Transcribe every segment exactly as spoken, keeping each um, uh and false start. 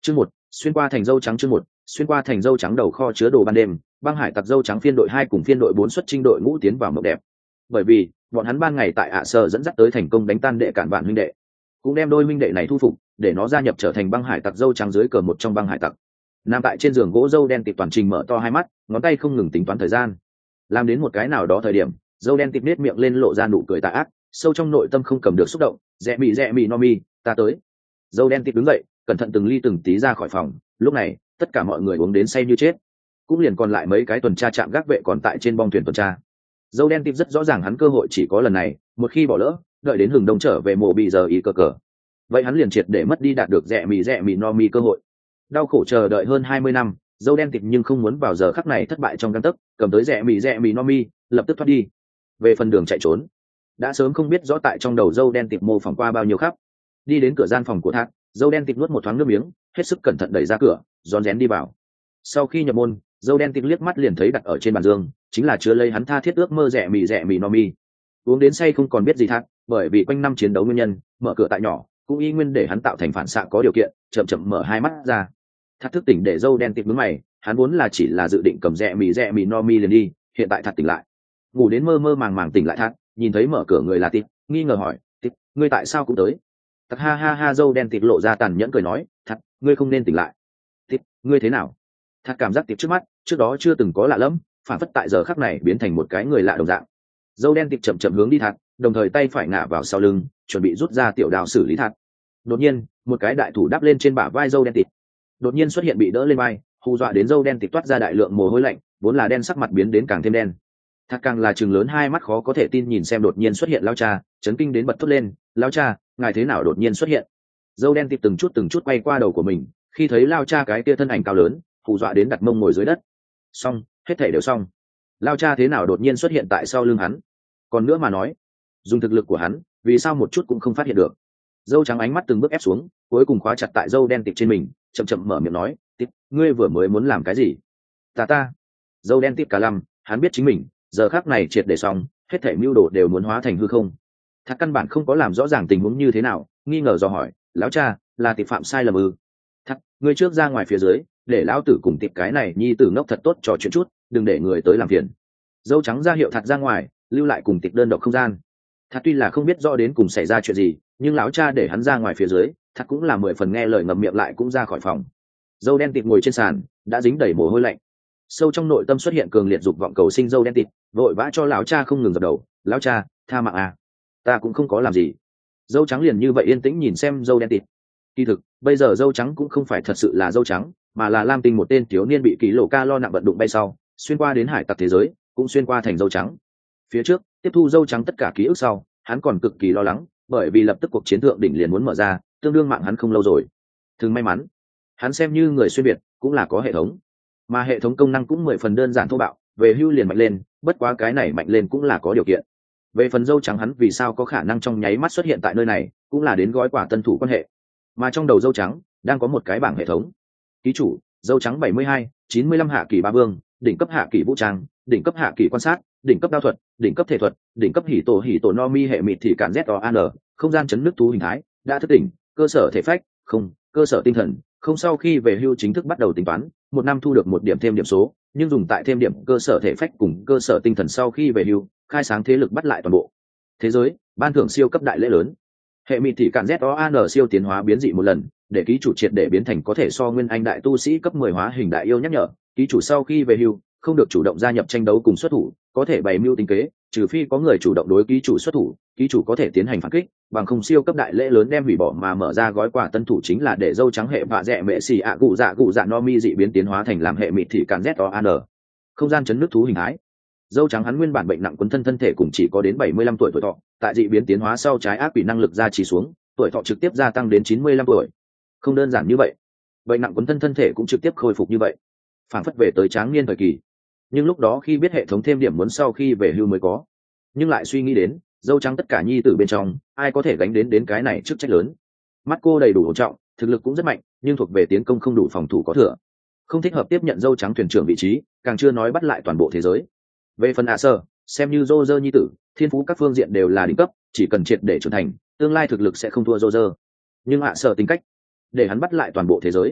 Chương một, xuyên qua thành dâu trắng. Chương một, xuyên qua thành dâu trắng. Đầu kho chứa đồ ban đêm, băng hải tặc dâu trắng phiên đội hai cùng phiên đội bốn xuất chinh đội ngũ tiến vào mộng đẹp. Bởi vì bọn hắn ban ngày tại ạ sở dẫn dắt tới thành công đánh tan đệ cản vạn huynh đệ, cũng đem đôi huynh đệ này thu phục, để nó gia nhập trở thành băng hải tặc dâu trắng dưới cờ một trong băng hải tặc. Nằm tại trên giường gỗ dâu đen tịp toàn trình mở to hai mắt, ngón tay không ngừng tính toán thời gian. Làm đến một cái nào đó thời điểm, dâu đen tịp nết miệng lên lộ ra nụ cười tà ác, sâu trong nội tâm không cầm được xúc động. Rẽ mị rẽ mị no mi, ta tới. Dâu đen tịp đứng dậy, cẩn thận từng ly từng tí ra khỏi phòng. Lúc này tất cả mọi người uống đến say như chết, cũng liền còn lại mấy cái tuần tra trạm gác vệ còn tại trên bong thuyền tuần tra. Dâu đen tịp rất rõ ràng hắn cơ hội chỉ có lần này, một khi bỏ lỡ, đợi đến hừng đông trở về mộ bị giờ ý cờ cờ, vậy hắn liền triệt để mất đi đạt được rẽ mì rẽ mì no mi cơ hội. Đau khổ chờ đợi hơn hai mươi năm, dâu đen tịp nhưng không muốn vào giờ khắc này thất bại trong gang tấc, cầm tới rẽ mì rẽ mì no mi, lập tức thoát đi. Về phần đường chạy trốn, đã sớm không biết rõ tại trong đầu dâu đen tịp mô phỏng qua bao nhiêu khắp. Đi đến cửa gian phòng của thác, dâu đen tịp nuốt một thoáng nước miếng, hết sức cẩn thận đẩy ra cửa, rón rén đi vào. Sau khi nhập môn, dâu đen tịp liếc mắt liền thấy đặt ở trên bàn giường chính là chứa lấy hắn tha thiết ước mơ rẽ mì rẽ mì no mi. Uống đến say không còn biết gì thác, bởi vì quanh năm chiến đấu nguyên nhân, mở cửa tại nhỏ cũng y nguyên để hắn tạo thành phản xạ có điều kiện, chậm chậm mở hai mắt ra. Thác thức tỉnh để dâu đen tịp mướn mày, hắn vốn là chỉ là dự định cầm rẽ mì rẽ mì no mi liền đi, hiện tại thác tỉnh lại, ngủ đến mơ mơ màng màng tỉnh lại thác, nhìn thấy mở cửa người là tịp, nghi ngờ hỏi, tịp, ngươi tại sao cũng tới? Thác ha ha ha, dâu đen tịp lộ ra tàn nhẫn cười nói, thác, ngươi không nên tỉnh lại. Tịp, ngươi thế nào? Thác cảm giác tịp trước mắt, trước đó chưa từng có lạ lẫm, phản phất tại giờ khắc này biến thành một cái người lạ đồng dạng. Dâu đen tịp chậm chậm hướng đi thác, đồng thời tay phải ngả vào sau lưng, chuẩn bị rút ra tiểu đao xử lý thác. Đột nhiên một cái đại thủ đắp lên trên bả vai dâu đen tịt, đột nhiên xuất hiện bị đỡ lên vai, hù dọa đến dâu đen tịt toát ra đại lượng mồ hôi lạnh, vốn là đen sắc mặt biến đến càng thêm đen. Thác càng là chừng lớn hai mắt khó có thể tin nhìn xem đột nhiên xuất hiện lao cha, chấn kinh đến bật thốt lên, lao cha, ngài thế nào đột nhiên xuất hiện? Dâu đen tịt từng chút từng chút quay qua đầu của mình, khi thấy lao cha cái kia thân ảnh cao lớn, hù dọa đến đặt mông ngồi dưới đất. Xong, hết thảy đều xong. Lao cha thế nào đột nhiên xuất hiện tại sau lưng hắn? Còn nữa mà nói, dùng thực lực của hắn, vì sao một chút cũng không phát hiện được? Dâu trắng ánh mắt từng bước ép xuống, cuối cùng khóa chặt tại dâu đen tịp trên mình, chậm chậm mở miệng nói, tịp, ngươi vừa mới muốn làm cái gì? Ta ta. Dâu đen tịp cả lăm, hắn biết chính mình giờ khắc này triệt để xong, hết thảy mưu đồ đều muốn hóa thành hư không. Thác căn bản không có làm rõ ràng tình huống như thế nào, nghi ngờ dò hỏi, lão cha, là tịp phạm sai lầm ư? Thác, ngươi trước ra ngoài phía dưới, để lão tử cùng tịp cái này nhi tử ngốc thật tốt trò chuyện chút, đừng để người tới làm phiền. Dâu trắng ra hiệu Thác ra ngoài, lưu lại cùng tịp đơn độc không gian. Thác tuy là không biết rõ đến cùng xảy ra chuyện gì, nhưng lão cha để hắn ra ngoài phía dưới, Thác cũng là mười phần nghe lời ngậm miệng lại cũng ra khỏi phòng. Dâu đen tịt ngồi trên sàn, đã dính đầy mồ hôi lạnh, sâu trong nội tâm xuất hiện cường liệt dục vọng cầu sinh. Dâu đen tịt vội vã cho lão cha không ngừng dập đầu, lão cha, tha mạng à, ta cũng không có làm gì. Dâu trắng liền như vậy yên tĩnh nhìn xem dâu đen tịt. Kỳ thực bây giờ dâu trắng cũng không phải thật sự là dâu trắng, mà là Lam Tinh, một tên thiếu niên bị ký lỗ ca lo nặng vận đụng bay sau, xuyên qua đến hải tặc thế giới, cũng xuyên qua thành dâu trắng. Phía trước tiếp thu dâu trắng tất cả ký ức sau, hắn còn cực kỳ lo lắng, bởi vì lập tức cuộc chiến thượng đỉnh liền muốn mở ra, tương đương mạng hắn không lâu rồi. Thường may mắn, hắn xem như người xuyên việt, cũng là có hệ thống, mà hệ thống công năng cũng mười phần đơn giản thô bạo, về hưu liền mạnh lên, bất quá cái này mạnh lên cũng là có điều kiện. Về phần dâu trắng hắn vì sao có khả năng trong nháy mắt xuất hiện tại nơi này, cũng là đến gói quả tân thủ quan hệ. Mà trong đầu dâu trắng đang có một cái bảng hệ thống. Ký chủ dâu trắng bảy mươi hai, chín mươi lăm hạ kỳ ba vương, đỉnh cấp hạ kỳ vũ trang, đỉnh cấp hạ kỳ quan sát, đỉnh cấp đao thuật, đỉnh cấp thể thuật, đỉnh cấp hỉ tổ hỉ tổ no mi hệ mịt thì cản z o an, không gian chấn nước thú hình thái đã thức tỉnh, cơ sở thể phách không, cơ sở tinh thần không. Sau khi về hưu chính thức bắt đầu tính toán, một năm thu được một điểm thêm điểm số, nhưng dùng tại thêm điểm cơ sở thể phách cùng cơ sở tinh thần. Sau khi về hưu, khai sáng thế lực bắt lại toàn bộ thế giới, ban thưởng siêu cấp đại lễ lớn. Hệ mịt thì cản z o an siêu tiến hóa biến dị một lần, để ký chủ triệt để biến thành có thể so nguyên anh đại tu sĩ cấp mười hóa hình đại yêu. Nhắc nhở ký chủ sau khi về hưu không được chủ động gia nhập tranh đấu cùng xuất thủ, có thể bày mưu tính kế, trừ phi có người chủ động đối ký chủ xuất thủ, ký chủ có thể tiến hành phản kích, bằng không siêu cấp đại lễ lớn đem hủy bỏ. Mà mở ra gói quà tân thủ chính là để dâu trắng hệ vạ rẽ mẹ xì ạ cụ dạ cụ dạ no mi dị biến tiến hóa thành làm hệ mịt thì cản z o an, không gian chấn nước thú hình thái. Dâu trắng hắn nguyên bản bệnh nặng quấn thân thân thể cùng chỉ có đến bảy mươi lăm tuổi tuổi thọ, tại dị biến tiến hóa sau trái ác quỷ năng lực gia trì xuống, tuổi thọ trực tiếp gia tăng đến chín mươi lăm tuổi. Không đơn giản như vậy, bệnh nặng quấn thân thân thể cũng trực tiếp khôi phục như vậy, phản phất về tới tráng niên thời kỳ. Nhưng lúc đó khi biết hệ thống thêm điểm muốn sau khi về hưu mới có, nhưng lại suy nghĩ đến dâu trắng tất cả nhi tử bên trong ai có thể gánh đến đến cái này chức trách lớn. Mắt cô đầy đủ hỗ trọng, thực lực cũng rất mạnh, nhưng thuộc về tiến công không đủ phòng thủ có thừa, không thích hợp tiếp nhận dâu trắng thuyền trưởng vị trí, càng chưa nói bắt lại toàn bộ thế giới. Về phần ạ sơ, xem như dô dơ nhi tử, thiên phú các phương diện đều là đỉnh cấp, chỉ cần triệt để trưởng thành, tương lai thực lực sẽ không thua dô dơ. Nhưng ạ sơ tính cách để hắn bắt lại toàn bộ thế giới,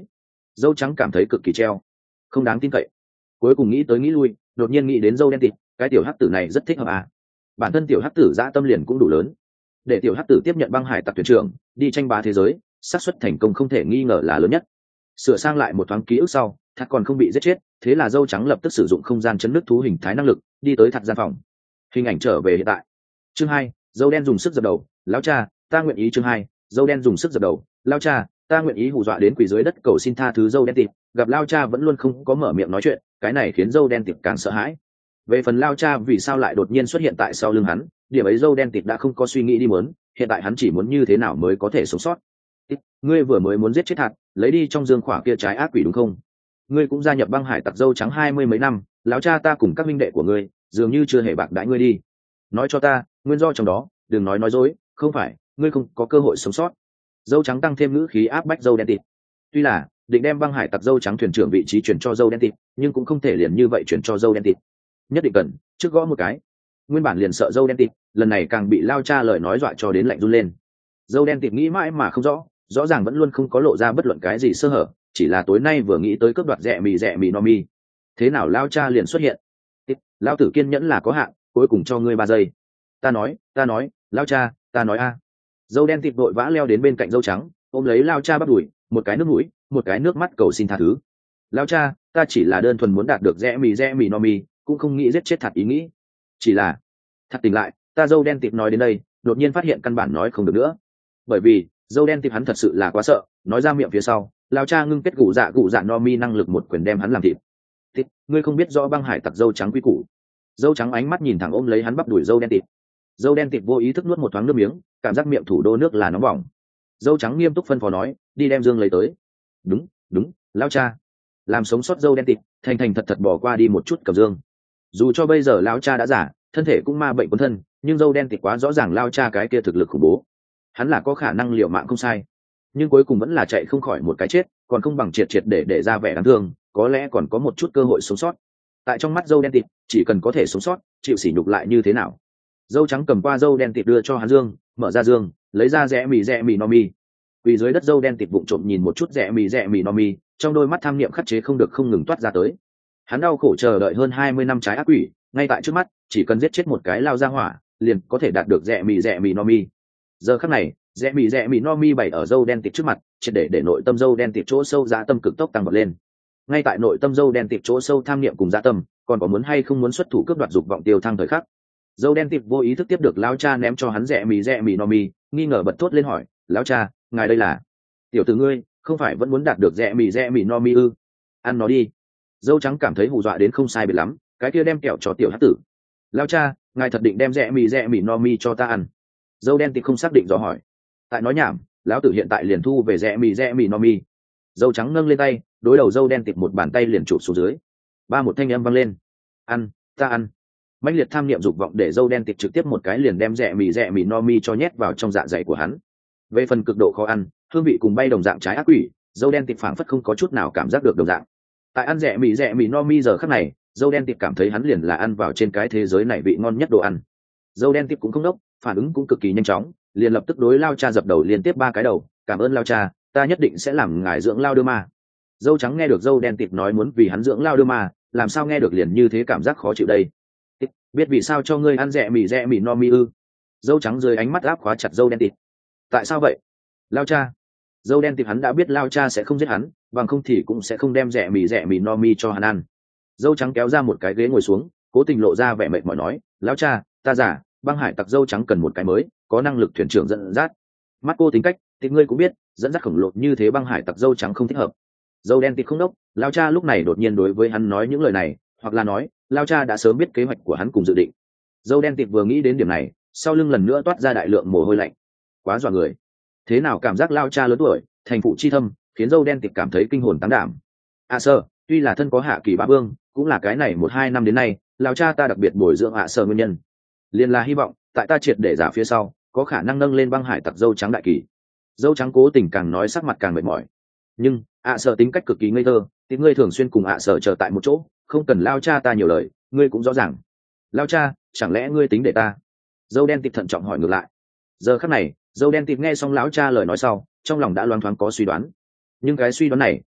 Dâu trắng cảm thấy cực kỳ treo, không đáng tin cậy. Cuối cùng nghĩ tới nghĩ lui, đột nhiên nghĩ đến dâu đen tịt, cái tiểu hắc tử này rất thích hợp à. Bản thân tiểu hắc tử dã tâm liền cũng đủ lớn, để tiểu hắc tử tiếp nhận băng hải tặc thuyền trưởng đi tranh bá thế giới, xác suất thành công không thể nghi ngờ là lớn nhất. Sửa sang lại một thoáng ký ức sau, Thạc còn không bị giết chết, thế là dâu trắng lập tức sử dụng không gian chấn nước thú hình thái năng lực đi tới Thạc gian phòng. Hình ảnh trở về hiện tại. Chương hai, dâu đen dùng sức dập đầu, lão cha, ta nguyện ý. Chương hai, dâu đen dùng sức dập đầu, lão cha, ta nguyện ý. Hù dọa đến quỷ dưới đất cầu xin tha thứ dâu đen tịt, gặp lao cha vẫn luôn không có mở miệng nói chuyện, cái này khiến dâu đen tịt càng sợ hãi. Về phần lao cha vì sao lại đột nhiên xuất hiện tại sau lưng hắn, điểm ấy dâu đen tịt đã không có suy nghĩ đi muốn, hiện tại hắn chỉ muốn như thế nào mới có thể sống sót. Ngươi vừa mới muốn giết chết Thạc, lấy đi trong dương khỏa kia trái ác quỷ đúng không? Ngươi cũng gia nhập băng hải tặc dâu trắng hai mươi mấy năm, lão cha ta cùng các minh đệ của ngươi dường như chưa hề bạc đãi ngươi đi. Nói cho ta nguyên do trong đó, đừng nói nói dối, không phải ngươi không có cơ hội sống sót. Dâu trắng tăng thêm ngữ khí áp bách dâu đen tịt. Tuy là định đem băng hải tặc dâu trắng thuyền trưởng vị trí chuyển cho dâu đen tịt, nhưng cũng không thể liền như vậy chuyển cho dâu đen tịt, nhất định cần trước gõ một cái. Nguyên bản liền sợ dâu đen tịt, lần này càng bị lao cha lời nói dọa cho đến lạnh run lên. Dâu đen tịt nghĩ mãi mà không rõ, rõ ràng vẫn luôn không có lộ ra bất luận cái gì sơ hở, chỉ là tối nay vừa nghĩ tới cướp đoạt rẻ mì rẻ mì no mi, thế nào lao cha liền xuất hiện. Lao tử kiên nhẫn là có hạn, cuối cùng cho ngươi ba giây. Ta nói ta nói lao cha, ta nói a. Dâu đen tịt vội vã leo đến bên cạnh dâu trắng, ôm lấy lao cha bắt đùi, một cái nước mũi một cái nước mắt cầu xin tha thứ. Lao cha, ta chỉ là đơn thuần muốn đạt được rẻ mì rẻ mì no mi, cũng không nghĩ giết chết Thạc ý nghĩ. Chỉ là Thạc tỉnh lại. Ta dâu đen tịt nói đến đây, đột nhiên phát hiện căn bản nói không được nữa, bởi vì dâu đen tịt hắn thật sự là quá sợ, nói ra miệng phía sau, lao cha ngưng kết gù dạ gù dạ no mi năng lực một quyền đem hắn làm thịt. Tịt, ngươi không biết rõ băng hải tặc dâu trắng quy củ. Dâu trắng ánh mắt nhìn thẳng ôm lấy hắn bắp đuổi dâu đen tịt. Dâu đen tịt vô ý thức nuốt một thoáng nước miếng, cảm giác miệng thủ đô nước là nóng bỏng. Dâu trắng nghiêm túc phân phó nói, đi đem dương lấy tới. Đúng đúng lao cha. Làm sống sót dâu đen tịt, thành thành thật thật bỏ qua đi một chút cầm dương. Dù cho bây giờ lao cha đã giả, thân thể cũng ma bệnh quấn thân, nhưng dâu đen tịt quá rõ ràng lao cha cái kia thực lực khủng bố, hắn là có khả năng liều mạng không sai, nhưng cuối cùng vẫn là chạy không khỏi một cái chết, còn không bằng triệt triệt để để ra vẻ đáng thương, có lẽ còn có một chút cơ hội sống sót. Tại trong mắt dâu đen tịt, chỉ cần có thể sống sót, chịu sỉ nhục lại như thế nào. Dâu trắng cầm qua dâu đen tịt đưa cho hắn dương, mở ra dương, lấy ra rẽ mì rẽ mì no mi. Vì dưới đất dâu đen tịt vụng trộm nhìn một chút rẽ mì rẽ mì no mi, trong đôi mắt tham niệm khắc chế không được không ngừng toát ra tới. Hắn đau khổ chờ đợi hơn hai mươi năm trái ác quỷ, ngay tại trước mắt, chỉ cần giết chết một cái lao ra hỏa, liền có thể đạt được rẽ mì rẽ mì no mi. Giờ khắc này, rẽ mì rẽ mì no mi bày ở dâu đen tịt trước mặt, triệt để để nội tâm dâu đen tịt chỗ sâu dạ tâm cực tốc tăng bật lên. Ngay tại nội tâm dâu đen tịt chỗ sâu tham niệm cùng dạ tâm, còn có muốn hay không muốn xuất thủ cướp đoạt dục vọng tiêu thăng thời khắc. Dâu đen tịt vô ý thức tiếp được lao cha ném cho hắn rẽ mì rẽ mì no mi, nghi ngờ bật thốt lên hỏi, lão cha, ngài đây là? Tiểu tử ngươi, không phải vẫn muốn đạt được rẽ mì rẽ mì no mi ư? Ăn nó đi. Dâu trắng cảm thấy hù dọa đến không sai biệt lắm, cái kia đem kẹo cho tiểu hắc tử. Lao cha, ngài thật định đem rẽ mì rẽ mì no mi cho ta ăn? Dâu đen tịt không xác định dò hỏi. Tại nói nhảm, lão tử hiện tại liền thu về rẽ mì rẽ mì no mi. Dâu trắng nâng lên tay, đối đầu dâu đen tịt một bàn tay liền chụp xuống dưới. Ba một thanh âm vang lên. Ăn, ta ăn. Mãnh liệt tham niệm dục vọng để dâu đen tịt trực tiếp một cái liền đem rẽ mì rẽ mì no mi cho nhét vào trong dạ dày của hắn. Về phần cực độ khó ăn, hương vị cùng bay đồng dạng trái ác quỷ, dâu đen tịt phảng phất không có chút nào cảm giác được đồng dạng. Tại ăn rẽ mì rẽ mì no mi giờ khắc này, dâu đen tịt cảm thấy hắn liền là ăn vào trên cái thế giới này vị ngon nhất đồ ăn. Dâu đen tịt cũng không đốc, phản ứng cũng cực kỳ nhanh chóng, liền lập tức đối lao cha dập đầu liên tiếp ba cái đầu, cảm ơn lao cha, ta nhất định sẽ làm ngài dưỡng lao đưa ma. Dâu trắng nghe được dâu đen tịt nói muốn vì hắn dưỡng lao đưa ma, làm sao nghe được liền như thế cảm giác khó chịu đây. Biết vì sao cho ngươi ăn rẽ mì rẽ mì no mi ư? Dâu trắng dưới ánh mắt áp khóa chặt dâu đen tịt. Tại sao vậy? Lao cha. Dâu đen tịt hắn đã biết lao cha sẽ không giết hắn, bằng không thì cũng sẽ không đem rẽ mì rẽ mì no mi cho hắn ăn. Dâu trắng kéo ra một cái ghế ngồi xuống, cố tình lộ ra vẻ mệt mỏi nói, lao cha, ta giả, băng hải tặc dâu trắng cần một cái mới, có năng lực thuyền trưởng dẫn dắt. Mắt cô tính cách, thì ngươi cũng biết, dẫn dắt khổng lồ như thế băng hải tặc dâu trắng không thích hợp. Dâu đen tịt không đốc, lao cha lúc này đột nhiên đối với hắn nói những lời này, hoặc là nói, lao cha đã sớm biết kế hoạch của hắn cùng dự định. Dâu đen tịt vừa nghĩ đến điểm này, sau lưng lần nữa toát ra đại lượng mồ hôi lạnh. Quá dọa người. Thế nào cảm giác lao cha lớn tuổi, thành phụ chi thâm, khiến dâu đen tịt cảm thấy kinh hồn táng đảm. À sơ, tuy là thân có hạ kỳ bá vương, cũng là cái này một hai năm đến nay, lao cha ta đặc biệt bồi dưỡng ạ sơ nguyên nhân. Liên là hy vọng, tại ta triệt để giả phía sau, có khả năng nâng lên băng hải tặc dâu trắng đại kỳ. Dâu trắng cố tình càng nói sắc mặt càng mệt mỏi. Nhưng ạ sơ tính cách cực kỳ ngây thơ, thì ngươi thường xuyên cùng ạ sơ chờ tại một chỗ, không cần lao cha ta nhiều lời, ngươi cũng rõ ràng. Lao cha, chẳng lẽ ngươi tính để ta? Dâu đen tịt thận trọng hỏi ngược lại. Giờ khắc này, dâu đen tịt nghe xong lão cha lời nói sau, trong lòng đã loáng thoáng có suy đoán. Nhưng cái suy đoán này,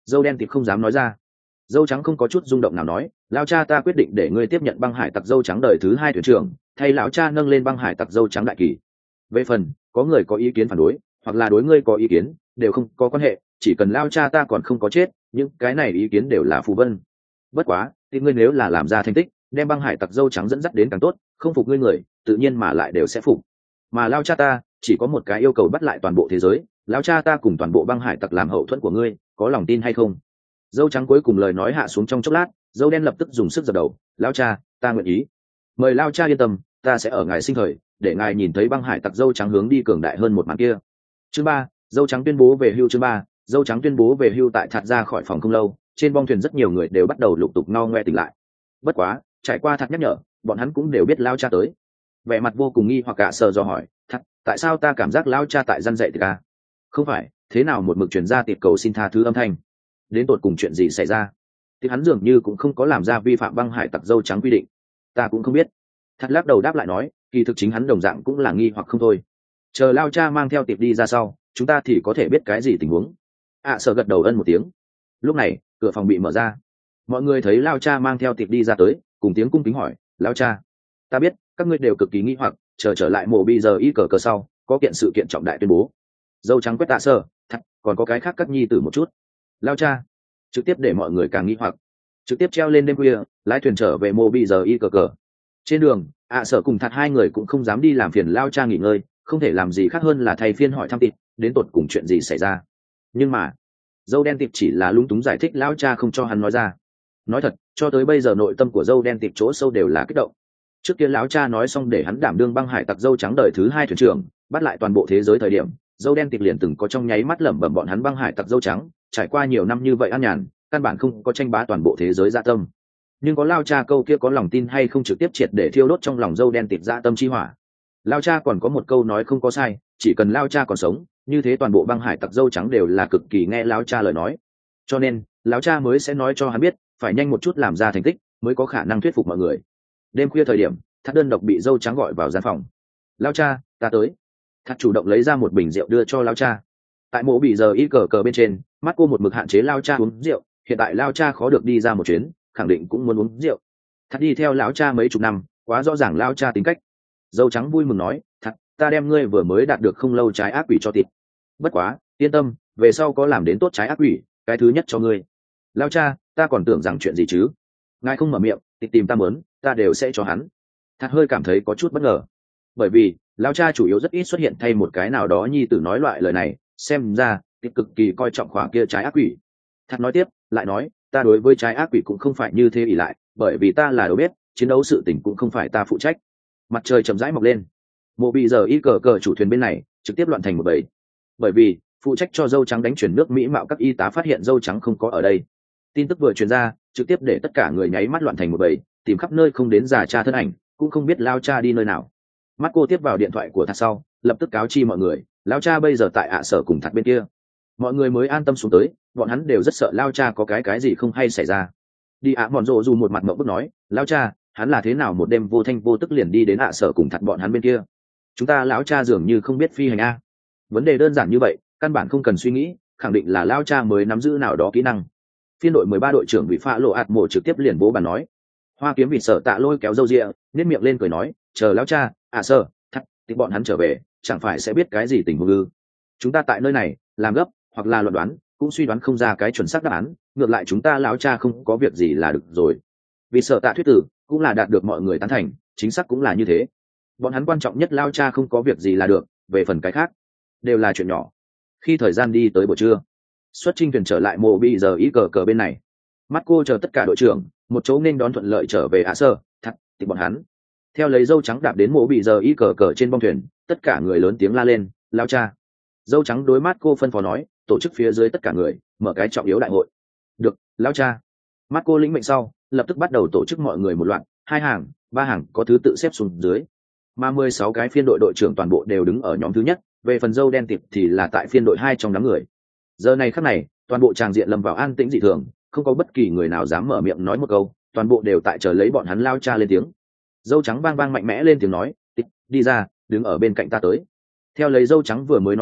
Dâu đen tịt không dám nói ra. Dâu trắng không có chút rung động nào nói, lão cha ta quyết định để ngươi tiếp nhận băng hải tặc dâu trắng đời thứ hai thuyền trưởng, thay lão cha nâng lên băng hải tặc dâu trắng đại kỳ. Về phần có người có ý kiến phản đối hoặc là đối ngươi có ý kiến đều không có quan hệ, chỉ cần lão cha ta còn không có chết, những cái này ý kiến đều là phù vân. Bất quá thì ngươi nếu là làm ra thành tích, đem băng hải tặc dâu trắng dẫn dắt đến càng tốt, không phục ngươi người tự nhiên mà lại đều sẽ phục. Mà lão cha ta chỉ có một cái yêu cầu, bắt lại toàn bộ thế giới, lão cha ta cùng toàn bộ băng hải tặc làm hậu thuẫn của ngươi, có lòng tin hay không? Dâu trắng cuối cùng lời nói hạ xuống trong chốc lát, dâu đen lập tức dùng sức dập đầu, lão cha ta nguyện ý. Mời lão cha yên tâm, ta sẽ ở ngài sinh thời để ngài nhìn thấy băng hải tặc dâu trắng hướng đi cường đại hơn một màn kia. Chương ba, dâu trắng tuyên bố về hưu. Chương ba, dâu trắng tuyên bố về hưu. Tại Thạt ra khỏi phòng không lâu, trên bong thuyền rất nhiều người đều bắt đầu lục tục no ngoe tỉnh lại. Bất quá trải qua Thạt nhắc nhở, bọn hắn cũng đều biết lão cha tới. Vẻ mặt vô cùng nghi hoặc cả sờ do hỏi, Thạt, tại sao ta cảm giác lão cha tại răn dạy thì ca? Không phải, thế nào một mực truyền ra tiệp cầu xin tha thứ âm thanh? Đến tột cùng chuyện gì xảy ra? Thì hắn dường như cũng không có làm ra vi phạm băng hải tặc dâu trắng quy định. Ta cũng không biết. Thạt lắc đầu đáp lại nói, kỳ thực chính hắn đồng dạng cũng là nghi hoặc không thôi. Chờ lao cha mang theo tiệp đi ra sau, chúng ta thì có thể biết cái gì tình huống. ạ à, sợ gật đầu ân một tiếng. Lúc này cửa phòng bị mở ra, mọi người thấy lao cha mang theo tiệp đi ra tới, cùng tiếng cung kính hỏi, lao cha, ta biết các ngươi đều cực kỳ nghi hoặc, chờ trở lại mộ bây giờ y cờ cờ sau có kiện sự kiện trọng đại tuyên bố. Dâu trắng quét tạ sơ, thật còn có cái khác các nhi tử một chút. Lao cha trực tiếp để mọi người càng nghi hoặc, trực tiếp treo lên đêm khuya lái thuyền trở về mộ bây giờ y cờ cờ. Trên đường ạ à, sợ cùng Thạt hai người cũng không dám đi làm phiền lao cha nghỉ ngơi, không thể làm gì khác hơn là thay phiên hỏi thăm tịt đến tột cùng chuyện gì xảy ra. Nhưng mà dâu đen tịt chỉ là lúng túng giải thích lao cha không cho hắn nói ra. Nói thật, cho tới bây giờ nội tâm của dâu đen tịt chỗ sâu đều là kích động. Trước kia lão cha nói xong để hắn đảm đương băng hải tặc dâu trắng đời thứ hai thuyền trưởng, bắt lại toàn bộ thế giới thời điểm, dâu đen tịt liền từng có trong nháy mắt lẩm bẩm bọn hắn băng hải tặc dâu trắng trải qua nhiều năm như vậy an nhàn, căn bản không có tranh bá toàn bộ thế giới dạ tâm. Nhưng có lao cha câu kia có lòng tin hay không trực tiếp triệt để thiêu đốt trong lòng dâu đen tịt dạ tâm chi hỏa. Lao cha còn có một câu nói không có sai, chỉ cần lao cha còn sống, như thế toàn bộ băng hải tặc dâu trắng đều là cực kỳ nghe lao cha lời nói. Cho nên lao cha mới sẽ nói cho hắn biết phải nhanh một chút làm ra thành tích mới có khả năng thuyết phục mọi người. Đêm khuya thời điểm, Thắt đơn độc bị dâu trắng gọi vào gian phòng. Lao cha ta tới. Thắt chủ động lấy ra một bình rượu đưa cho lao cha. Tại mộ bị giờ ít cờ cờ bên trên, mắt cô một mực hạn chế lao cha uống rượu, hiện tại lao cha khó được đi ra một chuyến, khẳng định cũng muốn uống rượu. Thắt đi theo lão cha mấy chục năm, quá rõ ràng lao cha tính cách. Dâu trắng vui mừng nói, Thắt, ta đem ngươi vừa mới đạt được không lâu trái ác quỷ cho thịt. Bất quá yên tâm, về sau có làm đến tốt trái ác quỷ, cái thứ nhất cho ngươi. Lao cha, ta còn tưởng rằng chuyện gì chứ? Ngài không mở miệng thì tìm ta mớn, ta đều sẽ cho hắn. Thắt hơi cảm thấy có chút bất ngờ, bởi vì lao cha chủ yếu rất ít xuất hiện thay một cái nào đó nhi tử nói loại lời này, xem ra tích cực kỳ coi trọng khoảng kia trái ác quỷ. Thắt nói tiếp lại nói, ta đối với trái ác quỷ cũng không phải như thế ỷ lại, bởi vì ta là đầu bếp, chiến đấu sự tình cũng không phải ta phụ trách. Mặt trời chậm rãi mọc lên, mộ bị giờ y cờ cờ chủ thuyền bên này trực tiếp loạn thành một bầy, bởi vì phụ trách cho dâu trắng đánh chuyển nước mỹ mạo các y tá phát hiện dâu trắng không có ở đây. Tin tức vừa truyền ra, trực tiếp để tất cả người nháy mắt loạn thành một bầy, tìm khắp nơi không đến già cha thân ảnh, cũng không biết lao cha đi nơi nào. Mắt cô tiếp vào điện thoại của Thạt sau, lập tức cáo chi mọi người, lao cha bây giờ tại ạ sở cùng Thạt bên kia. Mọi người mới an tâm xuống tới, bọn hắn đều rất sợ lao cha có cái cái gì không hay xảy ra. Đi ạ mòn rộ dù một mặt mộng bức nói, lao cha hắn là thế nào một đêm vô thanh vô tức liền đi đến ạ sở cùng Thạt bọn hắn bên kia? Chúng ta lão cha dường như không biết phi hành a. Vấn đề đơn giản như vậy, căn bản không cần suy nghĩ, khẳng định là lao cha mới nắm giữ nào đó kỹ năng. Phiên đội mười ba đội trưởng bị pha lộ ạt mổ trực tiếp liền bố bàn nói. Hoa kiếm vịt sợ tạ lôi kéo râu ria, nếp miệng lên cười nói, chờ lão cha à sơ Thắt thì bọn hắn trở về chẳng phải sẽ biết cái gì tình huống ư? Chúng ta tại nơi này làm gấp hoặc là luận đoán cũng suy đoán không ra cái chuẩn xác đáp án, ngược lại chúng ta lão cha không có việc gì là được rồi. Vì sợ tạ thuyết tử cũng là đạt được mọi người tán thành, chính xác cũng là như thế. Bọn hắn quan trọng nhất lão cha không có việc gì là được, về phần cái khác đều là chuyện nhỏ. Khi thời gian đi tới buổi trưa, xuất chinh thuyền trở lại mộ bị giờ ý cờ cờ bên này, mắt cô chờ tất cả đội trưởng một chỗ nên đón thuận lợi trở về ạ sơ Thắt thì bọn hắn theo lấy dâu trắng đạp đến mộ bị giờ y cờ cờ trên bong thuyền, tất cả người lớn tiếng la lên, lao cha. Dâu trắng đối mắt cô phân phó nói, tổ chức phía dưới tất cả người mở cái trọng yếu đại hội. Được, lao cha. Mắt cô lĩnh mệnh sau, lập tức bắt đầu tổ chức mọi người một loạt, hai hàng ba hàng có thứ tự xếp xuống dưới, mà mười sáu cái phiên đội đội trưởng toàn bộ đều đứng ở nhóm thứ nhất. Về phần dâu đen tịp thì là tại phiên đội hai trong đám người. Giờ này khắc này toàn bộ tràng diện lâm vào an tĩnh dị thường, không có bất kỳ người nào dám mở miệng nói một câu, toàn bộ đều tại chờ lấy bọn hắn lao cha lên tiếng. Dâu trắng vang vang mạnh mẽ lên tiếng nói, đi ra, đứng ở bên cạnh ta tới. Theo lấy dâu trắng vừa mới nói xong,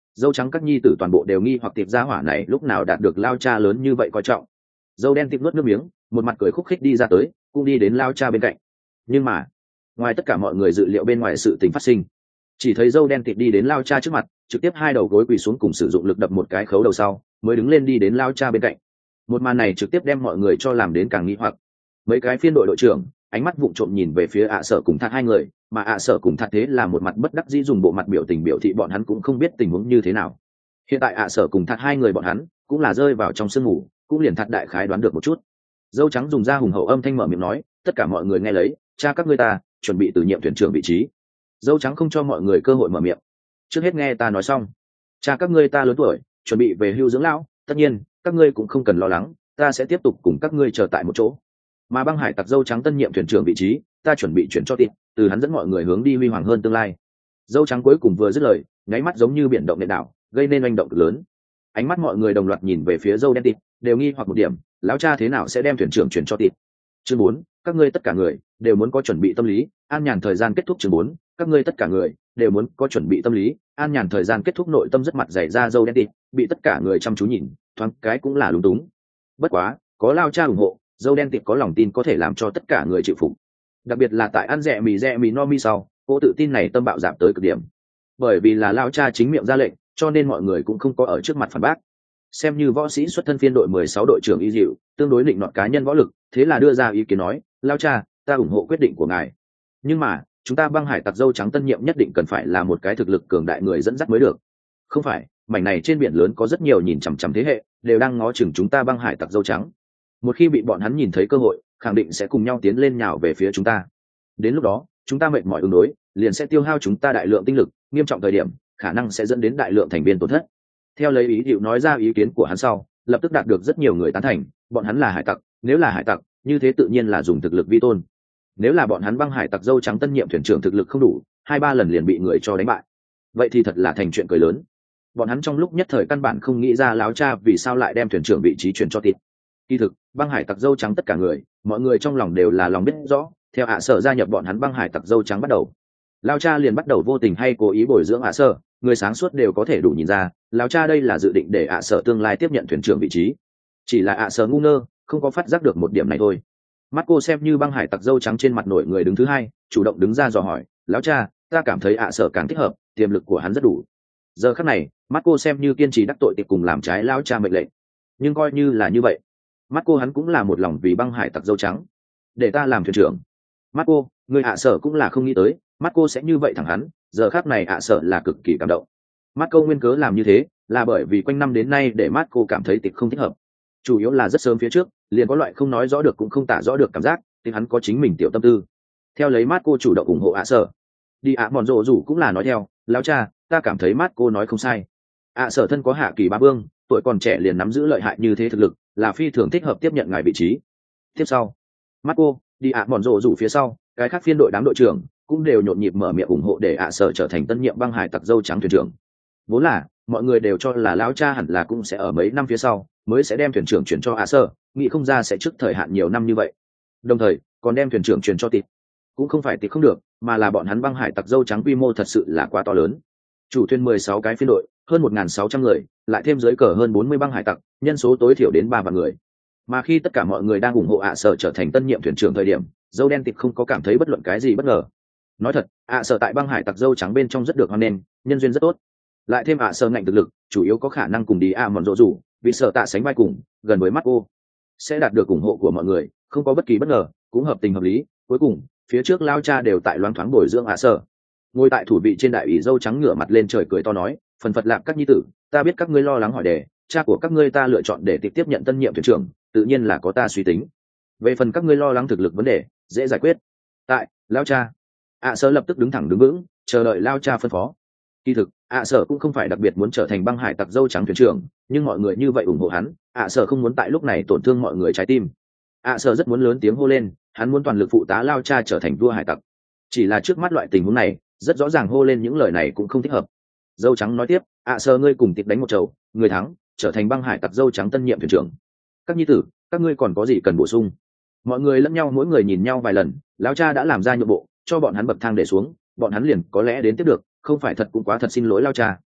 dâu trắng các nhi tử toàn bộ đều nghi hoặc tiệp gia hỏa này lúc nào đạt được lao cha lớn như vậy coi trọng. Dâu đen tiệp nuốt nước miếng, một mặt cười khúc khích đi ra tới, cũng đi đến lao cha bên cạnh. Nhưng mà ngoài tất cả mọi người dự liệu bên ngoài sự tình phát sinh, chỉ thấy dâu đen tiệp đi đến lao cha trước mặt, trực tiếp hai đầu gối quỳ xuống cùng sử dụng lực đập một cái khấu đầu sau, mới đứng lên đi đến lao cha bên cạnh. Một màn này trực tiếp đem mọi người cho làm đến càng nghi hoặc. Mấy cái phiên đội đội trưởng ánh mắt vụng trộm nhìn về phía ạ sở cùng thạt hai người, mà ạ sở cùng thạt thế là một mặt bất đắc dĩ dùng bộ mặt biểu tình biểu thị bọn hắn cũng không biết tình huống như thế nào. Hiện tại ạ sở cùng thạt hai người bọn hắn cũng là rơi vào trong sương mù, cũng liền thạt đại khái đoán được một chút. Dâu trắng dùng ra hùng hậu âm thanh mở miệng nói, tất cả mọi người nghe lấy, cha các ngươi ta chuẩn bị từ nhiệm thuyền trưởng vị trí. Dâu trắng không cho mọi người cơ hội mở miệng, trước hết nghe ta nói xong. Cha các ngươi ta lớn tuổi, chuẩn bị về hưu dưỡng lão, tất nhiên các ngươi cũng không cần lo lắng, ta sẽ tiếp tục cùng các ngươi chờ tại một chỗ. Mà băng hải tặc dâu trắng tân nhiệm thuyền trưởng vị trí, ta chuẩn bị chuyển cho tịt, từ hắn dẫn mọi người hướng đi huy hoàng hơn tương lai. Dâu trắng cuối cùng vừa dứt lời, nháy mắt giống như biển động nệ đảo, gây nên oanh động cực lớn. Ánh mắt mọi người đồng loạt nhìn về phía dâu đen tịt, đều nghi hoặc một điểm, lão cha thế nào sẽ đem thuyền trưởng chuyển cho tịt. Chương bốn, các ngươi tất cả người đều muốn có chuẩn bị tâm lý, an nhàn thời gian kết thúc. Chương bốn, các ngươi tất cả người đều muốn có chuẩn bị tâm lý, an nhàn thời gian kết thúc. Nội tâm rất mặt dày ra dâu đen tịt, bị tất cả người chăm chú nhìn, thoáng cái cũng là lúng túng. Bất quá, có lao cha ủng hộ, dâu đen tiệp có lòng tin có thể làm cho tất cả người chịu phục. Đặc biệt là tại ăn rẻ mì rẻ mì no mi sau, cô tự tin này tâm bạo giảm tới cực điểm. Bởi vì là lao cha chính miệng ra lệnh, cho nên mọi người cũng không có ở trước mặt phản bác. Xem như võ sĩ xuất thân phiên đội mười sáu đội trưởng y dịu, tương đối định nọt cá nhân võ lực, thế là đưa ra ý kiến nói, lao cha, ta ủng hộ quyết định của ngài. Nhưng mà, chúng ta băng hải tặc dâu trắng tân nhiệm nhất định cần phải là một cái thực lực cường đại người dẫn dắt mới được. Không phải, mảnh này trên biển lớn có rất nhiều nhìn chằm chằm thế hệ, đều đang ngó chừng chúng ta băng hải tặc dâu trắng. Một khi bị bọn hắn nhìn thấy cơ hội, khẳng định sẽ cùng nhau tiến lên nhào về phía chúng ta. Đến lúc đó, chúng ta mệt mỏi ứng đối, liền sẽ tiêu hao chúng ta đại lượng tinh lực, nghiêm trọng thời điểm, khả năng sẽ dẫn đến đại lượng thành viên tổn thất. Theo lấy ý Diệu nói ra ý kiến của hắn sau, lập tức đạt được rất nhiều người tán thành, bọn hắn là hải tặc, nếu là hải tặc, như thế tự nhiên là dùng thực lực vi tôn. Nếu là bọn hắn băng hải tặc dâu trắng tân nhiệm thuyền trưởng thực lực không đủ, hai ba lần liền bị người cho đánh bại. Vậy thì thật là thành chuyện cười lớn. Bọn hắn trong lúc nhất thời căn bản không nghĩ ra láo cha vì sao lại đem thuyền trưởng vị trí chuyển cho tịt. Kỳ thực, băng hải tặc dâu trắng tất cả người, mọi người trong lòng đều là lòng biết rõ, theo ạ sở gia nhập bọn hắn băng hải tặc dâu trắng bắt đầu. Lao cha liền bắt đầu vô tình hay cố ý bồi dưỡng ạ sở, người sáng suốt đều có thể đủ nhìn ra, Lao cha đây là dự định để ạ sở tương lai tiếp nhận thuyền trưởng vị trí. Chỉ là ạ sở ngu ngơ, không có phát giác được một điểm này thôi. Marco xem như băng hải tặc dâu trắng trên mặt nổi người đứng thứ hai, chủ động đứng ra dò hỏi, Lão cha, ta cảm thấy ạ sở càng thích hợp, tiềm lực của hắn rất đủ. Giờ khắc này, Marco xem như kiên trì đắc tội tiệp cùng làm trái Lão cha mệnh lệnh. Nhưng coi như là như vậy, Marco hắn cũng là một lòng vì băng hải tặc dâu trắng, để ta làm thuyền trưởng. Marco, người ạ sở cũng là không nghĩ tới, Marco sẽ như vậy thẳng hắn, giờ khắc này ạ sở là cực kỳ cảm động. Marco nguyên cớ làm như thế, là bởi vì quanh năm đến nay để Marco cảm thấy tiệp không thích hợp. Chủ yếu là rất sớm phía trước, liền có loại không nói rõ được cũng không tả rõ được cảm giác, thì hắn có chính mình tiểu tâm tư. Theo lấy Marco chủ động ủng hộ ạ sở. Đi ạ mòn rồ rủ cũng là nói theo, Lão cha, ta cảm thấy Marco nói không sai. ạ sở thân có hạ kỳ ba vương, tuổi còn trẻ liền nắm giữ lợi hại như thế thực lực, là phi thường thích hợp tiếp nhận ngài vị trí. Tiếp sau, Marco, đi ạ mòn rồ rủ phía sau, cái khác phiên đội đám đội trưởng cũng đều nhộn nhịp mở miệng ủng hộ để ạ sở trở thành tân nhiệm băng hải tặc dâu trắng thuyền trưởng. Vốn là mọi người đều cho là Lão cha hẳn là cũng sẽ ở mấy năm phía sau mới sẽ đem thuyền trưởng chuyển cho ạ sở, nghĩ không ra sẽ trước thời hạn nhiều năm như vậy. Đồng thời còn đem thuyền trưởng chuyển cho tịt, cũng không phải tịt không được, mà là bọn hắn băng hải tặc dâu trắng quy mô thật sự là quá to lớn. Chủ thuyền mười sáu cái phiên đội, hơn một nghìn sáu trăm người, lại thêm dưới cờ hơn bốn mươi băng hải tặc, nhân số tối thiểu đến ba vạn người. Mà khi tất cả mọi người đang ủng hộ ạ sở trở thành tân nhiệm thuyền trưởng thời điểm, dâu đen tịt không có cảm thấy bất luận cái gì bất ngờ. Nói thật, ạ sở tại băng hải tặc dâu trắng bên trong rất được hoan nghênh, nhân duyên rất tốt. Lại thêm ạ sở ngạnh thực lực, chủ yếu có khả năng cùng đi ạ mòn rộ rủ, vì sợ tạ sánh vai cùng gần với Marco, sẽ đạt được ủng hộ của mọi người, không có bất kỳ bất ngờ, cũng hợp tình hợp lý. Cuối cùng phía trước Lao cha đều tại loáng thoáng bồi dưỡng ạ sở. Ngồi tại thủ vị trên đại ủy dâu trắng ngửa mặt lên trời cười to nói, phần phật lạp các nhi tử, ta biết các ngươi lo lắng hỏi đề, cha của các ngươi ta lựa chọn để tiếp tiếp nhận tân nhiệm thuyền trưởng, tự nhiên là có ta suy tính. Về phần các ngươi lo lắng thực lực vấn đề, dễ giải quyết. Tại Lao cha, ạ sở lập tức đứng thẳng đứng vững, chờ đợi Lao cha phân phó. Kỳ thực, ạ sở cũng không phải đặc biệt muốn trở thành băng hải tặc dâu trắng thuyền trưởng, nhưng mọi người như vậy ủng hộ hắn, ạ sở không muốn tại lúc này tổn thương mọi người trái tim. ạ sở rất muốn lớn tiếng hô lên, hắn muốn toàn lực phụ tá Lao cha trở thành vua hải tặc. Chỉ là trước mắt loại tình huống này, rất rõ ràng hô lên những lời này cũng không thích hợp. Dâu trắng nói tiếp, ạ sở ngươi cùng tịt đánh một chầu, người thắng trở thành băng hải tặc dâu trắng tân nhiệm thuyền trưởng. Các nhi tử, các ngươi còn có gì cần bổ sung? Mọi người lẫn nhau mỗi người nhìn nhau vài lần, Lão cha đã làm ra nhượng bộ, cho bọn hắn bậc thang để xuống, bọn hắn liền có lẽ đến tiếp được, không phải thật cũng quá thật xin lỗi Lao cha.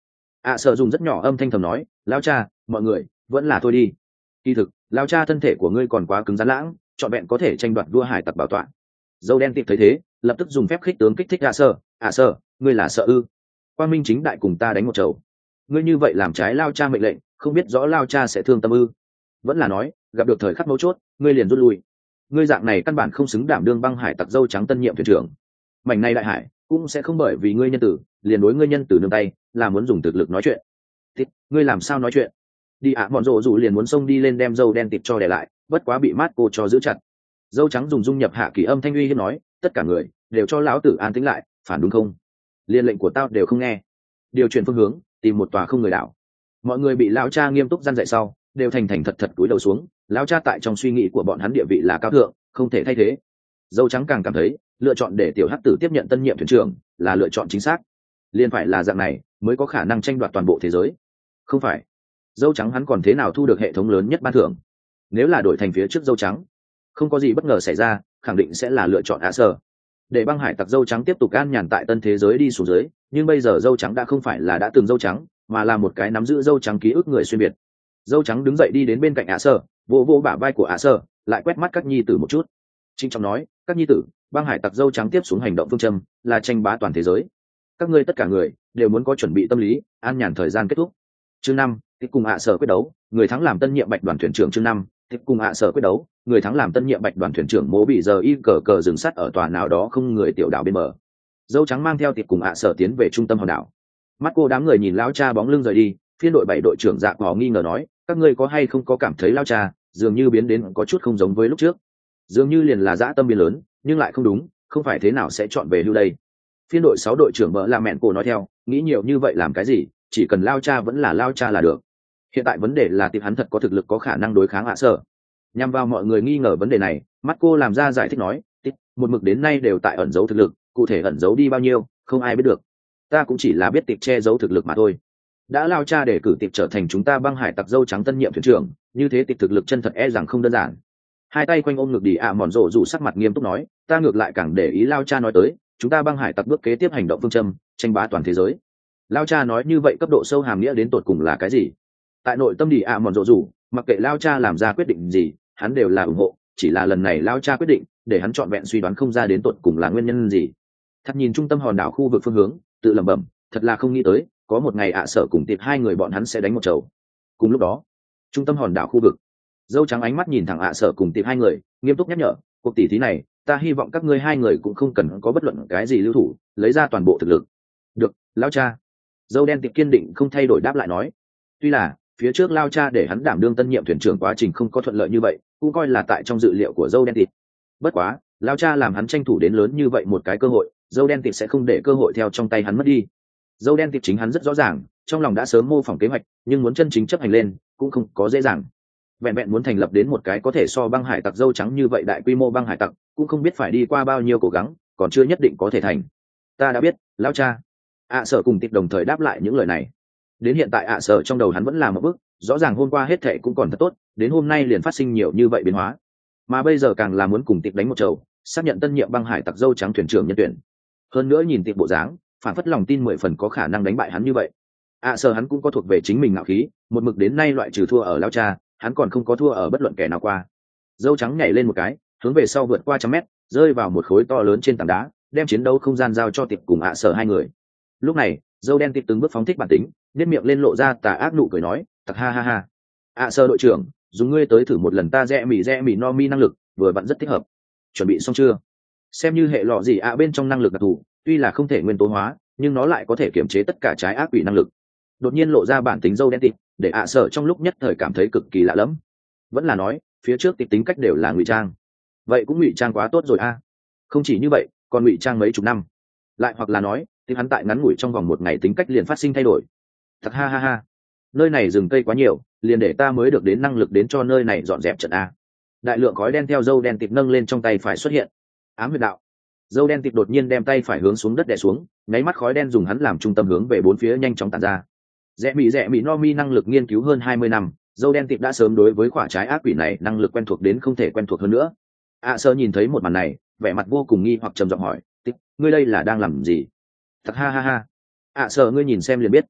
ạ sợ dùng rất nhỏ âm thanh thầm nói, lao cha, mọi người vẫn là thôi đi. Kỳ thực lao cha thân thể của ngươi còn quá cứng rắn lãng, trọn vẹn có thể tranh đoạt vua hải tặc bảo tọa. Dâu đen tiệp thấy thế lập tức dùng phép khích tướng kích thích ạ sợ. ạ sợ, ngươi là sợ ư? Quang minh chính đại cùng ta đánh một chầu, ngươi như vậy làm trái lao cha mệnh lệnh, không biết rõ lao cha sẽ thương tâm ư? Vẫn là nói gặp được thời khắc mấu chốt ngươi liền rút lui? Ngươi dạng này căn bản không xứng đảm đương băng hải tặc dâu trắng tân nhiệm thuyền trưởng. Mảnh này đại hải cũng sẽ không bởi vì ngươi nhân tử liền đối ngươi nhân tử nương tay, là muốn dùng thực lực nói chuyện. Thì, ngươi làm sao nói chuyện? Đi ạ à, bọn rộ rủ liền muốn xông đi lên đem dâu đen tịt cho để lại, bất quá bị mát cô cho giữ chặt. Dâu trắng dùng dung nhập hạ kỳ âm thanh uy hiếp nói, tất cả người đều cho lão tử an tĩnh lại, phản đúng không? Liên lệnh của tao đều không nghe, điều chuyển phương hướng, tìm một tòa không người đảo. Mọi người bị lão cha nghiêm túc răn dạy sau đều thành thành thật thật cúi đầu xuống. Lão cha tại trong suy nghĩ của bọn hắn địa vị là cao thượng, không thể thay thế. Dâu trắng càng cảm thấy lựa chọn để tiểu hắc tử tiếp nhận tân nhiệm thuyền trưởng là lựa chọn chính xác. Liên phải là dạng này mới có khả năng tranh đoạt toàn bộ thế giới. Không phải dâu trắng hắn còn thế nào thu được hệ thống lớn nhất ban thưởng? Nếu là đổi thành phía trước dâu trắng, không có gì bất ngờ xảy ra, khẳng định sẽ là lựa chọn ạ sở, để băng hải tặc dâu trắng tiếp tục an nhàn tại tân thế giới đi xuống dưới. Nhưng bây giờ dâu trắng đã không phải là đã từng dâu trắng, mà là một cái nắm giữ dâu trắng ký ức người xuyên biệt. Dâu trắng đứng dậy đi đến bên cạnh ạ sở, vỗ vỗ bả vai của ạ sở, lại quét mắt các nhi tử một chút. Trinh trọng nói, các nhi tử, băng hải tặc dâu trắng tiếp xuống hành động phương châm là tranh bá toàn thế giới. Các ngươi tất cả người đều muốn có chuẩn bị tâm lý, an nhàn thời gian kết thúc. Chương năm, tiếp cùng ạ sở quyết đấu, người thắng làm tân nhiệm bạch đoàn thuyền trưởng. Chương năm, tiếp cùng ạ sở quyết đấu, người thắng làm tân nhiệm bạch đoàn thuyền trưởng. Mố bị giờ y cờ cờ dừng sắt ở tòa nào đó không người tiểu đảo bên bờ. Dâu trắng mang theo tiệp cùng ạ sở tiến về trung tâm hòn đảo. Mắt cô đám người nhìn lão cha bóng lưng rời đi, phiên đội bảy đội trưởng dạ họ nghi ngờ nói, các ngươi có hay không có cảm thấy lão cha dường như biến đến có chút không giống với lúc trước, dường như liền là dã tâm biến lớn, nhưng lại không đúng, không phải thế nào sẽ chọn về lưu đây. Phiên đội sáu đội trưởng bỡ là mẹn cổ nói theo, nghĩ nhiều như vậy làm cái gì, chỉ cần lao cha vẫn là lao cha là được. Hiện tại vấn đề là tìm hắn thật có thực lực có khả năng đối kháng ạ sở. Nhằm vào mọi người nghi ngờ vấn đề này, mắt cô làm ra giải thích nói, một mực đến nay đều tại ẩn giấu thực lực, cụ thể ẩn giấu đi bao nhiêu không ai biết được, ta cũng chỉ là biết tiệp che giấu thực lực mà thôi. Đã lao cha để cử tiệp trở thành chúng ta băng hải tặc dâu trắng tân nhiệm thuyền trưởng, như thế tiệp thực lực chân thật e rằng không đơn giản. Hai tay quanh ôm ngực đi ạ à mòn rộ rủ sắc mặt nghiêm túc nói, ta ngược lại càng để ý lao cha nói tới chúng ta băng hải tặc bước kế tiếp hành động phương châm tranh bá toàn thế giới. Lao cha nói như vậy cấp độ sâu hàm nghĩa đến tột cùng là cái gì? Tại nội tâm đi ạ à mòn rộ rủ, mặc kệ lao cha làm ra quyết định gì hắn đều là ủng hộ, chỉ là lần này lao cha quyết định để hắn trọn vẹn suy đoán không ra đến tột cùng là nguyên nhân gì. Thật nhìn trung tâm hòn đảo khu vực phương hướng, tự lẩm bẩm, thật là không nghĩ tới có một ngày ạ à sở cùng tiệp hai người bọn hắn sẽ đánh một chầu. Cùng lúc đó trung tâm hòn đảo khu vực, dâu trắng ánh mắt nhìn thẳng ạ à sở cùng tiệp hai người, nghiêm túc nhắc nhở, cuộc tỷ thí này ta hy vọng các ngươi hai người cũng không cần có bất luận cái gì lưu thủ, lấy ra toàn bộ thực lực. Được, lao cha. Dâu đen tiệp kiên định không thay đổi đáp lại nói. Tuy là phía trước lao cha để hắn đảm đương tân nhiệm thuyền trưởng quá trình không có thuận lợi như vậy, cũng coi là tại trong dự liệu của dâu đen tiệp. Bất quá lao cha làm hắn tranh thủ đến lớn như vậy một cái cơ hội, dâu đen tiệp sẽ không để cơ hội theo trong tay hắn mất đi. Dâu đen tiệp chính hắn rất rõ ràng, trong lòng đã sớm mô phỏng kế hoạch, nhưng muốn chân chính chấp hành lên cũng không có dễ dàng. Vẹn vẹn muốn thành lập đến một cái có thể so băng hải tặc dâu trắng như vậy đại quy mô băng hải tặc, cũng không biết phải đi qua bao nhiêu cố gắng, còn chưa nhất định có thể thành. Ta đã biết, lão cha. ạ sở cùng tiệp đồng thời đáp lại những lời này. Đến hiện tại ạ sở trong đầu hắn vẫn là một bước, rõ ràng hôm qua hết thệ cũng còn thật tốt, đến hôm nay liền phát sinh nhiều như vậy biến hóa, mà bây giờ càng là muốn cùng tiệp đánh một chầu, xác nhận tân nhiệm băng hải tặc dâu trắng thuyền trưởng nhân tuyển. Hơn nữa nhìn tiệp bộ dáng, phản phất lòng tin mười phần có khả năng đánh bại hắn như vậy. ạ sở hắn cũng có thuộc về chính mình ngạo khí, một mực đến nay loại trừ thua ở lão cha, hắn còn không có thua ở bất luận kẻ nào qua. Dâu trắng nhảy lên một cái, hướng về sau vượt qua trăm mét, rơi vào một khối to lớn trên tảng đá, đem chiến đấu không gian giao cho tiệp cùng ạ sở hai người. Lúc này dâu đen tiệp từng bước phóng thích bản tính, nếp miệng lên lộ ra tà ác nụ cười nói, tặc ha ha ha. ạ sở đội trưởng, dùng ngươi tới thử một lần ta rẽ mì rẽ mì no mi năng lực, vừa vặn rất thích hợp. Chuẩn bị xong chưa? Xem như hệ lọ gì ạ bên trong năng lực đặc thù, tuy là không thể nguyên tố hóa, nhưng nó lại có thể kiểm chế tất cả trái ác quỷ năng lực. Đột nhiên lộ ra bản tính dâu đen tiệp, để ạ sở trong lúc nhất thời cảm thấy cực kỳ lạ lẫm. Vẫn là nói phía trước tiệp tính cách đều là ngụy trang, vậy cũng ngụy trang quá tốt rồi a. Không chỉ như vậy, còn ngụy trang mấy chục năm. Lại hoặc là nói tiệp hắn tại ngắn ngủi trong vòng một ngày tính cách liền phát sinh thay đổi. Thật ha ha ha, nơi này rừng cây quá nhiều, liền để ta mới được đến năng lực đến cho nơi này dọn dẹp trận a. Đại lượng khói đen theo dâu đen tiệp nâng lên trong tay phải xuất hiện. Ám huyệt đạo. Dâu đen tiệp đột nhiên đem tay phải hướng xuống đất đè xuống, nháy mắt khói đen dùng hắn làm trung tâm hướng về bốn phía nhanh chóng tản ra. Rẽ mỹ rẽ mỹ no mi năng lực nghiên cứu hơn hai mươi năm, dâu đen tiệp đã sớm đối với quả trái ác quỷ này năng lực quen thuộc đến không thể quen thuộc hơn nữa. ạ sơ nhìn thấy một màn này, vẻ mặt vô cùng nghi hoặc trầm giọng hỏi, tiệp, ngươi đây là đang làm gì? Thật ha ha ha. ạ sơ ngươi nhìn xem liền biết.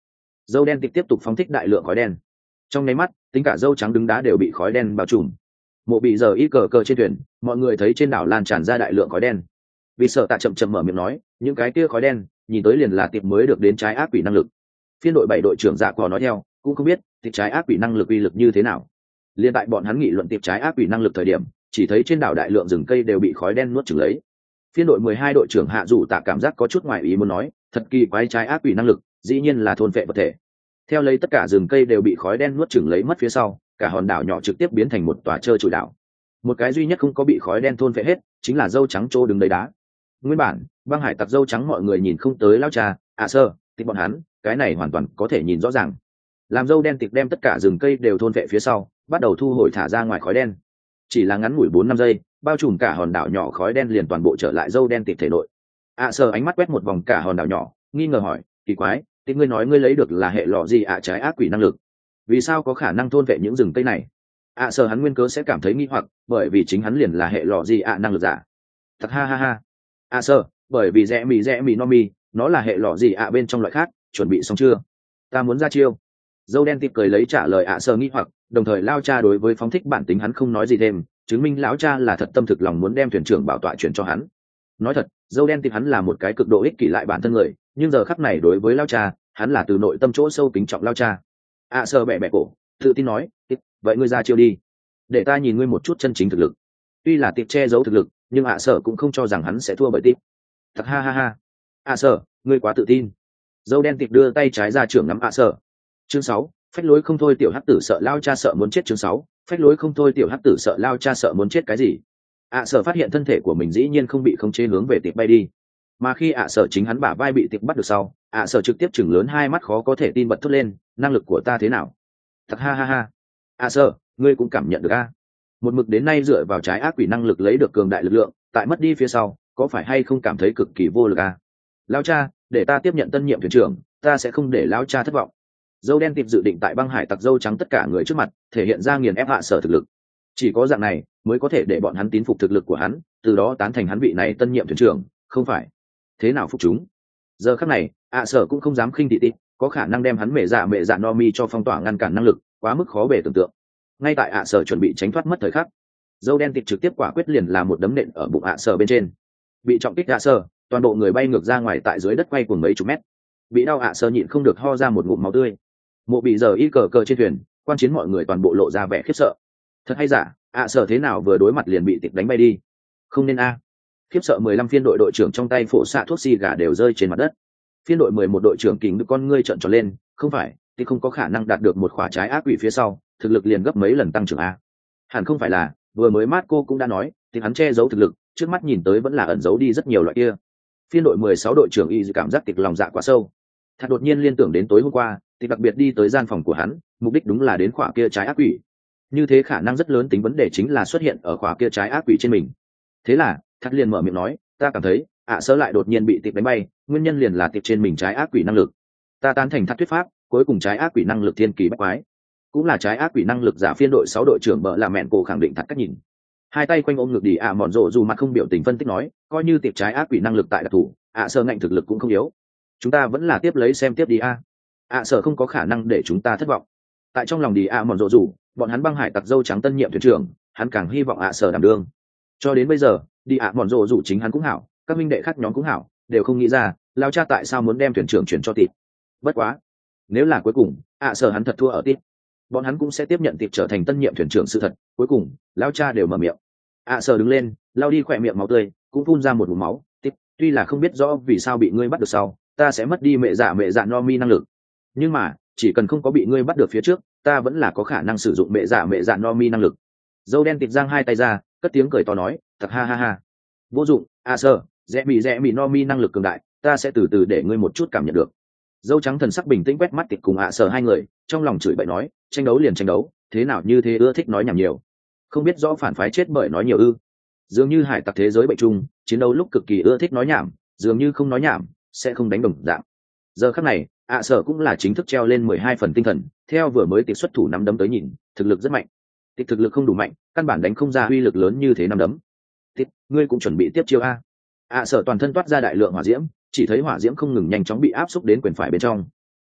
dâu đen tịp tiếp tục phóng thích đại lượng khói đen. Trong nháy mắt tính cả dâu trắng đứng đá đều bị khói đen bao trùm. Mộ bị giờ y cờ cờ trên thuyền, mọi người thấy trên đảo lan tràn ra đại lượng khói đen. Vì sợ tạ chậm chậm mở miệng nói, những cái kia khói đen nhìn tới liền là tiệp mới được đến trái ác quỷ năng lực. Phiên đội bảy đội trưởng dạ cò nói theo, cũng không biết tiệp trái ác quỷ năng lực uy lực như thế nào. Liên tại bọn hắn nghị luận tiệp trái ác quỷ năng lực thời điểm, chỉ thấy trên đảo đại lượng rừng cây đều bị khói đen nuốt chửng lấy. Phiên đội mười hai đội trưởng hạ dù tạ cảm giác có chút ngoài ý muốn nói, thật kỳ quái, trái ác quỷ năng lực dĩ nhiên là thôn phệ vật thể. Theo lấy tất cả rừng cây đều bị khói đen nuốt chửng lấy mất phía sau, cả hòn đảo nhỏ trực tiếp biến thành một tòa trơ trụi đảo. Một cái duy nhất không có bị khói đen thôn phệ hết chính là dâu trắng trô đứng đầy đá. Nguyên bản băng hải tặc dâu trắng mọi người nhìn không tới lao trà ạ sơ thì bọn hắn cái này hoàn toàn có thể nhìn rõ ràng. Làm dâu đen tịch đem tất cả rừng cây đều thôn vệ phía sau, bắt đầu thu hồi thả ra ngoài khói đen. Chỉ là ngắn ngủi bốn năm giây, bao trùm cả hòn đảo nhỏ khói đen liền toàn bộ trở lại dâu đen tịch thể nội. ạ sơ ánh mắt quét một vòng cả hòn đảo nhỏ, nghi ngờ hỏi, kỳ quái, thì ngươi nói ngươi lấy được là hệ lọ gì ạ trái ác quỷ năng lực, vì sao có khả năng thôn vệ những rừng cây này? ạ sơ hắn nguyên cớ sẽ cảm thấy nghi hoặc, bởi vì chính hắn liền là hệ lọ gì ạ năng lực giả. Thật ha ha ha. ạ sơ, bởi vì rẽ mì rẽ mì no mi, nó là hệ lọ gì ạ bên trong loại khác, chuẩn bị xong chưa? Ta muốn ra chiêu. Dâu đen tịp cười lấy trả lời ạ sơ nghi hoặc, đồng thời lao cha đối với phóng thích bản tính hắn không nói gì thêm, chứng minh lão cha là thật tâm thực lòng muốn đem thuyền trưởng bảo tọa chuyển cho hắn. Nói thật, dâu đen tịp hắn là một cái cực độ ích kỷ lại bản thân người, nhưng giờ khắc này đối với lao cha, hắn là từ nội tâm chỗ sâu kính trọng lao cha. ạ sơ bẹ bẹ cổ, tự tin nói, vậy ngươi ra chiêu đi, để ta nhìn ngươi một chút chân chính thực lực. Tuy là tịp che giấu thực lực, nhưng ạ sơ cũng không cho rằng hắn sẽ thua bởi tịp. Thật ha ha ha. ạ sơ, ngươi quá tự tin. Dâu đen tịp đưa tay trái ra trưởng nắm ạ sơ. Chương sáu, phách lối không thôi tiểu hắc tử sợ lao cha sợ muốn chết. Chương sáu, phách lối không thôi tiểu hắc tử sợ lao cha sợ muốn chết cái gì? ạ sở phát hiện thân thể của mình dĩ nhiên không bị khống chế hướng về tiệp bay đi, mà khi ạ sở chính hắn bả vai bị tiệp bắt được sau, ạ sở trực tiếp chừng lớn hai mắt khó có thể tin bật thốt lên, năng lực của ta thế nào? Thật ha ha ha. ạ sở, ngươi cũng cảm nhận được a? Một mực đến nay dựa vào trái ác quỷ năng lực lấy được cường đại lực lượng, tại mất đi phía sau, có phải hay không cảm thấy cực kỳ vô lực a? Lao cha, để ta tiếp nhận tân nhiệm thuyền trưởng, ta sẽ không để lao cha thất vọng. Dâu đen tiệp dự định tại băng hải tặc dâu trắng tất cả người trước mặt thể hiện ra nghiền ép ạ sở thực lực, chỉ có dạng này mới có thể để bọn hắn tín phục thực lực của hắn, từ đó tán thành hắn vị này tân nhiệm thuyền trưởng, không phải thế nào phục chúng. Giờ khắc này ạ sở cũng không dám khinh thị tịp, có khả năng đem hắn mẹ dạ mẹ dạ no mi cho phong tỏa ngăn cản năng lực quá mức khó bề tưởng tượng. Ngay tại ạ sở chuẩn bị tránh thoát mất thời khắc, dâu đen tiệp trực tiếp quả quyết liền là một đấm nện ở bụng ạ sở bên trên, bị trọng kích ạ sở toàn bộ người bay ngược ra ngoài tại dưới đất quay cuồng mấy chục mét, bị đau ạ sở nhịn không được ho ra một ngụm máu tươi. Mộ bị giờ y cờ cờ trên thuyền, quan chiến mọi người toàn bộ lộ ra vẻ khiếp sợ. Thật hay giả, ạ sở thế nào vừa đối mặt liền bị tịch đánh bay đi? Không nên a. Khiếp sợ mười lăm phiên đội đội trưởng trong tay phổ xạ thuốc xì gà đều rơi trên mặt đất. Phiên đội mười một đội trưởng kính được con ngươi trợn tròn lên, không phải, thì không có khả năng đạt được một quả trái ác quỷ phía sau, thực lực liền gấp mấy lần tăng trưởng a. Hẳn không phải là, vừa mới mát cô cũng đã nói, thì hắn che giấu thực lực, trước mắt nhìn tới vẫn là ẩn giấu đi rất nhiều loại kia. Phiên đội mười sáu đội trưởng y cảm giác tịch lòng dạ quá sâu. Thật đột nhiên liên tưởng đến tối hôm qua, thì đặc biệt đi tới gian phòng của hắn, mục đích đúng là đến khỏa kia trái ác quỷ. Như thế khả năng rất lớn tính vấn đề chính là xuất hiện ở khỏa kia trái ác quỷ trên mình. Thế là Thắt liền mở miệng nói, ta cảm thấy ạ sơ lại đột nhiên bị tịp đánh bay, nguyên nhân liền là tịp trên mình trái ác quỷ năng lực. Ta tán thành Thắt thuyết pháp, cuối cùng trái ác quỷ năng lực thiên kỳ bách quái, cũng là trái ác quỷ năng lực giả phiên đội sáu đội trưởng bợ là mẹn cổ khẳng định Thắt cách nhìn. Hai tay quanh ôm ngực đi ạ mòn rộ dù mặt không biểu tình phân tích nói, coi như tịp trái ác quỷ năng lực tại đặc thủ, ạ sơ ngạnh thực lực cũng không yếu, chúng ta vẫn là tiếp lấy xem tiếp đi a. ạ sở không có khả năng để chúng ta thất vọng. Tại trong lòng đi ạ mòn rộ rủ, bọn hắn băng hải tặc dâu trắng tân nhiệm thuyền trưởng, hắn càng hy vọng ạ sở đảm đương. Cho đến bây giờ đi ạ mòn rộ rủ chính hắn cũng hảo, các minh đệ khác nhóm cũng hảo, đều không nghĩ ra lao cha tại sao muốn đem thuyền trưởng chuyển cho tịp. Bất quá nếu là cuối cùng ạ sở hắn thật thua ở tịp, bọn hắn cũng sẽ tiếp nhận tịp trở thành tân nhiệm thuyền trưởng sự thật. Cuối cùng lao cha đều mở miệng. ạ sở đứng lên lao đi khỏe miệng máu tươi, cũng phun ra một ngụm máu. Tịp, tuy là không biết rõ vì sao bị ngươi bắt được sau, ta sẽ mất đi mẹ dạ mẹ dạ no mi năng lực, nhưng mà chỉ cần không có bị ngươi bắt được phía trước, ta vẫn là có khả năng sử dụng mẹ dạ mẹ dạ no mi năng lực. Dâu đen tịt giang hai tay ra, cất tiếng cười to nói, thật ha ha ha. Vô dụng, a sơ, rẽ mì rẽ mì no mi năng lực cường đại, ta sẽ từ từ để ngươi một chút cảm nhận được. Dâu trắng thần sắc bình tĩnh quét mắt tịt cùng ạ sơ hai người, trong lòng chửi bậy nói, tranh đấu liền tranh đấu, thế nào như thế ưa thích nói nhảm nhiều, không biết rõ phản phái chết bởi nói nhiều ư? Dường như hải tặc thế giới bệnh chung, chiến đấu lúc cực kỳ ưa thích nói nhảm, dường như không nói nhảm sẽ không đánh đồng dạng. Giờ khắc này ạ sở cũng là chính thức treo lên mười hai phần tinh thần, theo vừa mới tịch xuất thủ nắm đấm tới nhìn, thực lực rất mạnh. Tịch thực lực không đủ mạnh, căn bản đánh không ra uy lực lớn như thế nắm đấm. Tịch, ngươi cũng chuẩn bị tiếp chiêu a? ạ sở toàn thân toát ra đại lượng hỏa diễm, chỉ thấy hỏa diễm không ngừng nhanh chóng bị áp xúc đến quyền phải bên trong.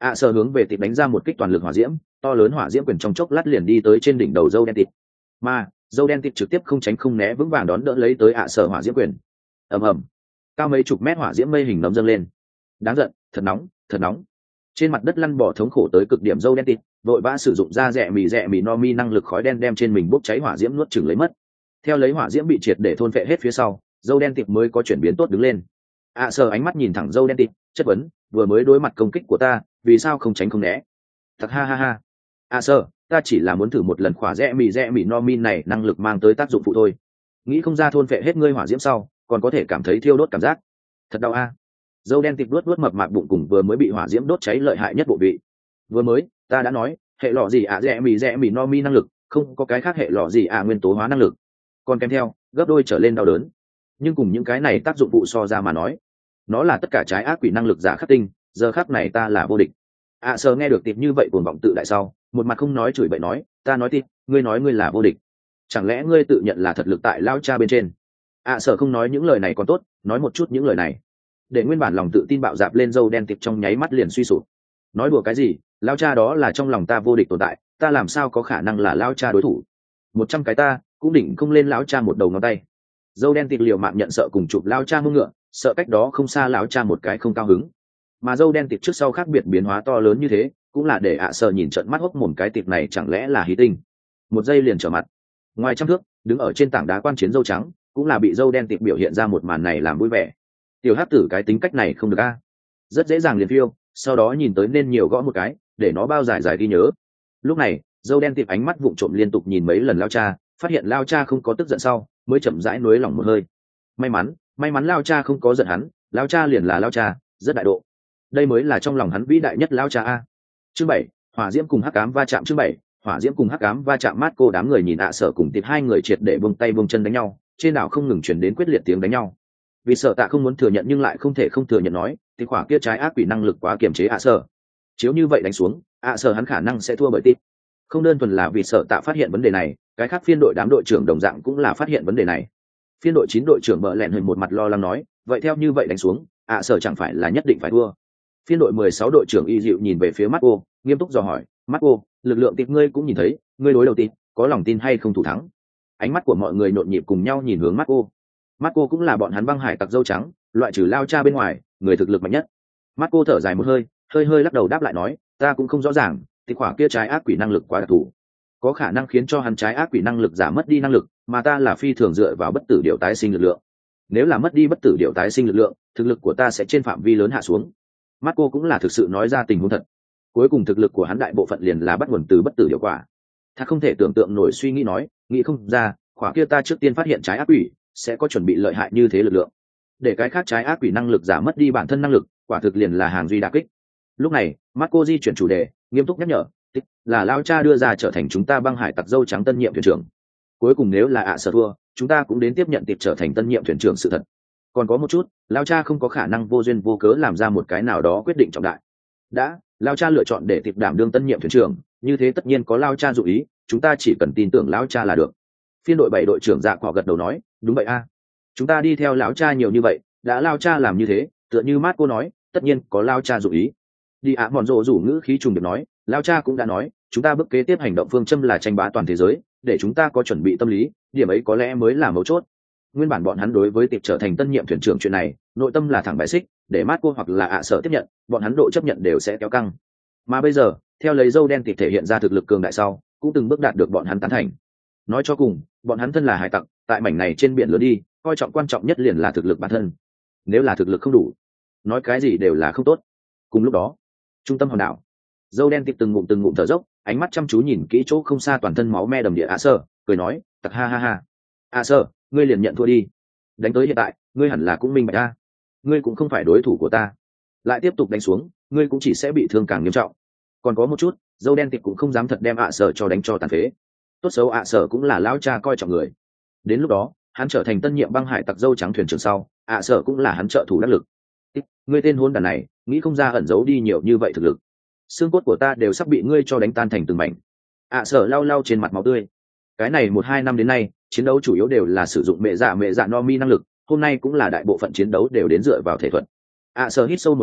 ạ sở hướng về tịp đánh ra một kích toàn lực hỏa diễm, to lớn hỏa diễm quyền trong chốc lát liền đi tới trên đỉnh đầu dâu đen tịp, mà dâu đen tịp trực tiếp không tránh không né vững vàng đón đỡ lấy tới ạ sở hỏa diễm quyền. ầm ầm, cao mấy chục mét hỏa diễm mây hình nấm dâng lên. Đáng giận, thật nóng, thật nóng. Trên mặt đất lăn bò thống khổ tới cực điểm dâu đen tịp, vội vã sử dụng da rẻ mì rẻ mì no mi năng lực khói đen đem trên mình bốc cháy hỏa diễm nuốt chửng lấy mất. Theo lấy hỏa diễm bị triệt để thôn phệ hết phía sau, dâu đen tịp mới có chuyển biến tốt đứng lên. ạ sở ánh mắt nhìn thẳng dâu đen tịp, chất vấn, vừa mới đối mặt công kích của ta, vì sao không tránh không né? Thật ha ha ha. ạ sở, ta chỉ là muốn thử một lần khỏa rẽ mì rẽ mì no mi này năng lực mang tới tác dụng phụ thôi. Nghĩ không ra thôn phệ hết ngươi hỏa diễm sau, còn có thể cảm thấy thiêu đốt cảm giác. Thật đau a. Dâu đen tịp đuốt đuốt mập mạp bụng cùng vừa mới bị hỏa diễm đốt cháy lợi hại nhất bộ vị. Vừa mới, ta đã nói, hệ lọ gì ạ rẽ mì rẽ mì no mi năng lực, không có cái khác hệ lọ gì ạ nguyên tố hóa năng lực. Còn kèm theo, gấp đôi trở lên đau đớn. Nhưng cùng những cái này tác dụng phụ so ra mà nói, nó là tất cả trái ác quỷ năng lực giả khắc tinh, giờ khắc này ta là vô địch. ạ à, sờ nghe được tịp như vậy cuồng vọng tự đại sau, một mặt không nói chửi bậy nói, ta nói tịp, ngươi nói ngươi là vô địch, chẳng lẽ ngươi tự nhận là thật lực tại lao cha bên trên? ạ à, sờ không nói những lời này còn tốt, nói một chút những lời này để nguyên bản lòng tự tin bạo dạp lên dâu đen tịp trong nháy mắt liền suy sụp. Nói đùa cái gì, lao cha đó là trong lòng ta vô địch tồn tại, ta làm sao có khả năng là lao cha đối thủ? Một trăm cái ta cũng đỉnh không lên lão cha một đầu ngón tay. Dâu đen tịp liều mạng nhận sợ cùng chụp lao cha mông ngựa, sợ cách đó không xa lão cha một cái không cao hứng. Mà dâu đen tịp trước sau khác biệt biến hóa to lớn như thế, cũng là để ạ à sợ nhìn trận mắt hốc mồm, cái tịp này chẳng lẽ là hí tinh? Một giây liền trở mặt. Ngoài trăm thước, đứng ở trên tảng đá quan chiến dâu trắng, cũng là bị dâu đen tịp biểu hiện ra một màn này làm vui vẻ. Tiểu hát tử cái tính cách này không được a, rất dễ dàng liền phiêu, sau đó nhìn tới nên nhiều gõ một cái, để nó bao dài dài ghi nhớ. Lúc này, dâu đen tịp ánh mắt vụng trộm liên tục nhìn mấy lần lao cha, phát hiện lao cha không có tức giận sau, mới chậm rãi nuối lòng một hơi. May mắn, may mắn lao cha không có giận hắn, lao cha liền là lao cha, rất đại độ. Đây mới là trong lòng hắn vĩ đại nhất lao cha a. Chương bảy, hỏa diễm cùng hắc ám va chạm. Chương bảy, hỏa diễm cùng hắc ám va chạm. Mát cô đám người nhìn ạ à sở cùng tịp hai người triệt để buông tay buông chân đánh nhau, trên đảo không ngừng truyền đến quyết liệt tiếng đánh nhau. Vì sợ tạ không muốn thừa nhận nhưng lại không thể không thừa nhận nói, thì khỏa kia trái ác quỷ năng lực quá kiềm chế ạ à sở. Chiếu như vậy đánh xuống, ạ à sở hắn khả năng sẽ thua bởi tịp. Không đơn thuần là vì sợ tạ phát hiện vấn đề này, cái khác phiên đội đám đội trưởng đồng dạng cũng là phát hiện vấn đề này. Phiên đội chín đội trưởng bợ lẹn hơi một mặt lo lắng nói, vậy theo như vậy đánh xuống, ạ à sở chẳng phải là nhất định phải thua? Phiên đội mười sáu đội trưởng y dịu nhìn về phía Marco, nghiêm túc dò hỏi, Marco, lực lượng tịp ngươi cũng nhìn thấy, ngươi đối đầu tịp, có lòng tin hay không thủ thắng? Ánh mắt của mọi người nhộn nhịp cùng nhau nhìn hướng Marco. Marco cũng là bọn hắn băng hải tặc dâu trắng, loại trừ lao cha bên ngoài, người thực lực mạnh nhất. Marco thở dài một hơi, hơi hơi lắc đầu đáp lại nói, ta cũng không rõ ràng, tịp khỏa kia trái ác quỷ năng lực quá đặc thù, có khả năng khiến cho hắn trái ác quỷ năng lực giảm mất đi năng lực, mà ta là phi thường dựa vào bất tử điệu tái sinh lực lượng. Nếu là mất đi bất tử điệu tái sinh lực lượng, thực lực của ta sẽ trên phạm vi lớn hạ xuống. Marco cũng là thực sự nói ra tình huống thật. Cuối cùng thực lực của hắn đại bộ phận liền là bắt nguồn từ bất tử hiệu quả. Thật không thể tưởng tượng nổi, suy nghĩ nói, nghĩ không ra, khỏa kia ta trước tiên phát hiện trái ác quỷ, sẽ có chuẩn bị lợi hại như thế lực lượng. Để cái khác trái ác quỷ năng lực giảm mất đi bản thân năng lực, quả thực liền là hàng duy đả kích. Lúc này, Marco di chuyển chủ đề, nghiêm túc nhắc nhở, là lao cha đưa ra trở thành chúng ta băng hải tặc dâu trắng tân nhiệm thuyền trưởng. Cuối cùng nếu là ạ à sở thua, chúng ta cũng đến tiếp nhận tiệp trở thành tân nhiệm thuyền trưởng sự thật. Còn có một chút, lao cha không có khả năng vô duyên vô cớ làm ra một cái nào đó quyết định trọng đại. Đã, lao cha lựa chọn để tiệp đảm đương tân nhiệm thuyền trưởng, như thế tất nhiên có lao cha dụ ý, chúng ta chỉ cần tin tưởng lao cha là được. Phiên đội bảy đội trưởng Dạ Cỏ gật đầu nói, đúng vậy a, chúng ta đi theo lão cha nhiều như vậy, đã lao cha làm như thế, tựa như mát cô nói, tất nhiên có lao cha dụ ý. Đi ạ mòn rộ rủ ngữ khí trùng được nói, lao cha cũng đã nói, chúng ta bước kế tiếp hành động phương châm là tranh bá toàn thế giới, để chúng ta có chuẩn bị tâm lý, điểm ấy có lẽ mới là mấu chốt. Nguyên bản bọn hắn đối với tiệp trở thành tân nhiệm thuyền trưởng chuyện này, nội tâm là thẳng bài xích, để mát cô hoặc là ạ sở tiếp nhận, bọn hắn độ chấp nhận đều sẽ kéo căng. Mà bây giờ, theo lấy dâu đen tiệp thể hiện ra thực lực cường đại sau, cũng từng bước đạt được bọn hắn tán thành. Nói cho cùng, bọn hắn thân là hải tặc, tại mảnh này trên biển lớn đi, coi trọng quan trọng nhất liền là thực lực bản thân. Nếu là thực lực không đủ, nói cái gì đều là không tốt. Cùng lúc đó, trung tâm hòn đảo, dâu đen tiệp từng ngụm từng ngụm thở dốc, ánh mắt chăm chú nhìn kỹ chỗ không xa toàn thân máu me đầm địa ạ sở, cười nói, tặc ha ha ha. ạ sở, ngươi liền nhận thua đi. Đánh tới hiện tại, ngươi hẳn là cũng minh bạch a, ngươi cũng không phải đối thủ của ta, lại tiếp tục đánh xuống, ngươi cũng chỉ sẽ bị thương càng nghiêm trọng. Còn có một chút, dâu đen tiệp cũng không dám thật đem ạ sở cho đánh cho tàn phế. Tốt xấu ạ sở cũng là lão cha coi trọng người. Đến lúc đó, hắn trở thành tân nhiệm băng hải tặc dâu trắng thuyền trưởng sau, ạ sở cũng là hắn trợ thủ đắc lực. Ngươi tên hôn đàn này, nghĩ không ra ẩn giấu đi nhiều như vậy thực lực. Xương cốt của ta đều sắp bị ngươi cho đánh tan thành từng mảnh. ạ sở lau lau trên mặt máu tươi. Cái này một hai năm đến nay, chiến đấu chủ yếu đều là sử dụng mẹ dạ mẹ dạ no mi năng lực, hôm nay cũng là đại bộ phận chiến đấu đều đến dựa vào thể thuật. ạ sở hít sâu một hơi,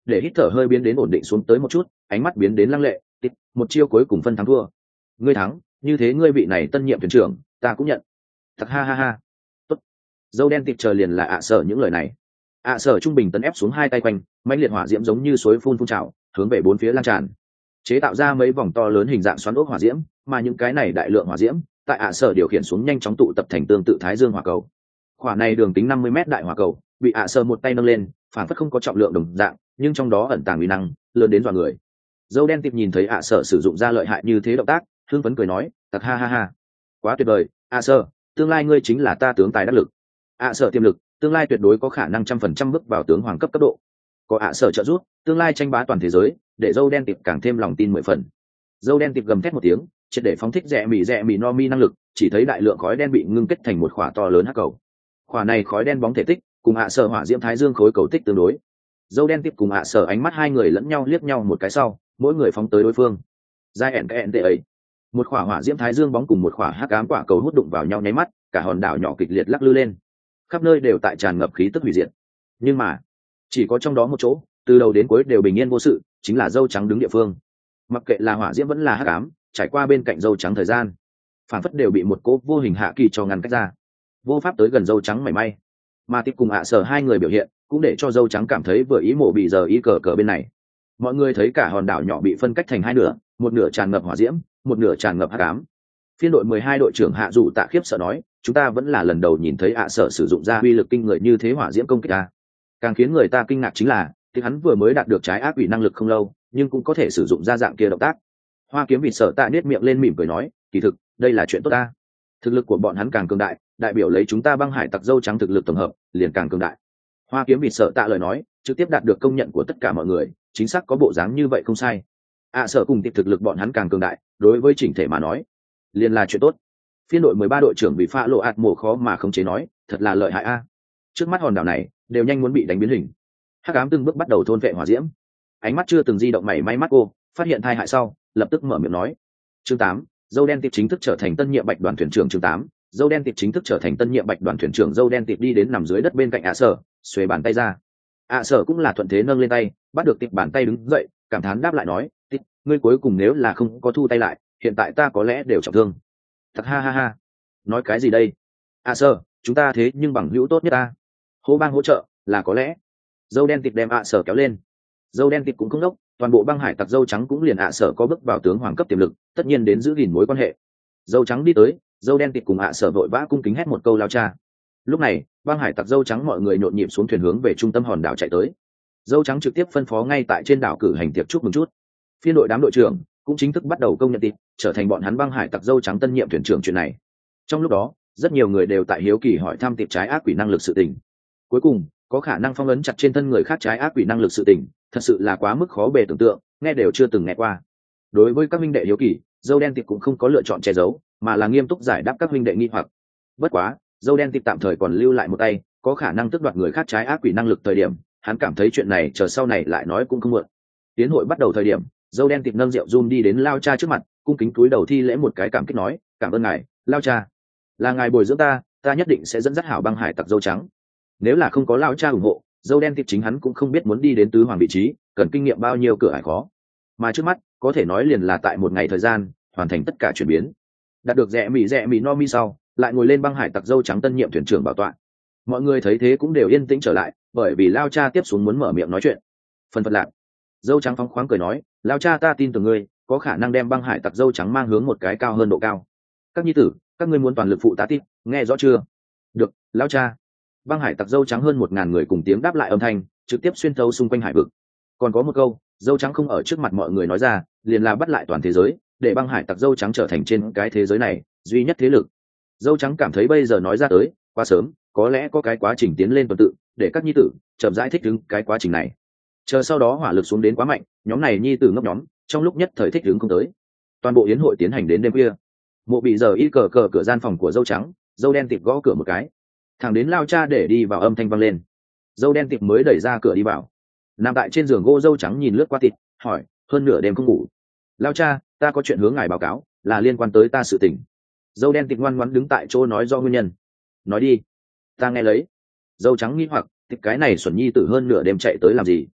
để hít thở hơi biến đến ổn định xuống tới một chút, ánh mắt biến đến lăng lệ. Tít, một chiêu cuối cùng phân thắng thua. Ngươi thắng, như thế ngươi vị này tân nhiệm thuyền trưởng ta cũng nhận. Thật ha ha ha. Tốt. Dâu đen tịt chờ liền là ạ sở những lời này. ạ sở trung bình tấn ép xuống hai tay quanh, mãnh liệt hỏa diễm giống như suối phun phun trào, hướng về bốn phía lan tràn, chế tạo ra mấy vòng to lớn hình dạng xoắn ốc hỏa diễm, mà những cái này đại lượng hỏa diễm tại ạ sở điều khiển xuống nhanh chóng tụ tập thành tương tự thái dương hỏa cầu. Quả này đường kính năm mươi mét đại hỏa cầu bị ạ sở một tay nâng lên, phản phất không có trọng lượng đồng dạng, nhưng trong đó ẩn tàng uy năng lớn đến dọa người. Dâu đen tịt nhìn thấy ạ sở sử dụng ra lợi hại như thế động tác, hưng phấn cười nói, thật ha ha ha, quá tuyệt vời, ạ sở, tương lai ngươi chính là ta tướng tài đắc lực. ạ sở tiềm lực tương lai tuyệt đối có khả năng trăm phần trăm bước vào tướng hoàng cấp cấp độ, có ạ sở trợ giúp tương lai tranh bá toàn thế giới, để dâu đen tịt càng thêm lòng tin mười phần. Dâu đen tịt gầm thét một tiếng, triệt để phóng thích rẽ mì rẽ mì no mi năng lực, chỉ thấy đại lượng khói đen bị ngưng kết thành một khỏa to lớn hắc cầu. Khỏa này khói đen bóng thể tích cùng ạ sở hỏa diễm thái dương khối cầu tích tương đối. Dâu đen tịt cùng ạ sở ánh mắt hai người lẫn nhau liếc nhau một cái sau, mỗi người phóng tới đối phương. Giai ẻn cái ẻn tệ ấy, một khỏa hỏa diễm thái dương bóng cùng một khỏa hắc ám quả cầu hút đụng vào nhau nháy mắt, cả hòn đảo nhỏ kịch liệt lắc lư lên, khắp nơi đều tại tràn ngập khí tức hủy diệt. Nhưng mà chỉ có trong đó một chỗ từ đầu đến cuối đều bình yên vô sự, chính là dâu trắng đứng địa phương. Mặc kệ là hỏa diễm vẫn là hắc ám, trải qua bên cạnh dâu trắng thời gian, phản phất đều bị một cỗ vô hình hạ kỳ cho ngăn cách ra, vô pháp tới gần dâu trắng mảy may. Mà tiếp cùng ạ sở hai người biểu hiện cũng để cho dâu trắng cảm thấy vừa ý mộ bị giờ ý cờ cờ bên này. Mọi người thấy cả hòn đảo nhỏ bị phân cách thành hai nửa, một nửa tràn ngập hỏa diễm, một nửa tràn ngập hắc ám. Phiên đội mười hai đội trưởng Hạ Dụ Tạ khiếp sợ nói, chúng ta vẫn là lần đầu nhìn thấy ạ sở sử dụng ra uy lực kinh người như thế hỏa diễm công kích ta. Càng khiến người ta kinh ngạc chính là, thì hắn vừa mới đạt được trái ác quỷ năng lực không lâu, nhưng cũng có thể sử dụng ra dạng kia động tác. Hoa kiếm vịt sợ tạ nết miệng lên mỉm cười nói, kỳ thực đây là chuyện tốt ta. Thực lực của bọn hắn càng cường đại, đại biểu lấy chúng ta băng hải tặc dâu trắng thực lực tổng hợp liền càng cường đại. Hoa kiếm vịt sợ tạ lời nói trực tiếp đạt được công nhận của tất cả mọi người, chính xác có bộ dáng như vậy không sai. ạ sở cùng tiếp thực lực bọn hắn càng cường đại, đối với chỉnh thể mà nói liền là chuyện tốt. Phiên đội mười ba đội trưởng bị pha lộ ạt mổ khó mà không chế nói, thật là lợi hại a. Trước mắt hòn đảo này đều nhanh muốn bị đánh biến hình. Hắc ám từng bước bắt đầu thôn vệ hỏa diễm, ánh mắt chưa từng di động mảy may mắt cô phát hiện thai hại sau lập tức mở miệng nói. Chương tám, dâu đen tiệp chính thức trở thành tân nhiệm bạch đoàn thuyền trưởng. Chương tám, dâu đen tiệp chính thức trở thành tân nhiệm bạch đoàn thuyền trưởng. Dâu đen tiệp đi đến nằm dưới đất bên cạnh ạ sở, xuề bàn tay ra. ạ sở cũng là thuận thế nâng lên tay, bắt được tiệp bàn tay đứng dậy, cảm thán đáp lại nói, tiệp, ngươi cuối cùng nếu là không có thu tay lại, hiện tại ta có lẽ đều trọng thương. Thật ha ha ha, nói cái gì đây? ạ sở, chúng ta thế nhưng bằng hữu tốt nhất ta. Hô bang hỗ trợ là có lẽ. Dâu đen tiệp đem ạ sở kéo lên. Dâu đen tiệp cũng không đốc, toàn bộ băng hải tặc dâu trắng cũng liền ạ sở có bước vào tướng hoàng cấp tiềm lực, tất nhiên đến giữ gìn mối quan hệ. Dâu trắng đi tới, dâu đen tiệp cùng ạ sở vội vã cung kính hét một câu lao cha. Lúc này băng hải tặc dâu trắng mọi người nhộn nhịp xuống thuyền hướng về trung tâm hòn đảo chạy tới. Dâu trắng trực tiếp phân phó ngay tại trên đảo cử hành tiệc chúc mừng chút. Phiên đội đám đội trưởng cũng chính thức bắt đầu công nhận tiệp, trở thành bọn hắn băng hải tặc dâu trắng tân nhiệm thuyền trưởng chuyện này. Trong lúc đó rất nhiều người đều tại hiếu kỳ hỏi thăm tiệp trái ác quỷ năng lực sự tình. Cuối cùng có khả năng phong ấn chặt trên thân người khác trái ác quỷ năng lực sự tình, thật sự là quá mức khó bề tưởng tượng, nghe đều chưa từng nghe qua. Đối với các huynh đệ hiếu kỳ, dâu đen tiệp cũng không có lựa chọn che giấu, mà là nghiêm túc giải đáp các huynh đệ nghi hoặc. Bất quá dâu đen tiệp tạm thời còn lưu lại một tay, có khả năng tước đoạt người khác trái ác quỷ năng lực thời điểm, hắn cảm thấy chuyện này chờ sau này lại nói cũng không muộn. Tiến hội bắt đầu thời điểm, dâu đen tiệp nâng rượu run đi đến lao cha trước mặt, cung kính cúi đầu thi lễ một cái cảm kích nói, cảm ơn ngài lao cha, là ngài bồi dưỡng ta, ta nhất định sẽ dẫn dắt hảo băng hải tặc dâu trắng. Nếu là không có lao cha ủng hộ, dâu đen tiệp chính hắn cũng không biết muốn đi đến tứ hoàng vị trí cần kinh nghiệm bao nhiêu cửa ải khó, mà trước mắt có thể nói liền là tại một ngày thời gian hoàn thành tất cả chuyển biến. Đạt được rẽ mì rẽ mì no mi sau, lại ngồi lên băng hải tặc dâu trắng tân nhiệm thuyền trưởng bảo tọa. Mọi người thấy thế cũng đều yên tĩnh trở lại, bởi vì lao cha tiếp xuống muốn mở miệng nói chuyện. Phần phật lạc, dâu trắng phóng khoáng cười nói, lao cha ta tin tưởng ngươi, có khả năng đem băng hải tặc dâu trắng mang hướng một cái cao hơn độ cao. Các nhi tử, các ngươi muốn toàn lực phụ tá tiếp, nghe rõ chưa? Được, lao cha. Băng hải tặc dâu trắng hơn một ngàn người cùng tiếng đáp lại âm thanh trực tiếp xuyên thấu xung quanh hải vực. Còn có một câu dâu trắng không ở trước mặt mọi người nói ra, liền là bắt lại toàn thế giới, để băng hải tặc dâu trắng trở thành trên cái thế giới này duy nhất thế lực. Dâu trắng cảm thấy bây giờ nói ra tới quá sớm, có lẽ có cái quá trình tiến lên tuần tự, để các nhi tử chậm rãi thích ứng cái quá trình này, chờ sau đó hỏa lực xuống đến quá mạnh, nhóm này nhi tử ngốc nhóm trong lúc nhất thời thích ứng không tới. Toàn bộ yến hội tiến hành đến đêm khuya. Mộ bị giờ y cờ cờ cửa gian phòng của dâu trắng, dâu đen tịp gõ cửa một cái, thẳng đến lao cha để đi vào âm thanh vang lên. Dâu đen tịp mới đẩy ra cửa đi vào. Nằm tại trên giường gỗ dâu trắng nhìn lướt qua tịp, hỏi, hơn nửa đêm không ngủ? Lao cha, ta có chuyện hướng ngài báo cáo, là liên quan tới ta sự tình. Dâu đen tịp ngoan ngoãn đứng tại chỗ nói do nguyên nhân. Nói đi, ta nghe lấy. Dâu trắng nghi hoặc, tịp cái này xuẩn nhi tử hơn nửa đêm chạy tới làm gì?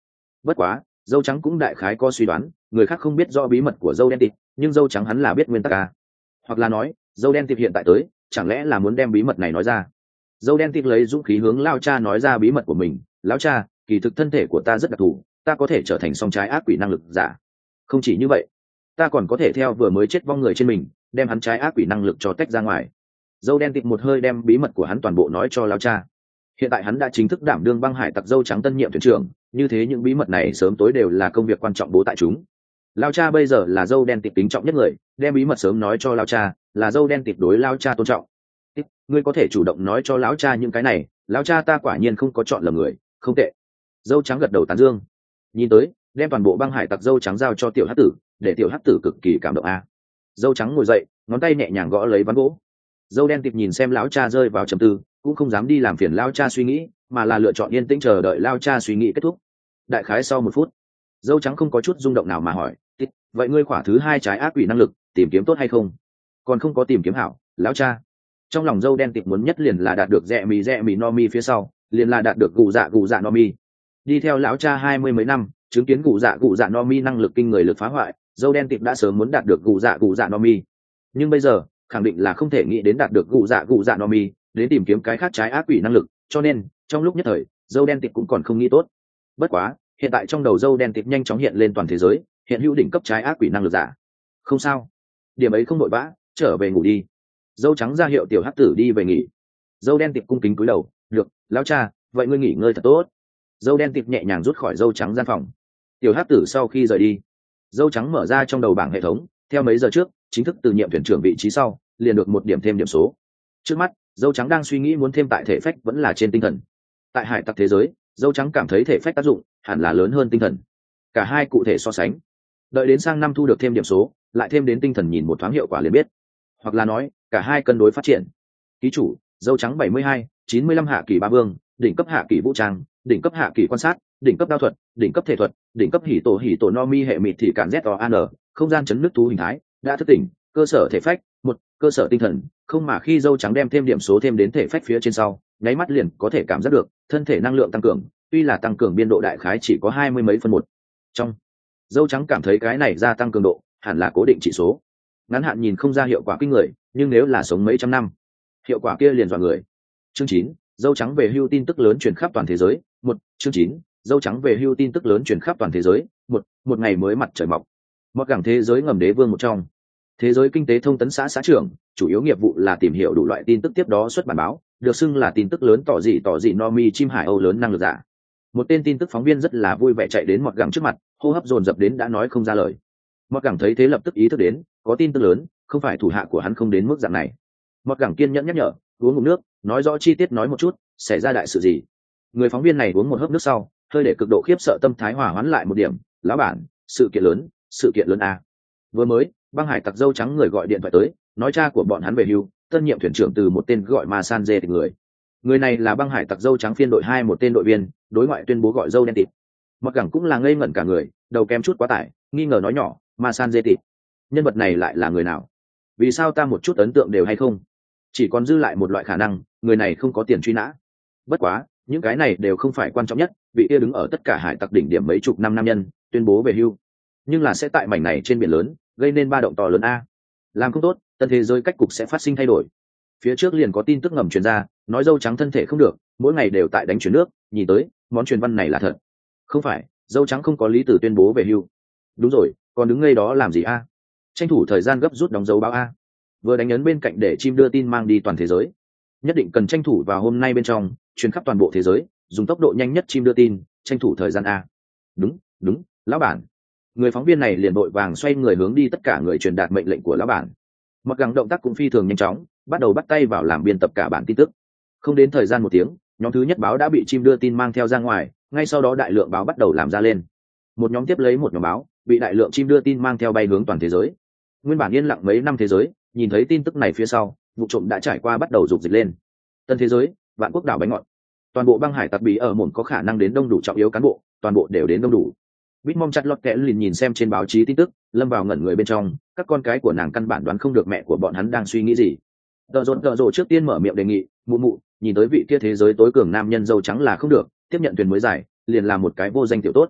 Bất quá dâu trắng cũng đại khái có suy đoán, người khác không biết rõ bí mật của dâu đen tịt, nhưng dâu trắng hắn là biết nguyên tắc à. Hoặc là nói dâu đen tịt hiện tại tới chẳng lẽ là muốn đem bí mật này nói ra. Dâu đen tịt lấy dũng khí hướng lao cha nói ra bí mật của mình. Lão cha, kỳ thực thân thể của ta rất đặc thù, ta có thể trở thành song trái ác quỷ năng lực giả. Không chỉ như vậy, ta còn có thể theo vừa mới chết vong người trên mình đem hắn trái ác quỷ năng lực cho tách ra ngoài. Dâu đen tịt một hơi đem bí mật của hắn toàn bộ nói cho lao cha. Hiện tại hắn đã chính thức đảm đương băng hải tặc dâu trắng tân nhiệm thuyền trưởng, như thế những bí mật này sớm tối đều là công việc quan trọng bố tại chúng. Lao cha bây giờ là dâu đen tịt kính trọng nhất người, đem bí mật sớm nói cho lao cha là dâu đen tịt đối lao cha tôn trọng. Ngươi có thể chủ động nói cho lão cha những cái này, lão cha ta quả nhiên không có chọn lầm người, không tệ. Dâu trắng gật đầu tán dương. Nhìn tới đem toàn bộ băng hải tặc dâu trắng giao cho tiểu hắc tử, để tiểu hắc tử cực kỳ cảm động a. Dâu trắng ngồi dậy, ngón tay nhẹ nhàng gõ lấy ván gỗ. Dâu đen tịt nhìn xem lão cha rơi vào trầm tư, cũng không dám đi làm phiền lão cha suy nghĩ, mà là lựa chọn yên tĩnh chờ đợi lão cha suy nghĩ kết thúc. Đại khái sau một phút, dâu trắng không có chút rung động nào mà hỏi, vậy ngươi khỏa thứ hai trái ác quỷ năng lực tìm kiếm tốt hay không? Còn không có tìm kiếm hảo, lão cha. Trong lòng dâu đen tịt muốn nhất liền là đạt được rẽ mì rẽ mì no mi, phía sau liền là đạt được gù dạ gù dạ no mi. Đi theo lão cha hai mươi mấy năm, chứng kiến gù dạ gù dạ no mi năng lực kinh người lực phá hoại, dâu đen tịt đã sớm muốn đạt được gù dạ gù dạ no mi. Nhưng bây giờ khẳng định là không thể nghĩ đến đạt được gù dạ gù dạ no mi đến tìm kiếm cái khác trái ác quỷ năng lực, cho nên trong lúc nhất thời dâu đen tịt cũng còn không nghĩ tốt. Bất quá hiện tại trong đầu dâu đen tịt nhanh chóng hiện lên toàn thế giới hiện hữu đỉnh cấp trái ác quỷ năng lực giả. Không sao, điểm ấy không vội vã, trở về ngủ đi. Dâu trắng ra hiệu tiểu hắc tử đi về nghỉ. Dâu đen tịt cung kính cúi đầu, được lão cha, vậy ngươi nghỉ ngơi thật tốt. Dâu đen tịt nhẹ nhàng rút khỏi dâu trắng gian phòng. Tiểu hắc tử sau khi rời đi, dâu trắng mở ra trong đầu bảng hệ thống, theo mấy giờ trước chính thức từ nhiệm thuyền trưởng vị trí sau liền được một điểm thêm điểm số. Trước mắt dâu trắng đang suy nghĩ muốn thêm tại thể phách vẫn là trên tinh thần. Tại hải tặc thế giới, dâu trắng cảm thấy thể phách tác dụng hẳn là lớn hơn tinh thần, cả hai cụ thể so sánh. Đợi đến sang năm thu được thêm điểm số lại thêm đến tinh thần nhìn một thoáng hiệu quả liền biết, hoặc là nói cả hai cân đối phát triển. Ký chủ dâu trắng bảy mươi hai, chín mươi lăm hạ kỳ ba vương, đỉnh cấp hạ kỳ vũ trang, đỉnh cấp hạ kỳ quan sát, đỉnh cấp đao thuật, đỉnh cấp thể thuật, đỉnh cấp hỉ tổ hỉ tổ no mi hệ mịt thì cản z o an, không gian chấn nước thú hình thái đã thức tỉnh. Cơ sở thể phách một, cơ sở tinh thần không, mà khi dâu trắng đem thêm điểm số thêm đến thể phách phía trên sau nháy mắt liền có thể cảm giác được thân thể năng lượng tăng cường, tuy là tăng cường biên độ đại khái chỉ có hai mươi mấy phần một. Trong dâu trắng cảm thấy cái này gia tăng cường độ hẳn là cố định chỉ số, ngắn hạn nhìn không ra hiệu quả kinh người, nhưng nếu là sống mấy trăm năm hiệu quả kia liền dọa người. Chương chín, dâu trắng về hưu tin tức lớn truyền khắp toàn thế giới. Một, chương chín, dâu trắng về hưu tin tức lớn truyền khắp toàn thế giới. Một, một ngày mới mặt trời mọc. Một cảng thế giới ngầm đế vương một trong. Thế giới kinh tế thông tấn xã xã trưởng, chủ yếu nghiệp vụ là tìm hiểu đủ loại tin tức, tiếp đó xuất bản báo, được xưng là tin tức lớn tỏ dị tỏ dị no mi chim hải âu lớn năng lực giả. Một tên tin tức phóng viên rất là vui vẻ chạy đến một gẳng trước mặt, hô hấp dồn dập đến đã nói không ra lời. Một gẳng thấy thế lập tức ý thức đến, có tin tức lớn, không phải thủ hạ của hắn không đến mức dạng này. Một gẳng kiên nhẫn nhắc nhở, uống ngụm nước, nói rõ chi tiết nói một chút, xảy ra đại sự gì. Người phóng viên này uống một hớp nước sau, hơi để cực độ khiếp sợ tâm thái hòa hoãn lại một điểm, lão bản, sự kiện lớn, sự kiện lớn a. Vừa mới băng hải tặc dâu trắng người gọi điện thoại tới, nói cha của bọn hắn về hưu, tân nhiệm thuyền trưởng từ một tên gọi Ma San Dê người. Người này là băng hải tặc dâu trắng phiên đội hai một tên đội viên, đối ngoại tuyên bố gọi dâu đen tịt. Mặc gẳng cũng là ngây ngẩn cả người, đầu kém chút quá tải, nghi ngờ nói nhỏ, Ma San Dê tịt, nhân vật này lại là người nào? Vì sao ta một chút ấn tượng đều hay không? Chỉ còn dư lại một loại khả năng, người này không có tiền truy nã. Bất quá những cái này đều không phải quan trọng nhất, vị kia đứng ở tất cả hải tặc đỉnh điểm mấy chục năm nam nhân tuyên bố về hưu, nhưng là sẽ tại mảnh này trên biển lớn gây nên ba động to lớn a. Làm không tốt tân thế giới cách cục sẽ phát sinh thay đổi. Phía trước liền có tin tức ngầm truyền ra, nói dâu trắng thân thể không được, mỗi ngày đều tại đánh chuyển nước, nhìn tới món truyền văn này là thật. Không phải dâu trắng không có lý từ tuyên bố về hưu. Đúng rồi, còn đứng ngây đó làm gì a? Tranh thủ thời gian gấp rút đóng dấu báo a. Vừa đánh ấn bên cạnh để chim đưa tin mang đi toàn thế giới, nhất định cần tranh thủ vào hôm nay bên trong truyền khắp toàn bộ thế giới, dùng tốc độ nhanh nhất chim đưa tin, tranh thủ thời gian a. Đúng đúng lão bản. Người phóng viên này liền vội vàng xoay người hướng đi tất cả người truyền đạt mệnh lệnh của lão bản. Mặc gắng động tác cũng phi thường nhanh chóng, bắt đầu bắt tay vào làm biên tập cả bản tin tức. Không đến thời gian một tiếng, nhóm thứ nhất báo đã bị chim đưa tin mang theo ra ngoài, ngay sau đó đại lượng báo bắt đầu làm ra lên. Một nhóm tiếp lấy một nhóm báo, bị đại lượng chim đưa tin mang theo bay hướng toàn thế giới. Nguyên bản yên lặng mấy năm thế giới, nhìn thấy tin tức này phía sau, vụ trộm đã trải qua bắt đầu rục dịch lên. Tân thế giới, vạn quốc đảo bánh ngọt. Toàn bộ băng hải tặc bí ở mồn có khả năng đến đông đủ trọng yếu cán bộ, toàn bộ đều đến đông đủ. Bitmom chặt lọt kẽ liền nhìn xem trên báo chí tin tức, lâm vào ngẩn người bên trong, các con cái của nàng căn bản đoán không được mẹ của bọn hắn đang suy nghĩ gì. Tờ rộn tờ rộ trước tiên mở miệng đề nghị, mụ mụ, nhìn tới vị kia thế giới tối cường nam nhân dâu trắng là không được, tiếp nhận thuyền mới giải, liền là một cái vô danh tiểu tốt.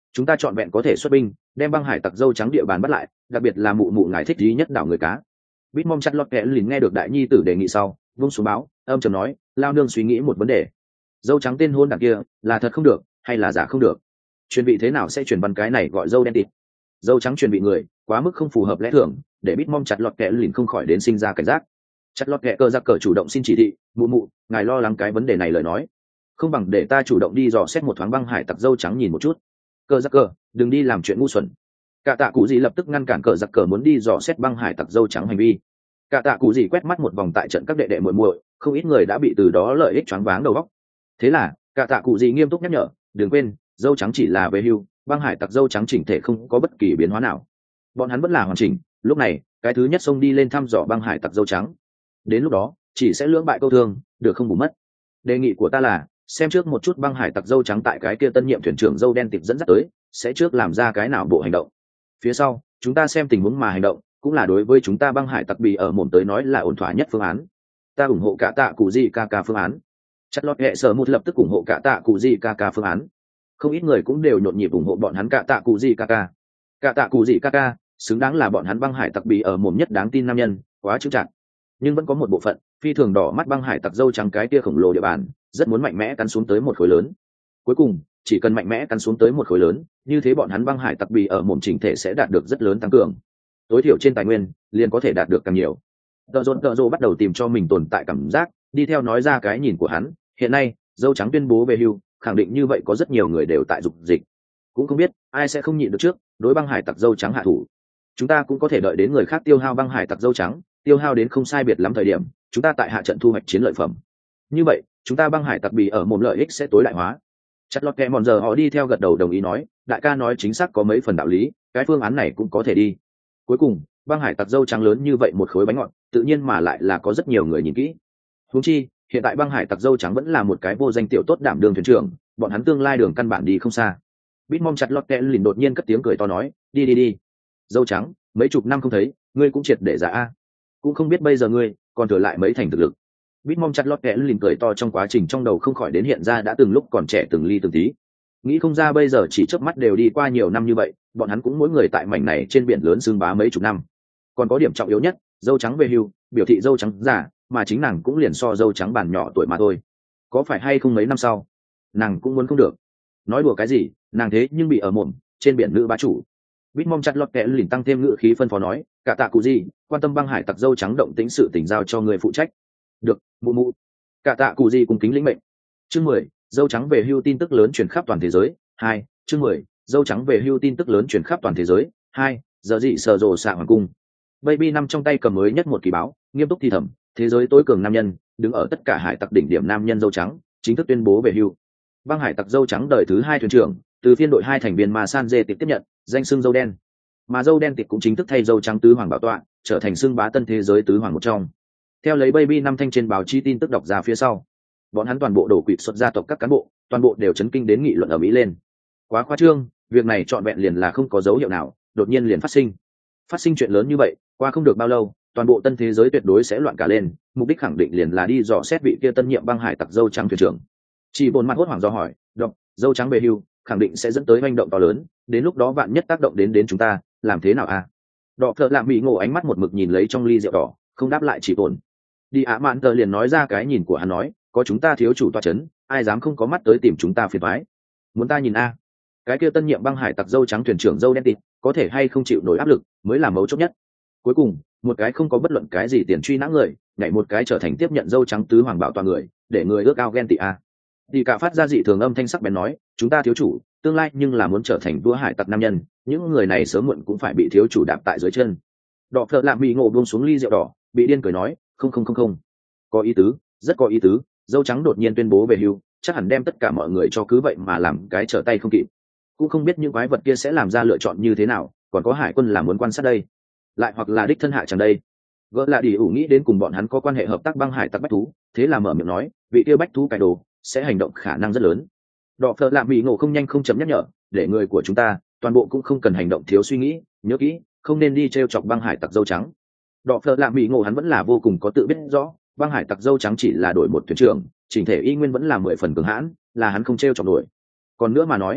chúng ta chọn vẹn có thể xuất binh đem băng hải tặc dâu trắng địa bàn bắt lại, đặc biệt là mụ mụ ngài thích duy nhất đảo người cá. Bitmom chặt lọt kẽ lìn nghe được đại nhi tử đề nghị sau vung xuống báo âm trầm nói, lao nương suy nghĩ một vấn đề. Dâu trắng tên hôn đảng kia là thật không được hay là giả không được? Truyền vị thế nào sẽ truyền văn cái này gọi dâu đen tịt? Dâu trắng truyền vị người quá mức không phù hợp lẽ thường, để Bitmom chặt lọt kẽ lìn không khỏi đến sinh ra cảnh giác. Chặt lọt kẽ cờ giặc cờ chủ động xin chỉ thị, mụ mụ ngài lo lắng cái vấn đề này lời nói, không bằng để ta chủ động đi dò xét một thoáng băng hải tặc dâu trắng nhìn một chút. Cờ giặc cờ đừng đi làm chuyện ngu xuẩn. Cả tạ cụ gì lập tức ngăn cản cờ giặc cờ muốn đi dò xét băng hải tặc dâu trắng hành vi. Cả tạ cụ gì quét mắt một vòng tại trận các đệ đệ muội muội, không ít người đã bị từ đó lợi ích choáng váng đầu óc. Thế là cả tạ cụ gì nghiêm túc nhắc nhở, đừng quên dâu trắng chỉ là về hưu, băng hải tặc dâu trắng chỉnh thể không có bất kỳ biến hóa nào, bọn hắn vẫn là hoàn chỉnh. Lúc này cái thứ nhất xông đi lên thăm dò băng hải tặc dâu trắng, đến lúc đó chỉ sẽ lưỡng bại câu thương, được không bù mất. Đề nghị của ta là xem trước một chút băng hải tặc dâu trắng tại cái kia tân nhiệm thuyền trưởng dâu đen tịp dẫn dắt tới sẽ trước làm ra cái nào bộ hành động, phía sau chúng ta xem tình huống mà hành động, cũng là đối với chúng ta băng hải tặc bì ở mồm tới nói là ổn thỏa nhất phương án. Ta ủng hộ cả tạ cụ gì ca ca phương án. Chặt lọt hệ sở một lập tức ủng hộ cả tạ cụ gì ca ca phương án, không ít người cũng đều nhộn nhịp ủng hộ bọn hắn cả tạ cụ gì ca ca. Cả tạ cụ gì ca ca xứng đáng là bọn hắn băng hải tặc bì ở mồm nhất đáng tin nam nhân, quá chững chạc. Nhưng vẫn có một bộ phận phi thường đỏ mắt băng hải tặc dâu trắng cái kia khổng lồ địa bàn, rất muốn mạnh mẽ cắn xuống tới một khối lớn. Cuối cùng chỉ cần mạnh mẽ cắn xuống tới một khối lớn, như thế bọn hắn băng hải tặc bì ở mồm chỉnh thể sẽ đạt được rất lớn tăng cường, tối thiểu trên tài nguyên liền có thể đạt được càng nhiều. Tợ rộn tợ rộ bắt đầu tìm cho mình tồn tại cảm giác, đi theo nói ra cái nhìn của hắn. Hiện nay dâu trắng tuyên bố về hưu, khẳng định như vậy có rất nhiều người đều tại dục dịch, cũng không biết ai sẽ không nhịn được trước đối băng hải tặc dâu trắng hạ thủ. Chúng ta cũng có thể đợi đến người khác tiêu hao băng hải tặc dâu trắng, tiêu hao đến không sai biệt lắm thời điểm, chúng ta tại hạ trận thu hoạch chiến lợi phẩm. Như vậy chúng ta băng hải tặc bì ở mồm lợi ích sẽ tối đại hóa. Chặt lọt kẹ mòn giờ họ đi theo gật đầu đồng ý nói, đại ca nói chính xác có mấy phần đạo lý, cái phương án này cũng có thể đi. Cuối cùng băng hải tặc dâu trắng lớn như vậy một khối bánh ngọt, tự nhiên mà lại là có rất nhiều người nhìn kỹ. Huống chi hiện tại băng hải tặc dâu trắng vẫn là một cái vô danh tiểu tốt đảm đương thuyền trưởng, bọn hắn tương lai đường căn bản đi không xa. Bitmom chặt lọt kẹ lìn đột nhiên cất tiếng cười to nói, đi đi đi dâu trắng, mấy chục năm không thấy ngươi cũng triệt để giả a, cũng không biết bây giờ ngươi còn thừa lại mấy thành thực lực. Bitmom chặt lọt kẹ lìn cười to trong quá trình trong đầu không khỏi đến hiện ra đã từng lúc còn trẻ từng ly từng tí, nghĩ không ra bây giờ chỉ chớp mắt đều đi qua nhiều năm như vậy, bọn hắn cũng mỗi người tại mảnh này trên biển lớn xương bá mấy chục năm. Còn có điểm trọng yếu nhất, dâu trắng về hưu biểu thị dâu trắng già, mà chính nàng cũng liền so dâu trắng bàn nhỏ tuổi mà thôi. Có phải hay không mấy năm sau nàng cũng muốn không được. Nói đùa cái gì, nàng thế nhưng bị ở mồm trên biển nữ bá chủ. Bitmom chặt lọt kẹ lìn tăng thêm ngữ khí phân phó nói, cả tạ cụ gì quan tâm băng hải tặc dâu trắng động tĩnh sự tình giao cho người phụ trách. Được, mụ mụ. Cả tạ cụ gì cùng kính lĩnh mệnh. Chương mười, dâu trắng về hưu tin tức lớn truyền khắp toàn thế giới. Hai, chương mười, dâu trắng về hưu tin tức lớn truyền khắp toàn thế giới. Hai, giờ dị sờ rồ xạ hoàng cung. Baby năm trong tay cầm mới nhất một kỳ báo, nghiêm túc thì thầm, thế giới tối cường nam nhân, đứng ở tất cả hải tặc đỉnh điểm nam nhân dâu trắng, chính thức tuyên bố về hưu. Băng hải tặc dâu trắng đời thứ hai thuyền trưởng, từ phiên đội hai thành viên mà San Dê tiếp nhận, danh xưng dâu đen. Mà dâu đen tịch cũng chính thức thay dâu trắng tứ hoàng bảo tọa, trở thành xưng bá tân thế giới tứ hoàng một trong. Theo lấy Baby năm thanh trên báo chí tin tức đọc ra phía sau, bọn hắn toàn bộ đổ quỵt xuất gia tộc các cán bộ, toàn bộ đều chấn kinh đến nghị luận ở mỹ lên. Quá khoa trương, việc này trọn vẹn liền là không có dấu hiệu nào, đột nhiên liền phát sinh. Phát sinh chuyện lớn như vậy, qua không được bao lâu, toàn bộ tân thế giới tuyệt đối sẽ loạn cả lên, mục đích khẳng định liền là đi dò xét vị kia tân nhiệm băng hải tặc dâu trắng thuyền trưởng. Chỉ bồn mặt hốt hoảng do hỏi, đọc, dâu trắng về hưu, khẳng định sẽ dẫn tới hành động to lớn, đến lúc đó vạn nhất tác động đến đến chúng ta, làm thế nào a? À? Đọ Phở làm bị ngộ ánh mắt một mực nhìn lấy trong ly rượu đỏ, không đáp lại chỉ bồn. Đi ạ mạn tờ liền nói ra cái nhìn của hắn nói, có chúng ta thiếu chủ toa chấn, ai dám không có mắt tới tìm chúng ta phiền toái. Muốn ta nhìn a? Cái kia tân nhiệm băng hải tặc dâu trắng thuyền trưởng dâu đen tịt, có thể hay không chịu nổi áp lực, mới là mấu chốt nhất. Cuối cùng, một cái không có bất luận cái gì tiền truy nã người, nhảy một cái trở thành tiếp nhận dâu trắng tứ hoàng bảo toàn người, để người ước ao ghen tị a. Đi cả phát ra dị thường âm thanh sắc bén nói, chúng ta thiếu chủ, tương lai nhưng là muốn trở thành vua hải tặc nam nhân, những người này sớm muộn cũng phải bị thiếu chủ đạp tại dưới chân. Đọ Phở làm bị ngộ buông xuống ly rượu đỏ, bị điên cười nói, không không không không, có ý tứ, rất có ý tứ, dâu trắng đột nhiên tuyên bố về hưu, chắc hẳn đem tất cả mọi người cho cứ vậy mà làm cái trở tay không kịp. Cũng không biết những quái vật kia sẽ làm ra lựa chọn như thế nào, còn có hải quân là muốn quan sát đây, lại hoặc là đích thân hạ chẳng đây. Gỡ là đi ủ nghĩ đến cùng bọn hắn có quan hệ hợp tác băng hải tặc bách thú, thế là mở miệng nói, vị kia bách thú cải đồ sẽ hành động khả năng rất lớn. Đọ Phở làm bị ngộ không nhanh không chậm nhắc nhở, để người của chúng ta toàn bộ cũng không cần hành động thiếu suy nghĩ, nhớ kỹ, không nên đi t r e o chọc băng hải tặc dâu trắng. Đọ Phở làm bị ngộ hắn vẫn là vô cùng có tự biết rõ, băng hải tặc dâu trắng chỉ là đổi một thuyền trưởng, chỉnh thể y nguyên vẫn là mười phần cường hãn, là hắn không t r e o chọc nổi. Còn nữa mà nói,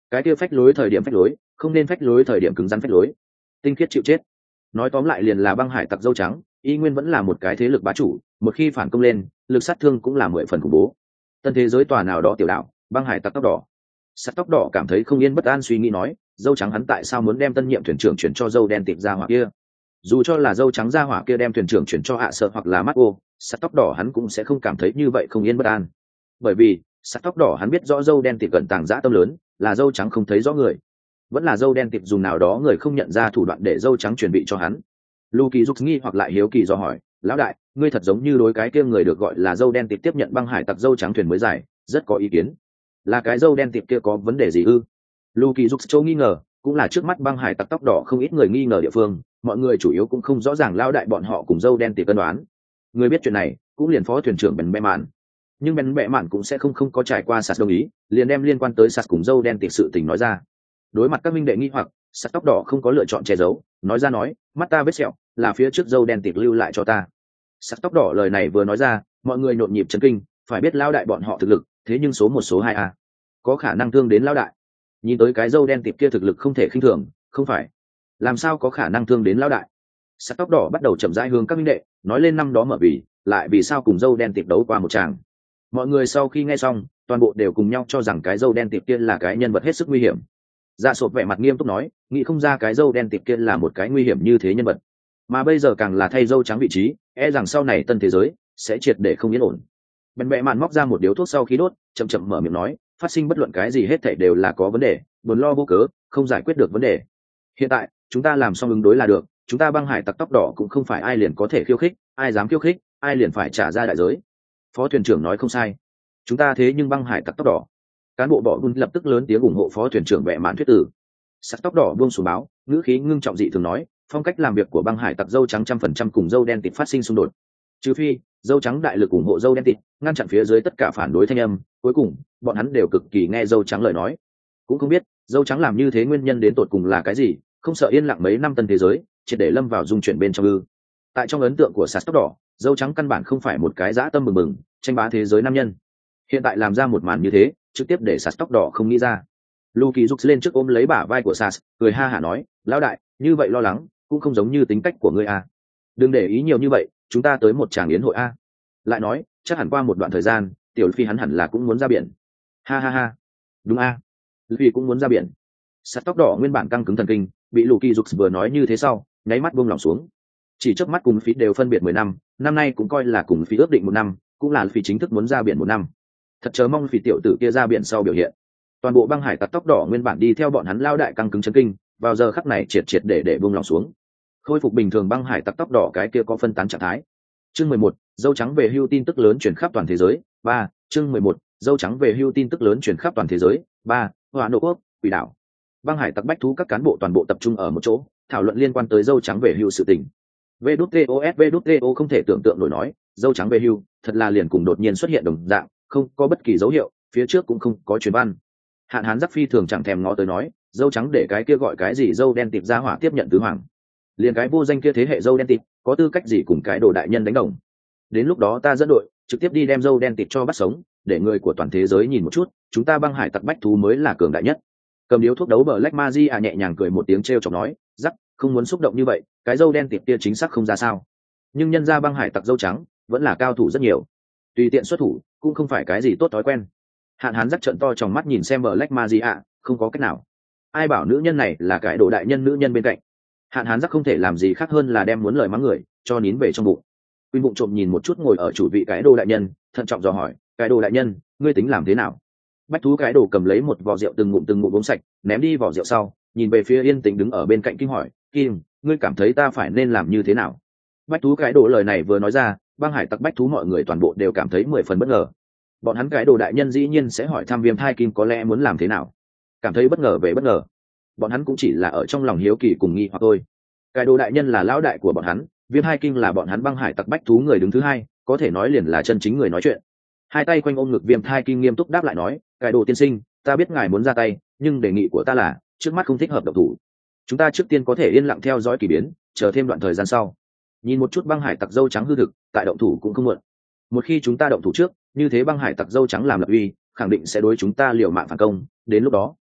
cái kia phách lối thời điểm phách lối, không nên phách lối thời điểm cứng rắn phách lối, tinh khiết chịu chết. Nói tóm lại liền là băng hải tặc dâu trắng y nguyên vẫn là một cái thế lực bá chủ, một khi phản công lên lực sát thương cũng là mười phần khủng bố. Tân thế giới tòa nào đó tiểu đạo, băng hải tặc tóc đỏ. Sắt tóc đỏ cảm thấy không yên bất an, suy nghĩ nói dâu trắng hắn tại sao muốn đem tân nhiệm thuyền trưởng chuyển cho dâu đen tịp ra hỏa kia. Dù cho là dâu trắng ra hỏa kia đem thuyền trưởng chuyển cho hạ sợ hoặc là mắt ô, sắt tóc đỏ hắn cũng sẽ không cảm thấy như vậy không yên bất an, bởi vì sắt tóc đỏ hắn biết rõ dâu đen tịp cận tàng dã tâm lớn, là dâu trắng không thấy rõ người, vẫn là dâu đen tịp dùng nào đó người không nhận ra thủ đoạn để dâu trắng chuẩn bị cho hắn. Lu Kỳ Dục nghi hoặc lại hiếu kỳ do hỏi, lão đại, ngươi thật giống như đối cái kia người được gọi là dâu đen tịp tiếp nhận băng hải tặc dâu trắng thuyền mới giải rất có ý kiến, là cái dâu đen tịp kia có vấn đề gì ư? Lu Kỳ Dục châu nghi ngờ, cũng là trước mắt băng hải tặc tóc đỏ không ít người nghi ngờ địa phương, mọi người chủ yếu cũng không rõ ràng lão đại bọn họ cùng dâu đen tịp cân đoán. Người biết chuyện này cũng liền phó thuyền trưởng Ben Bẹ Mạn, nhưng Ben Bẹ Mạn cũng sẽ không không có trải qua sạt đồng ý, liền đem liên quan tới sạt cùng dâu đen tịp sự tình nói ra. Đối mặt các minh đệ nghi hoặc, sạt tóc đỏ không có lựa chọn che giấu, nói ra nói, mắt ta vết sẹo là phía trước dâu đen tịp lưu lại cho ta. Sạt tóc đỏ lời này vừa nói ra, mọi người nhộn nhịp chấn kinh, phải biết lão đại bọn họ thực lực thế nhưng số một số hai a, có khả năng thương đến lão đại. Nhìn tới cái dâu đen tịp kia thực lực không thể khinh thường, không phải làm sao có khả năng thương đến lão đại. Sắt tóc đỏ bắt đầu chậm rãi hướng các minh đệ nói lên năm đó mở vì lại vì sao cùng dâu đen tịp đấu qua một tràng. Mọi người sau khi nghe xong toàn bộ đều cùng nhau cho rằng cái dâu đen tịp kia là cái nhân vật hết sức nguy hiểm. Dạ Sộp vẻ mặt nghiêm túc nói, nghĩ không ra cái dâu đen tịp kia là một cái nguy hiểm như thế nhân vật, mà bây giờ càng là thay dâu trắng vị trí, e rằng sau này tân thế giới sẽ triệt để không yên ổn. Ben Bẹ Mạn móc ra một điếu thuốc sau khi đốt, chậm chậm mở miệng nói, phát sinh bất luận cái gì hết thảy đều là có vấn đề, buồn lo vô cớ không giải quyết được vấn đề. Hiện tại chúng ta làm xong ứng đối là được, chúng ta băng hải tặc tóc đỏ cũng không phải ai liền có thể khiêu khích, ai dám khiêu khích ai liền phải trả ra đại giới. Phó thuyền trưởng nói không sai, chúng ta thế nhưng băng hải tặc tóc đỏ. Cán bộ bỏ bun lập tức lớn tiếng ủng hộ phó thuyền trưởng Bẹ Mạn thuyết tử. Sắt tóc đỏ buông xuống báo, ngữ khí ngưng trọng dị thường nói, phong cách làm việc của băng hải tặc dâu trắng trăm phần trăm cùng dâu đen tịt phát sinh xung đột, trừ phi dâu trắng đại lực ủng hộ dâu đen tịt, ngăn chặn phía dưới tất cả phản đối thanh âm, cuối cùng bọn hắn đều cực kỳ nghe dâu trắng lời nói. Cũng không biết dâu trắng làm như thế nguyên nhân đến tột cùng là cái gì, không sợ yên lặng mấy năm tân thế giới triệt để lâm vào dung chuyển bên trong ư? Tại trong ấn tượng của sắt tóc đỏ, dâu trắng căn bản không phải một cái dã tâm bừng bừng tranh bá thế giới nam nhân, hiện tại làm ra một màn như thế trực tiếp để sắt tóc đỏ không nghĩ ra. Lu Kỳ Dục lên trước ôm lấy bả vai của Sas, cười ha hả nói, lão đại, như vậy lo lắng cũng không giống như tính cách của ngươi a. Đừng để ý nhiều như vậy, chúng ta tới một tràng yến hội a. Lại nói, chắc hẳn qua một đoạn thời gian, tiểu Phi hắn hẳn là cũng muốn ra biển. Ha ha ha. Đúng a. Phi cũng muốn ra biển. Sắt tóc đỏ nguyên bản căng cứng thần kinh, bị Lu Kỳ Dục vừa nói như thế sau, nháy mắt buông lòng xuống. Chỉ chớp mắt cùng Phi đều phân biệt mười năm, năm nay cũng coi là cùng Phi ước định một năm, cũng là Phi chính thức muốn ra biển một năm. Thật chờ mong Phi tiểu tử kia ra biển sau biểu hiện. Toàn bộ băng hải tặc tóc đỏ nguyên bản đi theo bọn hắn lao đại căng cứng chấn kinh, vào giờ khắc này triệt triệt để để buông lòng xuống, khôi phục bình thường. Băng hải tặc tóc đỏ cái kia có phân tán trạng thái. Chương mười một, dâu trắng về hưu tin tức lớn truyền khắp toàn thế giới. Ba, chương mười một, dâu trắng về hưu tin tức lớn truyền khắp toàn thế giới. Ba, Hỏa Nộ Quốc, Quỷ đảo. Băng hải tặc bách thú các cán bộ toàn bộ tập trung ở một chỗ, thảo luận liên quan tới dâu trắng về hưu sự tình. vê đê tê o ét vê đê tê o không thể tưởng tượng nổi nói, dâu trắng về hưu, thật là liền cùng đột nhiên xuất hiện đồng dạng, không có bất kỳ dấu hiệu, phía trước cũng không có truyền văn. Hạn Hán Giáp phi thường chẳng thèm ngó tới nói, dâu trắng để cái kia gọi cái gì dâu đen tịp ra hỏa tiếp nhận tứ hoàng, liền cái vô danh kia thế hệ dâu đen tịp có tư cách gì cùng cái đồ đại nhân đánh đồng. Đến lúc đó ta dẫn đội trực tiếp đi đem dâu đen tịp cho bắt sống, để người của toàn thế giới nhìn một chút, chúng ta băng hải tặc bách thú mới là cường đại nhất. Cầm điếu thuốc đấu bờ Black Magia à nhẹ nhàng cười một tiếng trêu chọc nói, rắc, không muốn xúc động như vậy, cái dâu đen tịp kia chính xác không ra sao, nhưng nhân ra băng hải tặc dâu trắng vẫn là cao thủ rất nhiều, tùy tiện xuất thủ cũng không phải cái gì tốt thói quen. Hạn Hán Giáp trợn to trong mắt nhìn xem bờ Black Magia, không có cách nào, ai bảo nữ nhân này là cái đồ đại nhân nữ nhân bên cạnh. Hạn Hán Giáp không thể làm gì khác hơn là đem muốn lời mắng người cho nín về trong bụng. Quyên bụng trộm nhìn một chút ngồi ở chủ vị cái đồ đại nhân, thận trọng dò hỏi, cái đồ đại nhân, ngươi tính làm thế nào? Bách thú cái đồ cầm lấy một vò rượu từng ngụm từng ngụm uống sạch, ném đi vỏ rượu sau, nhìn về phía yên tĩnh đứng ở bên cạnh Kim hỏi, Kim, ngươi cảm thấy ta phải nên làm như thế nào? Bách thú cái đồ lời này vừa nói ra, băng hải tặc bách thú mọi người toàn bộ đều cảm thấy mười phần bất ngờ. Bọn hắn cái đồ đại nhân dĩ nhiên sẽ hỏi thăm Viêm Thai Kim có lẽ muốn làm thế nào, cảm thấy bất ngờ về bất ngờ. Bọn hắn cũng chỉ là ở trong lòng hiếu kỳ cùng nghi hoặc thôi. Cái đồ đại nhân là lão đại của bọn hắn, Viêm Thai Kim là bọn hắn băng hải tặc bách thú người đứng thứ hai, có thể nói liền là chân chính người nói chuyện. Hai tay quanh ôm ngực Viêm Thai Kim nghiêm túc đáp lại nói, cái đồ tiên sinh, ta biết ngài muốn ra tay, nhưng đề nghị của ta là trước mắt không thích hợp động thủ. Chúng ta trước tiên có thể yên lặng theo dõi kỳ biến, chờ thêm đoạn thời gian sau, nhìn một chút băng hải tặc dâu trắng hư thực, tại động thủ cũng không muộn. Một khi chúng ta động thủ trước, như thế băng hải tặc dâu trắng làm lập uy, khẳng định sẽ đối chúng ta liều mạng phản công, đến lúc đó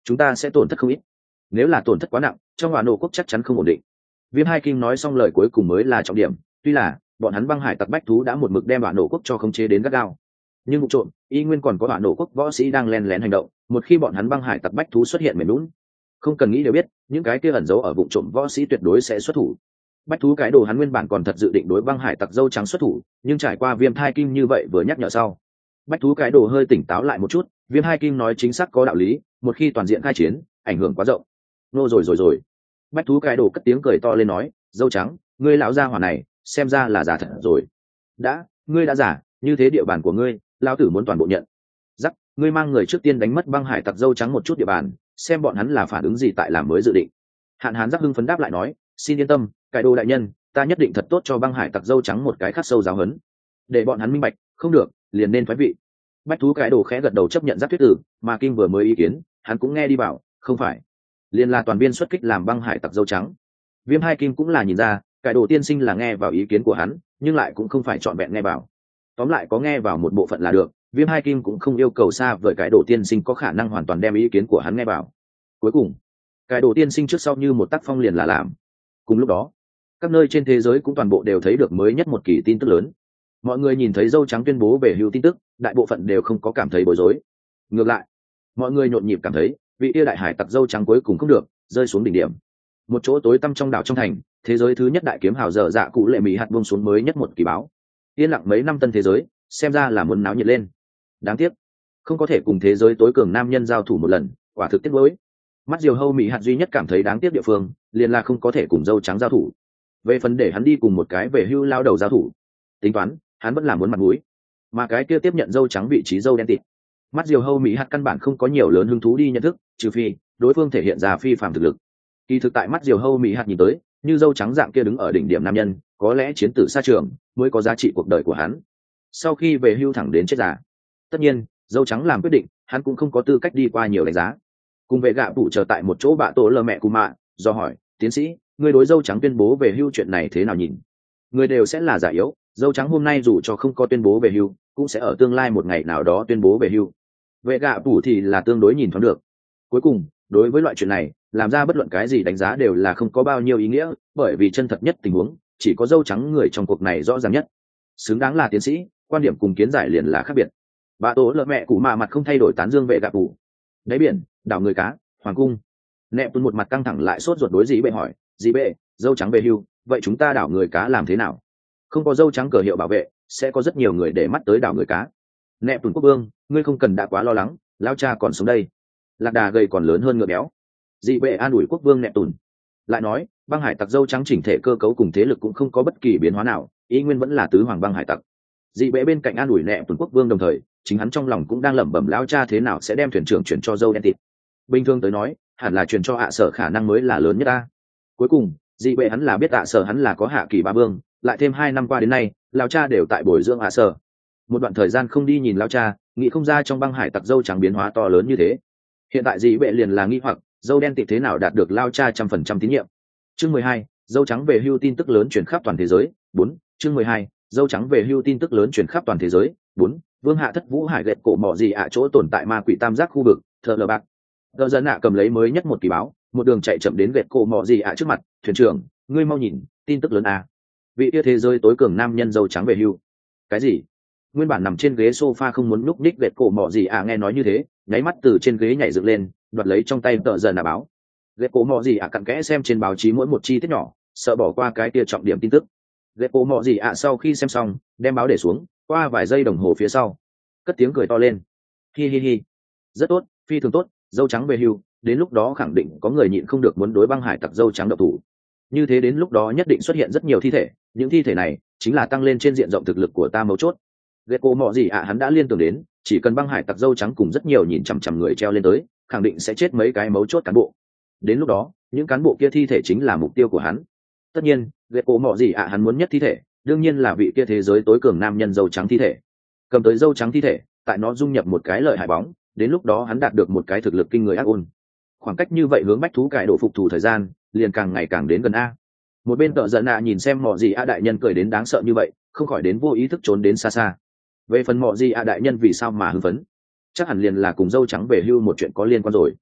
chúng ta sẽ tổn thất không ít. Nếu là tổn thất quá nặng, trong hỏa nổ quốc chắc chắn không ổn định. Viêm Hai Kinh nói xong lời cuối cùng mới là trọng điểm. Tuy là bọn hắn băng hải tặc bách thú đã một mực đem hỏa nổ quốc cho khống chế đến gắt gao, nhưng vụ trộm y nguyên còn có hỏa nổ quốc võ sĩ đang len lén hành động. Một khi bọn hắn băng hải tặc bách thú xuất hiện mềm lún, không cần nghĩ đều biết những cái kia ẩn giấu ở vụ trộm võ sĩ tuyệt đối sẽ xuất thủ. Bách thú cái đồ hắn nguyên bản còn thật dự định đối băng hải tặc dâu trắng xuất thủ, nhưng trải qua Viêm Hai Kinh như vậy vừa nhắc nhở sau, bách thú cái đồ hơi tỉnh táo lại một chút. Viêm Hai Kinh nói chính xác có đạo lý, một khi toàn diện khai chiến ảnh hưởng quá rộng. Nô rồi rồi rồi bách thú cái đồ cất tiếng cười to lên nói, dâu trắng, ngươi lão gia hỏa này xem ra là giả thật rồi. Đã, ngươi đã giả, như thế địa bàn của ngươi lão tử muốn toàn bộ nhận. Giắc, ngươi mang người trước tiên đánh mất băng hải tặc dâu trắng một chút địa bàn, xem bọn hắn là phản ứng gì tại làm mới dự định. Hạn Hán Giắc hưng phấn đáp lại nói, xin yên tâm, cái đồ đại nhân, ta nhất định thật tốt cho băng hải tặc dâu trắng một cái khắc sâu giáo huấn, để bọn hắn minh bạch, không được liền nên thoái vị. Bách thú cái đồ khẽ gật đầu chấp nhận Giắc thuyết tử, mà Kinh vừa mới ý kiến hắn cũng nghe đi bảo, không phải liền là toàn viên xuất kích làm băng hải tặc dâu trắng. Viêm Hai Kinh cũng là nhìn ra cái đồ tiên sinh là nghe vào ý kiến của hắn, nhưng lại cũng không phải trọn vẹn nghe vào. Tóm lại có nghe vào một bộ phận là được. Viêm Hai Kinh cũng không yêu cầu xa vời cái đồ tiên sinh có khả năng hoàn toàn đem ý kiến của hắn nghe vào. Cuối cùng cái đồ tiên sinh trước sau như một tác phong liền là làm. Cùng lúc đó các nơi trên thế giới cũng toàn bộ đều thấy được mới nhất một kỳ tin tức lớn. Mọi người nhìn thấy dâu trắng tuyên bố về hưu tin tức, đại bộ phận đều không có cảm thấy bối rối. Ngược lại mọi người nhộn nhịp cảm thấy vị yêu đại hải tặc dâu trắng cuối cùng không được rơi xuống đỉnh điểm. Một chỗ tối tăm trong đảo trong thành, thế giới thứ nhất đại kiếm hào dở dạ cụ lệ mỹ hạt buông xuống mới nhất một kỳ báo. Yên lặng mấy năm tân thế giới xem ra là muốn náo nhiệt lên. Đáng tiếc không có thể cùng thế giới tối cường nam nhân giao thủ một lần, quả thực tiếc nuối. Mắt diều hâu mỹ hạt duy nhất cảm thấy đáng tiếc địa phương liền là không có thể cùng dâu trắng giao thủ. Về phần để hắn đi cùng một cái về hưu lao đầu giao thủ, tính toán hắn vẫn là muốn mặt mũi, mà cái kia tiếp nhận dâu trắng vị trí dâu đen tịt, mắt diều hâu mỹ hạt căn bản không có nhiều lớn hứng thú đi nhận thức, trừ phi đối phương thể hiện ra phi phàm thực lực. Kỳ thực tại mắt diều hâu mỹ hạt nhìn tới, như dâu trắng dạng kia đứng ở đỉnh điểm nam nhân, có lẽ chiến tử xa trường mới có giá trị cuộc đời của hắn. Sau khi về hưu thẳng đến chết già, tất nhiên dâu trắng làm quyết định, hắn cũng không có tư cách đi qua nhiều đánh giá. Cùng vệ gạ phụ chờ tại một chỗ bạ tổ lờ mẹ cù mạ do hỏi, tiến sĩ, người đối dâu trắng tuyên bố về hưu chuyện này thế nào nhìn? Người đều sẽ là giả yếu, dâu trắng hôm nay dù cho không có tuyên bố về hưu, cũng sẽ ở tương lai một ngày nào đó tuyên bố về hưu. Vệ gạ phụ thì là tương đối nhìn thoáng được. Cuối cùng đối với loại chuyện này, làm ra bất luận cái gì đánh giá đều là không có bao nhiêu ý nghĩa, bởi vì chân thật nhất tình huống chỉ có dâu trắng người trong cuộc này rõ ràng nhất, xứng đáng là tiến sĩ, quan điểm cùng kiến giải liền là khác biệt. Bà tố lợ mẹ cụ mạ mặt không thay đổi tán dương vệ gạ phụ. Đáy biển, đảo người cá, hoàng cung. Nẹp tuôn một mặt căng thẳng lại sốt ruột đối dĩ bệ hỏi, dĩ bệ, dâu trắng về hưu, vậy chúng ta đảo người cá làm thế nào? Không có dâu trắng cờ hiệu bảo vệ, sẽ có rất nhiều người để mắt tới đảo người cá. Nẹp tuôn quốc vương, ngươi không cần đã quá lo lắng, lao cha còn sống đây. Lạc đà gầy còn lớn hơn ngựa béo. Dị bệ an ủi quốc vương nẹp tùn, lại nói băng hải tặc dâu trắng chỉnh thể cơ cấu cùng thế lực cũng không có bất kỳ biến hóa nào, ý nguyên vẫn là tứ hoàng băng hải tặc. Dị bệ bên cạnh an ủi nẹp tùn quốc vương, đồng thời chính hắn trong lòng cũng đang lẩm bẩm lão cha thế nào sẽ đem thuyền trưởng chuyển cho dâu đen tịt. Bình thường tới nói hẳn là chuyển cho hạ sở khả năng mới là lớn nhất ta. Cuối cùng dị bệ hắn là biết hạ sở hắn là có hạ kỳ ba vương, lại thêm hai năm qua đến nay lão cha đều tại bồi dưỡng hạ sở. Một đoạn thời gian không đi nhìn lão cha, nghĩ không ra trong băng hải tặc dâu trắng biến hóa to lớn như thế. Hiện tại dị bệ liền là nghi hoặc dâu đen tịt thế nào đạt được lao cha trăm phần trăm tín nhiệm. Chương mười hai, dâu trắng về hưu tin tức lớn truyền khắp toàn thế giới. Bốn, chương mười hai, dâu trắng về hưu tin tức lớn truyền khắp toàn thế giới. Bốn, vương hạ thất vũ hải gậy cổ mỏ gì ạ chỗ tồn tại ma quỷ tam giác khu vực, thợ lờ bạc. Gờ dân ạ cầm lấy mới nhất một kỳ báo, một đường chạy chậm đến gậy cổ mỏ gì ạ trước mặt, thuyền trưởng, ngươi mau nhìn, tin tức lớn à. Vị yêu thế giới tối cường nam nhân dâu trắng về hưu. Cái gì? Nguyên bản nằm trên ghế sofa không muốn núp ních gậy cổ mỏ gì ạ nghe nói như thế, nháy mắt từ trên ghế nhảy dựng lên, đoạt lấy trong tay tờ giờ nà báo. Ghét cố mò gì ạ cặn kẽ xem trên báo chí mỗi một chi tiết nhỏ, sợ bỏ qua cái tia trọng điểm tin tức. Ghét cố mò gì ạ sau khi xem xong đem báo để xuống, qua vài giây đồng hồ phía sau cất tiếng cười to lên, hi hi hi, rất tốt, phi thường tốt, dâu trắng về hưu, đến lúc đó khẳng định có người nhịn không được muốn đối băng hải tặc dâu trắng độc thủ. Như thế đến lúc đó nhất định xuất hiện rất nhiều thi thể, những thi thể này chính là tăng lên trên diện rộng thực lực của ta mấu chốt. Ghét cố mò gì ạ hắn đã liên tưởng đến, chỉ cần băng hải tặc dâu trắng cùng rất nhiều nhìn chằm chằm người treo lên tới, khẳng định sẽ chết mấy cái mấu chốt cán bộ. Đến lúc đó những cán bộ kia thi thể chính là mục tiêu của hắn. Tất nhiên ghét cổ mọ gì ạ hắn muốn nhất thi thể đương nhiên là vị kia thế giới tối cường nam nhân dâu trắng thi thể. Cầm tới dâu trắng thi thể, tại nó dung nhập một cái lợi hại bóng, đến lúc đó hắn đạt được một cái thực lực kinh người ác ôn. Khoảng cách như vậy hướng bách thú cải độ phục thủ thời gian liền càng ngày càng đến gần a. Một bên tợ giận nạ nhìn xem mọ gì a đại nhân cười đến đáng sợ như vậy, không khỏi đến vô ý thức trốn đến xa xa. Về phần mọ gì a đại nhân vì sao mà hưng phấn, chắc hẳn liền là cùng dâu trắng về hưu một chuyện có liên quan rồi.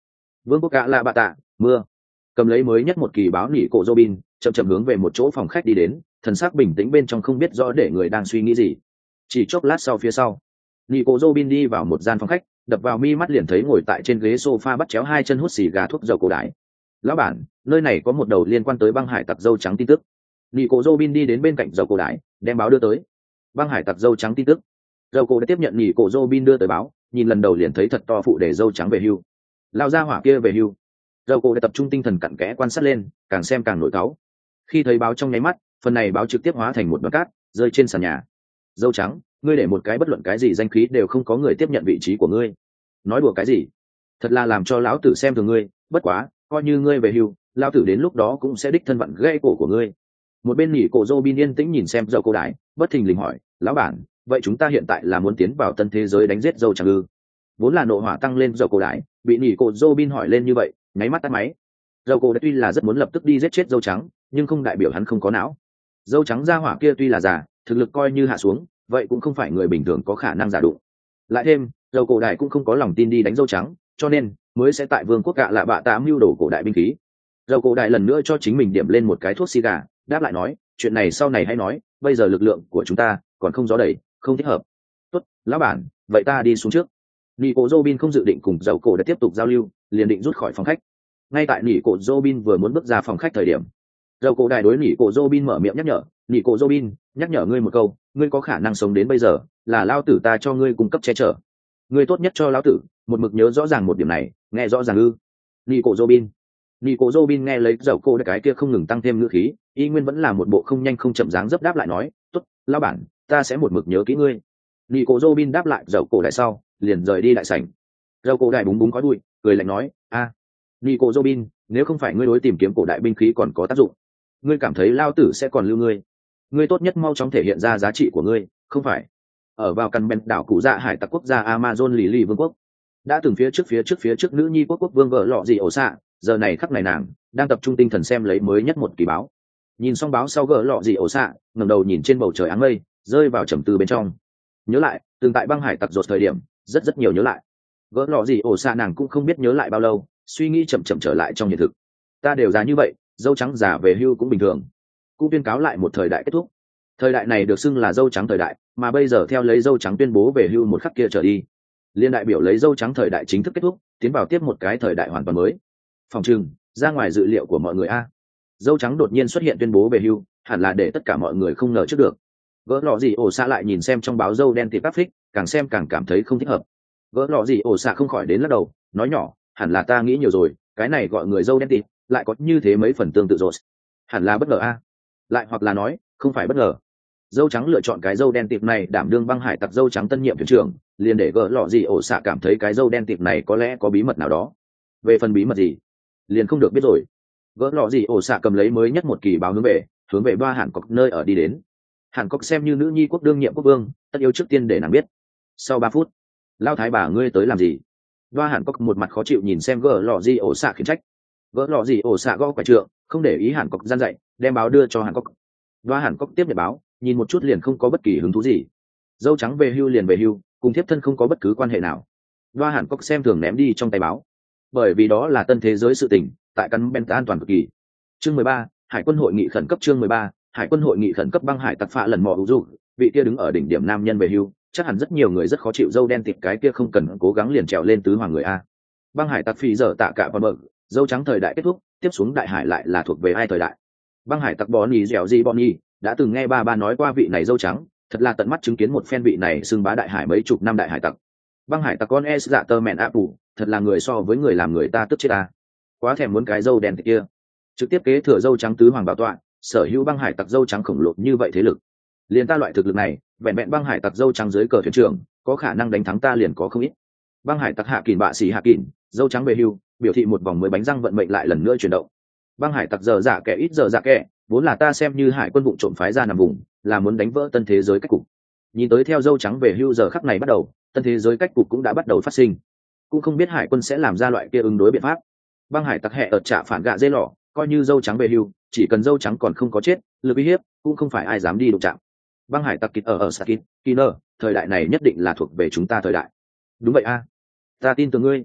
Vương quốc cạ lạ bạ tạ mưa. Cầm lấy mới nhất một kỳ báo nỉ cổ Robin, chậm chậm hướng về một chỗ phòng khách đi đến, thần sắc bình tĩnh bên trong không biết rõ để người đang suy nghĩ gì. Chỉ chốc lát sau phía sau, nỉ cổ Robin đi vào một gian phòng khách, đập vào mi mắt liền thấy ngồi tại trên ghế sofa bắt chéo hai chân hút xì gà thuốc dầu cổ đại. Lão bản, nơi này có một đầu liên quan tới băng hải tặc dâu trắng tin tức. Nỉ cổ Robin đi đến bên cạnh dầu cổ đại, đem báo đưa tới. Băng hải tặc dâu trắng tin tức. Dầu cổ đã tiếp nhận nỉ cổ Robin đưa tới báo, nhìn lần đầu liền thấy thật to phụ để dâu trắng về hưu. Lao ra hỏa kia về hưu. Dầu cổ đã tập trung tinh thần cặn kẽ quan sát lên, càng xem càng nổi cáu. Khi thấy báo trong nháy mắt, phần này báo trực tiếp hóa thành một đoạn cát, rơi trên sàn nhà. Dâu trắng, ngươi để một cái bất luận cái gì danh khí đều không có người tiếp nhận vị trí của ngươi. Nói đùa cái gì? Thật là làm cho lão tử xem thường ngươi, bất quá, coi như ngươi về hưu, lão tử đến lúc đó cũng sẽ đích thân vận gãy cổ của ngươi. Một bên nỉ cổ Robin yên tĩnh nhìn xem dầu cổ đại, bất thình lình hỏi, lão bản, vậy chúng ta hiện tại là muốn tiến vào tân thế giới đánh giết dâu trắng ư? Vốn là nộ hỏa tăng lên dầu cổ đại, bị nỉ cổ Robin hỏi lên như vậy, nháy mắt tắt máy. Dầu cổ đã tuy là rất muốn lập tức đi giết chết dâu trắng, nhưng không đại biểu hắn không có não. Dâu trắng ra hỏa kia tuy là già, thực lực coi như hạ xuống, vậy cũng không phải người bình thường có khả năng giả đụng. Lại thêm, dầu cổ đại cũng không có lòng tin đi đánh dâu trắng, cho nên mới sẽ tại vương quốc cạ lạ bạ tạ mưu đồ cổ đại binh khí. Dầu cổ đại lần nữa cho chính mình điểm lên một cái thuốc xì gà, đáp lại nói, chuyện này sau này hãy nói, bây giờ lực lượng của chúng ta còn không gió đầy, không thích hợp. Tốt, lão bản, vậy ta đi xuống trước. Nico Robin không dự định cùng dầu cổ để tiếp tục giao lưu, liền định rút khỏi phòng khách. Ngay tại Nico Robin vừa muốn bước ra phòng khách thời điểm, dầu cổ đại đối Nico Robin mở miệng nhắc nhở, Nico Robin, nhắc nhở ngươi một câu, ngươi có khả năng sống đến bây giờ, là lao tử ta cho ngươi cung cấp che chở. Ngươi tốt nhất cho lão tử một mực nhớ rõ ràng một điểm này, nghe rõ ràng ư? Nico Robin. Nico Robin nghe lấy dầu cổ cái kia không ngừng tăng thêm ngữ khí, y nguyên vẫn là một bộ không nhanh không chậm dáng dấp đáp lại nói, tốt, lão bản, ta sẽ một mực nhớ kỹ ngươi. Nico Robin đáp lại dầu cổ đại sau, liền rời đi đại sảnh. Dầu cổ đại búng búng khói bụi, cười lạnh nói, a, Nico Robin, nếu không phải ngươi đối tìm kiếm cổ đại binh khí còn có tác dụng, ngươi cảm thấy lao tử sẽ còn lưu ngươi? Ngươi tốt nhất mau chóng thể hiện ra giá trị của ngươi, không phải? Ở vào căn bên đảo cụ dạ hải tặc quốc gia Amazon lì lì vương quốc, đã từng phía trước phía trước phía trước nữ nhi quốc quốc vương vợ lọ gì ổ xạ, giờ này khắc này nàng đang tập trung tinh thần xem lấy mới nhất một kỳ báo. Nhìn xong báo sau gỡ lọ gì ổ xạ, ngẩng đầu nhìn trên bầu trời áng mây, rơi vào trầm tư bên trong. Nhớ lại từng tại băng hải tặc rột thời điểm, rất rất nhiều nhớ lại. Gỡ lọ gì ổ xạ nàng cũng không biết nhớ lại bao lâu, suy nghĩ chậm chậm trở lại trong hiện thực. Ta đều già như vậy, dâu trắng già về hưu cũng bình thường. Cũng tuyên cáo lại một thời đại kết thúc. Thời đại này được xưng là dâu trắng thời đại, mà bây giờ theo lấy dâu trắng tuyên bố về hưu một khắc kia trở đi, liên đại biểu lấy dâu trắng thời đại chính thức kết thúc, tiến vào tiếp một cái thời đại hoàn toàn mới. Phòng trừng ra ngoài dự liệu của mọi người a, dâu trắng đột nhiên xuất hiện tuyên bố về hưu, hẳn là để tất cả mọi người không ngờ trước được. Gỡ lọ gì ổ xạ lại nhìn xem trong báo dâu đen tịp áp phích, càng xem càng cảm thấy không thích hợp. Gỡ lọ gì ổ xạ không khỏi đến lắc đầu, nói nhỏ, hẳn là ta nghĩ nhiều rồi, cái này gọi người dâu đen tịp lại có như thế mấy phần tương tự rồi, hẳn là bất ngờ a, lại hoặc là nói không phải bất ngờ. Dâu trắng lựa chọn cái dâu đen tịp này đảm đương băng hải tặc dâu trắng tân nhiệm thuyền trưởng, liền để gỡ lọ gì ổ xạ cảm thấy cái dâu đen tịp này có lẽ có bí mật nào đó. Về phần bí mật gì, liền không được biết rồi. Gỡ lọ gì ổ xạ cầm lấy mới nhất một kỳ báo hướng về hướng về ba hàn cốc nơi ở đi đến. Hàn cốc xem như nữ nhi quốc đương nhiệm quốc vương, tất yếu trước tiên để nàng biết. Sau ba phút, lao thái bà ngươi tới làm gì? Ba hàn cốc một mặt khó chịu nhìn xem gỡ lọ gì ổ xạ khiển trách. Gỡ lọ gì ổ xạ gõ quả trượng, không để ý hàn cốc gian dạy, đem báo đưa cho hàn cốc. Ba hàn cốc tiếp nhận báo, nhìn một chút liền không có bất kỳ hứng thú gì. Dâu trắng về hưu liền về hưu, cùng thiếp thân không có bất cứ quan hệ nào. Ba hàn cốc xem thường ném đi trong tay báo, bởi vì đó là tân thế giới sự tình, tại căn bên an toàn cực kỳ. Chương mười ba, hải quân hội nghị khẩn cấp. Chương mười ba, hải quân hội nghị khẩn cấp. Băng hải tặc phạ lần mò hữu du, vị kia đứng ở đỉnh điểm nam nhân về hưu, chắc hẳn rất nhiều người rất khó chịu dâu đen tịt cái kia không cần cố gắng liền trèo lên tứ hoàng người a. Băng hải tặc phi giờ tạ cả vào bờ, dâu trắng thời đại kết thúc, tiếp xuống đại hải lại là thuộc về ai thời đại? Băng hải tặc Bonnie dẻo gì Bonnie đã từng nghe ba ba nói qua vị này dâu trắng, thật là tận mắt chứng kiến một phen vị này xưng bá đại hải mấy chục năm đại hải tặc. Băng hải tặc con e dạ tơ mẹn áp ủ, thật là người so với người làm người ta tức chết ta. Quá thèm muốn cái dâu đen kia, trực tiếp kế thừa dâu trắng tứ hoàng bảo tọa, sở hữu băng hải tặc dâu trắng khổng lồ như vậy thế lực. Liền ta loại thực lực này, vẹn vẹn băng hải tặc dâu trắng dưới cờ thuyền trưởng, có khả năng đánh thắng ta liền có không ít. Băng hải tặc hạ kỳn bạ xỉ hạ kỳn, dâu trắng về hưu, biểu thị một vòng mới bánh răng vận mệnh lại lần nữa chuyển động. Băng hải tặc giờ dạ kẻ ít giờ dạ kẻ, vốn là ta xem như hải quân vụ trộm phái ra nằm vùng, là muốn đánh vỡ tân thế giới cách cục. Nhìn tới theo dâu trắng về hưu giờ khắc này bắt đầu, tân thế giới cách cục cũng đã bắt đầu phát sinh. Cũng không biết hải quân sẽ làm ra loại kia ứng đối biện pháp. Băng hải tặc hẹ ở trả phản gạ dê lỏ, coi như dâu trắng về hưu, chỉ cần dâu trắng còn không có chết, lực uy hiếp cũng không phải ai dám đi đụng chạm. Băng hải tặc kịt ở ở Sakit, Kiner, thời đại này nhất định là thuộc về chúng ta thời đại. Đúng vậy a, ta tin tưởng ngươi,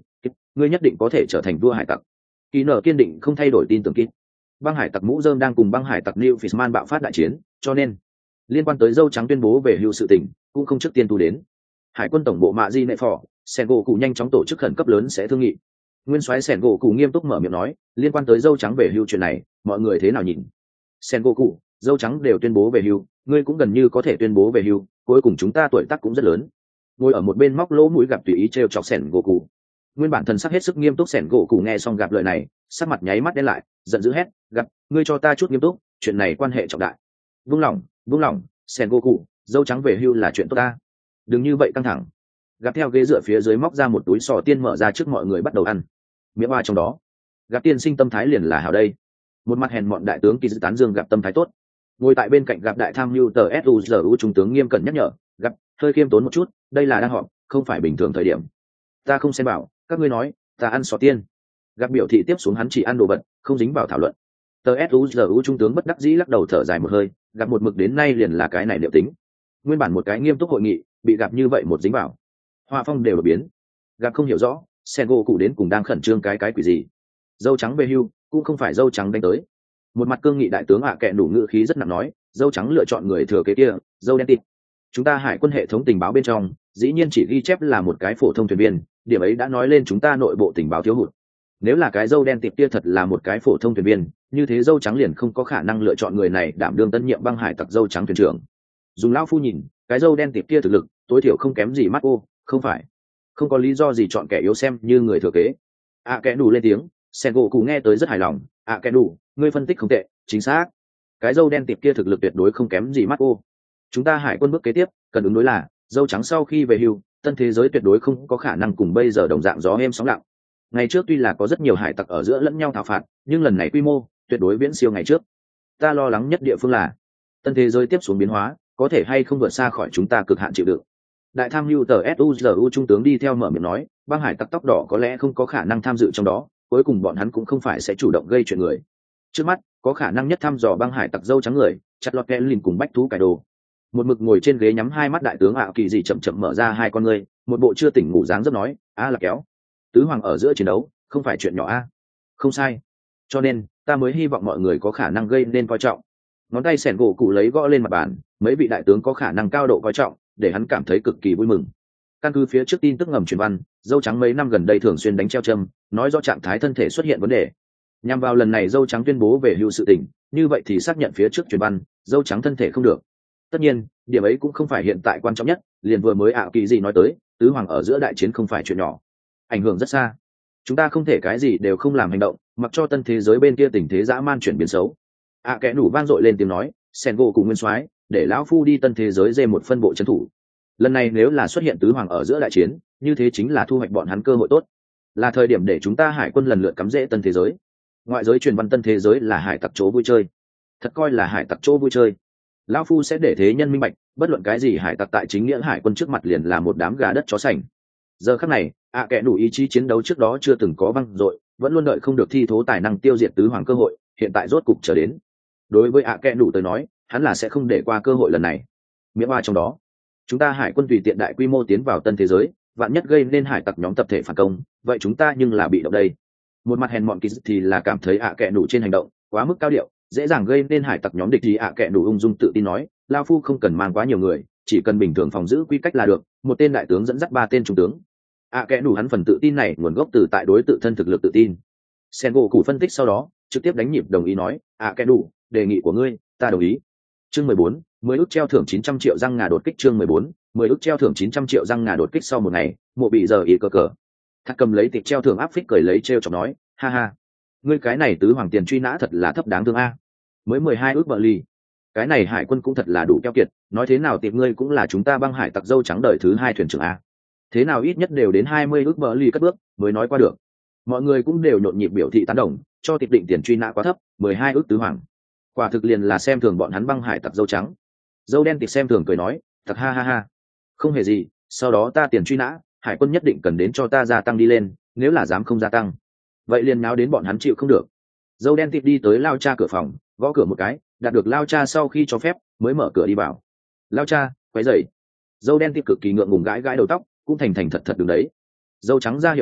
ngươi nhất định có thể trở thành vua hải tặc. Kỳ nở kiên định không thay đổi tin tưởng kít. Băng hải tặc mũ rơm đang cùng băng hải tặc New Fishman bạo phát đại chiến, cho nên liên quan tới dâu trắng tuyên bố về hưu sự tình cũng không trước tiên tu đến. Hải quân tổng bộ mạ di nệ phò sen gỗ cụ nhanh chóng tổ chức khẩn cấp lớn sẽ thương nghị. Nguyên soái sen gỗ cụ nghiêm túc mở miệng nói, liên quan tới dâu trắng về hưu chuyện này mọi người thế nào nhìn? Sen gỗ cụ, dâu trắng đều tuyên bố về hưu, ngươi cũng gần như có thể tuyên bố về hưu, cuối cùng chúng ta tuổi tác cũng rất lớn. Ngồi ở một bên móc lỗ mũi gặp tùy ý trêu chọc sen gỗ cụ. Nguyên bản thần sắc hết sức nghiêm túc sen gỗ cụ nghe xong gặp lời này, sắc mặt nháy mắt đen lại, giận dữ hét, gặp, ngươi cho ta chút nghiêm túc, chuyện này quan hệ trọng đại. Vung lòng, vung lòng, sen gỗ cụ, dâu trắng về hưu là chuyện tốt ta, đừng như vậy căng thẳng. Gặp theo ghế dựa phía dưới móc ra một túi sò tiên mở ra trước mọi người bắt đầu ăn. Miệng hoa trong đó, gặp tiên sinh tâm thái liền là hảo đây. Một mặt hèn mọn đại tướng kỳ dự tán dương gặp tâm thái tốt. Ngồi tại bên cạnh gặp đại tham mưu tờ suzu trung tướng nghiêm cẩn nhắc nhở, gặp hơi khiêm tốn một chút, đây là đang họp, không phải bình thường thời điểm. Ta không xem bảo, các ngươi nói, ta ăn sò tiên. Gặp biểu thị tiếp xuống hắn chỉ ăn đồ vật, không dính vào thảo luận. Tờ suzu trung tướng bất đắc dĩ lắc đầu thở dài một hơi, gặp một mực đến nay liền là cái này liệu tính. Nguyên bản một cái nghiêm túc hội nghị, bị gặp như vậy một dính vào, hoa phong đều đổi biến. Gặp không hiểu rõ, sen gỗ cụ đến cùng đang khẩn trương cái cái quỷ gì. Dâu trắng về hưu cũng không phải dâu trắng đánh tới. Một mặt cương nghị đại tướng ạ à kệ đủ ngữ khí rất nặng nói, dâu trắng lựa chọn người thừa kế kia, dâu đen tịt. Chúng ta hải quân hệ thống tình báo bên trong dĩ nhiên chỉ ghi chép là một cái phổ thông thuyền viên, điểm ấy đã nói lên chúng ta nội bộ tình báo thiếu hụt. Nếu là cái dâu đen tịt kia thật là một cái phổ thông thuyền viên, như thế dâu trắng liền không có khả năng lựa chọn người này đảm đương tân nhiệm băng hải tặc dâu trắng thuyền trưởng. Dùng lão phu nhìn, cái dâu đen tịt kia thực lực tối thiểu không kém gì mắt ô, không phải không có lý do gì chọn kẻ yếu xem như người thừa kế. ạ à kẽ đủ lên tiếng, sen gỗ cụ nghe tới rất hài lòng. ạ à kẽ đủ, ngươi phân tích không tệ, chính xác. Cái dâu đen tịt kia thực lực tuyệt đối không kém gì mắt ô. Chúng ta hải quân bước kế tiếp cần ứng đối là dâu trắng sau khi về hưu, tân thế giới tuyệt đối không có khả năng cùng bây giờ đồng dạng gió êm sóng lặng. Ngày trước tuy là có rất nhiều hải tặc ở giữa lẫn nhau thảo phạt, nhưng lần này quy mô tuyệt đối viễn siêu ngày trước. Ta lo lắng nhất địa phương là tân thế giới tiếp xuống biến hóa có thể hay không vượt xa khỏi chúng ta cực hạn chịu đựng. Đại tham mưu tờ suzu trung tướng đi theo mở miệng nói, băng hải tặc tóc đỏ có lẽ không có khả năng tham dự trong đó, cuối cùng bọn hắn cũng không phải sẽ chủ động gây chuyện người. Trước mắt có khả năng nhất thăm dò băng hải tặc dâu trắng người, chặt lọt kẽ lìn cùng bách thú cải đồ. Một mực ngồi trên ghế nhắm hai mắt đại tướng ạ kỳ gì chậm chậm mở ra hai con ngươi, một bộ chưa tỉnh ngủ dáng rất nói, a là kéo tứ hoàng ở giữa chiến đấu không phải chuyện nhỏ a. Không sai, cho nên ta mới hy vọng mọi người có khả năng gây nên coi trọng. Ngón tay sẻn gỗ cụ lấy gõ lên mặt bàn, mấy vị đại tướng có khả năng cao độ coi trọng, để hắn cảm thấy cực kỳ vui mừng. Căn cứ phía trước tin tức ngầm truyền văn, dâu trắng mấy năm gần đây thường xuyên đánh treo châm, nói do trạng thái thân thể xuất hiện vấn đề. Nhằm vào lần này dâu trắng tuyên bố về hưu sự tình, như vậy thì xác nhận phía trước truyền văn, dâu trắng thân thể không được. Tất nhiên, điểm ấy cũng không phải hiện tại quan trọng nhất, liền vừa mới ạ kỳ gì nói tới, tứ hoàng ở giữa đại chiến không phải chuyện nhỏ, ảnh hưởng rất xa. Chúng ta không thể cái gì đều không làm hành động, mặc cho tân thế giới bên kia tình thế dã man chuyển biến xấu. ạ kẽ nủ vang dội lên tiếng nói, sen gỗ cùng nguyên soái, để lão phu đi tân thế giới dê một phân bộ trấn thủ. Lần này nếu là xuất hiện tứ hoàng ở giữa đại chiến, như thế chính là thu hoạch bọn hắn cơ hội tốt, là thời điểm để chúng ta hải quân lần lượt cắm rễ tân thế giới. Ngoại giới truyền văn tân thế giới là hải tặc chỗ vui chơi, thật coi là hải tặc chỗ vui chơi. Lão phu sẽ để thế nhân minh bạch, bất luận cái gì hải tặc tại chính nghĩa hải quân trước mặt liền là một đám gà đất chó sành. Giờ khắc này, ạ kẽ đủ ý chí chiến đấu trước đó chưa từng có văng dội, vẫn luôn đợi không được thi thố tài năng tiêu diệt tứ hoàng cơ hội, hiện tại rốt cục trở đến. Đối với ạ kẽ đủ tới nói, hắn là sẽ không để qua cơ hội lần này. Miễn hoa trong đó, chúng ta hải quân tùy tiện đại quy mô tiến vào tân thế giới, vạn nhất gây nên hải tặc nhóm tập thể phản công, vậy chúng ta nhưng là bị động đây. Một mặt hèn mọn kỳ thì là cảm thấy ạ kẽ đủ trên hành động quá mức cao điệu, dễ dàng gây nên hải tặc nhóm địch thì ạ kẽ đủ ung dung tự tin nói, lao phu không cần mang quá nhiều người, chỉ cần bình thường phòng giữ quy cách là được, một tên đại tướng dẫn dắt ba tên trung tướng. ạ kẽ đủ hắn phần tự tin này nguồn gốc từ tại đối tự thân thực lực tự tin. Sen gỗ cụ phân tích sau đó trực tiếp đánh nhịp đồng ý nói, ạ kẽ đủ, đề nghị của ngươi ta đồng ý. Chương mười bốn, mười ước treo thưởng chín trăm triệu răng ngà đột kích. Chương mười bốn, mười ước treo thưởng chín trăm triệu răng ngà đột kích. Sau một ngày, mộ bị giờ ý cờ cờ thạc cầm lấy tiệp treo thưởng áp phích cười lấy treo chọc nói, ha ha, ngươi cái này tứ hoàng tiền truy nã thật là thấp đáng thương a, mới mười hai ước bờ ly, cái này hải quân cũng thật là đủ keo kiệt, nói thế nào tiệp ngươi cũng là chúng ta băng hải tặc dâu trắng đời thứ hai thuyền trưởng a, thế nào ít nhất đều đến hai mươi ước bờ ly cất bước mới nói qua được. Mọi người cũng đều nhộn nhịp biểu thị tán đồng, cho tiệp định tiền truy nã quá thấp, mười hai ước tứ hoàng, quả thực liền là xem thường bọn hắn băng hải tặc dâu trắng. Dâu đen tiệp xem thường cười nói, thật ha ha ha, không hề gì, sau đó ta tiền truy nã hải quân nhất định cần đến cho ta gia tăng đi lên, nếu là dám không gia tăng vậy liền náo đến bọn hắn chịu không được. Dâu đen tiệp đi tới lao cha cửa phòng, gõ cửa một cái, đạt được lao cha sau khi cho phép mới mở cửa đi vào. Lao cha quấy dậy. Dâu đen tiệp cực kỳ ngượng ngùng gãi gãi đầu tóc, cũng thành thành thật thật đứng đấy. Dâu trắng ra hiệu nói,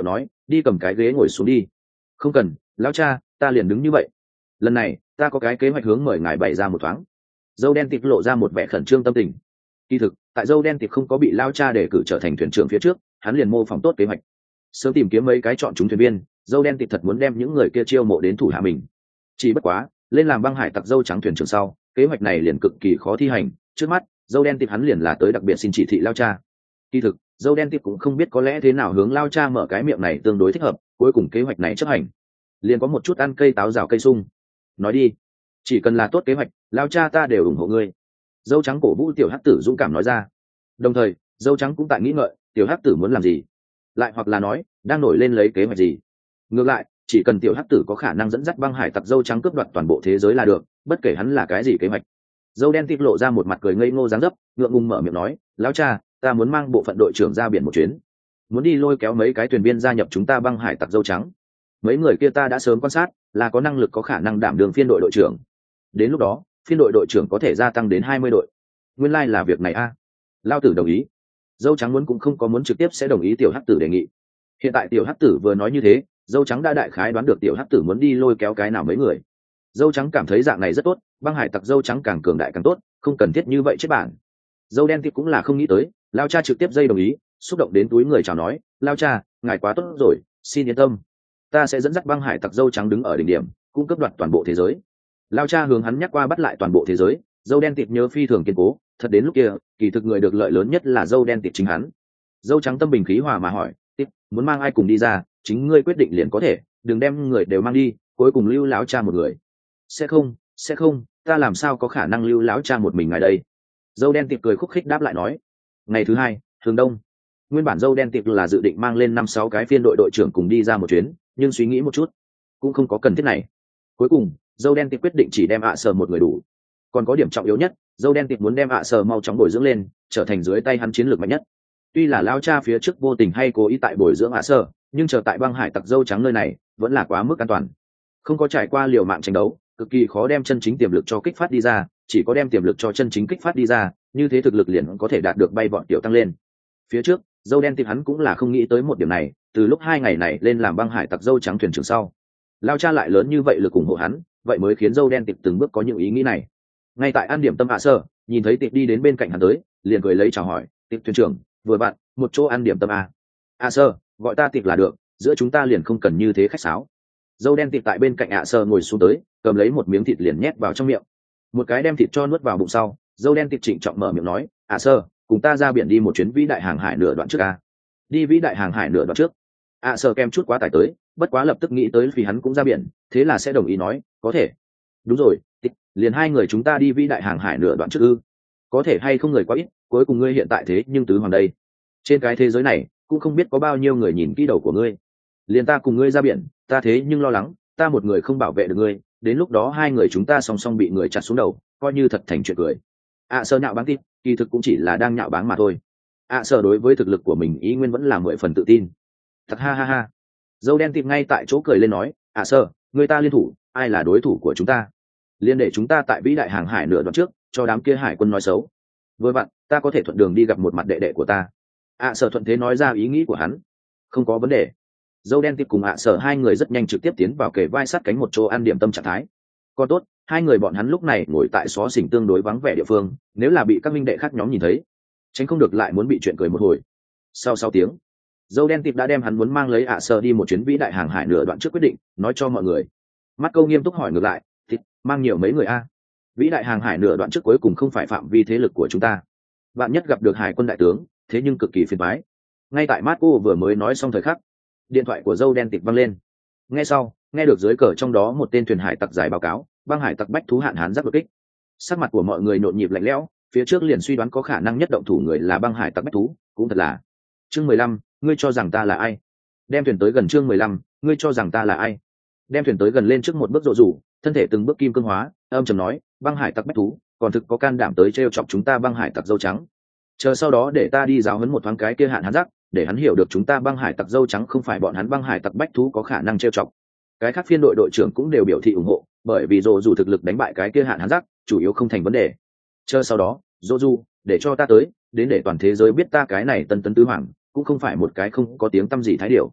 đi cầm cái ghế ngồi xuống đi. Không cần, lão cha, ta liền đứng như vậy. Lần này ta có cái kế hoạch hướng mời ngài bày ra một thoáng. Dâu đen tiệp lộ ra một vẻ khẩn trương tâm tình. Kỳ thực tại dâu đen tiệp không có bị lao cha để cử trở thành thuyền trưởng phía trước, hắn liền mô phỏng tốt kế hoạch, sớm tìm kiếm mấy cái chọn chúng thuyền viên. Dâu đen tiệp thật muốn đem những người kia chiêu mộ đến thủ hạ mình. Chỉ bất quá lên làm băng hải tặc dâu trắng thuyền trưởng sau, kế hoạch này liền cực kỳ khó thi hành. Trước mắt dâu đen tiệp hắn liền là tới đặc biệt xin chỉ thị lao cha. Kỳ thực dâu đen tiệp cũng không biết có lẽ thế nào hướng lao cha mở cái miệng này tương đối thích hợp, cuối cùng kế hoạch này chấp hành liền có một chút ăn cây táo rào cây sung. Nói đi, chỉ cần là tốt kế hoạch, lao cha ta đều ủng hộ ngươi. Dâu trắng cổ vũ tiểu hắc tử dũng cảm nói ra. Đồng thời dâu trắng cũng tại nghĩ ngợi tiểu hắc tử muốn làm gì, lại hoặc là nói đang nổi lên lấy kế hoạch gì. Ngược lại chỉ cần tiểu hắc tử có khả năng dẫn dắt băng hải tặc dâu trắng cướp đoạt toàn bộ thế giới là được, bất kể hắn là cái gì kế hoạch. Dâu đen tiệp lộ ra một mặt cười ngây ngô dáng dấp, ngượng ngùng mở miệng nói, lão cha, ta muốn mang bộ phận đội trưởng ra biển một chuyến, muốn đi lôi kéo mấy cái thuyền viên gia nhập chúng ta băng hải tặc dâu trắng. Mấy người kia ta đã sớm quan sát là có năng lực có khả năng đảm đương phiên đội đội trưởng, đến lúc đó phiên đội đội trưởng có thể gia tăng đến hai mươi đội. Nguyên lai là việc này a. À. Lao tử đồng ý. Dâu trắng muốn cũng không có muốn trực tiếp sẽ đồng ý tiểu hắc tử đề nghị. Hiện tại tiểu hắc tử vừa nói như thế, dâu trắng đã đại khái đoán được tiểu hắc tử muốn đi lôi kéo cái nào mấy người. Dâu trắng cảm thấy dạng này rất tốt, băng hải tặc dâu trắng càng cường đại càng tốt, không cần thiết như vậy chết bản. Dâu đen tiệp cũng là không nghĩ tới lao cha trực tiếp dây đồng ý, xúc động đến túi người chào nói, lao cha ngài quá tốt rồi, xin yên tâm, ta sẽ dẫn dắt băng hải tặc dâu trắng đứng ở đỉnh điểm, cung cấp đoạt toàn bộ thế giới. Lao cha hướng hắn nhắc qua bắt lại toàn bộ thế giới. Dâu đen tiệp nhớ phi thường kiên cố, thật đến lúc kia kỳ thực người được lợi lớn nhất là dâu đen tiệp chính hắn. Dâu trắng tâm bình khí hòa mà hỏi, tiếp muốn mang ai cùng đi ra, chính ngươi quyết định liền có thể, đừng đem người đều mang đi, cuối cùng lưu lão cha một người. Sẽ không, sẽ không, ta làm sao có khả năng lưu lão cha một mình ngài đây. Dâu đen tiệp cười khúc khích đáp lại nói. Ngày thứ hai hướng đông, nguyên bản dâu đen tiệp là dự định mang lên năm sáu cái phiên đội đội trưởng cùng đi ra một chuyến, nhưng suy nghĩ một chút cũng không có cần thiết này. Cuối cùng dâu đen tiệp quyết định chỉ đem ạ sờ một người đủ. Còn có điểm trọng yếu nhất, dâu đen tiệp muốn đem ạ sờ mau chóng bồi dưỡng lên, trở thành dưới tay hắn chiến lược mạnh nhất. Tuy là lao cha phía trước vô tình hay cố ý tại bồi dưỡng ạ sờ, nhưng chờ tại băng hải tặc dâu trắng nơi này vẫn là quá mức an toàn, không có trải qua liều mạng tranh đấu, cực kỳ khó đem chân chính tiềm lực cho kích phát đi ra. Chỉ có đem tiềm lực cho chân chính kích phát đi ra, như thế thực lực liền có thể đạt được bay vọt tiểu tăng lên. Phía trước dâu đen tiệp hắn cũng là không nghĩ tới một điểm này, từ lúc hai ngày này lên làm băng hải tặc dâu trắng thuyền trưởng sau, lao cha lại lớn như vậy lực ủng hộ hắn, vậy mới khiến dâu đen tiệp từng bước có những ý nghĩ này. Ngay tại an điểm tâm ạ sơ nhìn thấy tiệp đi đến bên cạnh hắn tới, liền cười lấy chào hỏi, tiệp thuyền trưởng vừa bạn một chỗ ăn điểm tâm a. ạ sơ gọi ta tiệp là được, giữa chúng ta liền không cần như thế khách sáo. Dâu đen tiệp tại bên cạnh ạ sơ ngồi xuống tới, cầm lấy một miếng thịt liền nhét vào trong miệng, một cái đem thịt cho nuốt vào bụng sau, dâu đen tiệp trịnh trọng mở miệng nói, ạ sơ cùng ta ra biển đi một chuyến vĩ đại hàng hải nửa đoạn trước a. Đi vĩ đại hàng hải nửa đoạn trước. ạ sơ kem chút quá tải tới, bất quá lập tức nghĩ tới vì hắn cũng ra biển, thế là sẽ đồng ý nói, có thể. Đúng rồi, liền hai người chúng ta đi vĩ đại hàng hải nửa đoạn trước ư? Có thể hay không người quá ít, cuối cùng ngươi hiện tại thế nhưng tứ hoàng đây, trên cái thế giới này cũng không biết có bao nhiêu người nhìn kỹ đầu của ngươi. Liền ta cùng ngươi ra biển, ta thế nhưng lo lắng ta một người không bảo vệ được ngươi, đến lúc đó hai người chúng ta song song bị người chặt xuống đầu, coi như thật thành chuyện cười. ạ sơ nhạo báng tin, kỳ thực cũng chỉ là đang nhạo báng mà thôi. ạ sơ đối với thực lực của mình ý nguyên vẫn là mười phần tự tin. Thật ha ha ha. Dâu đen tìm ngay tại chỗ cười lên nói, ạ sơ người ta liên thủ, ai là đối thủ của chúng ta? Liên để chúng ta tại vĩ đại hàng hải nửa đoạn trước cho đám kia hải quân nói xấu. Với bạn ta có thể thuận đường đi gặp một mặt đệ đệ của ta. ạ sơ thuận thế nói ra ý nghĩ của hắn. Không có vấn đề. Dâu đen tiếp cùng ạ sơ hai người rất nhanh trực tiếp tiến vào kề vai sát cánh một chỗ ăn điểm tâm trạng thái. Còn tốt hai người bọn hắn lúc này ngồi tại xó xỉnh tương đối vắng vẻ địa phương, nếu là bị các minh đệ khác nhóm nhìn thấy, tránh không được lại muốn bị chuyện cười một hồi. Sau sáu tiếng, dâu đen tịp đã đem hắn muốn mang lấy ạ sơ đi một chuyến vĩ đại hàng hải nửa đoạn trước quyết định nói cho mọi người. Mắt câu nghiêm túc hỏi ngược lại, thịt mang nhiều mấy người a? Vĩ đại hàng hải nửa đoạn trước cuối cùng không phải phạm vi thế lực của chúng ta, bạn nhất gặp được hải quân đại tướng, thế nhưng cực kỳ phiền toái. Ngay tại mắt cô vừa mới nói xong thời khắc, điện thoại của dâu đen tịp văng lên. Nghe sau nghe được dưới cờ trong đó một tên thuyền hải tặc giải báo cáo, băng hải tặc bách thú hạn hán giáp đột kích. Sắc mặt của mọi người nhộn nhịp lạnh lẽo, phía trước liền suy đoán có khả năng nhất động thủ người là băng hải tặc bách thú, cũng thật là. Chương mười lăm, ngươi cho rằng ta là ai? Đem thuyền tới gần. Chương mười lăm, ngươi cho rằng ta là ai? Đem thuyền tới gần lên trước một bước rộ rủ, thân thể từng bước kim cương hóa, âm trầm nói, băng hải tặc bách thú, còn thực có can đảm tới trêu chọc chúng ta băng hải tặc dâu trắng. Chờ sau đó để ta đi giáo huấn một thoáng cái kia hạn hán giáp, để hắn hiểu được chúng ta băng hải tặc dâu trắng không phải bọn hắn băng hải tặc bách thú có khả năng trêu chọc. Cái khác phiên đội đội trưởng cũng đều biểu thị ủng hộ, bởi vì dồ dù thực lực đánh bại cái kia hạn hán giáp chủ yếu không thành vấn đề. Chờ sau đó dồ dù để cho ta tới, đến để toàn thế giới biết ta cái này tân tấn tứ hoàng cũng không phải một cái không có tiếng tăm gì thái điểu.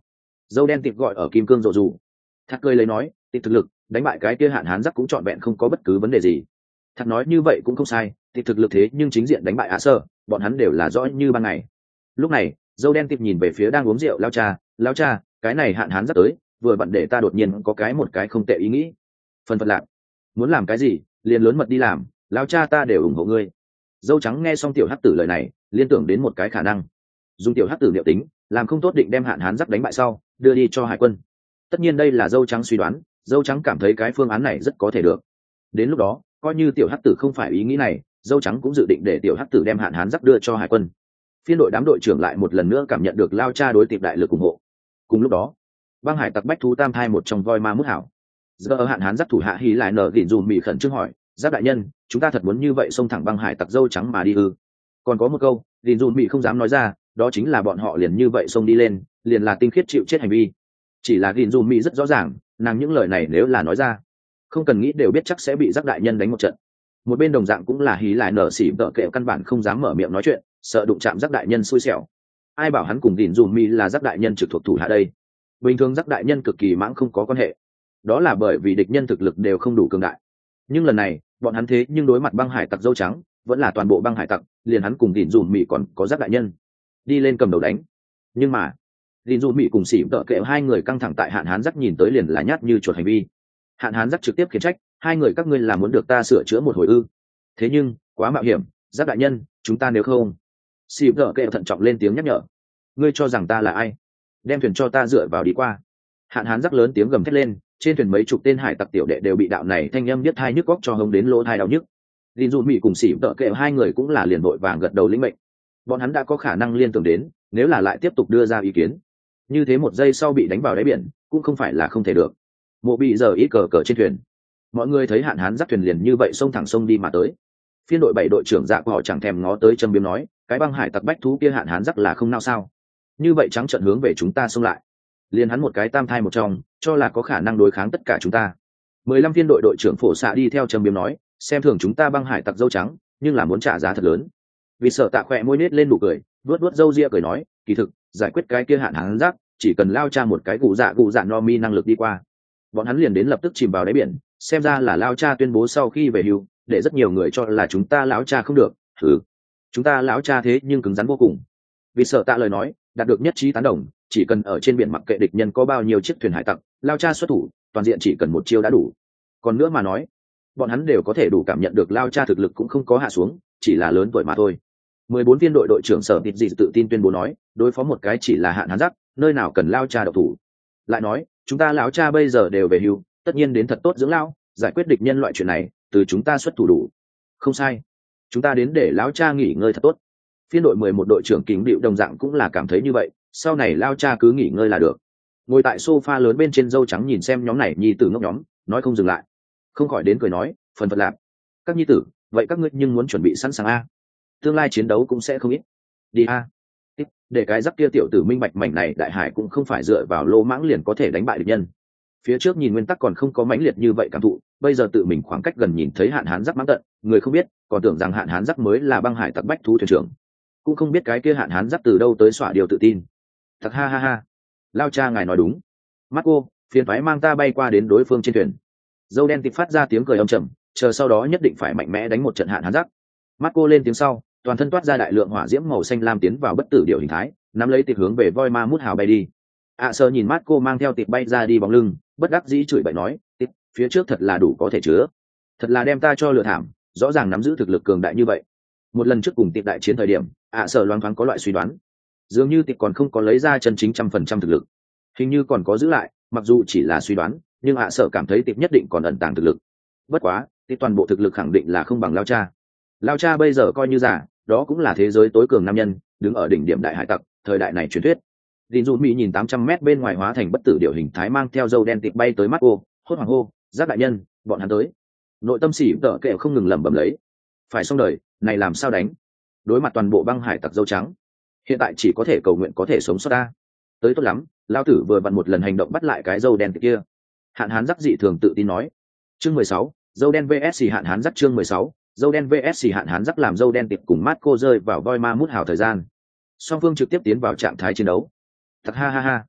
Dâu đen tịp gọi ở kim cương rộ rủ. Thạc cười lấy nói, tịp thực lực đánh bại cái kia hạn hán giắc cũng trọn vẹn không có bất cứ vấn đề gì. Thạc nói như vậy cũng không sai, tịp thực lực thế nhưng chính diện đánh bại ạ sơ, bọn hắn đều là rõ như ban ngày. Lúc này dâu đen tịp nhìn về phía đang uống rượu lao cha, lao cha, cái này hạn hán giắc tới vừa bận để ta đột nhiên có cái một cái không tệ ý nghĩ. Phần phật lạc, muốn làm cái gì liền lớn mật đi làm, lao cha ta đều ủng hộ ngươi. Dâu trắng nghe xong tiểu hắc tử lời này liên tưởng đến một cái khả năng, dùng tiểu hắc tử liệu tính làm không tốt định đem hạn hán giắc đánh bại sau đưa đi cho hải quân. Tất nhiên đây là dâu trắng suy đoán, dâu trắng cảm thấy cái phương án này rất có thể được. Đến lúc đó coi như tiểu hắc tử không phải ý nghĩ này, dâu trắng cũng dự định để tiểu hắc tử đem hạn hán giắc đưa cho hải quân. Phiên đội đám đội trưởng lại một lần nữa cảm nhận được lao cha đối tiệp đại lực ủng hộ. Cùng lúc đó băng hải tặc bách thú tam thai một trong voi ma mút hảo giờ ở hạn hán giáp thủ hạ hí lại nở gỉn dùm bị khẩn trương hỏi, giáp đại nhân, chúng ta thật muốn như vậy xông thẳng băng hải tặc dâu trắng mà đi ư? Còn có một câu gỉn dùm bị không dám nói ra, đó chính là bọn họ liền như vậy xông đi lên liền là tinh khiết chịu chết hành vi. Chỉ là gỉn dùm bị rất rõ ràng, nàng những lời này nếu là nói ra không cần nghĩ đều biết chắc sẽ bị giáp đại nhân đánh một trận. Một bên đồng dạng cũng là hí lại nở xỉ vợ kệ căn bản không dám mở miệng nói chuyện, sợ đụng chạm giáp đại nhân xui xẻo. Ai bảo hắn cùng gỉn dùm bị là giáp đại nhân trực thuộc thủ hạ đây? Bình thường giáp đại nhân cực kỳ mãng không có quan hệ, đó là bởi vì địch nhân thực lực đều không đủ cường đại. Nhưng lần này bọn hắn thế nhưng đối mặt băng hải tặc dâu trắng, vẫn là toàn bộ băng hải tặc, liền hắn cùng gỉn dùm mỹ còn có giáp đại nhân đi lên cầm đầu đánh. Nhưng mà gỉn dùm mỹ cùng xỉ tợ kệ hai người căng thẳng tại hạn hán giắc nhìn tới liền là nhát như chuột hành vi. Hạn hán giắc trực tiếp khiển trách, hai người các ngươi là muốn được ta sửa chữa một hồi ư? Thế nhưng quá mạo hiểm, giáp đại nhân, chúng ta nếu không. Xỉ tợ kệ thận trọng lên tiếng nhắc nhở, ngươi cho rằng ta là ai? Đem thuyền cho ta dựa vào đi qua. Hạn hán giắc lớn tiếng gầm thét lên, trên thuyền mấy chục tên hải tặc tiểu đệ đều bị đạo này thanh âm biết hai nhức góc cho hông đến lỗ thai đau nhức. Gìn dùn mỹ cùng xỉ tợ kệ hai người cũng là liền vội vàng gật đầu lĩnh mệnh. Bọn hắn đã có khả năng liên tưởng đến, nếu là lại tiếp tục đưa ra ý kiến như thế một giây sau bị đánh vào đáy biển cũng không phải là không thể được. Mộ bị giờ ít cờ cờ trên thuyền, mọi người thấy hạn hán dắt thuyền liền như vậy xông thẳng sông đi mà tới. Phiên đội bảy đội trưởng dạ của họ chẳng thèm ngó tới châm biếm nói, cái băng hải tặc bách thú kia hạn hán dắt là không nao sao? Như vậy trắng trận hướng về chúng ta xông lại, liền hắn một cái tam thai một trong, cho là có khả năng đối kháng tất cả chúng ta. Mười lăm phiên đội đội trưởng phổ xạ đi theo châm biếm nói, xem thường chúng ta băng hải tặc dâu trắng, nhưng là muốn trả giá thật lớn. Vì sợ tạ khỏe môi nết lên nụ cười, vuốt vuốt râu ria cười nói, kỳ thực giải quyết cái kia hạn hán dắt, chỉ cần lao cha một cái gù dạ gù dạ no mi năng lực đi qua, bọn hắn liền đến lập tức chìm vào đáy biển. Xem ra là lao cha tuyên bố sau khi về hưu, để rất nhiều người cho là chúng ta lão cha không được. Thử chúng ta lão cha thế nhưng cứng rắn vô cùng. Vì sợ tạ lời nói đạt được nhất trí tán đồng, chỉ cần ở trên biển mặc kệ địch nhân có bao nhiêu chiếc thuyền hải tặc, lao cha xuất thủ toàn diện chỉ cần một chiêu đã đủ. Còn nữa mà nói, bọn hắn đều có thể đủ cảm nhận được lao cha thực lực cũng không có hạ xuống, chỉ là lớn tuổi mà thôi. Mười bốn viên đội đội trưởng sở tịt dị tự tin tuyên bố nói, đối phó một cái chỉ là hạn hán dắt, nơi nào cần lao cha độc thủ. Lại nói chúng ta lão cha bây giờ đều về hưu, tất nhiên đến thật tốt dưỡng lao, giải quyết địch nhân loại chuyện này từ chúng ta xuất thủ đủ. Không sai, chúng ta đến để lão cha nghỉ ngơi thật tốt. Phiên đội mười một đội trưởng kính điệu đồng dạng cũng là cảm thấy như vậy, sau này lao cha cứ nghỉ ngơi là được. Ngồi tại sofa lớn bên trên dâu trắng nhìn xem nhóm này nhi tử ngốc nhóm, nói không dừng lại, không khỏi đến cười nói, phần phật lạp, các nhi tử, vậy các ngươi nhưng muốn chuẩn bị sẵn sàng a, tương lai chiến đấu cũng sẽ không ít. Đi a, để cái giắc kia tiểu tử minh bạch mảnh này đại hải cũng không phải dựa vào lô mãng liền có thể đánh bại địch nhân. Phía trước nhìn nguyên tắc còn không có mãnh liệt như vậy cảm thụ, bây giờ tự mình khoảng cách gần nhìn thấy hạn hán giắc mãng tận, người không biết còn tưởng rằng hạn hán giắc mới là băng hải tặc bách thú thuyền trưởng, cũng không biết cái kia hạn hán giắc từ đâu tới xỏa điều tự tin. Thật ha ha ha, lao cha ngài nói đúng. Marco, phiền thoái mang ta bay qua đến đối phương trên thuyền. Dâu đen tịp phát ra tiếng cười âm trầm, chờ sau đó nhất định phải mạnh mẽ đánh một trận hạn hán giắc. Marco lên tiếng sau, toàn thân toát ra đại lượng hỏa diễm màu xanh lam tiến vào bất tử điều hình thái, nắm lấy tịp hướng về voi ma mút hào bay đi. ạ à, sơ nhìn Marco mang theo tịp bay ra đi bóng lưng, bất đắc dĩ chửi bậy nói, tịp phía trước thật là đủ có thể chứa, thật là đem ta cho lừa thảm, rõ ràng nắm giữ thực lực cường đại như vậy. Một lần trước cùng tịp đại chiến thời điểm, ạ à, sơ loáng thoáng có loại suy đoán, dường như tịp còn không có lấy ra chân chính trăm phần trăm thực lực, hình như còn có giữ lại, mặc dù chỉ là suy đoán, nhưng ạ à, sơ cảm thấy tịp nhất định còn ẩn tàng thực lực. Bất quá tịp toàn bộ thực lực khẳng định là không bằng lao cha. Lao cha bây giờ coi như giả, đó cũng là thế giới tối cường nam nhân, đứng ở đỉnh điểm đại hải tặc thời đại này truyền thuyết. Dìn dù mỹ nhìn tám trăm mét bên ngoài hóa thành bất tử điều hình thái mang theo dâu đen tịp bay tới mắt cô, hốt hoảng hô, giác đại nhân, bọn hắn tới. Nội tâm xỉ tợ kệ không ngừng lẩm bẩm lấy, phải xong đời này làm sao đánh, đối mặt toàn bộ băng hải tặc dâu trắng, hiện tại chỉ có thể cầu nguyện có thể sống sót ta. Tới tốt lắm, lao tử vừa vặn một lần hành động bắt lại cái dâu đen tịp kia. Hạn hán giác dị thường tự tin nói. Chương mười sáu, dâu đen vs hạn hán giác. Chương mười sáu, dâu đen vs hạn hán giác. Làm dâu đen tịp cùng mát cô rơi vào voi ma mút hào thời gian, song phương trực tiếp tiến vào trạng thái chiến đấu. Thật ha ha ha,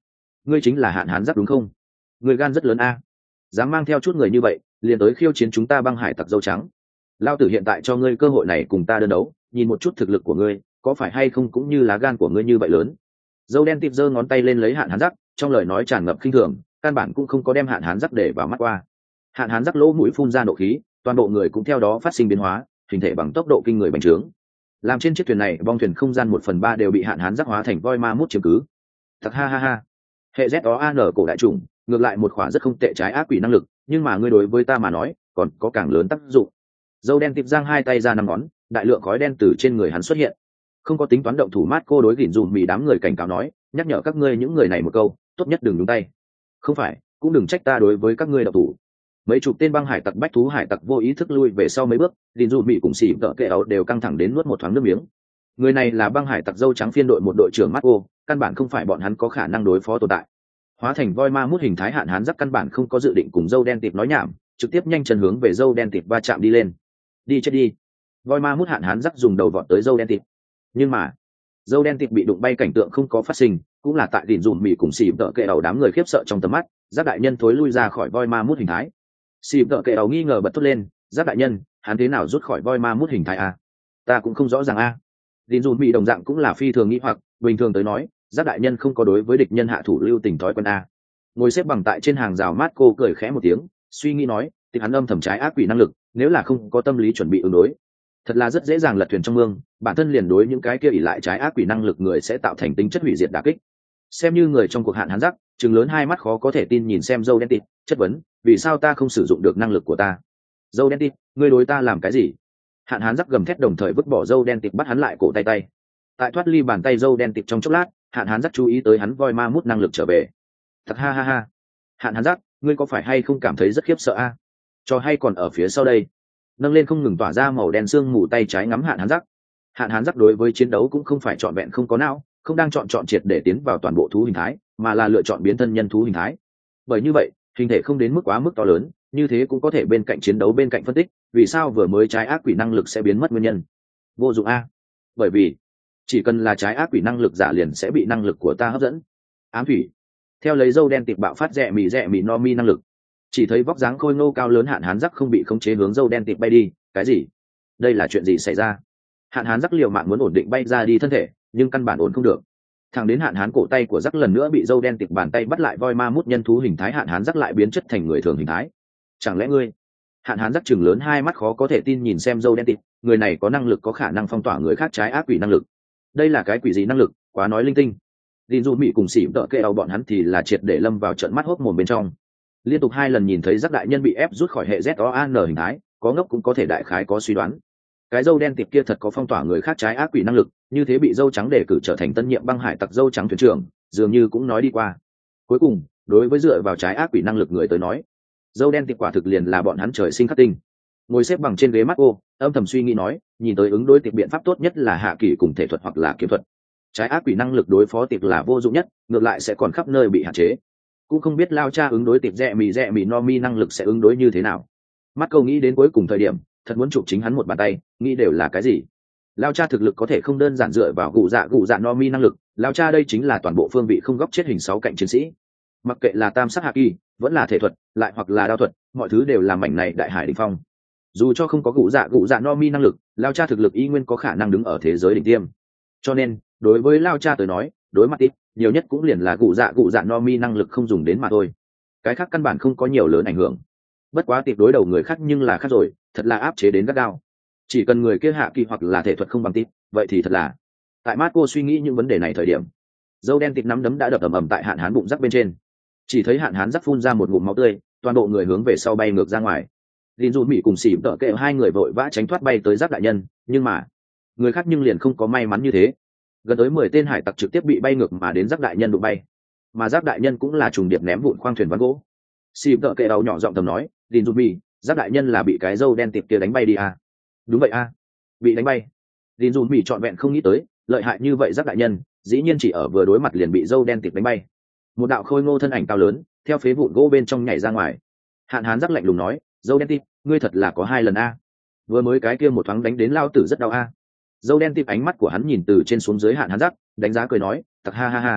ngươi chính là hạn hán giáp đúng không? Người gan rất lớn a, dám mang theo chút người như vậy liền tới khiêu chiến chúng ta băng hải tặc dâu trắng. Lao tử hiện tại cho ngươi cơ hội này cùng ta đơn đấu, nhìn một chút thực lực của ngươi có phải hay không cũng như lá gan của ngươi như vậy lớn. Dâu đen tịp giơ ngón tay lên lấy hạn hán giáp, trong lời nói tràn ngập khinh thường, căn bản cũng không có đem hạn hán giáp để vào mắt qua. Hạn hán giáp lỗ mũi phun ra nộ khí, toàn bộ người cũng theo đó phát sinh biến hóa, hình thể bằng tốc độ kinh người bành trướng. Làm trên chiếc thuyền này bong thuyền không gian một phần ba đều bị hạn hán giáp hóa thành voi ma mút chiếm cứ. Thật ha ha ha. Hệ Z O A N cổ đại chủng, ngược lại một khỏa rất không tệ trái ác quỷ năng lực, nhưng mà ngươi đối với ta mà nói còn có càng lớn tác dụng. Dâu đen tịp giang hai tay ra năm ngón, đại lượng khói đen từ trên người hắn xuất hiện. Không có tính toán động thủ mát cô đối gỉn dùm mì đám người cảnh cáo nói, nhắc nhở các ngươi những người này một câu, tốt nhất đừng nhúng tay. Không phải, cũng đừng trách ta đối với các ngươi động thủ. Mấy chục tên băng hải tặc bách thú hải tặc vô ý thức lui về sau mấy bước, gỉn dùm mì cùng xỉ vợ kệ ấu đều căng thẳng đến nuốt một thoáng nước miếng. Người này là băng hải tặc dâu trắng phiên đội một đội trưởng mát cô, căn bản không phải bọn hắn có khả năng đối phó tồn tại. Hóa thành voi ma mút hình thái hạn hán giáp căn bản không có dự định cùng dâu đen tịp nói nhảm, trực tiếp nhanh chân hướng về dâu đen tịp va chạm đi lên. Đi chết đi. Voi ma mút hạn hán giáp dùng đầu vọt tới dâu đen tịp, nhưng mà dâu đen tịp bị đụng bay cảnh tượng không có phát sinh, cũng là tại đỉnh dùm mì cùng xì vợ kệ đầu đám người khiếp sợ trong tầm mắt. Giáp đại nhân thối lui ra khỏi voi ma mút hình thái. Xì vợ kệ đầu nghi ngờ bật thốt lên, giáp đại nhân hắn thế nào rút khỏi voi ma mút hình thái a? Ta cũng không rõ ràng a. Đỉnh dùm mì đồng dạng cũng là phi thường nghĩ hoặc, bình thường tới nói giáp đại nhân không có đối với địch nhân hạ thủ lưu tình thói quen a. Ngồi xếp bằng tại trên hàng rào mát cô cười khẽ một tiếng, suy nghĩ nói, thì hắn âm thầm trái ác quỷ năng lực, nếu là không có tâm lý chuẩn bị ứng đối, thật là rất dễ dàng lật thuyền trong mương, bản thân liền đối những cái kia ỷ lại trái ác quỷ năng lực người sẽ tạo thành tính chất hủy diệt đả kích. Xem như người trong cuộc hạn hán giắc, chừng lớn hai mắt khó có thể tin nhìn xem dâu đen tịt, chất vấn, vì sao ta không sử dụng được năng lực của ta? Dâu đen tịt, ngươi đối ta làm cái gì? Hạn hán giắc gầm thét đồng thời vứt bỏ dâu đen tịt bắt hắn lại cổ tay tay. Tại thoát ly bàn tay dâu đen tịt trong chốc lát, hạn hán giắc chú ý tới hắn voi ma mút năng lực trở về. Thật ha ha ha. Hạn hán giắc, ngươi có phải hay không cảm thấy rất khiếp sợ a? Cho hay còn ở phía sau đây. Nâng lên không ngừng tỏa ra màu đen sương mù tay trái ngắm hạn hán giắc. Hạn hán giắc đối với chiến đấu cũng không phải chọn vẹn không có não, không đang chọn chọn triệt để tiến vào toàn bộ thú hình thái, mà là lựa chọn biến thân nhân thú hình thái. Bởi như vậy, hình thể không đến mức quá mức to lớn, như thế cũng có thể bên cạnh chiến đấu bên cạnh phân tích, vì sao vừa mới trái ác quỷ năng lực sẽ biến mất nguyên nhân. Vô dụng a. Bởi vì chỉ cần là trái ác quỷ năng lực giả liền sẽ bị năng lực của ta hấp dẫn. Ám thủy. Theo lấy dâu đen tịt bạo phát rẻ mì rẻ mì no mi năng lực, chỉ thấy vóc dáng khôi ngô cao lớn hạn hán giắc không bị khống chế hướng dâu đen tịt bay đi. Cái gì? Đây là chuyện gì xảy ra? Hạn hán giắc liều mạng muốn ổn định bay ra đi thân thể, nhưng căn bản ổn không được. Thẳng đến hạn hán cổ tay của giắc lần nữa bị dâu đen tịt bàn tay bắt lại voi ma mút nhân thú hình thái, hạn hán giắc lại biến chất thành người thường hình thái. Chẳng lẽ ngươi? Hạn hán giắc chừng lớn hai mắt khó có thể tin nhìn xem dâu đen tịt, người này có năng lực có khả năng phong tỏa người khác trái ác quỷ năng lực. Đây là cái quỷ gì năng lực, quá nói linh tinh. Dìn dù mỹ cùng xỉ tợ kệ đầu bọn hắn thì là triệt để lâm vào trận mắt hốc mồm bên trong. Liên tục hai lần nhìn thấy giác đại nhân bị ép rút khỏi hệ Z O A N hình thái, có ngốc cũng có thể đại khái có suy đoán. Cái dâu đen tiệp kia thật có phong tỏa người khác trái ác quỷ năng lực, như thế bị dâu trắng đề cử trở thành tân nhiệm băng hải tặc dâu trắng thuyền trưởng, dường như cũng nói đi qua. Cuối cùng, đối với dựa vào trái ác quỷ năng lực người tới nói, dâu đen tiệp quả thực liền là bọn hắn trời sinh khắc tinh. Ngồi xếp bằng trên ghế mắt ô, âm thầm suy nghĩ nói, nhìn tới ứng đối tiệp biện pháp tốt nhất là hạ kỳ cùng thể thuật hoặc là kiếm thuật. Trái ác quỷ năng lực đối phó tiệp là vô dụng nhất, ngược lại sẽ còn khắp nơi bị hạn chế. Cũng không biết lao cha ứng đối tiệp rẻ mì rẻ mì no mi năng lực sẽ ứng đối như thế nào. Mắt câu nghĩ đến cuối cùng thời điểm, thật muốn chụp chính hắn một bàn tay, nghĩ đều là cái gì. Lao cha thực lực có thể không đơn giản dựa vào gù dạ gù dạ no mi năng lực, lao cha đây chính là toàn bộ phương vị không góc chết hình sáu cạnh chiến sĩ. Mặc kệ là tam sắc hạ kỳ, vẫn là thể thuật, lại hoặc là đao thuật, mọi thứ đều là mảnh này đại hải đỉnh phong. Dù cho không có gù dạ gù dạ no mi năng lực, lao cha thực lực y nguyên có khả năng đứng ở thế giới đỉnh tiêm. Cho nên đối với lao cha tới nói, đối mặt ít nhiều nhất cũng liền là gù dạ gù dạ no mi năng lực không dùng đến mà thôi, cái khác căn bản không có nhiều lớn ảnh hưởng. Bất quá tiệp đối đầu người khác nhưng là khác rồi, thật là áp chế đến gắt gao. Chỉ cần người kia hạ kỳ hoặc là thể thuật không bằng tịp, vậy thì thật là. Tại Marco suy nghĩ những vấn đề này thời điểm, dâu đen tịp nắm đấm đã đập ầm ầm tại hạn hán bụng rắc bên trên. Chỉ thấy hạn hán rắc phun ra một ngụm máu tươi, toàn bộ người hướng về sau bay ngược ra ngoài. Linh dùn mỹ cùng xỉ tợ kệ hai người vội vã tránh thoát bay tới giáp đại nhân, nhưng mà người khác nhưng liền không có may mắn như thế. Gần tới mười tên hải tặc trực tiếp bị bay ngược mà đến giáp đại nhân đụng bay, mà giáp đại nhân cũng là trùng điệp ném vụn khoang thuyền ván gỗ. Xỉ tợ kệ đầu nhỏ giọng thầm nói, Linh dùn mỹ, giáp đại nhân là bị cái dâu đen tịp kia đánh bay đi à? Đúng vậy a, à. Bị đánh bay. Linh dùn mỹ trọn vẹn không nghĩ tới lợi hại như vậy giáp đại nhân dĩ nhiên chỉ ở vừa đối mặt liền bị dâu đen tịp đánh bay. Một đạo khôi ngô thân ảnh cao lớn theo phế vụn gỗ bên trong nhảy ra ngoài. Hạn hán rắc lạnh lùng nói, dâu đen tịp, ngươi thật là có hai lần a à. Vừa mới cái kia một thoáng đánh đến lao tử rất đau a à. Dâu đen tịp ánh mắt của hắn nhìn từ trên xuống dưới hạn hán rắc, đánh giá cười nói, tặc ha ha ha,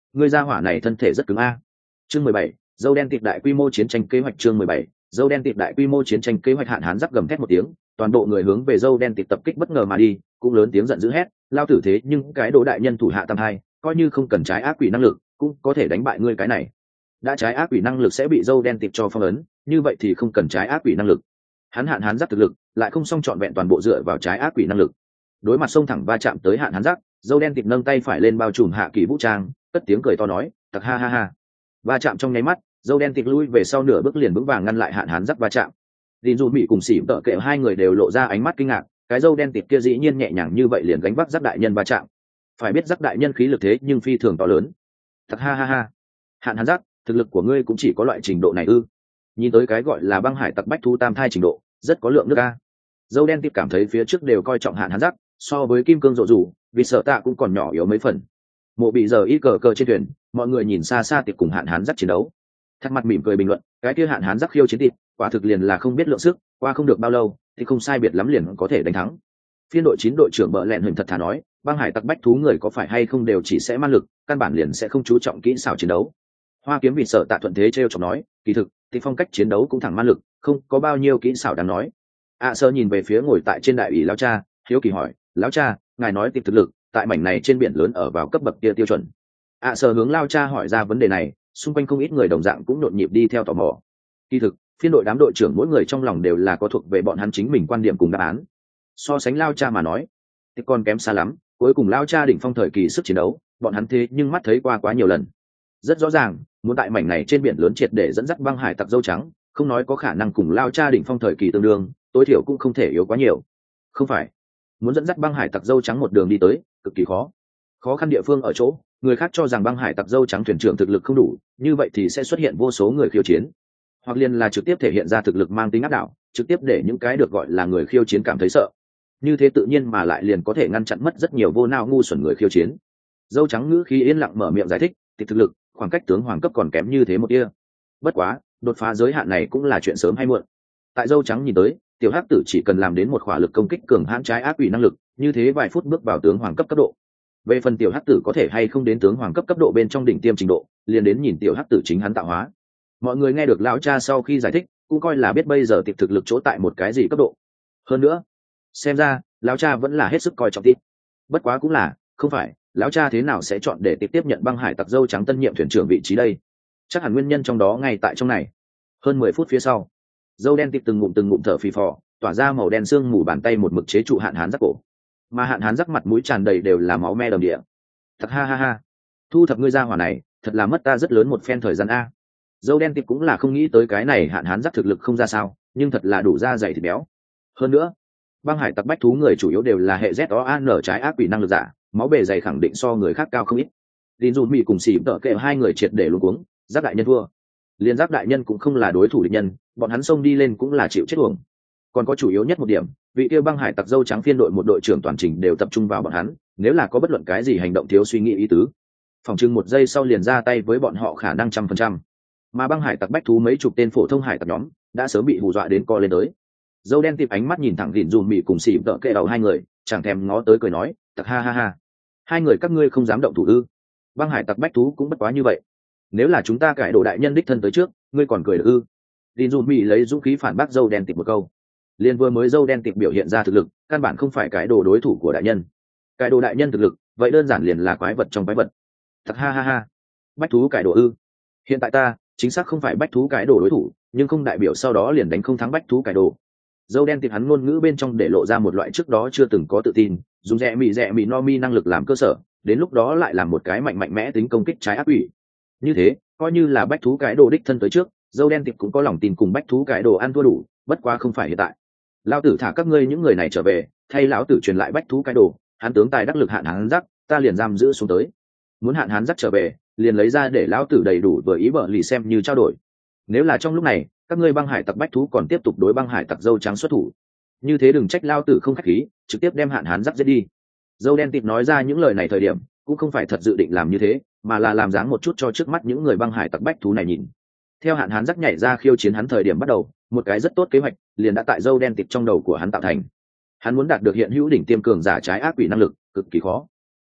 ngươi gia hỏa này thân thể rất cứng a. Chương mười bảy, dâu đen tiệp đại quy mô chiến tranh kế hoạch. Chương mười bảy, dâu đen tiệp đại quy mô chiến tranh kế hoạch. Hạn Hán giáp gầm thét một tiếng, toàn bộ người hướng về dâu đen tiệp tập kích bất ngờ mà đi, cũng lớn tiếng giận dữ hét, lao tử thế nhưng cái đồ đại nhân thủ hạ tam hai, coi như không cần trái ác quỷ năng lực cũng có thể đánh bại ngươi cái này. Đã trái ác quỷ năng lực sẽ bị dâu đen tiệp cho phong ấn, như vậy thì không cần trái ác quỷ năng lực. Hắn Hạn Hán giáp thực lực lại không song trọn vẹn toàn bộ dựa vào trái ác quỷ năng lực. Đối mặt xông thẳng va chạm tới Hạn Hán giáp, dâu đen tiệp nâng tay phải lên bao trùm hạ kỳ vũ trang, cất tiếng cười to nói, tặc ha ha ha. Va chạm trong nháy mắt, dâu đen tiệp lui về sau nửa bước liền vững vàng ngăn lại Hạn Hán giáp va chạm. Dìn dù Mỹ cùng xỉ tợ kệ hai người đều lộ ra ánh mắt kinh ngạc, cái dâu đen tiệp kia dĩ nhiên nhẹ nhàng như vậy liền gánh vác giáp đại nhân va chạm. Phải biết giáp đại nhân khí lực thế nhưng phi thường to lớn. Tặc ha ha ha. Hạn Hán giáp, thực lực của ngươi cũng chỉ có loại trình độ này ư? Nhìn tới cái gọi là băng hải tặc bách thú tam thai trình độ, rất có lượng nước a. Dâu đen tiệp cảm thấy phía trước đều coi trọng Hạn Hán giáp, so với kim cương rộ rủ, vì sợ tạ cũng còn nhỏ yếu mấy phần. Mộ bị giờ y cờ cờ trên thuyền, mọi người nhìn xa xa tiệp cùng Hạn Hán giáp chiến đấu. Thắt mặt mỉm cười bình luận, cái kia Hạn Hán giáp khiêu chiến tiệp, quả thực liền là không biết lượng sức, qua không được bao lâu thì không sai biệt lắm liền có thể đánh thắng. Phiên đội chín đội trưởng bợ lẹn hình thật thà nói, băng hải tặc bách thú người có phải hay không đều chỉ sẽ man lực, căn bản liền sẽ không chú trọng kỹ xảo chiến đấu. Hoa kiếm vì sợ tạ thuận thế trêu chọc nói, kỳ thực thì phong cách chiến đấu cũng thẳng man lực, không có bao nhiêu kỹ xảo đáng nói. ạ à, sơ nhìn về phía ngồi tại trên đại ủy lão cha, hiếu kỳ hỏi, lão cha, ngài nói tiệp thực lực tại mảnh này trên biển lớn ở vào cấp bậc kia tiêu chuẩn. ạ à, sơ hướng lao cha hỏi ra vấn đề này, xung quanh không ít người đồng dạng cũng nhộn nhịp đi theo tò mò. Kỳ thực phiên đội đám đội trưởng mỗi người trong lòng đều là có thuộc về bọn hắn chính mình quan điểm cùng đáp án. So sánh lao cha mà nói thì còn kém xa lắm, cuối cùng lao cha đỉnh phong thời kỳ sức chiến đấu bọn hắn thế nhưng mắt thấy qua quá nhiều lần. Rất rõ ràng, muốn tại mảnh này trên biển lớn triệt để dẫn dắt băng hải tặc dâu trắng, không nói có khả năng cùng lao cha đỉnh phong thời kỳ tương đương, tối thiểu cũng không thể yếu quá nhiều. Không phải, muốn dẫn dắt băng hải tặc dâu trắng một đường đi tới cực kỳ khó. Khó khăn địa phương ở chỗ, người khác cho rằng băng hải tặc dâu trắng thuyền trưởng thực lực không đủ, như vậy thì sẽ xuất hiện vô số người khiêu chiến, hoặc liền là trực tiếp thể hiện ra thực lực mang tính áp đảo, trực tiếp để những cái được gọi là người khiêu chiến cảm thấy sợ. Như thế tự nhiên mà lại liền có thể ngăn chặn mất rất nhiều vô nao ngu xuẩn người khiêu chiến. Dâu trắng ngữ khí yên lặng mở miệng giải thích, thì thực lực khoảng cách tướng hoàng cấp còn kém như thế một tia. Bất quá, đột phá giới hạn này cũng là chuyện sớm hay muộn. Tại dâu trắng nhìn tới, tiểu hắc tử chỉ cần làm đến một khỏa lực công kích cường hãn trái ác quỷ năng lực, như thế vài phút bước vào tướng hoàng cấp cấp độ. Về phần tiểu hắc tử có thể hay không đến tướng hoàng cấp cấp độ bên trong đỉnh tiêm trình độ, liền đến nhìn tiểu hắc tử chính hắn tạo hóa. Mọi người nghe được lão cha sau khi giải thích, cũng coi là biết bây giờ tiệp thực lực chỗ tại một cái gì cấp độ. Hơn nữa, xem ra lão cha vẫn là hết sức coi trọng tiệp. Bất quá cũng là, không phải lão cha thế nào sẽ chọn để tiệp tiếp nhận băng hải tặc dâu trắng tân nhiệm thuyền trưởng vị trí đây? Chắc hẳn nguyên nhân trong đó ngay tại trong này. Hơn mười phút phía sau, dâu đen tiệp từng ngụm từng ngụm thở phì phò, tỏa ra màu đen xương mù bàn tay một mực chế trụ Hạn Hán giáp cổ, mà Hạn Hán giáp mặt mũi tràn đầy đều là máu me đầm địa. Thật ha ha ha, thu thập ngươi ra hỏa này, thật là mất ta rất lớn một phen thời gian a. Dâu đen tiệp cũng là không nghĩ tới cái này Hạn Hán giáp thực lực không ra sao, nhưng thật là đủ da dày thịt béo. Hơn nữa, băng hải tặc bách thú người chủ yếu đều là hệ Z O A N trái ác quỷ năng lực giả, máu bề dày khẳng định so người khác cao không ít. Dìn dù Mỹ cùng xỉ tợ kệ hai người triệt để luống cuống, giáp đại nhân thua. Liên giáp đại nhân cũng không là đối thủ địch nhân, bọn hắn xông đi lên cũng là chịu chết uổng. Còn có chủ yếu nhất một điểm, vị kia băng hải tặc dâu trắng phiên đội một đội trưởng toàn trình đều tập trung vào bọn hắn, nếu là có bất luận cái gì hành động thiếu suy nghĩ ý tứ, phòng chừng một giây sau liền ra tay với bọn họ khả năng trăm phần trăm. Mà băng hải tặc bách thú mấy chục tên phổ thông hải tặc nhóm đã sớm bị hù dọa đến co lên tới. Dâu đen tiệp ánh mắt nhìn thẳng Dìn dù Mỹ cùng xỉ tợ kệ đầu hai người, chẳng thèm ngó tới cười nói, tặc ha ha ha, hai người các ngươi không dám động thủ ư? Băng hải tặc bách thú cũng bất quá như vậy, nếu là chúng ta cải đồ đại nhân đích thân tới trước, ngươi còn cười được ư? Dìn dù Mỹ lấy dũng khí phản bác dâu đen tiệp một câu. Liên vừa mới dâu đen tiệp biểu hiện ra thực lực, căn bản không phải cái đồ đối thủ của đại nhân. Cái đồ đại nhân thực lực, vậy đơn giản liền là quái vật trong quái vật. Thật ha ha ha, bách thú cải đồ ư? Hiện tại ta chính xác không phải bách thú cải đồ đối thủ, nhưng không đại biểu sau đó liền đánh không thắng bách thú cải đồ. Dâu đen tiệp hắn ngôn ngữ bên trong để lộ ra một loại trước đó chưa từng có tự tin, dùng rẻ mị rẻ mị no mi năng lực làm cơ sở, đến lúc đó lại làm một cái mạnh mạnh mẽ tính công kích trái ác quỷ. Như thế, coi như là bách thú cải đồ đích thân tới trước, dâu đen tiệp cũng có lòng tin cùng bách thú cải đồ ăn thua đủ, bất quá không phải hiện tại. Lão tử thả các ngươi những người này trở về, thay lão tử truyền lại bách thú cái đồ, hắn tướng tài đắc lực Hạn Hán giáp, ta liền giam giữ xuống tới. Muốn Hạn Hán giáp trở về, liền lấy ra để lão tử đầy đủ vừa ý bợ lì xem như trao đổi. Nếu là trong lúc này, các ngươi băng hải tặc bách thú còn tiếp tục đối băng hải tặc dâu trắng xuất thủ, như thế đừng trách lão tử không khách khí, trực tiếp đem Hạn Hán giáp giết đi. Dâu đen tiệp nói ra những lời này thời điểm, cũng không phải thật dự định làm như thế, mà là làm dáng một chút cho trước mắt những người băng hải tặc bách thú này nhìn. Theo Hạn Hán giáp nhảy ra khiêu chiến hắn thời điểm bắt đầu, một cái rất tốt kế hoạch liền đã tại dâu đen tiệp trong đầu của hắn tạo thành. Hắn muốn đạt được hiện hữu đỉnh tiêm cường giả trái ác quỷ năng lực cực kỳ khó,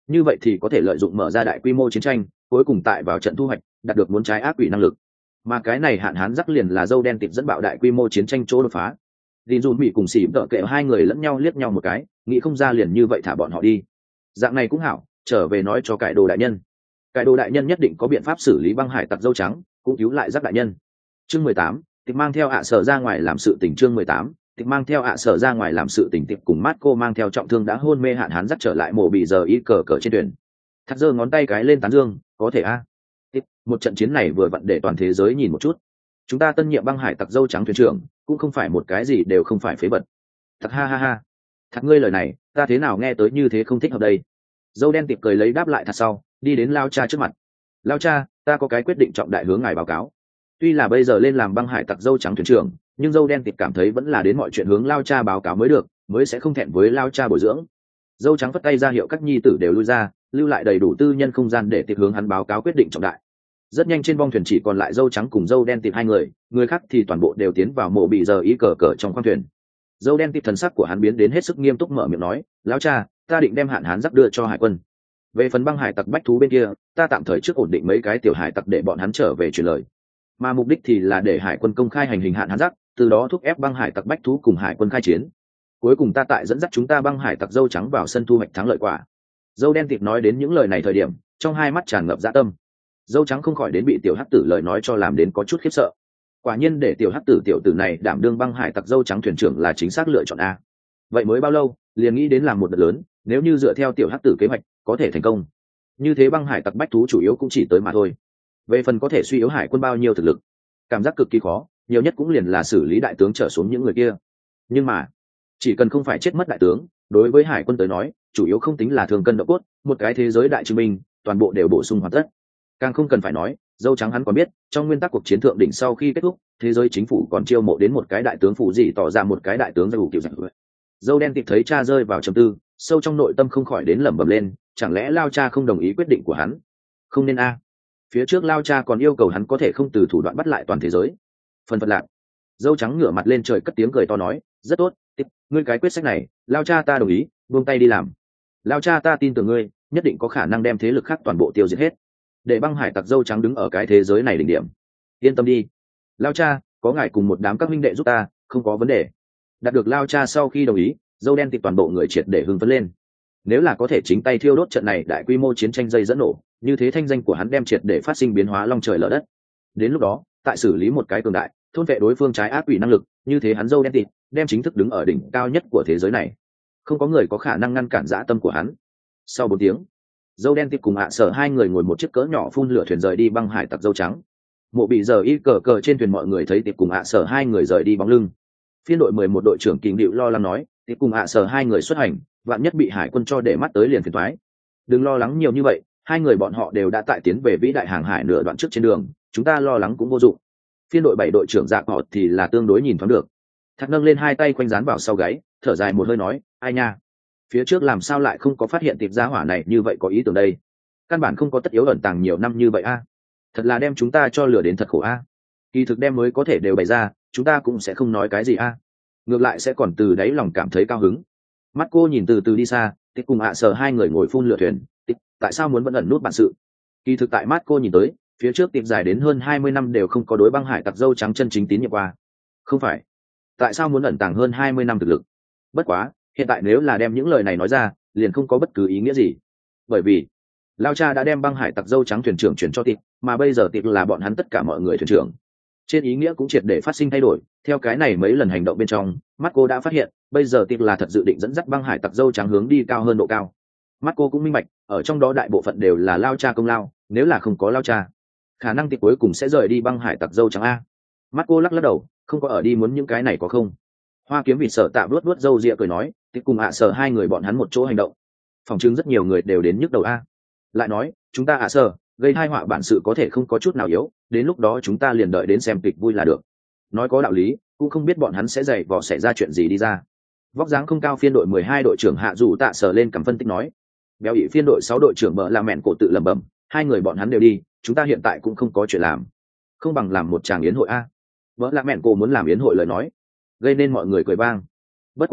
như vậy thì có thể lợi dụng mở ra đại quy mô chiến tranh, cuối cùng tại vào trận thu hoạch đạt được muốn trái ác quỷ năng lực. Mà cái này hạn hán rắc liền là dâu đen tịp dẫn bạo đại quy mô chiến tranh chỗ đột phá. Dìn dùn bị cùng xỉ tợ kệ hai người lẫn nhau liếc nhau một cái, nghĩ không ra liền như vậy thả bọn họ đi. Dạng này cũng hảo, trở về nói cho cải đồ đại nhân. Cải đồ đại nhân nhất định có biện pháp xử lý băng hải tặc dâu trắng, cũng cứu lại rắc đại nhân. Chương mười tám, tịch mang theo ạ sở ra ngoài làm sự tình. Chương mười tám, tịch mang theo ạ sở ra ngoài làm sự tình. Tịch cùng Marco mang theo trọng thương đã hôn mê hạn hán dắt trở lại mộ bị giờ y cờ cờ trên thuyền. Thắt giơ ngón tay cái lên tán dương, có thể a. À. Một trận chiến này vừa vặn để toàn thế giới nhìn một chút. Chúng ta tân nhiệm băng hải tặc dâu trắng thuyền trưởng, cũng không phải một cái gì đều không phải phế vật. Thật ha ha ha. Thật ngươi lời này, ta thế nào nghe tới như thế không thích hợp đây. Dâu đen tiệp cười lấy đáp lại thật sau, đi đến Lao Cha trước mặt. Lao Cha, ta có cái quyết định trọng đại hướng ngài báo cáo. Tuy là bây giờ lên làm băng hải tặc dâu trắng thuyền trưởng, nhưng dâu đen tiệp cảm thấy vẫn là đến mọi chuyện hướng Lao Cha báo cáo mới được, mới sẽ không thẹn với Lao Cha bồi dưỡng. Dâu trắng phất tay ra hiệu các nhi tử đều lui ra, lưu lại đầy đủ tư nhân không gian để tiệp hướng hắn báo cáo quyết định trọng đại. Rất nhanh trên bong thuyền chỉ còn lại dâu trắng cùng dâu đen tiệp hai người, người khác thì toàn bộ đều tiến vào mộ bị giờ ý cờ cờ trong khoang thuyền. Dâu đen tiệp thần sắc của hắn biến đến hết sức nghiêm túc, mở miệng nói, Lão Cha, ta định đem hạn hán giáp đưa cho hải quân. Về phần băng hải tặc bách thú bên kia, ta tạm thời trước ổn định mấy cái tiểu hải tặc để bọn hắn trở về truyền lời, mà mục đích thì là để hải quân công khai hành hình hạn hán giáp, từ đó thúc ép băng hải tặc bách thú cùng hải quân khai chiến. Cuối cùng ta tại dẫn dắt chúng ta băng hải tặc dâu trắng vào sân thu hoạch thắng lợi quả. Dâu đen tiệp nói đến những lời này thời điểm, trong hai mắt tràn ngập dã tâm. Dâu trắng không khỏi đến bị tiểu hắc tử lời nói cho làm đến có chút khiếp sợ. Quả nhiên để tiểu hắc tử tiểu tử này đảm đương băng hải tặc dâu trắng thuyền trưởng là chính xác lựa chọn a. Vậy mới bao lâu liền nghĩ đến làm một đợt lớn, nếu như dựa theo tiểu hắc tử kế hoạch có thể thành công, như thế băng hải tặc bách thú chủ yếu cũng chỉ tới mà thôi. Về phần có thể suy yếu hải quân bao nhiêu thực lực, cảm giác cực kỳ khó, nhiều nhất cũng liền là xử lý đại tướng trở xuống những người kia. Nhưng mà chỉ cần không phải chết mất đại tướng, đối với hải quân tới nói chủ yếu không tính là thường cân độ cốt, một cái thế giới đại chứng minh toàn bộ đều bổ sung hoàn tất. Càng không cần phải nói, dâu trắng hắn còn biết trong nguyên tắc cuộc chiến thượng đỉnh sau khi kết thúc, thế giới chính phủ còn chiêu mộ đến một cái đại tướng phụ gì tỏ ra một cái đại tướng dù kiểu giặc. Dâu đen tịp thấy cha rơi vào trầm tư, sâu trong nội tâm không khỏi đến lẩm bẩm lên, chẳng lẽ Lao Cha không đồng ý quyết định của hắn? Không nên a. Phía trước Lao Cha còn yêu cầu hắn có thể không từ thủ đoạn bắt lại toàn thế giới. Phần phật lạc. Dâu trắng ngửa mặt lên trời cất tiếng cười to nói, rất tốt, tiếp ngươi cái quyết sách này, Lao Cha ta đồng ý, buông tay đi làm. Lao Cha ta tin tưởng ngươi, nhất định có khả năng đem thế lực khác toàn bộ tiêu diệt hết, để băng hải tặc dâu trắng đứng ở cái thế giới này đỉnh điểm. Yên tâm đi, Lao Cha, có ngài cùng một đám các huynh đệ giúp ta, không có vấn đề. Đạt được Lao Cha sau khi đồng ý, dâu đen tịp toàn bộ người triệt để hưng phấn lên. Nếu là có thể chính tay thiêu đốt trận này đại quy mô chiến tranh dây dẫn nổ, như thế thanh danh của hắn đem triệt để phát sinh biến hóa long trời lở đất. Đến lúc đó, tại xử lý một cái cường đại thôn vệ đối phương trái ác quỷ năng lực, như thế hắn dâu đen tịp đem chính thức đứng ở đỉnh cao nhất của thế giới này, không có người có khả năng ngăn cản dã tâm của hắn. Sau bốn tiếng, dâu đen tịp cùng ạ sở hai người ngồi một chiếc cỡ nhỏ phun lửa thuyền rời đi băng hải tặc dâu trắng. Mộ bị giờ y cờ cờ trên thuyền mọi người thấy tịp cùng ạ sở hai người rời đi bóng lưng. Phiên đội mười một đội trưởng Kình Điệu lo lắng nói, tịp cùng ạ sở hai người xuất hành, vạn nhất bị hải quân cho để mắt tới liền phiền toái. Đừng lo lắng nhiều như vậy, hai người bọn họ đều đã tại tiến về vĩ đại hàng hải nửa đoạn trước trên đường, chúng ta lo lắng cũng vô dụng. Phiên đội bảy đội trưởng Dạ họ thì là tương đối nhìn thoáng được. Thạc nâng lên hai tay quanh dán vào sau gáy, thở dài một hơi nói, ai nha, phía trước làm sao lại không có phát hiện tịp gia hỏa này như vậy có ý tưởng đây, căn bản không có tất yếu ẩn tàng nhiều năm như vậy a. Thật là đem chúng ta cho lừa đến thật khổ a. Kỳ thực đem mới có thể đều bày ra, chúng ta cũng sẽ không nói cái gì a, ngược lại sẽ còn từ đáy lòng cảm thấy cao hứng. Mắt cô nhìn từ từ đi xa, tịp cùng ạ sở hai người ngồi phun lửa thuyền. Tịp, tại sao muốn vẫn ẩn nút bản sự? Kỳ thực tại mắt cô nhìn tới, phía trước tịp dài đến hơn hai mươi năm đều không có đối băng hải tặc dâu trắng chân chính tín nhiệm qua. Không phải, tại sao muốn ẩn tàng hơn hai mươi năm thực lực? Bất quá, hiện tại nếu là đem những lời này nói ra, liền không có bất cứ ý nghĩa gì. Bởi vì Lao Cha đã đem băng hải tặc dâu trắng thuyền trưởng chuyển cho tịp, mà bây giờ tịp là bọn hắn tất cả mọi người thuyền trưởng. Trên ý nghĩa cũng triệt để phát sinh thay đổi. Theo cái này mấy lần hành động bên trong, mắt cô đã phát hiện bây giờ tịp là thật dự định dẫn dắt băng hải tặc dâu trắng hướng đi cao hơn độ cao. Mắt cô cũng minh bạch, ở trong đó đại bộ phận đều là Lao Cha công lao, nếu là không có Lao Cha, khả năng tịp cuối cùng sẽ rời đi băng hải tặc dâu trắng a. Mắt cô lắc lắc đầu, không có ở đi muốn những cái này có không. Hoa kiếm vịt sở tạ vuốt vuốt râu ria cười nói, tịp cùng ạ sở hai người bọn hắn một chỗ hành động, phòng chứng rất nhiều người đều đến nhức đầu a. Lại nói, chúng ta ạ sở gây tai họa bản sự có thể không có chút nào yếu, đến lúc đó chúng ta liền đợi đến xem kịch vui là được. Nói có đạo lý, cũng không biết bọn hắn sẽ dày vò xảy ra chuyện gì đi ra. Vóc dáng không cao phiên đội mười hai đội trưởng Hạ Dụ Tạ sở lên cầm phân tích nói. Béo ị phiên đội sáu đội trưởng Bợ là mẹn cổ tự lẩm bẩm, hai người bọn hắn đều đi, chúng ta hiện tại cũng không có chuyện làm, không bằng làm một tràng yến hội a. Bợ là mẹn cổ muốn làm yến hội lời nói, gây nên mọi người cười vang. Bất quá,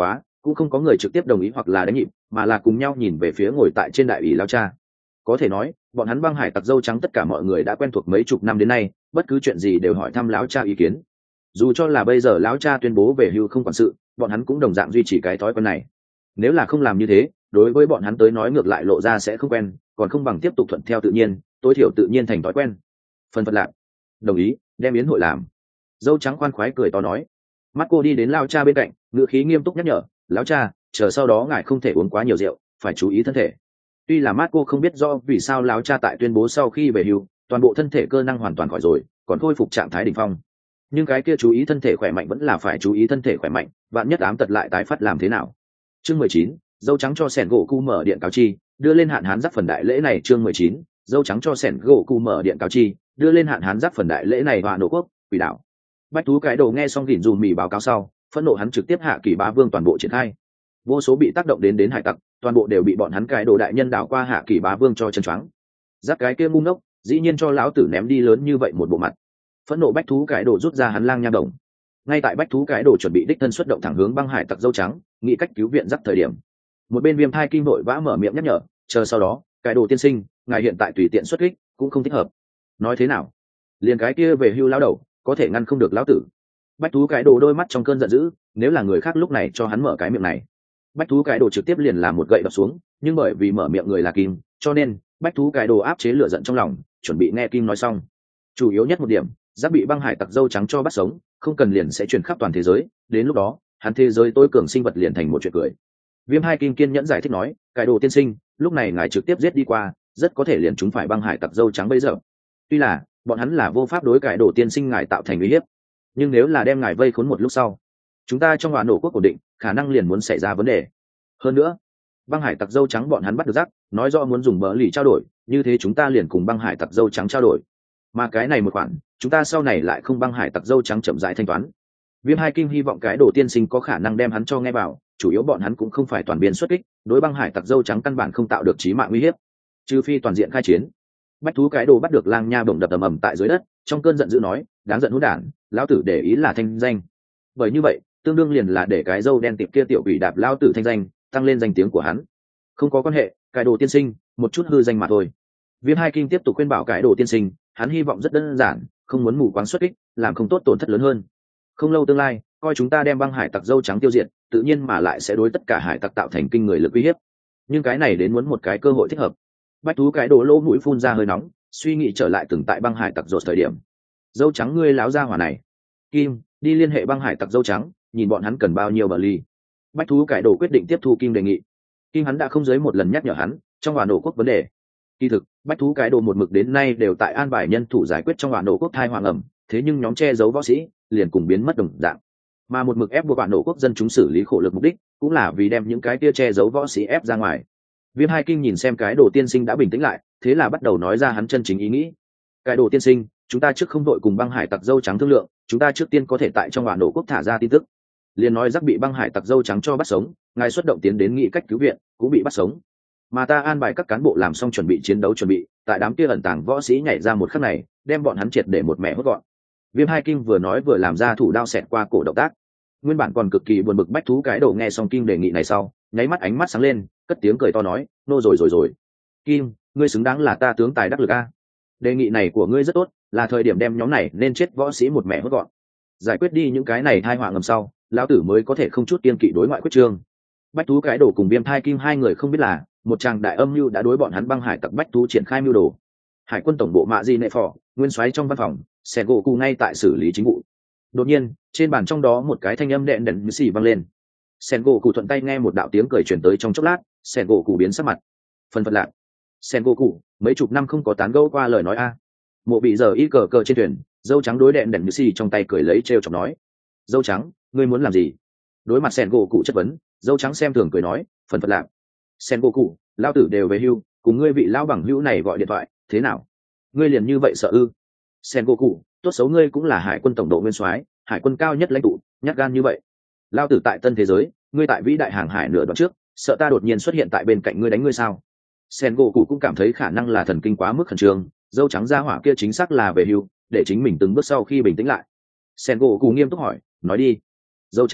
cũng không có người trực tiếp đồng ý hoặc là đánh nhịp, mà là cùng nhau nhìn về phía ngồi tại trên đại ủy lao cha. Có thể nói bọn hắn băng hải tặc dâu trắng tất cả mọi người đã quen thuộc mấy chục năm đến nay, bất cứ chuyện gì đều hỏi thăm lão cha ý kiến. Dù cho là bây giờ lão cha tuyên bố về hưu không quản sự, bọn hắn cũng đồng dạng duy trì cái thói quen này. Nếu là không làm như thế, đối với bọn hắn tới nói ngược lại lộ ra sẽ không quen, còn không bằng tiếp tục thuận theo tự nhiên, tối thiểu tự nhiên thành thói quen. Phần phật lạc đồng ý, đem yến hội làm. Dâu trắng khoan khoái cười to nói. Mắt cô đi đến lão cha bên cạnh, ngữ khí nghiêm túc nhắc nhở, lão cha, chờ sau đó ngài không thể uống quá nhiều rượu, phải chú ý thân thể. Tuy là Marco không biết rõ vì sao lão cha tại tuyên bố sau khi về hưu, toàn bộ thân thể cơ năng hoàn toàn khỏi rồi, còn khôi phục trạng thái đỉnh phong. Nhưng cái kia chú ý thân thể khỏe mạnh vẫn là phải chú ý thân thể khỏe mạnh, vạn nhất ám tật lại tái phát làm thế nào. Chương mười chín, dâu trắng cho sẻn gỗ cu mở điện cáo chi, đưa lên hạn hán giáp phần đại lễ này. Chương mười chín, dâu trắng cho sẻn gỗ cu mở điện cáo chi, đưa lên hạn hán giáp phần đại lễ này. Hòa nổ quốc, quỷ đảo. Bách thú cái đầu nghe xong gỉn dù mì báo cáo sau, phẫn nộ hắn trực tiếp hạ kỳ bá vương toàn bộ triển khai. Vô số bị tác động đến đến hải tặc, toàn bộ đều bị bọn hắn cái đồ đại nhân đảo qua hạ kỳ bá vương cho chân choáng. Giáp cái kia ngu ngốc, dĩ nhiên cho lão tử ném đi lớn như vậy một bộ mặt. Phẫn nộ bách thú cái đồ rút ra hắn lang nha đồng. Ngay tại bách thú cái đồ chuẩn bị đích thân xuất động thẳng hướng băng hải tặc dâu trắng, nghĩ cách cứu viện giáp thời điểm, một bên viêm thai kinh nội vã mở miệng nhắc nhở, chờ sau đó, cái đồ tiên sinh, ngài hiện tại tùy tiện xuất kích cũng không thích hợp. Nói thế nào? Liền cái kia về hưu lão đầu, có thể ngăn không được lão tử. Bách thú cái đồ đôi mắt trong cơn giận dữ, nếu là người khác lúc này cho hắn mở cái miệng này, bách thú cái đồ trực tiếp liền làm một gậy đập xuống, nhưng bởi vì mở miệng người là kim, cho nên bách thú cái đồ áp chế lửa giận trong lòng, chuẩn bị nghe kim nói xong. Chủ yếu nhất một điểm, giáp bị băng hải tặc dâu trắng cho bắt sống, không cần liền sẽ truyền khắp toàn thế giới, đến lúc đó hắn thế giới tối cường sinh vật liền thành một chuyện cười. Viêm hai kim kiên nhẫn giải thích nói, cái đồ tiên sinh, lúc này ngài trực tiếp giết đi qua, rất có thể liền chúng phải băng hải tặc dâu trắng bây giờ. Tuy là bọn hắn là vô pháp đối cái đồ tiên sinh ngài tạo thành uy hiếp, nhưng nếu là đem ngài vây khốn một lúc sau, chúng ta trong hòa nổ quốc ổn định khả năng liền muốn xảy ra vấn đề. Hơn nữa băng hải tặc dâu trắng bọn hắn bắt được rắc, nói rõ muốn dùng bờ lì trao đổi, như thế chúng ta liền cùng băng hải tặc dâu trắng trao đổi, mà cái này một khoản chúng ta sau này lại không băng hải tặc dâu trắng chậm rãi thanh toán. Viêm hai kinh hy vọng cái đồ tiên sinh có khả năng đem hắn cho nghe vào, chủ yếu bọn hắn cũng không phải toàn biên xuất kích, đối băng hải tặc dâu trắng căn bản không tạo được chí mạng uy hiếp, trừ phi toàn diện khai chiến. Bách thú cái đồ bắt được lang nha bổng đập ầm ầm tại dưới đất, trong cơn giận dữ nói, đáng giận hỗn đản, lão tử để ý là thanh danh, bởi như vậy tương đương liền là để cái dâu đen tiệp kia tiểu quỷ đạp lão tử thanh danh, tăng lên danh tiếng của hắn. Không có quan hệ, cái đồ tiên sinh, một chút hư danh mà thôi. Viêm hai kinh tiếp tục khuyên bảo cái đồ tiên sinh, hắn hy vọng rất đơn giản, không muốn mù quáng xuất kích, làm không tốt tổn thất lớn hơn. Không lâu tương lai, coi chúng ta đem băng hải tặc dâu trắng tiêu diệt, tự nhiên mà lại sẽ đối tất cả hải tặc tạo thành kinh người lực uy hiếp. Nhưng cái này đến muốn một cái cơ hội thích hợp. Bách thú cái đồ lỗ mũi phun ra hơi nóng, suy nghĩ trở lại từng tại băng hải tặc rột thời điểm. Dâu trắng ngươi láo ra hỏa này, Kim, đi liên hệ băng hải tặc dâu trắng, nhìn bọn hắn cần bao nhiêu bờ ly. Bách thú cải đồ quyết định tiếp thu Kim đề nghị. Kim hắn đã không dưới một lần nhắc nhở hắn trong hòa nổ quốc vấn đề. Kỳ thực bách thú cái đồ một mực đến nay đều tại an bài nhân thủ giải quyết trong hòa nổ quốc thai hoàng ẩm, thế nhưng nhóm che giấu võ sĩ liền cùng biến mất đồng dạng, mà một mực ép buộc hòa nổ quốc dân chúng xử lý khổ lực mục đích cũng là vì đem những cái kia che giấu võ sĩ ép ra ngoài. Viêm hai kinh nhìn xem cái đồ tiên sinh đã bình tĩnh lại, thế là bắt đầu nói ra hắn chân chính ý nghĩ. Cái đồ tiên sinh, chúng ta trước không đội cùng băng hải tặc dâu trắng thương lượng, chúng ta trước tiên có thể tại trong hòa nổ quốc thả ra tin tức, liền nói rắc bị băng hải tặc dâu trắng cho bắt sống, ngài xuất động tiến đến nghị cách cứu viện cũng bị bắt sống, mà ta an bài các cán bộ làm xong chuẩn bị chiến đấu chuẩn bị, tại đám kia ẩn tàng võ sĩ nhảy ra một khắc này đem bọn hắn triệt để một mẻ hốt gọn. Viêm hai kinh vừa nói vừa làm ra thủ đao xẹt qua cổ động tác. Nguyên bản còn cực kỳ buồn bực bách thú cái đầu nghe xong Kim đề nghị này sau, nháy mắt ánh mắt sáng lên, cất tiếng cười to nói, nô rồi rồi rồi Kim, ngươi xứng đáng là ta tướng tài đắc lực a. Đề nghị này của ngươi rất tốt, là thời điểm đem nhóm này nên chết võ sĩ một mẻ hốt gọn, giải quyết đi những cái này thai họa ngầm sau, lão tử mới có thể không chút kiên kỵ đối ngoại quyết trương. Bách thú cái đồ cùng Viêm thai Kim hai người không biết là một tràng đại âm mưu đã đối bọn hắn băng hải tặc bách thú triển khai mưu đồ. Hải quân tổng bộ mạ di nệ phò nguyên soái trong văn phòng, xe gỗ cụ ngay tại xử lý chính vụ. Đột nhiên trên bàn trong đó một cái thanh âm đệm đèn xì vang lên. Sen gỗ cụ thuận tay nghe một đạo tiếng cười truyền tới trong chốc lát, sen gỗ cụ biến sắc mặt phần phật lạc. Sen gỗ cụ mấy chục năm không có tán gẫu qua lời nói a. Mộ bị giờ y cờ cờ trên thuyền, dâu trắng đối đèn đèn xì trong tay cười lấy trêu chọc nói, dâu trắng ngươi muốn làm gì? Đối mặt sen gỗ cụ chất vấn, dâu trắng xem thường cười nói, phần phật lạc. Sen gỗ cụ, lao tử đều về hưu, cùng ngươi vị lao bằng hữu này gọi điện thoại thế nào? Ngươi liền như vậy sợ ư? Sen gỗ cụ, tốt xấu ngươi cũng là hải quân tổng độ nguyên soái, hải quân cao nhất lãnh tụ, nhát gan như vậy. Lao tử tại tân thế giới, ngươi tại vĩ đại hàng hải nửa đoạn trước, sợ ta đột nhiên xuất hiện tại bên cạnh ngươi đánh ngươi sao? Sen gỗ cụ cũng cảm thấy khả năng là thần kinh quá mức khẩn trương, dâu trắng ra hỏa kia chính xác là về hưu, để chính mình từng bước sau khi bình tĩnh lại. Sen gỗ cụ nghiêm túc hỏi, nói đi. Dâu trắng,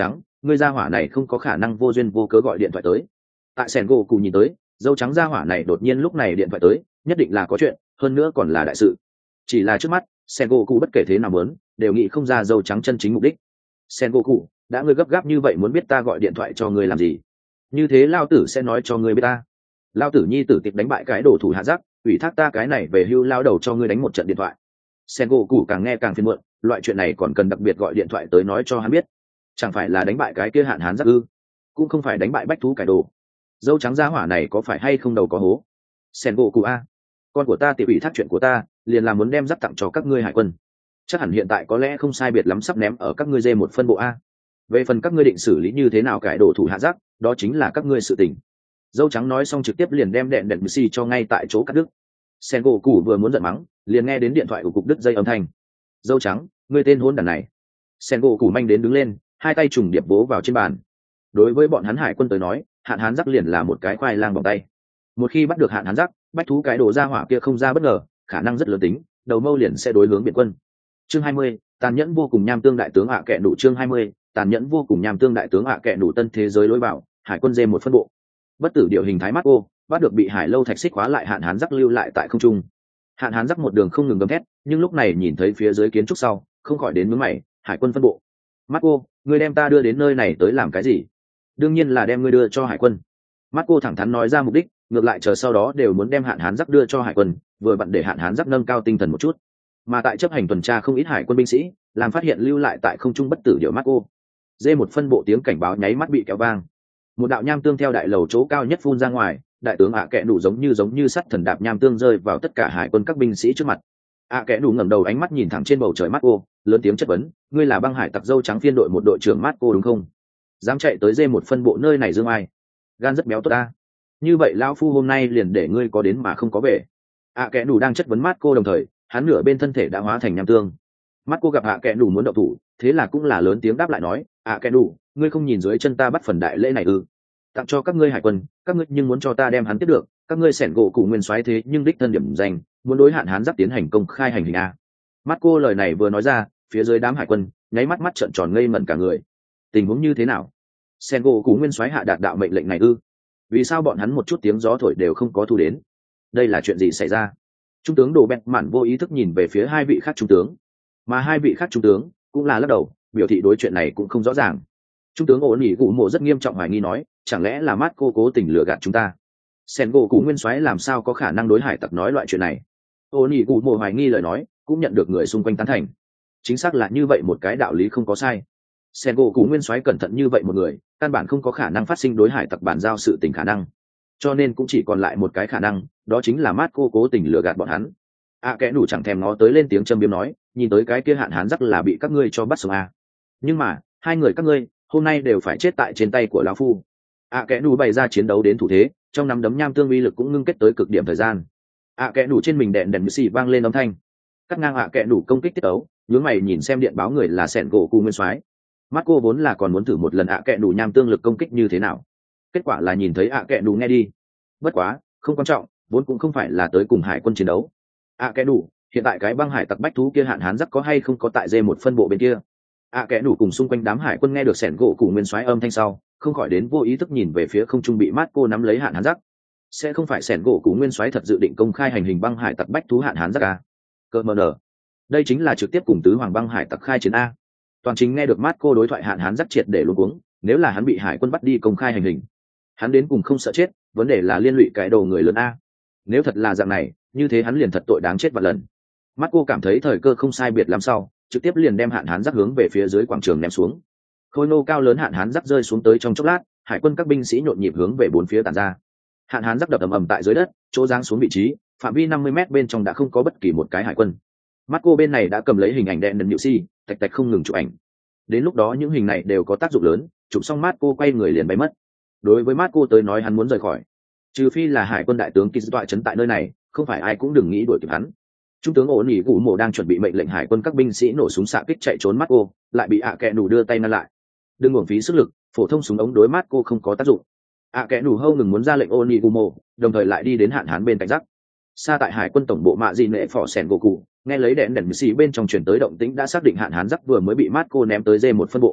ngươi gia hỏa này không có khả năng vô duyên vô cớ gọi điện thoại tới. Tại sẻn gỗ cụ nhìn tới, dâu trắng gia hỏa này đột nhiên lúc này điện thoại tới, nhất định là có chuyện, hơn nữa còn là đại sự. Chỉ là trước mắt, sẻn gỗ cụ bất kể thế nào muốn, đều nghĩ không ra dâu trắng chân chính mục đích. Sẻn gỗ cụ, đã ngươi gấp gáp như vậy muốn biết ta gọi điện thoại cho ngươi làm gì? Như thế lao tử sẽ nói cho ngươi biết ta. Lao tử nhi tử tiệp đánh bại cái đồ thủ hạ giác, ủy thác ta cái này về hưu lao đầu cho ngươi đánh một trận điện thoại. Sẻn gỗ cụ càng nghe càng phiền muộn, loại chuyện này còn cần đặc biệt gọi điện thoại tới nói cho hắn biết. Chẳng phải là đánh bại cái kia hạn hán giác ư? Cũng không phải đánh bại bách thú cải đồ. Dâu trắng gia hỏa này có phải hay không đầu có hố? Sẻn gỗ cụ a, con của ta tiệp ủy thác chuyện của ta, liền là muốn đem giáp tặng cho các ngươi hải quân. Chắc hẳn hiện tại có lẽ không sai biệt lắm sắp ném ở các ngươi dê một phân bộ a. Về phần các ngươi định xử lý như thế nào cải đồ thủ hạ giác, đó chính là các ngươi sự tình. Dâu trắng nói xong trực tiếp liền đem đèn đèn xì cho ngay tại chỗ cắt đứt. Sen gỗ củ vừa muốn giận mắng, liền nghe đến điện thoại của cục đứt dây âm thanh. Dâu trắng, ngươi tên hôn đàn này. Sen gỗ củ manh đến đứng lên, hai tay trùng điệp bố vào trên bàn. Đối với bọn hắn hải quân tới nói, hạn hán giác liền là một cái khoai lang bằng tay. Một khi bắt được hạn hán giác, bách thú cái đồ ra hỏa kia không ra bất ngờ, khả năng rất lớn tính, đầu mâu liền sẽ đối hướng biển quân. Chương hai mươi, tàn nhẫn vô cùng nham tương đại tướng ạ à kẹ đủ. Chương hai mươi, tàn nhẫn vô cùng nham tương đại tướng ạ à kẹ đủ. Tân thế giới lối vào, hải quân dê một phân bộ. Bất tử điệu hình thái mắt cô, bắt được bị hải lâu thạch xích khóa lại hạn hán giác lưu lại tại không trung. Hạn hán giác một đường không ngừng gầm thét, nhưng lúc này nhìn thấy phía dưới kiến trúc sau, không khỏi đến mướn mày. Hải quân phân bộ. Mắt cô, ngươi đem ta đưa đến nơi này tới làm cái gì? Đương nhiên là đem ngươi đưa cho hải quân. Mắt cô thẳng thắn nói ra mục đích, ngược lại chờ sau đó đều muốn đem hạn hán giác đưa cho hải quân, vừa vặn để hạn hán giác nâng cao tinh thần một chút. Mà tại chấp hành tuần tra không ít hải quân binh sĩ, làm phát hiện lưu lại tại không trung bất tử điệu mắt cô. Dê một phân bộ tiếng cảnh báo nháy mắt bị kéo vang. Một đạo nham tương theo đại lầu chỗ cao nhất phun ra ngoài, đại tướng ạ à kẽ đủ giống như giống như sắt thần đạp nham tương rơi vào tất cả hải quân các binh sĩ trước mặt. ạ à kẽ đủ ngẩng đầu ánh mắt nhìn thẳng trên bầu trời mắt cô, lớn tiếng chất vấn, ngươi là băng hải tặc dâu trắng phiên đội một đội trưởng mắt cô đúng không? Dám chạy tới dê một phân bộ nơi này dương ai? Gan rất béo tốt ta. Như vậy lão phu hôm nay liền để ngươi có đến mà không có về. ạ à kẽ đủ đang chất vấn mắt cô đồng thời, hắn nửa bên thân thể đã hóa thành nham tương. Mắt cô gặp ạ à kẽ đủ muốn động thủ, thế là cũng là lớn tiếng đáp lại nói, ạ à kẽ đủ, ngươi không nhìn dưới chân ta bắt phần đại lễ này ư? Tặng cho các ngươi hải quân, các ngươi nhưng muốn cho ta đem hắn tiếp được, các ngươi xẻn gỗ cụ nguyên soái thế nhưng đích thân điểm danh, muốn đối hạn hán giáp tiến hành công khai hành hình a. Mắt cô lời này vừa nói ra, phía dưới đám hải quân nháy mắt mắt trợn tròn ngây mẩn cả người. Tình huống như thế nào? Xẻn gỗ cụ nguyên soái hạ đạt đạo mệnh lệnh này ư? Vì sao bọn hắn một chút tiếng gió thổi đều không có thu đến? Đây là chuyện gì xảy ra? Trung tướng Đồ Bẹt Mạn vô ý thức nhìn về phía hai vị khác trung tướng, mà hai vị khác trung tướng cũng là lắc đầu, biểu thị đối chuyện này cũng không rõ ràng. Trung tướng ổn ỉ cụ mộ rất nghiêm trọng hoài nghi nói, chẳng lẽ là mắt cô cố tình lừa gạt chúng ta? Sen gỗ cụ nguyên soái làm sao có khả năng đối hải tặc nói loại chuyện này? Ổn ỉ cụ mộ hoài nghi lời nói, cũng nhận được người xung quanh tán thành. Chính xác là như vậy, một cái đạo lý không có sai. Sen gỗ cụ nguyên soái cẩn thận như vậy một người, căn bản không có khả năng phát sinh đối hải tặc bản giao sự tình khả năng. Cho nên cũng chỉ còn lại một cái khả năng, đó chính là mắt cô cố tình lừa gạt bọn hắn. À kẽ đủ chẳng thèm ngó tới lên tiếng châm biếm nói, nhìn tới cái kia hạn hán rắc là bị các ngươi cho bắt sống à. Nhưng mà hai người các ngươi hôm nay đều phải chết tại trên tay của lão phu. À kẽ đủ bày ra chiến đấu đến thủ thế, trong nắm đấm nham tương uy lực cũng ngưng kết tới cực điểm thời gian. À kẽ đủ trên mình đèn đèn xì vang lên âm thanh, cắt ngang ạ kẽ đủ công kích tiết ấu, nhướng mày nhìn xem điện báo người là sẹn gỗ cu nguyên soái. Mắt cô vốn là còn muốn thử một lần ạ kẽ đủ nham tương lực công kích như thế nào, kết quả là nhìn thấy ạ kẽ đủ nghe đi. Bất quá không quan trọng, vốn cũng không phải là tới cùng hải quân chiến đấu. ạ kẽ đủ, hiện tại cái băng hải tặc bách thú kia hạn hán rắc có hay không có tại dê một phân bộ bên kia? ạ kẽ đủ cùng xung quanh đám hải quân nghe được sẹn gỗ cu nguyên soái âm thanh sau, không khỏi đến vô ý thức nhìn về phía không trung bị mát cô nắm lấy hạn hán rắc. Sẽ không phải sẹn gỗ cu nguyên soái thật dự định công khai hành hình băng hải tặc bách thú hạn hán rắc à? Cơ mờ nở, đây chính là trực tiếp cùng tứ hoàng băng hải tặc khai chiến a. Toàn chính nghe được mát cô đối thoại hạn hán rắc triệt để luống cuống, nếu là hắn bị hải quân bắt đi công khai hành hình, hắn đến cùng không sợ chết, vấn đề là liên lụy cái đầu người lớn a. Nếu thật là dạng này, như thế hắn liền thật tội đáng chết vạn lần. Mắt cô cảm thấy thời cơ không sai biệt lắm sau, trực tiếp liền đem hạn hán rắc hướng về phía dưới quảng trường ném xuống. Khôi nô cao lớn hạn hán rắc rơi xuống tới trong chốc lát, hải quân các binh sĩ nhộn nhịp hướng về bốn phía tản ra. Hạn hán rắc đập ầm ầm tại dưới đất, chỗ giáng xuống vị trí, phạm vi năm mươi mét bên trong đã không có bất kỳ một cái hải quân. Mắt cô bên này đã cầm lấy hình ảnh đèn đần nhự si, tạch tạch không ngừng chụp ảnh. Đến lúc đó những hình này đều có tác dụng lớn, chụp xong mát cô quay người liền bay mất. Đối với mát cô tới nói hắn muốn rời khỏi, trừ phi là hải quân đại tướng Kiz tọa trấn tại nơi này, không phải ai cũng đừng nghĩ đuổi kịp hắn. Trung tướng ổn ỉ gù mộ đang chuẩn bị mệnh lệnh hải quân các binh sĩ nổ súng xạ kích chạy trốn mắt cô, lại bị ạ kẽ đủ đưa tay ngăn lại. Đừng uổng phí sức lực, phổ thông súng ống đối mắt cô không có tác dụng. ạ kẽ đủ hâu ngừng muốn ra lệnh ổn ỉ gù mộ, đồng thời lại đi đến hạn hán bên cạnh rắc. Xa tại hải quân tổng bộ mạ dị nệ phỏ sẻn gỗ cụ, nghe lấy đèn đèn xì bên trong chuyển tới động tĩnh đã xác định hạn hán rắc vừa mới bị mát cô ném tới dê một phân bộ.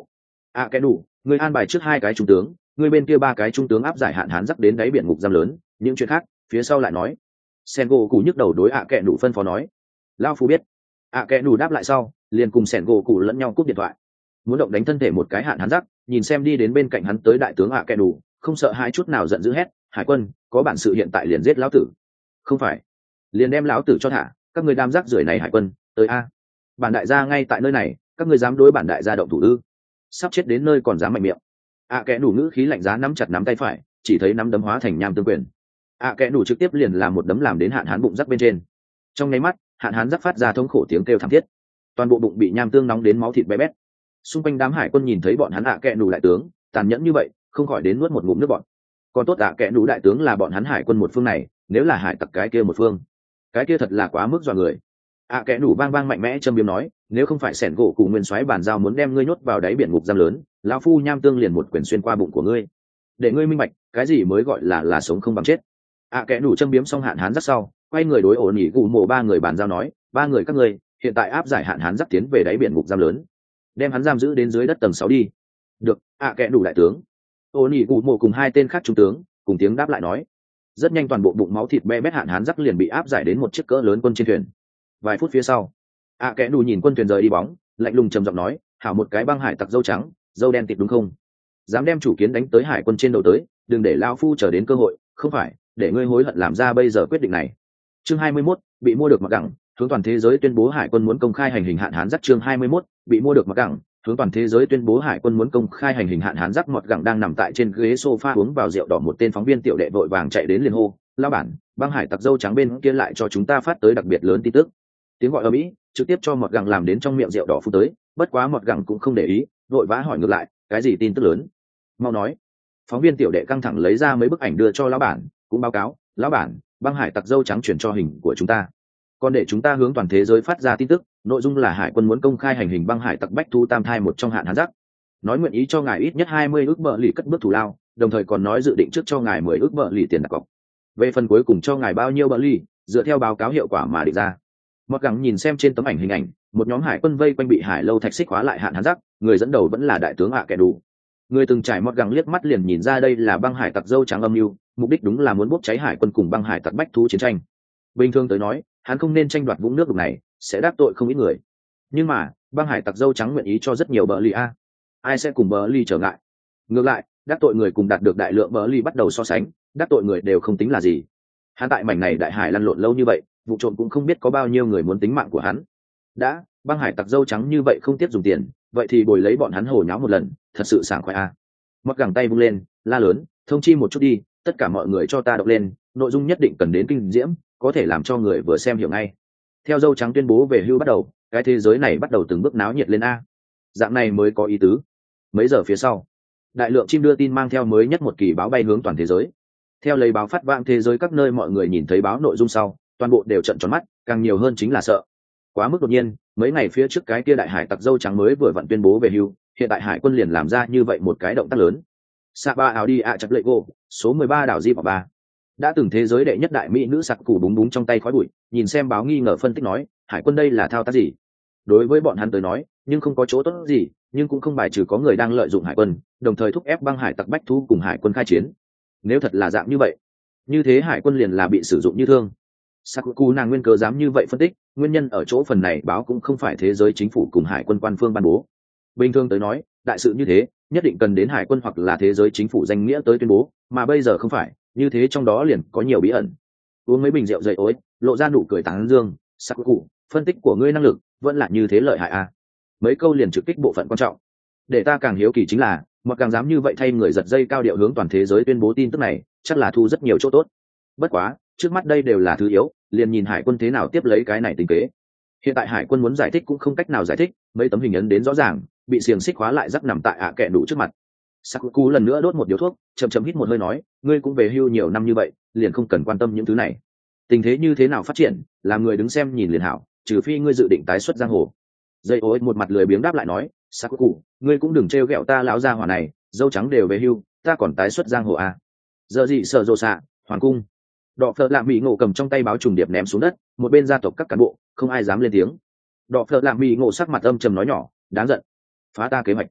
ạ kẽ đủ, người an bài trước hai cái trung tướng, người bên kia ba cái trung tướng áp giải hạn hán dắt đến đáy biển ngục giam lớn, những chuyện khác phía sau lại nói. Sen gỗ cụ nhức đầu đối ạ kẽ đủ phân phó nói. Lao phu biết. ạ kẽ đủ đáp lại sau, liền cùng Sen gỗ cụ lẫn nhau cúp điện thoại. Muốn động đánh thân thể một cái hạn hán dắt, nhìn xem đi đến bên cạnh hắn tới đại tướng ạ kẽ đủ, không sợ hãi chút nào giận dữ hét, hải quân có bản sự hiện tại liền giết lão tử. Không phải, liền đem lão tử cho thả, các người đam rác rưởi này hải quân tới a. Bản đại gia ngay tại nơi này, các người dám đối bản đại gia động thủ ư? Sắp chết đến nơi còn dám mạnh miệng. ạ kẽ đủ ngữ khí lạnh giá nắm chặt nắm tay phải, chỉ thấy nắm đấm hóa thành nham tương quyền. ạ kẽ đủ trực tiếp liền làm một đấm làm đến hạn hán bụng rắc bên trên. Trong nháy mắt, hạn hán rắc phát ra thống khổ tiếng kêu thảm thiết, toàn bộ bụng bị nham tương nóng đến máu thịt bé bét. Xung quanh đám hải quân nhìn thấy bọn hắn ạ kẽ đủ đại tướng tàn nhẫn như vậy, không khỏi đến nuốt một ngụm nước bọt. Còn tốt ạ kẽ đủ đại tướng là bọn hắn hải quân một phương này, nếu là hải tặc cái kia một phương, cái kia thật là quá mức dọa người. ạ kẽ đủ vang vang mạnh mẽ châm biếm nói, nếu không phải sẻn gỗ cùng nguyên soái bàn giao muốn đem ngươi nhốt vào đáy biển ngục giam lớn, lão phu nham tương liền một quyền xuyên qua bụng của ngươi, để ngươi minh bạch cái gì mới gọi là là sống không bằng chết. ạ kẽ đủ châm biếm xong hạn hán rất sau, quay người đối ổn nhỉ gù mộ ba người bàn giao nói, ba người các ngươi hiện tại áp giải hạn hán dắt tiến về đáy biển ngục giam lớn, đem hắn giam giữ đến dưới đất tầng sáu đi. Được, ạ kẽ đủ đại tướng. ổn nhỉ gù mộ cùng hai tên khác trung tướng cùng tiếng đáp lại nói. Rất nhanh toàn bộ bụng máu thịt be bét hạn hán dắt liền bị áp giải đến một chiếc cỡ lớn quân trên thuyền. Vài phút phía sau, ạ kẽ đủ nhìn quân thuyền rời đi bóng, lạnh lùng trầm giọng nói, hảo một cái băng hải tặc dâu trắng dâu đen tịt đúng không? Dám đem chủ kiến đánh tới hải quân trên đầu tới, đừng để lao phu chờ đến cơ hội, không phải để ngươi hối hận làm ra bây giờ quyết định này. Chương hai mươi mốt, bị mua được mặc gẳng, hướng toàn thế giới tuyên bố hải quân muốn công khai hành hình hạn hán dắt. Chương hai mươi mốt, bị mua được mặc gẳng, hướng toàn thế giới tuyên bố hải quân muốn công khai hành hình hạn hán dắt. Mọt gẳng đang nằm tại trên ghế sofa uống vào rượu đỏ, một tên phóng viên tiểu đệ vội vàng chạy đến liền hô, lao bản, băng hải tặc dâu trắng bên kia lại cho chúng ta phát tới đặc biệt lớn tin tức. Tiếng gọi ở mỹ trực tiếp cho mọt gẳng làm đến trong miệng rượu đỏ phun tới, bất quá mọt gẳng cũng không để ý, vội vã hỏi ngược lại, cái gì tin tức lớn? Mau nói. Phóng viên tiểu đệ căng thẳng lấy ra mấy bức ảnh đưa cho lão bản, cũng báo cáo, lão bản, băng hải tặc dâu trắng chuyển cho hình của chúng ta, còn để chúng ta hướng toàn thế giới phát ra tin tức, nội dung là hải quân muốn công khai hành hình băng hải tặc bách thu tam thai một trong hạn hán dắt, nói nguyện ý cho ngài ít nhất hai mươi ước bợ lì cất bước thù lao, đồng thời còn nói dự định trước cho ngài mười ước bợ lì tiền đặt cọc, về phần cuối cùng cho ngài bao nhiêu bợ lì dựa theo báo cáo hiệu quả mà định ra. Mọt gẳng nhìn xem trên tấm ảnh hình ảnh, một nhóm hải quân vây quanh bị hải lâu thạch xích hóa lại hạn hán dắt, người dẫn đầu vẫn là đại tướng ạ kẽ đủ. Người từng trải Mọt gẳng liếc mắt liền nhìn ra đây là băng hải tặc dâu trắng âm mưu, mục đích đúng là muốn bốc cháy hải quân cùng băng hải tặc bách thú chiến tranh. Bình thường tới nói, hắn không nên tranh đoạt vũng nước đục này, sẽ đắc tội không ít người. Nhưng mà, băng hải tặc dâu trắng nguyện ý cho rất nhiều bờ lì a, ai sẽ cùng bờ lì trở ngại? Ngược lại, đắc tội người cùng đạt được đại lượng bờ lì bắt đầu so sánh, đắc tội người đều không tính là gì. Hắn tại mảnh này đại hải lăn lộn lâu như vậy, vụ trộm cũng không biết có bao nhiêu người muốn tính mạng của hắn. Đã, băng hải tặc dâu trắng như vậy không tiếp dùng tiền, vậy thì bồi lấy bọn hắn hồ nháo một lần, thật sự sảng khoái a. Mọt gẳng tay vung lên, la lớn, thông chi một chút đi, tất cả mọi người cho ta đọc lên, nội dung nhất định cần đến kinh diễm, có thể làm cho người vừa xem hiểu ngay. Theo dâu trắng tuyên bố về hưu bắt đầu, cái thế giới này bắt đầu từng bước náo nhiệt lên a. Dạng này mới có ý tứ. Mấy giờ phía sau, đại lượng chim đưa tin mang theo mới nhất một kỳ báo bay hướng toàn thế giới. Theo lấy báo phát vang thế giới các nơi, mọi người nhìn thấy báo nội dung sau, toàn bộ đều trợn tròn mắt, càng nhiều hơn chính là sợ. Quá mức đột nhiên, mấy ngày phía trước cái kia đại hải tặc dâu trắng mới vừa vặn tuyên bố về hưu, hiện tại hải quân liền làm ra như vậy một cái động tác lớn. Sapa Audi a chặt lệ gỗ, số mười ba đảo Di Bảo Ba. Đã từng thế giới đệ nhất đại mỹ nữ sặc củ búng búng trong tay khói bụi, nhìn xem báo nghi ngờ phân tích nói, hải quân đây là thao tác gì? Đối với bọn hắn tới nói, nhưng không có chỗ tốt gì, nhưng cũng không bài trừ có người đang lợi dụng hải quân, đồng thời thúc ép băng hải tặc bách thú cùng hải quân khai chiến. Nếu thật là dạng như vậy, như thế hải quân liền là bị sử dụng như thương. Sakuku nàng nguyên cớ dám như vậy phân tích, nguyên nhân ở chỗ phần này báo cũng không phải thế giới chính phủ cùng hải quân quan phương ban bố. Bình thường tới nói, đại sự như thế, nhất định cần đến hải quân hoặc là thế giới chính phủ danh nghĩa tới tuyên bố, mà bây giờ không phải, như thế trong đó liền có nhiều bí ẩn. Uống mấy bình rượu dậy ối, lộ ra nụ cười tán dương, Sakuku, phân tích của ngươi năng lực vẫn là như thế lợi hại à? Mấy câu liền trực kích bộ phận quan trọng. Để ta càng hiếu kỳ chính là, mặc càng dám như vậy thay người giật dây cao điệu hướng toàn thế giới tuyên bố tin tức này, chắc là thu rất nhiều chỗ tốt. Bất quá, trước mắt đây đều là thứ yếu, liền nhìn hải quân thế nào tiếp lấy cái này tình kế. Hiện tại hải quân muốn giải thích cũng không cách nào giải thích, mấy tấm hình ấn đến rõ ràng, bị xiềng xích khóa lại rắc nằm tại ạ kẹ đủ trước mặt. Sakuku lần nữa đốt một điếu thuốc, chậm chậm hít một hơi nói, ngươi cũng về hưu nhiều năm như vậy, liền không cần quan tâm những thứ này. Tình thế như thế nào phát triển, làm người đứng xem nhìn liền hảo, trừ phi ngươi dự định tái xuất giang hồ. Dây ối một mặt lười biếng đáp lại nói, Sakuku, ngươi cũng đừng trêu ghẹo ta lão gia hỏa này, dâu trắng đều về hưu, ta còn tái xuất giang hồ à? Giờ gì sợ rồ xạ, hoàng cung. Đọ phợ lạ mỹ ngộ cầm trong tay báo trùng điệp ném xuống đất, một bên gia tộc các cán bộ không ai dám lên tiếng. Đọ phợ lạ mỹ ngộ sắc mặt âm trầm nói nhỏ, đáng giận, phá ta kế hoạch.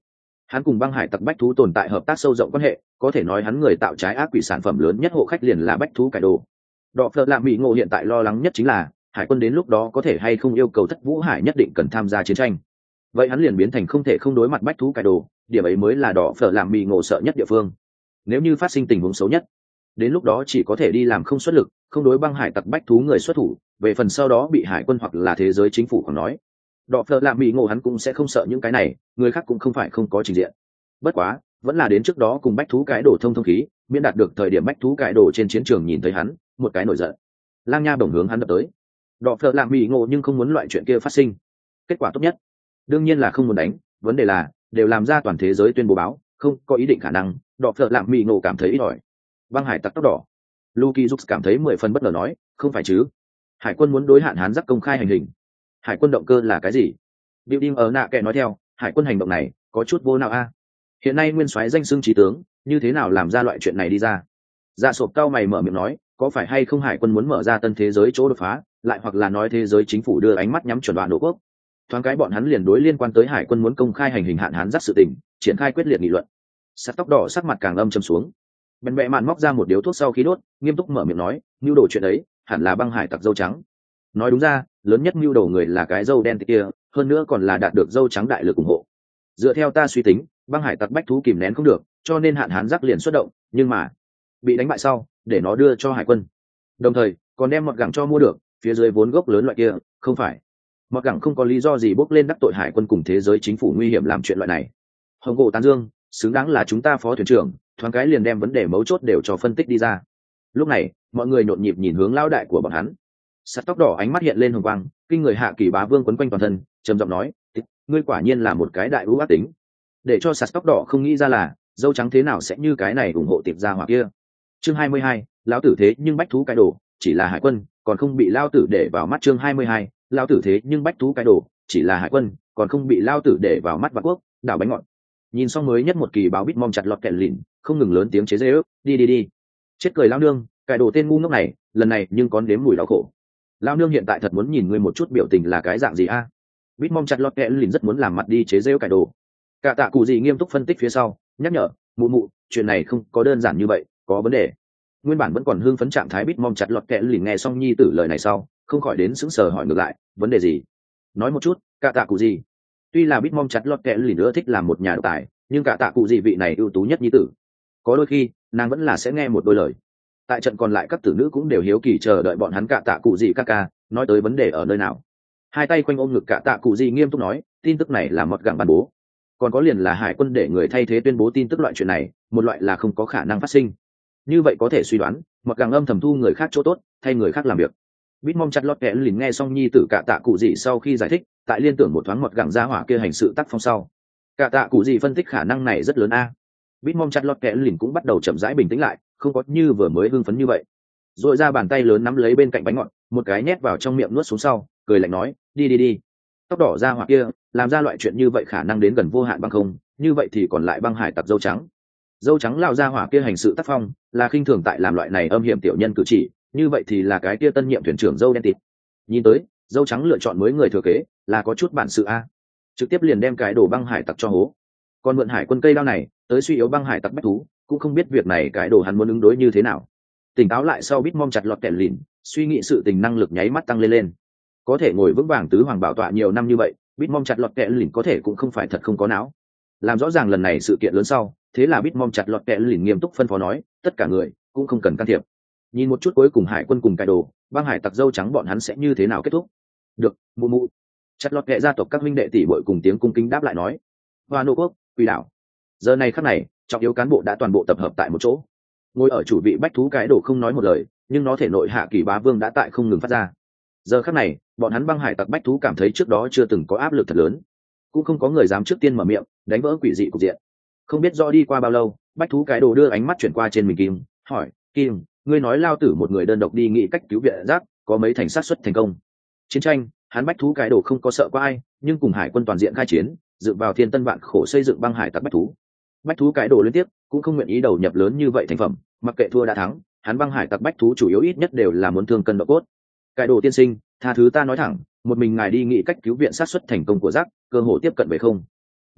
Hắn cùng băng hải tặc bách thú tồn tại hợp tác sâu rộng quan hệ, có thể nói hắn người tạo trái ác quỷ sản phẩm lớn nhất hộ khách liền là bách thú cải đồ. Đọ phợ lạ mỹ ngộ hiện tại lo lắng nhất chính là hải quân đến lúc đó có thể hay không yêu cầu Thất Vũ Hải nhất định cần tham gia chiến tranh. Vậy hắn liền biến thành không thể không đối mặt bách thú cải đồ, điểm ấy mới là đỏ phở làm mỹ ngộ sợ nhất địa phương. Nếu như phát sinh tình huống xấu nhất, đến lúc đó chỉ có thể đi làm không xuất lực, không đối băng hải tặc bách thú người xuất thủ, về phần sau đó bị hải quân hoặc là thế giới chính phủ còn nói. Đọ phở làm mỹ ngộ hắn cũng sẽ không sợ những cái này, người khác cũng không phải không có trình diện. Bất quá, vẫn là đến trước đó cùng bách thú cái đổ thông thông khí, miễn đạt được thời điểm bách thú cái đổ trên chiến trường nhìn thấy hắn, một cái nổi giận. Lang Nha bổng hướng hắn đập tới. Đọ phở làm mỹ ngộ nhưng không muốn loại chuyện kia phát sinh. Kết quả tốt nhất, đương nhiên là không muốn đánh, vấn đề là đều làm ra toàn thế giới tuyên bố báo, không có ý định khả năng. Đọ phở làm mỹ ngộ cảm thấy ít ỏi. Băng hải tặc tóc đỏ, Lucky Giúp cảm thấy mười phần bất ngờ nói, không phải chứ? Hải quân muốn đối hạn hán giặc công khai hành hình. Hải quân động cơ là cái gì? Building ở nạ kệ nói theo, hải quân hành động này có chút vô nào a. Hiện nay nguyên soái danh xưng trí tướng, như thế nào làm ra loại chuyện này đi ra? Dạ sộp cao mày mở miệng nói, có phải hay không hải quân muốn mở ra tân thế giới chỗ đột phá, lại hoặc là nói thế giới chính phủ đưa ánh mắt nhắm chuẩn đoạn đổ quốc? Thoáng cái bọn hắn liền đối liên quan tới hải quân muốn công khai hành hình hạn hán giặc sự tình, triển khai quyết liệt nghị luận. Sắt tóc đỏ sắc mặt càng âm trầm xuống. Bèn bẹ mạn móc ra một điếu thuốc sau khi đốt, nghiêm túc mở miệng nói, mưu đồ chuyện ấy hẳn là băng hải tặc dâu trắng. Nói đúng ra, lớn nhất mưu đồ người là cái dâu đen kia, hơn nữa còn là đạt được dâu trắng đại lực ủng hộ. Dựa theo ta suy tính, băng hải tặc bách thú kìm nén không được, cho nên hạn hán giặc liền xuất động, nhưng mà bị đánh bại sau, để nó đưa cho hải quân, đồng thời còn đem mọt gẳng cho mua được, phía dưới vốn gốc lớn loại kia, không phải mọt gẳng không có lý do gì bốc lên đắc tội hải quân cùng thế giới chính phủ nguy hiểm làm chuyện loại này. Hồng gỗ tán dương, xứng đáng là chúng ta phó thuyền trưởng, thoáng cái liền đem vấn đề mấu chốt đều cho phân tích đi ra. Lúc này mọi người nhộn nhịp nhìn hướng lão đại của bọn hắn. Sắt tóc đỏ ánh mắt hiện lên hồng quang, kinh người hạ kỳ bá vương quấn quanh toàn thân, trầm giọng nói, ngươi quả nhiên là một cái đại ưu ác tính. Để cho sắt tóc đỏ không nghĩ ra là dâu trắng thế nào sẽ như cái này ủng hộ tiệp gia hỏa kia. Chương hai mươi hai, lão tử thế nhưng bách thú cái đồ chỉ là hải quân, còn không bị lao tử để vào mắt. Chương hai mươi hai, lão tử thế nhưng bách thú cái đồ chỉ là hải quân, còn không bị lao tử để vào mắt. Vạn quốc đảo bánh ngọt. Nhìn xong mới nhất một kỳ báo bít mom chặt lọt kẹt lìn, không ngừng lớn tiếng chế giễu, đi đi đi, chết cười lao nương, cái đồ tên ngu ngốc này, lần này nhưng có nếm mùi đau khổ. Lao nương hiện tại thật muốn nhìn ngươi một chút biểu tình là cái dạng gì a. Bít mom chặt lọt kẹt lìn rất muốn làm mặt đi chế giễu cái đồ. Cả tạ cụ gì nghiêm túc phân tích phía sau, nhắc nhở, mụ mụ, chuyện này không có đơn giản như vậy, có vấn đề. Nguyên bản vẫn còn hưng phấn trạng thái bít mom chặt lọt kẹt lìn nghe xong nhi tử lời này sau, không khỏi đến sững sờ hỏi ngược lại, vấn đề gì? Nói một chút, cả tạ cụ gì. Tuy là bít mom chặt lọt kẹt lìn nữa thích làm một nhà độc tài, nhưng cả tạ cụ gì vị này ưu tú nhất nhi tử, có đôi khi nàng vẫn là sẽ nghe một đôi lời. Tại trận còn lại các tử nữ cũng đều hiếu kỳ chờ đợi bọn hắn cả tạ cụ gì ca ca nói tới vấn đề ở nơi nào. Hai tay quanh ôm ngực cả tạ cụ gì nghiêm túc nói, tin tức này là mọt gẳng ban bố, còn có liền là hải quân để người thay thế tuyên bố tin tức. Loại chuyện này một loại là không có khả năng phát sinh, như vậy có thể suy đoán mọt gẳng âm thầm thu người khác chỗ tốt, thay người khác làm việc. Bít mom chặt lọt kẹt lìn nghe xong nhi tử cả tạ cụ gì sau khi giải thích, tại liên tưởng một thoáng mọt gẳng ra hỏa kia hành sự tác phong sau, cả tạ cụ gì phân tích khả năng này rất lớn a. À. Bít mom chặt lọt kẹt lìn cũng bắt đầu chậm rãi bình tĩnh lại, không có như vừa mới hưng phấn như vậy. Rồi ra bàn tay lớn nắm lấy bên cạnh bánh ngọt, một cái nhét vào trong miệng nuốt xuống sau, cười lạnh nói, đi đi đi. Tóc đỏ ra hỏa kia làm ra loại chuyện như vậy khả năng đến gần vô hạn băng không, như vậy thì còn lại băng hải tặc dâu trắng. Dâu trắng lao ra hỏa kia hành sự tác phong là khinh thường tại làm loại này âm hiểm tiểu nhân cử chỉ, như vậy thì là cái kia tân nhiệm thuyền trưởng dâu đen tịt. Nhìn tới dâu trắng lựa chọn mới người thừa kế là có chút bản sự a. Trực tiếp liền đem cái đồ băng hải tặc cho hố, còn mượn hải quân cây đao này tới suy yếu băng hải tặc bách thú, cũng không biết việc này cái đồ hắn muốn ứng đối như thế nào. Tỉnh táo lại sau bít mom chặt lọt kẹt lìn, suy nghĩ sự tình năng lực nháy mắt tăng lên lên. Có thể ngồi vững vàng tứ hoàng bảo tọa nhiều năm như vậy, bít mom chặt lọt kẹt lìn có thể cũng không phải thật không có não. Làm rõ ràng lần này sự kiện lớn sau, thế là bít mom chặt lọt kẹt lìn nghiêm túc phân phó nói, tất cả người cũng không cần can thiệp, nhìn một chút cuối cùng hải quân cùng cái đồ băng hải tặc dâu trắng bọn hắn sẽ như thế nào kết thúc. Được, mụ mụ. Chặt lọt kệ gia tộc các minh đệ tỷ bội cùng tiếng cung kính đáp lại nói. Hoa nô quốc, quỷ đảo. Giờ này khắc này, trọng yếu cán bộ đã toàn bộ tập hợp tại một chỗ. Ngồi ở chủ vị bách thú cái đồ không nói một lời, nhưng nó thể nội hạ kỳ bá vương đã tại không ngừng phát ra. Giờ khắc này, bọn hắn băng hải tặc bách thú cảm thấy trước đó chưa từng có áp lực thật lớn, cũng không có người dám trước tiên mở miệng đánh vỡ quỷ dị cục diện. Không biết do đi qua bao lâu, bách thú cái đồ đưa ánh mắt chuyển qua trên mình Kim, hỏi, Kim, ngươi nói lao tử một người đơn độc đi nghĩ cách cứu viện rác, có mấy thành sát xuất thành công? Chiến tranh, hắn bách thú cái đồ không có sợ qua ai, nhưng cùng hải quân toàn diện khai chiến, dựa vào thiên tân vạn khổ xây dựng băng hải tặc bách thú. Bách thú cái đồ liên tiếp cũng không nguyện ý đầu nhập lớn như vậy thành phẩm, mặc kệ thua đã thắng, hắn băng hải tặc bách thú chủ yếu ít nhất đều là muốn thương cân độ cốt. Cái đồ tiên sinh, tha thứ ta nói thẳng, một mình ngài đi nghĩ cách cứu viện sát xuất thành công của rác, cơ hội tiếp cận về không.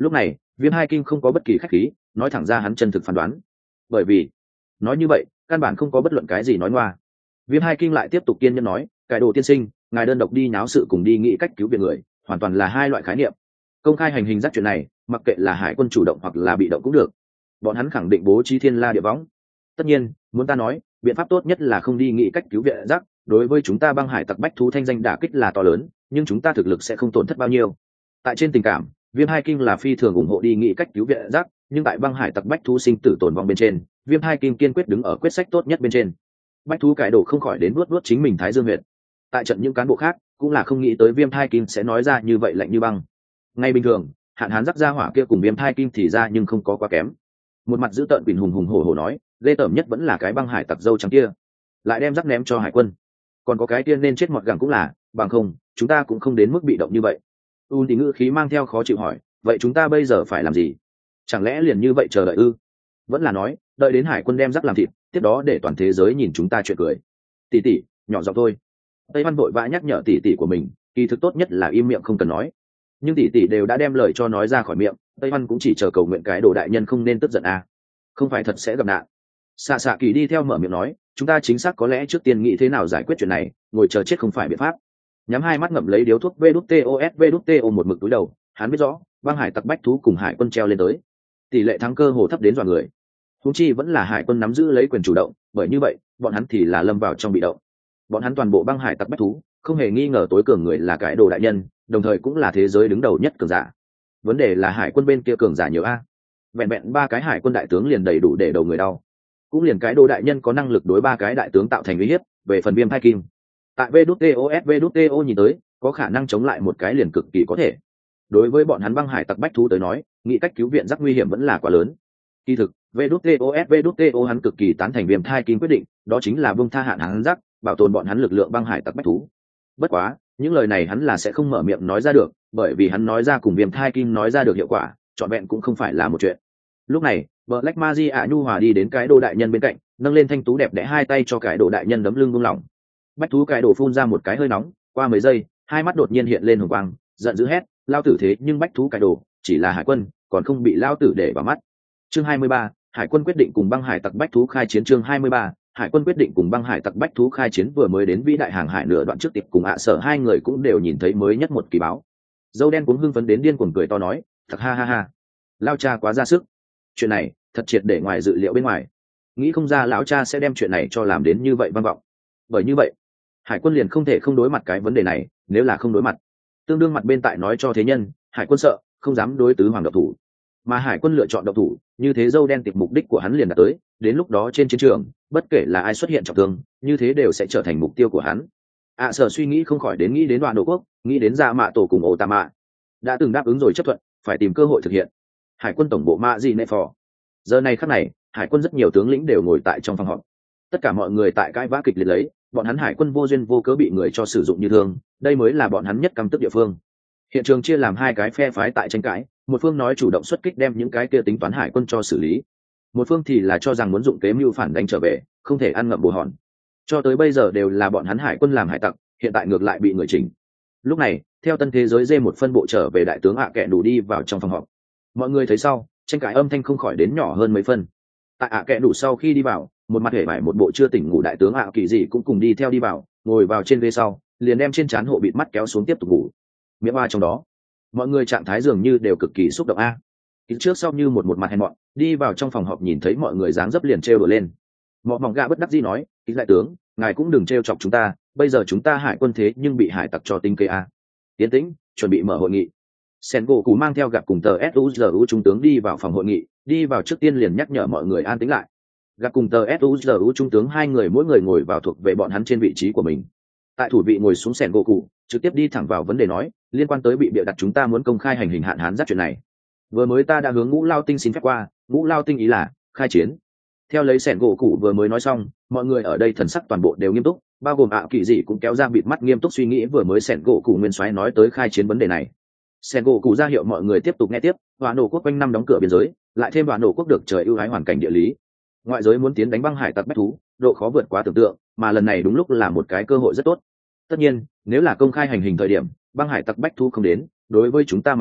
Lúc này Viêm Hai Kinh không có bất kỳ khách khí, nói thẳng ra hắn chân thực phán đoán. Bởi vì nói như vậy căn bản không có bất luận cái gì nói ngoa. Viêm Hai Kinh lại tiếp tục kiên nhẫn nói, cải đồ tiên sinh, ngài đơn độc đi náo sự cùng đi nghĩ cách cứu viện người hoàn toàn là hai loại khái niệm. Công khai hành hình giác chuyện này mặc kệ là hải quân chủ động hoặc là bị động cũng được, bọn hắn khẳng định bố trí thiên la địa võng. Tất nhiên muốn ta nói, biện pháp tốt nhất là không đi nghĩ cách cứu viện giác. Đối với chúng ta băng hải tặc bách thú thanh danh đả kích là to lớn, nhưng chúng ta thực lực sẽ không tổn thất bao nhiêu. Tại trên tình cảm, Viêm Hai Kinh là phi thường ủng hộ đi nghĩ cách cứu viện giác, nhưng tại băng hải tặc bách thú sinh tử tồn vong bên trên, Viêm Hai Kinh kiên quyết đứng ở quyết sách tốt nhất bên trên. Bách thú cải đồ không khỏi đến vuốt vuốt chính mình thái dương huyệt. Tại trận những cán bộ khác cũng là không nghĩ tới Viêm Hai Kinh sẽ nói ra như vậy lạnh như băng. Ngay bình thường hạn hán rắc ra hỏa kia cùng Viêm Hai Kinh thì ra nhưng không có quá kém. Một mặt giữ tợn quỳnh hùng hùng hổ hổ nói, ghê tởm nhất vẫn là cái băng hải tặc dâu trắng kia, lại đem rắc ném cho hải quân. Còn có cái tiên nên chết mọt gẳng cũng là, bằng không chúng ta cũng không đến mức bị động như vậy. Un thì ngữ khí mang theo khó chịu hỏi, vậy chúng ta bây giờ phải làm gì? Chẳng lẽ liền như vậy chờ đợi ư? Vẫn là nói đợi đến hải quân đem rắc làm thịt, tiếp đó để toàn thế giới nhìn chúng ta chuyện cười. Tỷ tỷ, nhỏ giọng thôi. Tây Văn vội vã nhắc nhở tỷ tỷ của mình, kỳ thực tốt nhất là im miệng không cần nói. Nhưng tỷ tỷ đều đã đem lời cho nói ra khỏi miệng, Tây Văn cũng chỉ chờ cầu nguyện cái đồ đại nhân không nên tức giận à. Không phải thật sẽ gặp nạn. Xạ xạ kỳ đi theo mở miệng nói, chúng ta chính xác có lẽ trước tiên nghĩ thế nào giải quyết chuyện này, ngồi chờ chết không phải biện pháp. Nhắm hai mắt ngậm lấy điếu thuốc vđtos vđto một mực túi đầu, hắn biết rõ băng hải tặc bách thú cùng hải quân treo lên tới, tỷ lệ thắng cơ hồ thấp đến dọa người. Huống chi vẫn là hải quân nắm giữ lấy quyền chủ động, bởi như vậy bọn hắn thì là lâm vào trong bị động. Bọn hắn toàn bộ băng hải tặc bách thú không hề nghi ngờ tối cường người là cái đồ đại nhân, đồng thời cũng là thế giới đứng đầu nhất cường giả. Vấn đề là hải quân bên kia cường giả nhiều a, vẹn vẹn ba cái hải quân đại tướng liền đầy đủ để đầu người đau. Cũng liền cái đồ đại nhân có năng lực đối ba cái đại tướng tạo thành uy hiếp. Về phần Viêm Hai Kim, tại vđtos vđto nhìn tới có khả năng chống lại một cái liền cực kỳ có thể. Đối với bọn hắn băng hải tặc bách thú tới nói, nghĩ cách cứu viện rắc nguy hiểm vẫn là quá lớn. Kỳ thực vđtos vđto hắn cực kỳ tán thành Viêm Hai Kim quyết định, đó chính là buông tha hạn hắn rắc, bảo tồn bọn hắn lực lượng băng hải tặc bách thú. Bất quá những lời này hắn là sẽ không mở miệng nói ra được, bởi vì hắn nói ra cùng Viêm Hai Kim nói ra được hiệu quả trọn vẹn cũng không phải là một chuyện. Lúc này Black Magia nhu hòa đi đến cái đồ đại nhân bên cạnh, nâng lên thanh tú đẹp đẽ hai tay cho cái đồ đại nhân đấm lưng buông lỏng. Bách thú cái đồ phun ra một cái hơi nóng, qua mấy giây hai mắt đột nhiên hiện lên hồng quang, giận dữ hét, lao tử thế nhưng bách thú cái đồ chỉ là hải quân, còn không bị lao tử để vào mắt. Chương hai mươi ba, hải quân quyết định cùng băng hải tặc bách thú khai chiến. Chương hai mươi ba, hải quân quyết định cùng băng hải tặc bách thú khai chiến. Vừa mới đến vĩ đại hàng hải nửa đoạn trước tiệp cùng ạ sở hai người cũng đều nhìn thấy mới nhất một kỳ báo. Dâu đen cũng hưng phấn đến điên cuồng cười to nói, thật ha ha ha, lao cha quá ra sức, chuyện này thật triệt để ngoài dự liệu bên ngoài, nghĩ không ra lão cha sẽ đem chuyện này cho làm đến như vậy vang vọng. Bởi như vậy hải quân liền không thể không đối mặt cái vấn đề này, nếu là không đối mặt tương đương mặt bên tại nói cho thế nhân hải quân sợ không dám đối tứ hoàng độc thủ, mà hải quân lựa chọn độc thủ, như thế dâu đen tiệp mục đích của hắn liền đạt tới. Đến lúc đó trên chiến trường bất kể là ai xuất hiện trọng thương, như thế đều sẽ trở thành mục tiêu của hắn. ạ à, sở suy nghĩ không khỏi đến nghĩ đến đoạn đô quốc, nghĩ đến Dạ Mạ Tổ cùng Ổ Tà Mạ đã từng đáp ứng rồi chấp thuận, phải tìm cơ hội thực hiện. Hải quân tổng bộ Mạ Dị Nệ Phò, giờ này khắc này hải quân rất nhiều tướng lĩnh đều ngồi tại trong phòng họp, tất cả mọi người tại cãi vã kịch liệt lấy, bọn hắn hải quân vô duyên vô cớ bị người cho sử dụng như thương, đây mới là bọn hắn nhất căm tức địa phương. Hiện trường chia làm hai cái phe phái tại tranh cãi, một phương nói chủ động xuất kích đem những cái kia tính toán hải quân cho xử lý, một phương thì là cho rằng muốn dụng kế mưu phản đánh trở về, không thể ăn ngậm bồ hòn. Cho tới bây giờ đều là bọn hắn hải quân làm hải tặc, hiện tại ngược lại bị người chỉnh. Lúc này theo tân thế giới dê một phân bộ trở về, đại tướng ạ kẹ đủ đi vào trong phòng họp. Mọi người thấy sau tranh cãi âm thanh không khỏi đến nhỏ hơn mấy phân. Tại ạ kẹ đủ sau khi đi vào, một mặt hề vải một bộ chưa tỉnh ngủ đại tướng ạ kỳ dị cũng cùng đi theo đi vào, ngồi vào trên ghế sau, liền đem trên trán hộ bịt mắt kéo xuống tiếp tục ngủ. Miệng ba trong đó mọi người trạng thái dường như đều cực kỳ xúc động a. Kính trước sau như một một mặt hèn mọn, đi vào trong phòng họp nhìn thấy mọi người dáng dấp liền trêu đùa lên. Mọ mỏng gạ bất đắc dĩ nói, kính đại tướng, ngài cũng đừng trêu chọc chúng ta, bây giờ chúng ta hải quân thế nhưng bị hải tặc cho tinh kê a. Tiến tĩnh, chuẩn bị mở hội nghị. Sen gỗ cú mang theo gặp cùng tờ suzu trung tướng đi vào phòng hội nghị, đi vào trước tiên liền nhắc nhở mọi người an tĩnh lại. Gặp cùng tờ suzu trung tướng hai người mỗi người ngồi vào thuộc về bọn hắn trên vị trí của mình. Tại thủ vị ngồi xuống Sen gỗ cú, trực tiếp đi thẳng vào vấn đề nói, liên quan tới bị bịa đặt chúng ta muốn công khai hành hình hạn hán giáp chuyện này. Vừa mới ta đã hướng Ngũ Lao Tinh xin phép qua, Ngũ Lao Tinh ý là khai chiến. Theo lấy Sen gỗ cú vừa mới nói xong, mọi người ở đây thần sắc toàn bộ đều nghiêm túc, bao gồm ạ kỳ dị cũng kéo ra bịt mắt nghiêm túc suy nghĩ vừa mới Sen gỗ cú nguyên soái nói tới khai chiến vấn đề này. Sen gỗ cụ ra hiệu mọi người tiếp tục nghe tiếp. Đoàn nổ quốc quanh năm đóng cửa biên giới, lại thêm đoàn nổ quốc được trời ưu ái hoàn cảnh địa lý, ngoại giới muốn tiến đánh băng hải tặc bách thú độ khó vượt quá tưởng tượng, mà lần này đúng lúc là một cái cơ hội rất tốt. Tất nhiên nếu là công khai hành hình thời điểm băng hải tặc bách thú không đến, đối với chúng ta mà nói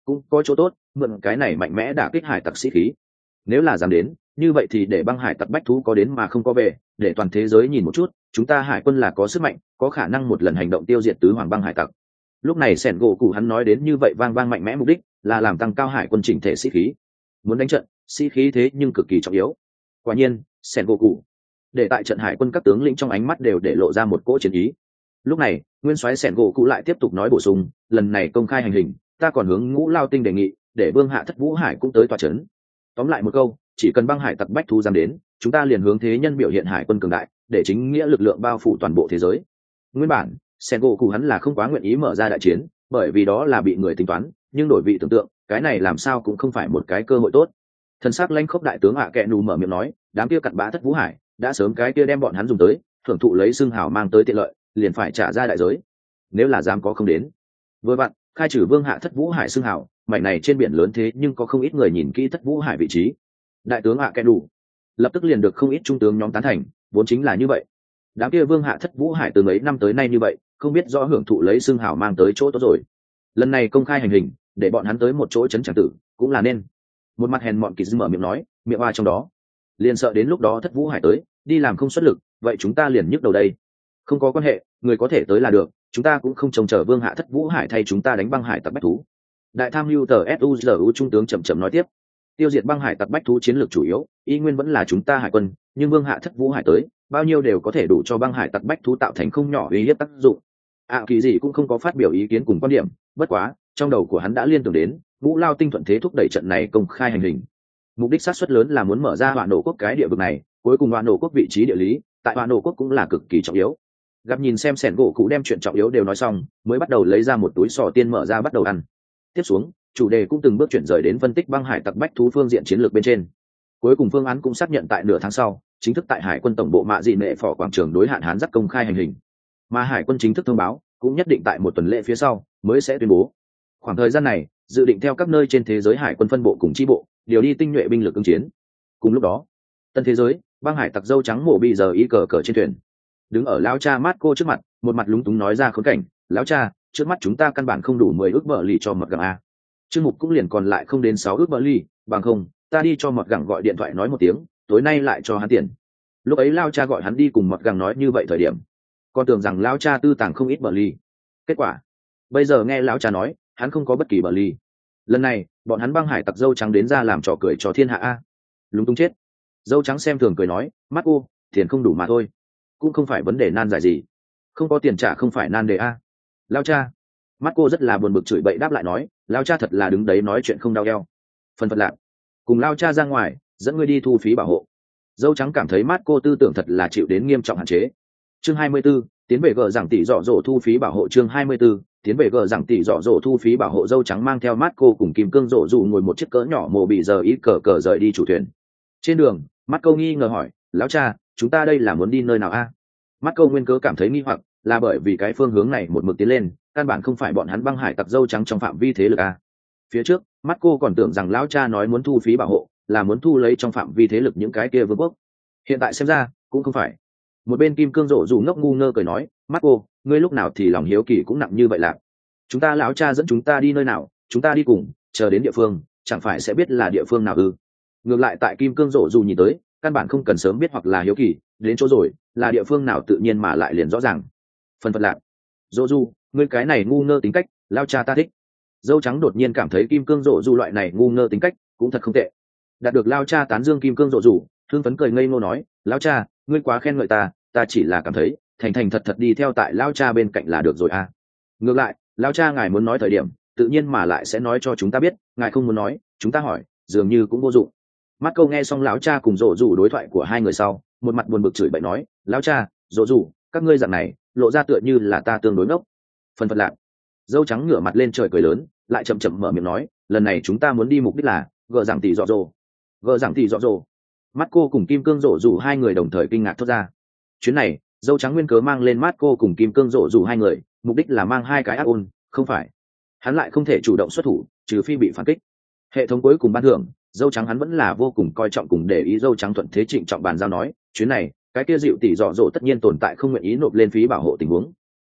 cũng có chỗ tốt, mượn cái này mạnh mẽ đả kích hải tặc sĩ khí. Nếu là dám đến, như vậy thì để băng hải tặc bách thú có đến mà không có về, để toàn thế giới nhìn một chút, chúng ta hải quân là có sức mạnh, có khả năng một lần hành động tiêu diệt tứ hoàng băng hải tặc. Lúc này sẻn gỗ cụ hắn nói đến như vậy vang vang mạnh mẽ, mục đích là làm tăng cao hải quân chỉnh thể sĩ khí. Muốn đánh trận, sĩ khí thế nhưng cực kỳ trọng yếu. Quả nhiên, sẻn gỗ cụ để tại trận hải quân các tướng lĩnh trong ánh mắt đều để lộ ra một cỗ chiến ý. Lúc này nguyên soái sẻn gỗ cụ lại tiếp tục nói bổ sung, lần này công khai hành hình, ta còn hướng Ngũ Lao Tinh đề nghị để vương hạ thất vũ hải cũng tới tòa trấn. Tóm lại một câu, chỉ cần băng hải tặc bách thú dám đến, chúng ta liền hướng thế nhân biểu hiện hải quân cường đại, để chính nghĩa lực lượng bao phủ toàn bộ thế giới. Nguyên bản sẻn gỗ cụ hắn là không quá nguyện ý mở ra đại chiến, bởi vì đó là bị người tính toán, nhưng đổi vị tưởng tượng, cái này làm sao cũng không phải một cái cơ hội tốt. Thần sắc lanh khốc đại tướng ạ kẹ nù mở miệng nói, đám kia cặn bã thất vũ hải đã sớm cái kia đem bọn hắn dùng tới thưởng thụ lấy xương hào mang tới tiện lợi, liền phải trả ra đại giới. Nếu là dám có không đến, vừa bạn khai trừ vương hạ thất vũ hải xương hào, mảnh này trên biển lớn thế nhưng có không ít người nhìn kỹ thất vũ hải vị trí. Đại tướng ạ kẹ nù lập tức liền được không ít trung tướng nhóm tán thành, vốn chính là như vậy. Đám kia vương hạ thất vũ hải từ mấy năm tới nay như vậy, không biết rõ hưởng thụ lấy xương hào mang tới chỗ tốt rồi. Lần này công khai hành hình, để bọn hắn tới một chỗ chấn chẳng tử cũng là nên. Một mặt hèn mọn kỳ dư mở miệng nói, miệng oa trong đó liền sợ đến lúc đó thất vũ hải tới đi làm không xuất lực, vậy chúng ta liền nhức đầu đây. Không có quan hệ, người có thể tới là được, chúng ta cũng không trông chờ vương hạ thất vũ hải thay chúng ta đánh băng hải tặc bách thú. Đại tham mưu tờ suzu trung tướng chậm chậm nói tiếp, tiêu diệt băng hải tặc bách thú chiến lược chủ yếu y nguyên vẫn là chúng ta hải quân, nhưng vương hạ thất vũ hải tới bao nhiêu đều có thể đủ cho băng hải tặc bách thú tạo thành không nhỏ uy hiếp tác dụng. ạ à, kỳ gì cũng không có phát biểu ý kiến cùng quan điểm, bất quá trong đầu của hắn đã liên tưởng đến Ngũ Lao Tinh thuận thế thúc đẩy trận này công khai hành hình. Mục đích sát xuất lớn là muốn mở ra Hoạn Nổ quốc cái địa vực này, cuối cùng Hoạn Nổ quốc vị trí địa lý tại Hoạn Nổ quốc cũng là cực kỳ trọng yếu. Gặp nhìn xem sẻn gỗ cụ đem chuyện trọng yếu đều nói xong, mới bắt đầu lấy ra một túi sò tiên mở ra bắt đầu ăn. Tiếp xuống chủ đề cũng từng bước chuyển rời đến phân tích băng hải tặc bách thú phương diện chiến lược bên trên. Cuối cùng phương án cũng xác nhận tại nửa tháng sau, chính thức tại hải quân tổng bộ mạ dị nệ phò quảng trường đối hạn hán dắt công khai hành hình, mà hải quân chính thức thông báo cũng nhất định tại một tuần lễ phía sau mới sẽ tuyên bố. Khoảng thời gian này dự định theo các nơi trên thế giới hải quân phân bộ cùng chi bộ điều đi tinh nhuệ binh lực ứng chiến. Cùng lúc đó tân thế giới, băng hải tặc dâu trắng mổ bị giờ ý cờ cờ trên thuyền đứng ở lão cha Marco trước mặt, một mặt lúng túng nói ra khốn cảnh, lão cha, trước mắt chúng ta căn bản không đủ mười ước bờ lì cho mật gẳng a. Chương mục cũng liền còn lại không đến sáu ước bờ lì, bằng không ta đi cho mật gẳng gọi điện thoại nói một tiếng, tối nay lại cho hắn tiền. Lúc ấy lão cha gọi hắn đi cùng mật gẳng nói như vậy thời điểm, còn tưởng rằng lão cha tư tàng không ít bờ lì. Kết quả bây giờ nghe lão cha nói hắn không có bất kỳ bờ lì. Lần này bọn hắn băng hải tặc dâu trắng đến ra làm trò cười cho thiên hạ a. Lúng túng chết. Dâu trắng xem thường cười nói, mắt cô tiền không đủ mà thôi, cũng không phải vấn đề nan giải gì, không có tiền trả không phải nan đề a. Lão cha. Mắt cô rất là buồn bực chửi bậy đáp lại nói, lão cha thật là đứng đấy nói chuyện không đau eo. Phần phật lạc, cùng lão cha ra ngoài dẫn ngươi đi thu phí bảo hộ. Dâu trắng cảm thấy mắt cô tư tưởng thật là chịu đến nghiêm trọng hạn chế. Chương hai mươi 24, tiến về gờ giảng tỷ dọ dỗ thu phí bảo hộ. Chương hai mươi 24, tiến về gờ giảng tỷ dọ dỗ thu phí bảo hộ. Dâu trắng mang theo mắt cô cùng kim cương rổ dù ngồi một chiếc cỡ nhỏ mồ bị giờ ít cờ cờ rời đi chủ thuyền. Trên đường mắt cô nghi ngờ hỏi, lão cha, chúng ta đây là muốn đi nơi nào a? Mắt cô nguyên cớ cảm thấy nghi hoặc là bởi vì cái phương hướng này một mực tiến lên căn bản không phải bọn hắn băng hải tặc dâu trắng trong phạm vi thế lực a. Phía trước mắt cô còn tưởng rằng lão cha nói muốn thu phí bảo hộ là muốn thu lấy trong phạm vi thế lực những cái kia vương quốc, hiện tại xem ra cũng không phải. Một bên kim cương rổ dù ngốc ngu ngơ cười nói, mắt cô, ngươi lúc nào thì lòng hiếu kỳ cũng nặng như vậy lạc. Chúng ta lão cha dẫn chúng ta đi nơi nào, chúng ta đi cùng, chờ đến địa phương chẳng phải sẽ biết là địa phương nào ư? Ngược lại tại kim cương rổ dù nhìn tới căn bản không cần sớm biết hoặc là hiếu kỳ, đến chỗ rồi là địa phương nào tự nhiên mà lại liền rõ ràng. Phần phật lạc, rổ dù, ngươi cái này ngu ngơ tính cách lão cha ta thích. Dâu trắng đột nhiên cảm thấy kim cương rổ dù loại này ngu ngơ tính cách cũng thật không tệ. Đạt được lão cha tán dương kim cương rổ dù thương phấn cười ngây ngô nói, lão cha, ngươi quá khen ngợi ta, ta chỉ là cảm thấy thành thành thật thật đi theo tại lão cha bên cạnh là được rồi à. Ngược lại lão cha ngài muốn nói thời điểm tự nhiên mà lại sẽ nói cho chúng ta biết, ngài không muốn nói chúng ta hỏi dường như cũng vô dụng. Mắt câu nghe xong lão cha cùng rổ rủ đối thoại của hai người sau, một mặt buồn bực chửi bậy nói, lão cha, rổ rủ, các ngươi dạng này lộ ra tựa như là ta tương đối ngốc. Phần phật lạc, dâu trắng ngửa mặt lên trời cười lớn, lại chậm chậm mở miệng nói, lần này chúng ta muốn đi mục đích là gờ giảng tỷ dọ dồ. Gờ giảng tỷ dọ dồ. Mắt cô cùng kim cương rổ rủ hai người đồng thời kinh ngạc thốt ra. Chuyến này dâu trắng nguyên cớ mang lên mắt cô cùng kim cương rổ rủ hai người, mục đích là mang hai cái ác ôn, không phải hắn lại không thể chủ động xuất thủ trừ phi bị phản kích. Hệ thống cuối cùng ban thưởng, dâu trắng hắn vẫn là vô cùng coi trọng cùng để ý. Dâu trắng thuận thế trịnh trọng bàn giao nói, chuyến này cái kia dịu tỷ dọ dỗ tất nhiên tồn tại không nguyện ý nộp lên phí bảo hộ tình huống.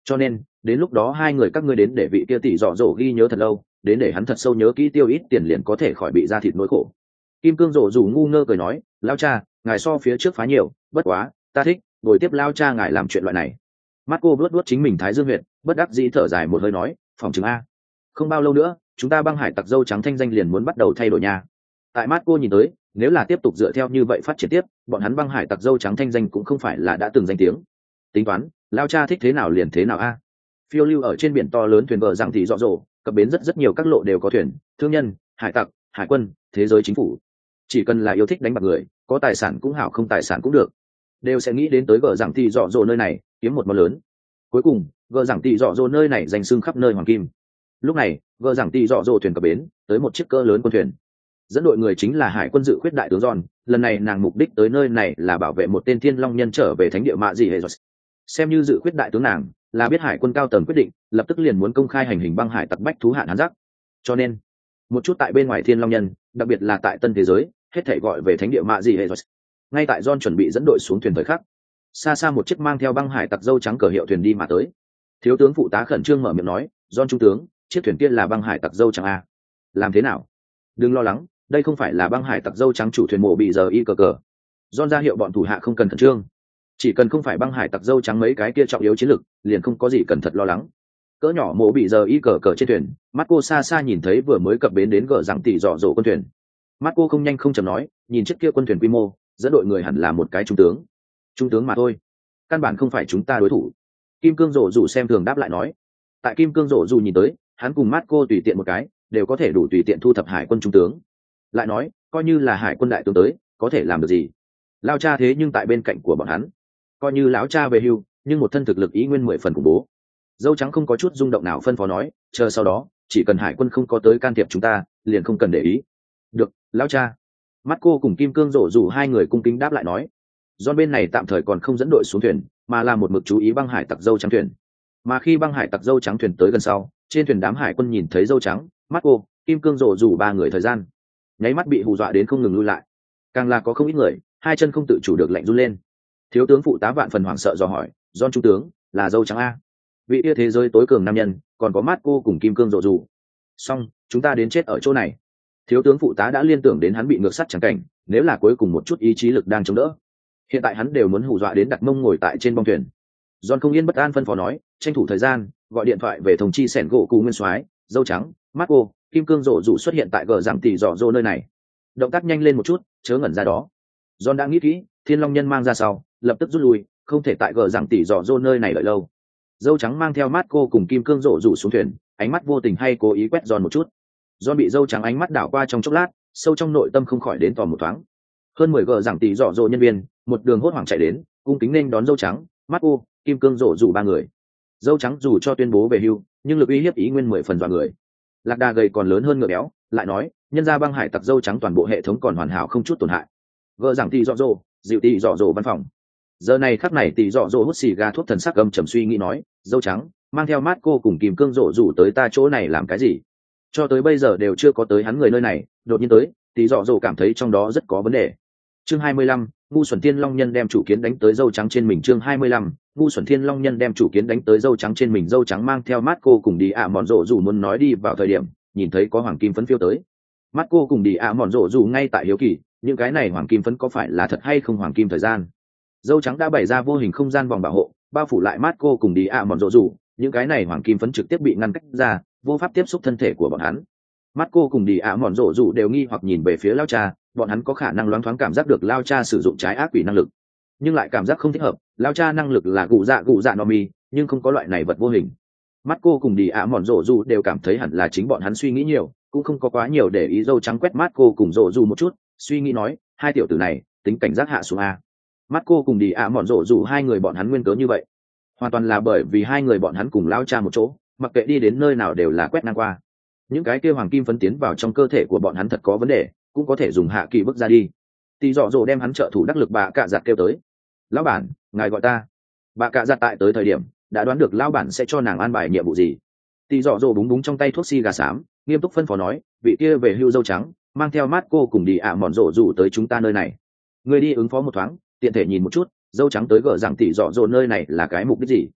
cho nên đến lúc đó hai người các ngươi đến để vị kia tỷ dọ dỗ ghi nhớ thật lâu, đến để hắn thật sâu nhớ kỹ tiêu ít tiền liền có thể khỏi bị ra thịt nỗi khổ. Kim cương rổ rủ ngu ngơ cười nói, lao cha ngài so phía trước phá nhiều, bất quá ta thích ngồi tiếp lao cha ngài làm chuyện loại này. Mắt cô vuốt vuốt chính mình thái dương huyệt, bất đắc dĩ thở dài một hơi nói, phòng chứng a, không bao lâu nữa chúng ta băng hải tặc dâu trắng thanh danh liền muốn bắt đầu thay đổi nha. Tại mắt cô nhìn tới, nếu là tiếp tục dựa theo như vậy phát triển tiếp, bọn hắn băng hải tặc dâu trắng thanh danh cũng không phải là đã từng danh tiếng. Tính toán lao cha thích thế nào liền thế nào a. Phiêu lưu ở trên biển to lớn thuyền vợ rằng thì rõ rộ, cập bến rất rất nhiều các lộ đều có thuyền, thương nhân, hải tặc, hải quân, thế giới chính phủ, chỉ cần là yêu thích đánh bạc người, có tài sản cũng hảo không tài sản cũng được, đều sẽ nghĩ đến tới gờ rằng thì rõ rộ nơi này kiếm một món lớn. Cuối cùng gờ rằng thì rõ rộ nơi này danh xưng khắp nơi hoàng kim. Lúc này gờ rằng thì rõ rộ thuyền cập bến tới một chiếc cỡ lớn quân thuyền, dẫn đội người chính là hải quân dự khuyết đại tướng John. Lần này nàng mục đích tới nơi này là bảo vệ một tên thiên long nhân trở về thánh địa mạ gì hệ rồi. Xem như dự khuyết đại tướng nàng là biết hải quân cao tầng quyết định lập tức liền muốn công khai hành hình băng hải tặc bách thú hạn hán giác, cho nên một chút tại bên ngoài thiên long nhân, đặc biệt là tại tân thế giới, hết thảy gọi về thánh địa mạ gì hệ rồi. Ngay tại John chuẩn bị dẫn đội xuống thuyền thời khắc, xa xa một chiếc mang theo băng hải tặc dâu trắng cờ hiệu thuyền đi mà tới. Thiếu tướng phụ tá khẩn trương mở miệng nói, John trung tướng, chiếc thuyền kia là băng hải tặc dâu trắng a. Làm thế nào? Đừng lo lắng, đây không phải là băng hải tặc dâu trắng chủ thuyền mộ bị giờ y cờ cờ. John ra hiệu bọn thủ hạ không cần khẩn trương, chỉ cần không phải băng hải tặc dâu trắng mấy cái kia trọng yếu chiến lực, liền không có gì cần thật lo lắng. Cỡ nhỏ mộ bị giờ y cờ cờ trên thuyền, mắt cô xa xa nhìn thấy vừa mới cập bến đến gờ rằng tỉ dọ dỗ quân thuyền. Mắt cô không nhanh không chậm nói, nhìn chiếc kia quân thuyền quy mô, dẫn đội người hẳn là một cái trung tướng. Trung tướng mà thôi, căn bản không phải chúng ta đối thủ. Kim cương rổ dù xem thường đáp lại nói. Tại kim cương rổ dù nhìn tới, hắn cùng mắt cô tùy tiện một cái đều có thể đủ tùy tiện thu thập hải quân trung tướng. Lại nói, coi như là hải quân đại tướng tới, có thể làm được gì? Lao cha thế nhưng tại bên cạnh của bọn hắn, coi như lão cha về hưu, nhưng một thân thực lực ý nguyên mười phần khủng bố. Dâu trắng không có chút rung động nào phân phó nói, chờ sau đó chỉ cần hải quân không có tới can thiệp chúng ta, liền không cần để ý. Được, lão cha. Mắt cô cùng kim cương rổ rủ hai người cung kính đáp lại nói. Do bên này tạm thời còn không dẫn đội xuống thuyền, mà là một mực chú ý băng hải tặc dâu trắng thuyền. Mà khi băng hải tặc dâu trắng thuyền tới gần sau, trên thuyền đám hải quân nhìn thấy dâu trắng, mắt cô, kim cương rổ rủ ba người thời gian, nháy mắt bị hù dọa đến không ngừng lui lại. Càng là có không ít người, hai chân không tự chủ được lạnh run lên. Thiếu tướng phụ tá vạn phần hoảng sợ dò hỏi, John trung tướng, là dâu trắng a? Vị tia thế giới tối cường nam nhân, còn có mắt cô cùng kim cương rộ rủ. Xong, chúng ta đến chết ở chỗ này. Thiếu tướng phụ tá đã liên tưởng đến hắn bị ngược sắt chẳng cảnh, nếu là cuối cùng một chút ý chí lực đang chống đỡ, hiện tại hắn đều muốn hù dọa đến đặt mông ngồi tại trên bong thuyền. John không yên bất an phân phó nói, tranh thủ thời gian gọi điện thoại về thông chi sẻn gỗ cù nguyên soái, dâu trắng, mắt cô, kim cương rộ rủ xuất hiện tại gờ giảm tỉ dọ dỗ nơi này. Động tác nhanh lên một chút, chớ ngẩn ra đó. John đã nghĩ kỹ, thiên long nhân mang ra sau, lập tức rút lui, không thể tại gờ rằng tỉ dọ dỗ nơi này đợi lâu. Dâu trắng mang theo mắt cô cùng kim cương rộ rủ xuống thuyền, ánh mắt vô tình hay cố ý quét John một chút. John bị dâu trắng ánh mắt đảo qua trong chốc lát, sâu trong nội tâm không khỏi đến tò một thoáng. Hơn mười gờ rằng tỉ dọ dỗ nhân viên, một đường hốt hoảng chạy đến, cung kính nên đón dâu trắng, mắt cô, kim cương rộ rủ ba người. Dâu trắng dù cho tuyên bố về hưu, nhưng lực uy hiếp ý nguyên mười phần dọa người. Lạc đà gầy còn lớn hơn ngựa béo, lại nói, nhân gia băng hải tặc dâu trắng toàn bộ hệ thống còn hoàn hảo không chút tổn hại. Gờ rằng tỉ dọ dỗ, dịu tỉ dọ dỗ văn phòng. Giờ này khắc này tỉ dọ dỗ hút xì ga thuốc thần sắc âm trầm suy nghĩ nói, dâu trắng, mang theo mát cô cùng kìm cương rộ rủ tới ta chỗ này làm cái gì? Cho tới bây giờ đều chưa có tới hắn người nơi này, đột nhiên tới, tỉ dọ dỗ cảm thấy trong đó rất có vấn đề. Chương hai mươi lăm, ngu xuẩn thiên long nhân đem chủ kiến đánh tới dâu trắng trên mình. Chương hai mươi lăm, ngu xuẩn thiên long nhân đem chủ kiến đánh tới dâu trắng trên mình. Dâu trắng mang theo mát cô cùng đi ạ mòn rộ rủ muốn nói đi vào thời điểm, nhìn thấy có hoàng kim phấn phiêu tới. Mắt cô cùng đi ạ mòn rộ rủ ngay tại hiếu kỳ, những cái này hoàng kim phấn có phải là thật hay không hoàng kim thời gian. Dâu trắng đã bày ra vô hình không gian vòng bảo hộ, bao phủ lại mát cô cùng đi ạ mòn rộ rủ, những cái này hoàng kim phấn trực tiếp bị ngăn cách ra, vô pháp tiếp xúc thân thể của bọn hắn. Mắt cô cùng đi ạ mòn rộ rủ đều nghi hoặc nhìn về phía lao cha, bọn hắn có khả năng loáng thoáng cảm giác được lao cha sử dụng trái ác quỷ năng lực, nhưng lại cảm giác không thích hợp. Lao cha năng lực là gù dạ gù dạ no mi, nhưng không có loại này vật vô hình. Mắt cô cùng đi ạ mòn rộ rủ đều cảm thấy hẳn là chính bọn hắn suy nghĩ nhiều, cũng không có quá nhiều để ý. Dâu trắng quét mắt cô cùng rộ rủ một chút, suy nghĩ nói, hai tiểu tử này tính cảnh giác hạ xuống a. Mắt cô cùng đi ạ mòn rộ rủ hai người bọn hắn nguyên cớ như vậy, hoàn toàn là bởi vì hai người bọn hắn cùng lao cha một chỗ, mặc kệ đi đến nơi nào đều là quét ngang qua. Những cái kia hoàng kim phấn tiến vào trong cơ thể của bọn hắn thật có vấn đề, cũng có thể dùng hạ kỳ bước ra đi. Tỷ dọ dỗ đem hắn trợ thủ đắc lực bà cạ giặt kêu tới. Lão bản, ngài gọi ta. Bà cạ giặt tại tới thời điểm đã đoán được lão bản sẽ cho nàng an bài nhiệm vụ gì. Tỷ dọ dỗ búng búng trong tay thuốc xì gà xám, nghiêm túc phân phó nói, vị kia về hưu dâu trắng, mang theo mát cô cùng đi ạ mòn rộ rủ tới chúng ta nơi này. Người đi ứng phó một thoáng, tiện thể nhìn một chút, dâu trắng tới gỡ rằng tỷ dọ dỗ nơi này là cái mục đích gì.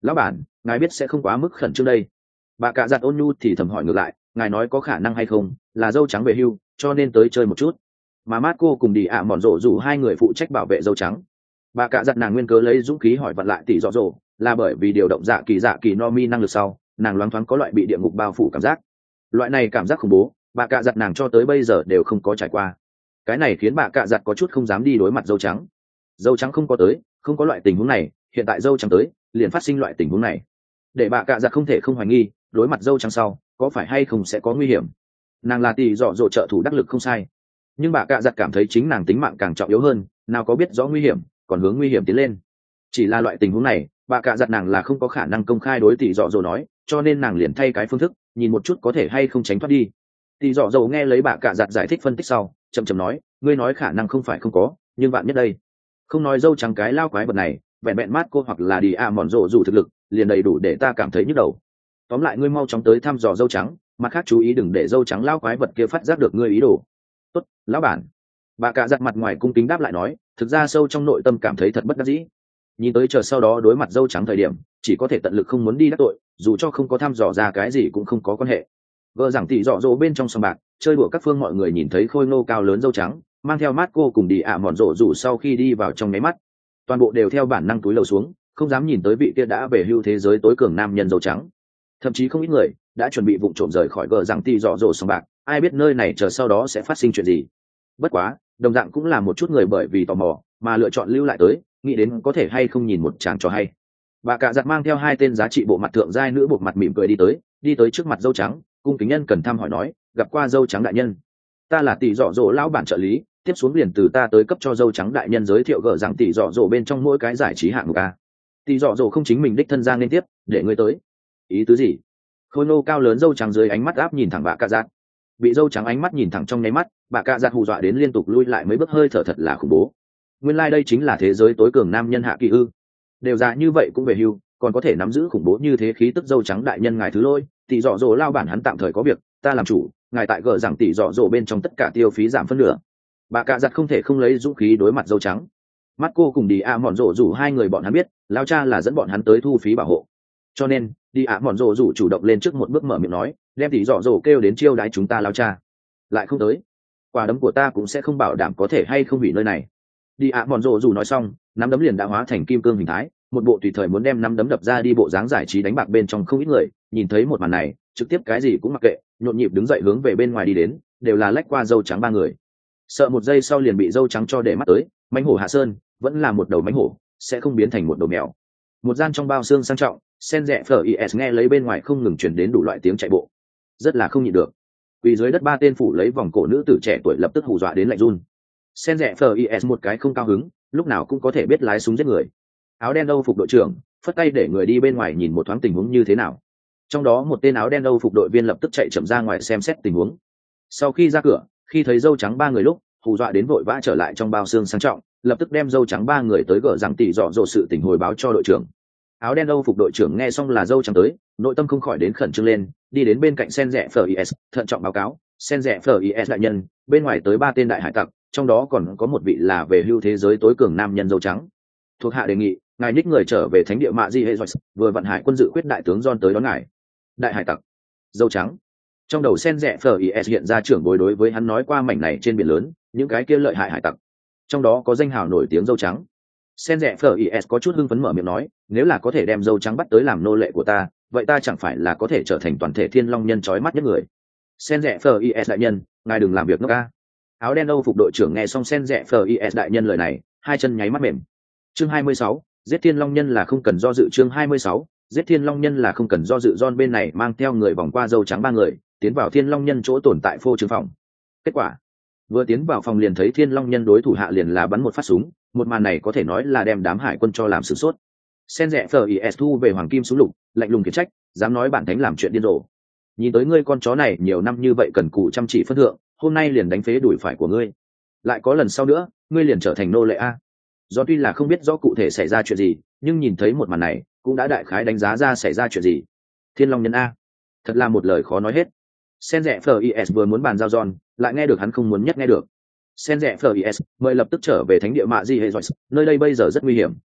lão bản, ngài biết sẽ không quá mức khẩn trương đây. Bà cạ giặt ôn nhu thì thầm hỏi ngược lại, ngài nói có khả năng hay không là dâu trắng về hưu cho nên tới chơi một chút. Mà Marco cùng đi ạ mòn rổ rủ hai người phụ trách bảo vệ dâu trắng. Bà cạ giặt nàng nguyên cớ lấy dũng khí hỏi vặn lại tỷ dọ dỗ là bởi vì điều động dạ kỳ dạ kỳ no mi năng lực sau, nàng loáng thoáng có loại bị địa ngục bao phủ cảm giác. Loại này cảm giác khủng bố, bà cạ giặt nàng cho tới bây giờ đều không có trải qua. Cái này khiến bà cạ giặt có chút không dám đi đối mặt dâu trắng. Dâu trắng không có tới, không có loại tình huống này, hiện tại dâu trắng tới, liền phát sinh loại tình huống này. Để bà cạ giặt không thể không hoài nghi, đối mặt dâu trắng sau, có phải hay không sẽ có nguy hiểm. Nàng là tỷ dọ dỗ trợ thủ đắc lực không sai, nhưng bà cạ giặt cảm thấy chính nàng tính mạng càng trọng yếu hơn, nào có biết rõ nguy hiểm, còn hướng nguy hiểm tiến lên. Chỉ là loại tình huống này, bà cạ giặt nàng là không có khả năng công khai đối tỷ dọ dỗ nói, cho nên nàng liền thay cái phương thức, nhìn một chút có thể hay không tránh thoát đi. Tỷ dọ dỗ nghe lấy bà cạ giặt giải thích phân tích sau, chậm chậm nói, ngươi nói khả năng không phải không có, nhưng bạn nhất đây, không nói dâu trắng cái lao quái vật này, vẹn vẹn mát cô hoặc là đi a mòn rộ dù thực lực, liền đầy đủ để ta cảm thấy nhức đầu. Tóm lại ngươi mau chóng tới thăm dò dâu trắng, mặt khác chú ý đừng để dâu trắng lao quái vật kia phát giác được ngươi ý đồ. Tốt, lão bản. Bà cạ giặt mặt ngoài cung kính đáp lại nói, thực ra sâu trong nội tâm cảm thấy thật bất đắc dĩ. Nhìn tới chờ sau đó đối mặt dâu trắng thời điểm, chỉ có thể tận lực không muốn đi đắc tội, dù cho không có thăm dò ra cái gì cũng không có quan hệ. Vợ giảng tỷ dọ dỗ bên trong sòng bạc, chơi đùa các phương mọi người nhìn thấy khôi ngô cao lớn dâu trắng, mang theo mát cô cùng đi ạ mòn rộ rủ sau khi đi vào trong nháy mắt, toàn bộ đều theo bản năng túi lầu xuống, không dám nhìn tới vị kia đã về hưu thế giới tối cường nam nhân dâu trắng. Thậm chí không ít người đã chuẩn bị vụng trộm rời khỏi gờ rằng tỷ dọ dỗ sòng bạc, ai biết nơi này chờ sau đó sẽ phát sinh chuyện gì. Bất quá đồng dạng cũng là một chút người bởi vì tò mò mà lựa chọn lưu lại tới, nghĩ đến có thể hay không nhìn một chàng trò hay. Bà cạ giặt mang theo hai tên giá trị bộ mặt thượng giai nữ bộ mặt mỉm cười đi tới đi tới trước mặt dâu trắng, cung kính nhân cần thăm hỏi nói, gặp qua dâu trắng đại nhân, ta là tỷ dọ dỗ lão bản trợ lý, tiếp xuống liền từ ta tới cấp cho dâu trắng đại nhân giới thiệu gờ rằng tỷ dọ dỗ bên trong mỗi cái giải trí hạng mục a. Tỷ dọ dỗ không chính mình đích thân ra nên tiếp, để ngươi tới. Ý tứ gì? Khôi nô cao lớn dâu trắng dưới ánh mắt áp nhìn thẳng bà cạ giặt, bị dâu trắng ánh mắt nhìn thẳng trong nháy mắt, bà cạ giặt hù dọa đến liên tục lui lại mấy bước, hơi thở thật là khủng bố. Nguyên lai like đây chính là thế giới tối cường nam nhân hạ kỳ ư? Đều già như vậy cũng về hưu, còn có thể nắm giữ khủng bố như thế khí tức. Dâu trắng đại nhân ngài thứ lôi, tỷ dọ dỗ lao bản hắn tạm thời có việc, ta làm chủ, ngài tại gờ rằng tỷ dọ dỗ bên trong tất cả tiêu phí giảm phân nửa. Bà cạ giặt không thể không lấy dũng khí đối mặt dâu trắng. Mắt cô cùng đi ạ mòn rộ rủ hai người bọn hắn biết lao cha là dẫn bọn hắn tới thu phí bảo hộ, cho nên đi ạ mòn rộ rủ chủ động lên trước một bước mở miệng nói, đem tỷ dọ dỗ kêu đến chiêu đái chúng ta lao cha, lại không tới quả đấm của ta cũng sẽ không bảo đảm có thể hay không hủy nơi này. Đi ạ mòn rộ rủ nói xong, nắm đấm liền đã hóa thành kim cương hình thái, một bộ tùy thời muốn đem nắm đấm đập ra đi bộ dáng giải trí đánh bạc bên trong. Không ít người nhìn thấy một màn này trực tiếp cái gì cũng mặc kệ, nhộn nhịp đứng dậy hướng về bên ngoài đi đến, đều là lách qua dâu trắng ba người. Sợ một giây sau liền bị dâu trắng cho để mắt tới, mãnh hổ hạ sơn vẫn là một đầu mãnh hổ, sẽ không biến thành một đầu mèo. Một gian trong bao xương sang trọng, sen rẽ phở is nghe lấy bên ngoài không ngừng chuyển đến đủ loại tiếng chạy bộ, rất là không nhịn được. Vì dưới đất ba tên phủ lấy vòng cổ nữ tử trẻ tuổi lập tức hù dọa đến lạnh run. Sen rẽ phở is một cái không cao hứng, lúc nào cũng có thể biết lái súng giết người. Áo đen Âu phục đội trưởng phất tay để người đi bên ngoài nhìn một thoáng tình huống như thế nào. Trong đó một tên áo đen Âu phục đội viên lập tức chạy chậm ra ngoài xem xét tình huống. Sau khi ra cửa, khi thấy dâu trắng ba người lúc, hù dọa đến vội vã trở lại trong bao xương sang trọng, lập tức đem dâu trắng ba người tới gỡ rằng tỉ dọ dỗ sự tình hồi báo cho đội trưởng. Áo đen Âu phục đội trưởng nghe xong là dâu trắng tới, nội tâm không khỏi đến khẩn trương lên, đi đến bên cạnh sen rẽ phở is thận trọng báo cáo, sen rẽ phở is đại nhân, bên ngoài tới ba tên đại hải tặc, trong đó còn có một vị là về hưu thế giới tối cường nam nhân dâu trắng. Thuộc hạ đề nghị ngài nhích người trở về thánh địa mạ di hệ vừa vận hải quân dự quyết đại tướng John tới đón ngài. Đại hải tặc dâu trắng, trong đầu sen rẽ phở is hiện ra trưởng bối đối với hắn nói qua mảnh này trên biển lớn những cái kia lợi hại hải tặc, trong đó có danh hào nổi tiếng dâu trắng. Sen rẽ phở is có chút hưng phấn mở miệng nói, nếu là có thể đem dâu trắng bắt tới làm nô lệ của ta, vậy ta chẳng phải là có thể trở thành toàn thể thiên long nhân chói mắt nhất người. Sen rẽ phở is đại nhân, ngài đừng làm việc ngốc ca. Áo đen Âu phục đội trưởng nghe xong sen rẽ phở is đại nhân lời này, hai chân nháy mắt mềm. Chương hai mươi sáu, giết thiên long nhân là không cần do dự. Chương hai mươi sáu, giết thiên long nhân là không cần do dự. John bên này mang theo người vòng qua dâu trắng ba người, tiến vào thiên long nhân chỗ tồn tại phô trương phòng. Kết quả, vừa tiến vào phòng liền thấy thiên long nhân đối thủ hạ liền là bắn một phát súng, một màn này có thể nói là đem đám hải quân cho làm sửng sốt. Sen rẽ phở is thu về hoàng kim súng lục, lạnh lùng khiển trách, dám nói bản thánh làm chuyện điên rồ. Nhìn tới ngươi con chó này nhiều năm như vậy cần cù chăm chỉ phân thượng, hôm nay liền đánh phế đuổi phải của ngươi, lại có lần sau nữa ngươi liền trở thành nô lệ a. Do tuy là không biết rõ cụ thể xảy ra chuyện gì, nhưng nhìn thấy một màn này cũng đã đại khái đánh giá ra xảy ra chuyện gì. Thiên long nhân a, thật là một lời khó nói hết. Sen rẽ phở is vừa muốn bàn giao John, lại nghe được hắn không muốn nhất nghe được. Sen rẽ phở is mời lập tức trở về thánh địa mạ di hệ rồi, nơi đây bây giờ rất nguy hiểm.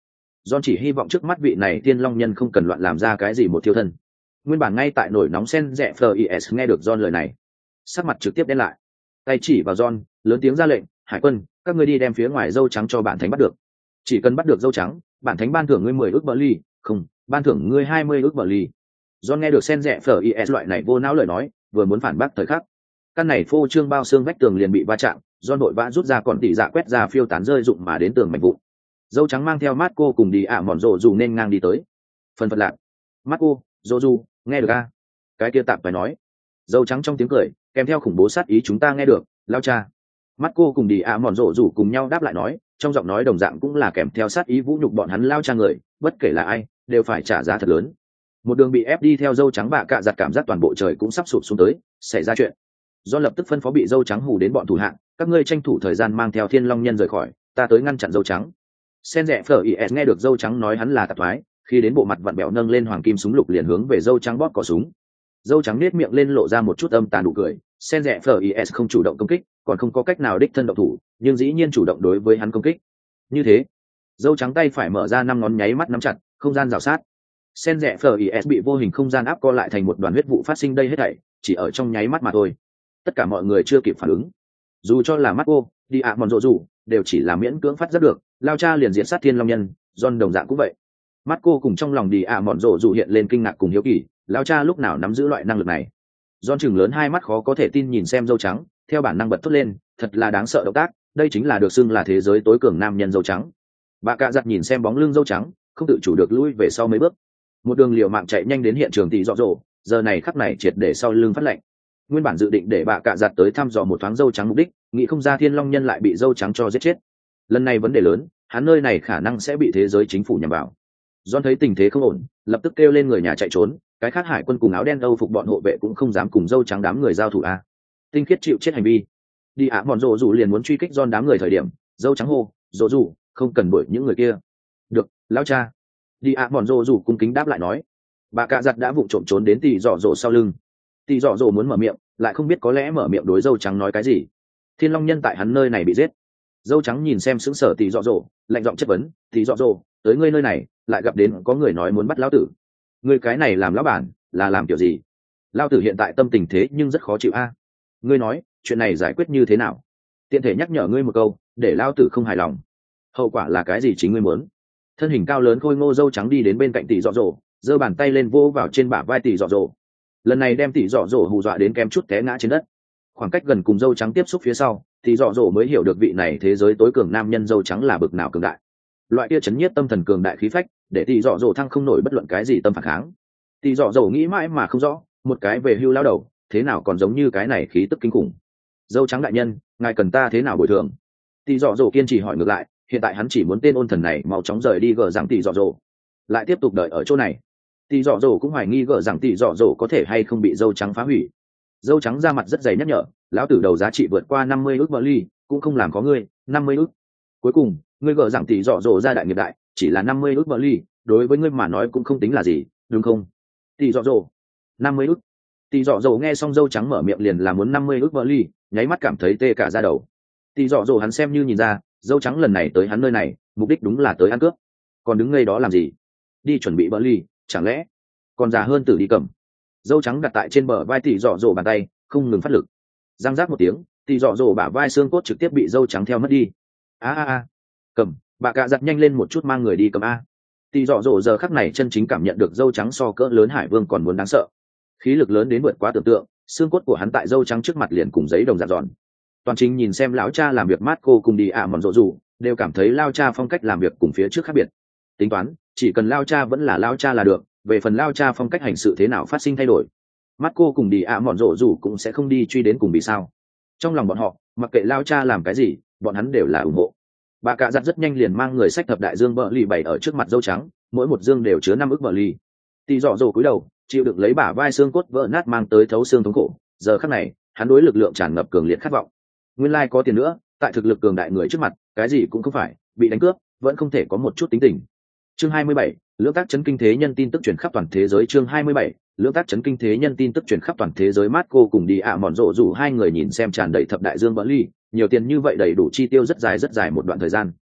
John chỉ hy vọng trước mắt vị này thiên long nhân không cần loạn làm ra cái gì một thiêu thân. Nguyên bản ngay tại nổi nóng sen rẽ Flis nghe được John lời này, sắc mặt trực tiếp đen lại, tay chỉ vào John, lớn tiếng ra lệnh, hải quân, các ngươi đi đem phía ngoài dâu trắng cho bản thánh bắt được. Chỉ cần bắt được dâu trắng, bản thánh ban thưởng ngươi mười ức bờ ly, không, ban thưởng ngươi hai mươi ức bờ ly. John nghe được sen rẽ Flis loại này vô não lời nói, vừa muốn phản bác thời khắc, căn này phô trương bao xương vách tường liền bị va chạm, John vội vã rút ra còn tỉ dạ quét ra phiêu tán rơi rụng mà đến tường mảnh vụn. Dâu trắng mang theo Marco cùng đi ạ mòn rộ dù nên ngang đi tới. Phần phật lạc. Marco, rộ dù, nghe được a? Cái kia tạm phải nói. Dâu trắng trong tiếng cười, kèm theo khủng bố sát ý chúng ta nghe được, lao cha. Marco cùng đi ạ mòn rộ dù cùng nhau đáp lại nói, trong giọng nói đồng dạng cũng là kèm theo sát ý vũ nhục bọn hắn lao cha người, bất kể là ai, đều phải trả giá thật lớn. Một đường bị ép đi theo dâu trắng bạ cạ giặt cảm giác toàn bộ trời cũng sắp sụp xuống tới, xảy ra chuyện. Do lập tức phân phó bị dâu trắng hù đến bọn thủ hạng, các ngươi tranh thủ thời gian mang theo thiên long nhân rời khỏi, ta tới ngăn chặn dâu trắng. Sen rẽ Flis nghe được dâu trắng nói hắn là tạp thoái, khi đến bộ mặt vặn bẹo nâng lên hoàng kim súng lục liền hướng về dâu trắng bóp cò súng. Dâu trắng nết miệng lên lộ ra một chút âm tàn nụ cười. Sen rẽ Flis không chủ động công kích, còn không có cách nào đích thân động thủ, nhưng dĩ nhiên chủ động đối với hắn công kích. Như thế, dâu trắng tay phải mở ra năm ngón nháy mắt nắm chặt, không gian rào sát. Sen rẽ Flis bị vô hình không gian áp co lại thành một đoàn huyết vụ phát sinh đây hết thảy, chỉ ở trong nháy mắt mà thôi. Tất cả mọi người chưa kịp phản ứng, dù cho là Marco, đi ạ mòn rộ rủ, đều chỉ là miễn cưỡng phát giác được, lao cha liền diện sát thiên long nhân, John đồng dạng cũng vậy. Marco cùng trong lòng đi ạ mòn rộ rủ hiện lên kinh ngạc cùng hiếu kỳ, lao cha lúc nào nắm giữ loại năng lực này. John chừng lớn hai mắt khó có thể tin nhìn xem dâu trắng, theo bản năng bật thốt lên, thật là đáng sợ động tác, đây chính là được xưng là thế giới tối cường nam nhân dâu trắng. Bà cạ giặt nhìn xem bóng lưng dâu trắng, không tự chủ được lui về sau mấy bước. Một đường liều mạng chạy nhanh đến hiện trường tỷ dọ dỗ, giờ này khắc này triệt để sau lưng phát lệnh. Nguyên bản dự định để bà cạ giặt tới thăm dò một thoáng dâu trắng mục đích, nghĩ không ra thiên long nhân lại bị dâu trắng cho giết chết. Lần này vấn đề lớn, hắn nơi này khả năng sẽ bị thế giới chính phủ nhằm vào. John thấy tình thế không ổn, lập tức kêu lên người nhà chạy trốn, cái khác hải quân cùng áo đen âu phục bọn hộ vệ cũng không dám cùng dâu trắng đám người giao thủ a. Tinh khiết chịu chết hành vi. Đi ạ bọn rộ rủ liền muốn truy kích John đám người thời điểm, dâu trắng hô, rộ rủ, không cần đuổi những người kia. Được, lão cha. Đi ạ bọn rộ rủ cung kính đáp lại nói. Bà cạ giặt đã vụng trộm trốn đến tỷ dọ dỗ sau lưng. Tỷ dọ dỗ muốn mở miệng, lại không biết có lẽ mở miệng đối dâu trắng nói cái gì. Thiên long nhân tại hắn nơi này bị giết. Dâu trắng nhìn xem sững sờ tỷ dọ dỗ, lạnh giọng chất vấn, tỷ dọ dỗ, tới ngươi nơi này lại gặp đến có người nói muốn bắt lão tử, ngươi cái này làm lão bản là làm kiểu gì? Lão tử hiện tại tâm tình thế nhưng rất khó chịu a. Ngươi nói chuyện này giải quyết như thế nào? Tiện thể nhắc nhở ngươi một câu, để lão tử không hài lòng, hậu quả là cái gì chính ngươi muốn? Thân hình cao lớn khôi ngô dâu trắng đi đến bên cạnh tỷ dọ dỗ, giơ bàn tay lên vô vào trên bả vai tỷ dọ dỗ, lần này đem tỷ dọ dỗ hù dọa đến kém chút té ngã trên đất. Khoảng cách gần cùng dâu trắng tiếp xúc phía sau, tỷ dọ dỗ mới hiểu được vị này thế giới tối cường nam nhân dâu trắng là bực nào cường đại. Loại kia chấn nhiếp tâm thần cường đại khí phách, để tỷ dọ dỗ thăng không nổi bất luận cái gì tâm phản kháng. Tỷ dọ dỗ nghĩ mãi mà không rõ, một cái về hưu lao đầu, thế nào còn giống như cái này khí tức kinh khủng. Dâu trắng đại nhân, ngài cần ta thế nào bồi thường? Tỷ dọ dỗ kiên trì hỏi ngược lại, hiện tại hắn chỉ muốn tên ôn thần này mau chóng rời đi, gờ rằng tỷ dọ dỗ lại tiếp tục đợi ở chỗ này. Tỷ dọ dỗ cũng hoài nghi gờ rằng tỷ dọ dỗ có thể hay không bị dâu trắng phá hủy. Dâu trắng ra mặt rất dày nhắc nhở, lão tử đầu giá trị vượt qua năm mươi ức bờ ly, cũng không làm có ngươi, năm mươi ức. Cuối cùng, ngươi gỡ rằng tỷ dọ dỗ ra đại nghiệp đại, chỉ là năm mươi ức bờ ly, đối với ngươi mà nói cũng không tính là gì, đúng không? Tỷ dọ dỗ, năm mươi ức. Tỷ dọ dỗ nghe xong dâu trắng mở miệng liền là muốn năm mươi ức bờ ly, nháy mắt cảm thấy tê cả da đầu. Tỷ dọ dỗ hắn xem như nhìn ra, dâu trắng lần này tới hắn nơi này, mục đích đúng là tới ăn cướp. Còn đứng ngây đó làm gì? Đi chuẩn bị bờ ly, chẳng lẽ còn già hơn tử đi cầm? Dâu trắng đặt tại trên bờ vai tỷ dọ dỗ bàn tay, không ngừng phát lực. Răng rác một tiếng, tỷ dọ dỗ bả vai xương cốt trực tiếp bị dâu trắng theo mất đi. A a a, cầm, bà cạ giặt nhanh lên một chút mang người đi cầm a. Tỷ dọ dỗ giờ khắc này chân chính cảm nhận được dâu trắng so cỡ lớn hải vương còn muốn đáng sợ. Khí lực lớn đến vượt quá tưởng tượng, xương cốt của hắn tại dâu trắng trước mặt liền cùng giấy đồng dạng giòn. Toàn trình nhìn xem lão cha làm việc mát cô cùng đi ạ mòn rộ rủ, đều cảm thấy lao cha phong cách làm việc cùng phía trước khác biệt. Tính toán, chỉ cần lao cha vẫn là lao cha là được, về phần lao cha phong cách hành sự thế nào phát sinh thay đổi, mắt cô cùng đi ạ mòn rộ rủ cũng sẽ không đi truy đến cùng vì sao. Trong lòng bọn họ, mặc kệ lao cha làm cái gì, bọn hắn đều là ủng hộ. Bà cạ giặt rất nhanh liền mang người sách thập đại dương bờ ly bày ở trước mặt dâu trắng, mỗi một dương đều chứa năm ức bờ ly. Tỷ dọ dỗ cúi đầu, chịu đựng lấy bả vai xương cốt vỡ nát mang tới thấu xương thống khổ. Giờ khắc này, hắn đối lực lượng tràn ngập cường liệt khát vọng. Nguyên lai có tiền nữa, tại thực lực cường đại người trước mặt, cái gì cũng không phải, bị đánh cướp, vẫn không thể có một chút tính tình. Chương hai mươi bảy, lưỡng tác chấn kinh thế nhân tin tức truyền khắp toàn thế giới. Chương hai mươi bảy, lưỡng tác chấn kinh thế nhân tin tức truyền khắp toàn thế giới. Marco cùng đi ạ mòn rộ rủ hai người nhìn xem tràn đầy thập đại dương bờ ly, nhiều tiền như vậy đầy đủ chi tiêu rất dài rất dài một đoạn thời gian.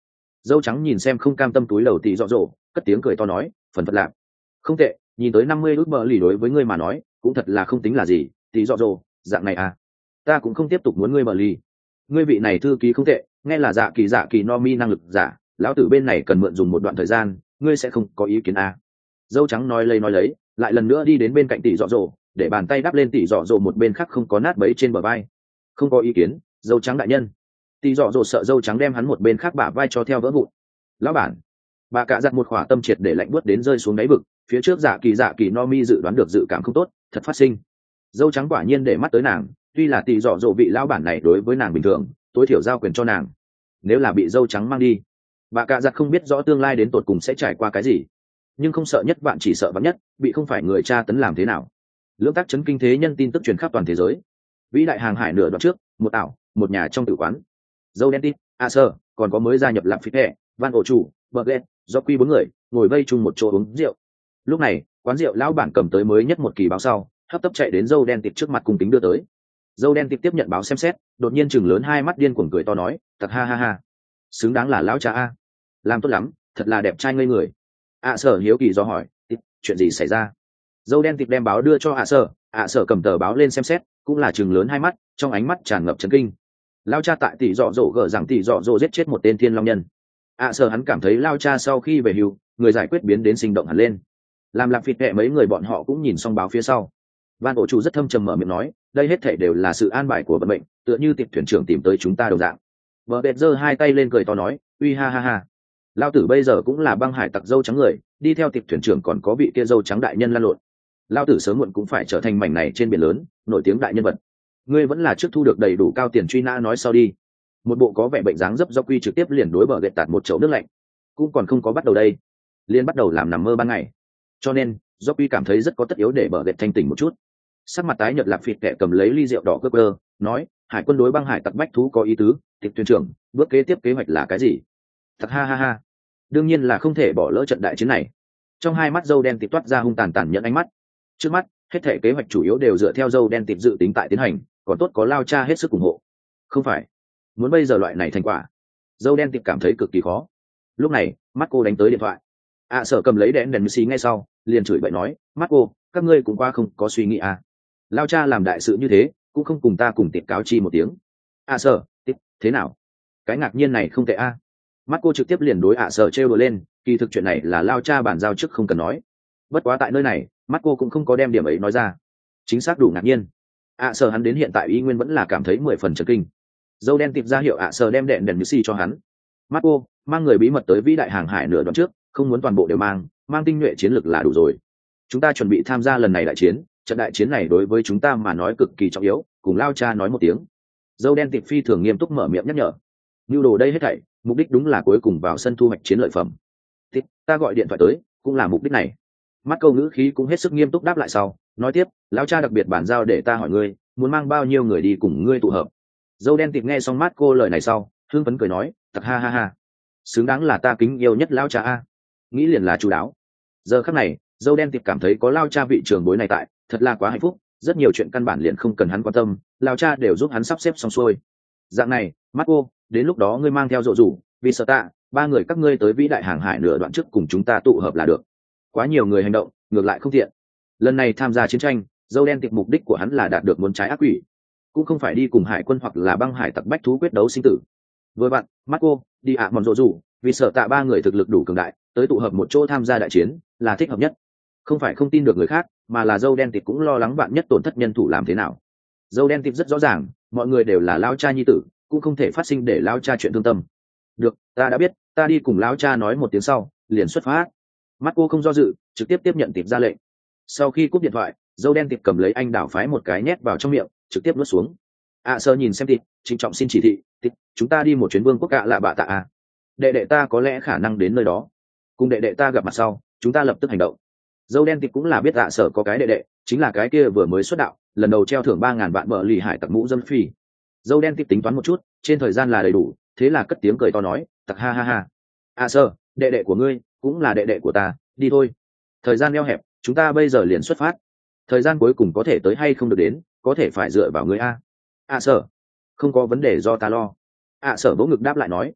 Dâu trắng nhìn xem không cam tâm túi đầu tỷ dọ dỗ, cất tiếng cười to nói, phần phật lạc. Không tệ, nhìn tới năm mươi ước bờ lì đối với ngươi mà nói cũng thật là không tính là gì. Tỷ dọ dỗ, dạng này à, ta cũng không tiếp tục muốn ngươi bờ lì. Ngươi vị này thư ký không tệ, nghe là dạ kỳ dạ kỳ no mi năng lực giả, lão tử bên này cần mượn dùng một đoạn thời gian, ngươi sẽ không có ý kiến à. Dâu trắng nói lấy nói lấy, lại lần nữa đi đến bên cạnh tỷ dọ dỗ, để bàn tay đắp lên tỷ dọ dỗ một bên khác không có nát bấy trên bờ vai. Không có ý kiến, dâu trắng đại nhân. Tỷ dọ dỗ sợ dâu trắng đem hắn một bên khác bả vai cho theo vỡ vụn. Lão bản, bà cạ giặt một khỏa tâm triệt để lạnh buốt đến rơi xuống đáy vực, phía trước dạ kỳ dạ kỳ no mi dự đoán được dự cảm không tốt thật phát sinh. Dâu trắng quả nhiên để mắt tới nàng, tuy là tỷ dọ dỗ vị lão bản này đối với nàng bình thường, tối thiểu giao quyền cho nàng. Nếu là bị dâu trắng mang đi, bà cạ giặt không biết rõ tương lai đến tột cùng sẽ trải qua cái gì, nhưng không sợ nhất bạn chỉ sợ vắn nhất, bị không phải người tra tấn làm thế nào. Lưỡng tác chấn kinh thế nhân tin tức truyền khắp toàn thế giới. Vĩ đại hàng hải nửa đoạn trước, một ảo, một nhà trong tử quán. Dâu đen tít, a sơ, còn có mới gia nhập làm phích hẹ, van ổ chủ, bờ ghét, do quy bốn người ngồi vây chung một chỗ uống rượu. Lúc này, quán rượu lão bản cầm tới mới nhất một kỳ báo sau, hấp tấp chạy đến dâu đen tít trước mặt cùng kính đưa tới. Dâu đen tít tiếp nhận báo xem xét, đột nhiên chừng lớn hai mắt điên cuồng cười to nói, thật ha ha ha, xứng đáng là lão cha a, làm tốt lắm, thật là đẹp trai ngây người. ạ sở hiếu kỳ do hỏi, chuyện gì xảy ra? Dâu đen tít đem báo đưa cho ạ sở, ạ sở cầm tờ báo lên xem xét, cũng là chừng lớn hai mắt, trong ánh mắt tràn ngập chấn kinh. Lao cha tại tỷ dọ dỗ gở rằng tỷ dọ dỗ giết chết một tên thiên long nhân. ạ sở hắn cảm thấy lao cha sau khi về hưu, người giải quyết biến đến sinh động hẳn lên. Làm lạc phịt hệ mấy người bọn họ cũng nhìn xong báo phía sau. Van ổ chủ rất thâm trầm mở miệng nói, đây hết thể đều là sự an bài của vận mệnh, tựa như tịch thuyền trưởng tìm tới chúng ta đồng dạng. Vợ bệt giơ hai tay lên cười to nói, uy ha ha ha, lao tử bây giờ cũng là băng hải tặc dâu trắng người, đi theo tịch thuyền trưởng còn có vị kia dâu trắng đại nhân lan lộn, lao tử sớm muộn cũng phải trở thành mảnh này trên biển lớn nổi tiếng đại nhân vật. Ngươi vẫn là trước thu được đầy đủ cao tiền truy nã nói sau đi. Một bộ có vẻ bệnh dáng dấp do quy trực tiếp liền đối bờ gậy tạt một chậu nước lạnh. Cũng còn không có bắt đầu đây, liên bắt đầu làm nằm mơ ban ngày. Cho nên do quy cảm thấy rất có tất yếu để bờ gậy thanh tỉnh một chút. Sắc mặt tái nhợt lạc phịt kẻ cầm lấy ly rượu đỏ cơ cơ nói, hải quân đối băng hải tặc bách thú có ý tứ, tịch thuyền trưởng bước kế tiếp kế hoạch là cái gì? Thật ha ha ha, đương nhiên là không thể bỏ lỡ trận đại chiến này. Trong hai mắt dâu đen tịt toát ra hung tàn tàn nhẫn ánh mắt. Trước mắt hết thể kế hoạch chủ yếu đều dựa theo dâu đen tịt dự tính tại tiến hành, còn tốt có lao cha hết sức ủng hộ. Không phải muốn bây giờ loại này thành quả, dâu đen tịt cảm thấy cực kỳ khó. Lúc này mắt cô đánh tới điện thoại. ạ à, sở cầm lấy đèn đèn xì ngay sau liền chửi bậy nói, mắt cô, các ngươi cũng qua không có suy nghĩ à? Lao cha làm đại sự như thế cũng không cùng ta cùng tiệp cáo chi một tiếng. ạ à, sở tiếp thế nào? Cái ngạc nhiên này không tệ a. À? Mắt cô trực tiếp liền đối ạ à, sở trêu đùa lên, kỳ thực chuyện này là lao cha bản giao trước không cần nói. Bất quá tại nơi này mắt cô cũng không có đem điểm ấy nói ra. Chính xác đủ ngạc nhiên. ạ à, sở hắn đến hiện tại y nguyên vẫn là cảm thấy mười phần chấn kinh. Dâu đen tiệp ra hiệu ạ à, sở đem đèn đèn như xì cho hắn. Mắt cô mang người bí mật tới vĩ đại hàng hải nửa đoạn trước, không muốn toàn bộ đều mang, mang tinh nhuệ chiến lược là đủ rồi. Chúng ta chuẩn bị tham gia lần này đại chiến, trận đại chiến này đối với chúng ta mà nói cực kỳ trọng yếu, cùng lao cha nói một tiếng. Dâu đen tiệp phi thường nghiêm túc mở miệng nhắc nhở. Nhu đồ đây hết thảy mục đích đúng là cuối cùng vào sân thu hoạch chiến lợi phẩm. Tiếp, ta gọi điện thoại tới cũng là mục đích này. Mắt câu ngữ khí cũng hết sức nghiêm túc đáp lại sau, nói tiếp, lão cha đặc biệt bản giao để ta hỏi ngươi, muốn mang bao nhiêu người đi cùng ngươi tụ hợp. Dâu đen tiệp nghe xong mắt cô lời này sau, hưng phấn cười nói, thật ha ha ha, xứng đáng là ta kính yêu nhất lão cha a. Nghĩ liền là chu đáo. Giờ khắc này dâu đen tiệp cảm thấy có lao cha vị trưởng bối này tại, thật là quá hạnh phúc, rất nhiều chuyện căn bản liền không cần hắn quan tâm, lao cha đều giúp hắn sắp xếp xong xuôi. Dạng này mắt cô, đến lúc đó ngươi mang theo rộ rủ vì sợ tạ ba người các ngươi tới vĩ đại hàng hải nửa đoạn trước cùng chúng ta tụ hợp là được. Quá nhiều người hành động ngược lại không tiện. Lần này tham gia chiến tranh, dâu đen tiệp mục đích của hắn là đạt được muốn trái ác quỷ, cũng không phải đi cùng hải quân hoặc là băng hải tặc bách thú quyết đấu sinh tử. Với bạn mắt cô đi ạ à mòn rộ rủ vì sợ tạ ba người thực lực đủ cường đại, tới tụ hợp một chỗ tham gia đại chiến là thích hợp nhất. Không phải không tin được người khác, mà là dâu đen tiệp cũng lo lắng bạn nhất tổn thất nhân thủ làm thế nào. Dâu đen tiệp rất rõ ràng, mọi người đều là lao cha nhi tử, cũng không thể phát sinh để lao cha chuyện thương tâm. Được, ta đã biết, ta đi cùng lao cha nói một tiếng sau liền xuất phát. Mắt cô không do dự, trực tiếp tiếp nhận tiệp ra lệnh. Sau khi cúp điện thoại, dâu đen tiệp cầm lấy anh đảo phái một cái nhét vào trong miệng, trực tiếp nuốt xuống. ạ à, sơ nhìn xem tiệp, trịnh trọng xin chỉ thị, tiệp, chúng ta đi một chuyến vương quốc cạ lạ bạ tạ à. Đệ đệ ta có lẽ khả năng đến nơi đó, cùng đệ đệ ta gặp mặt sau chúng ta lập tức hành động. Dâu đen tiệp cũng là biết ạ à, sở có cái đệ đệ, chính là cái kia vừa mới xuất đạo lần đầu treo thưởng ba ngàn vạn bờ lì hải tặc mũ dâm phi. Dâu đen tiệp tính toán một chút, trên thời gian là đầy đủ, thế là cất tiếng cười to nói, tặc ha ha ha, ạ à, sơ đệ đệ của ngươi cũng là đệ đệ của ta, đi thôi. Thời gian eo hẹp, chúng ta bây giờ liền xuất phát. Thời gian cuối cùng có thể tới hay không được đến, có thể phải dựa vào ngươi a. ạ à, sở không có vấn đề do ta lo. ạ à, sở vỗ ngực đáp lại nói,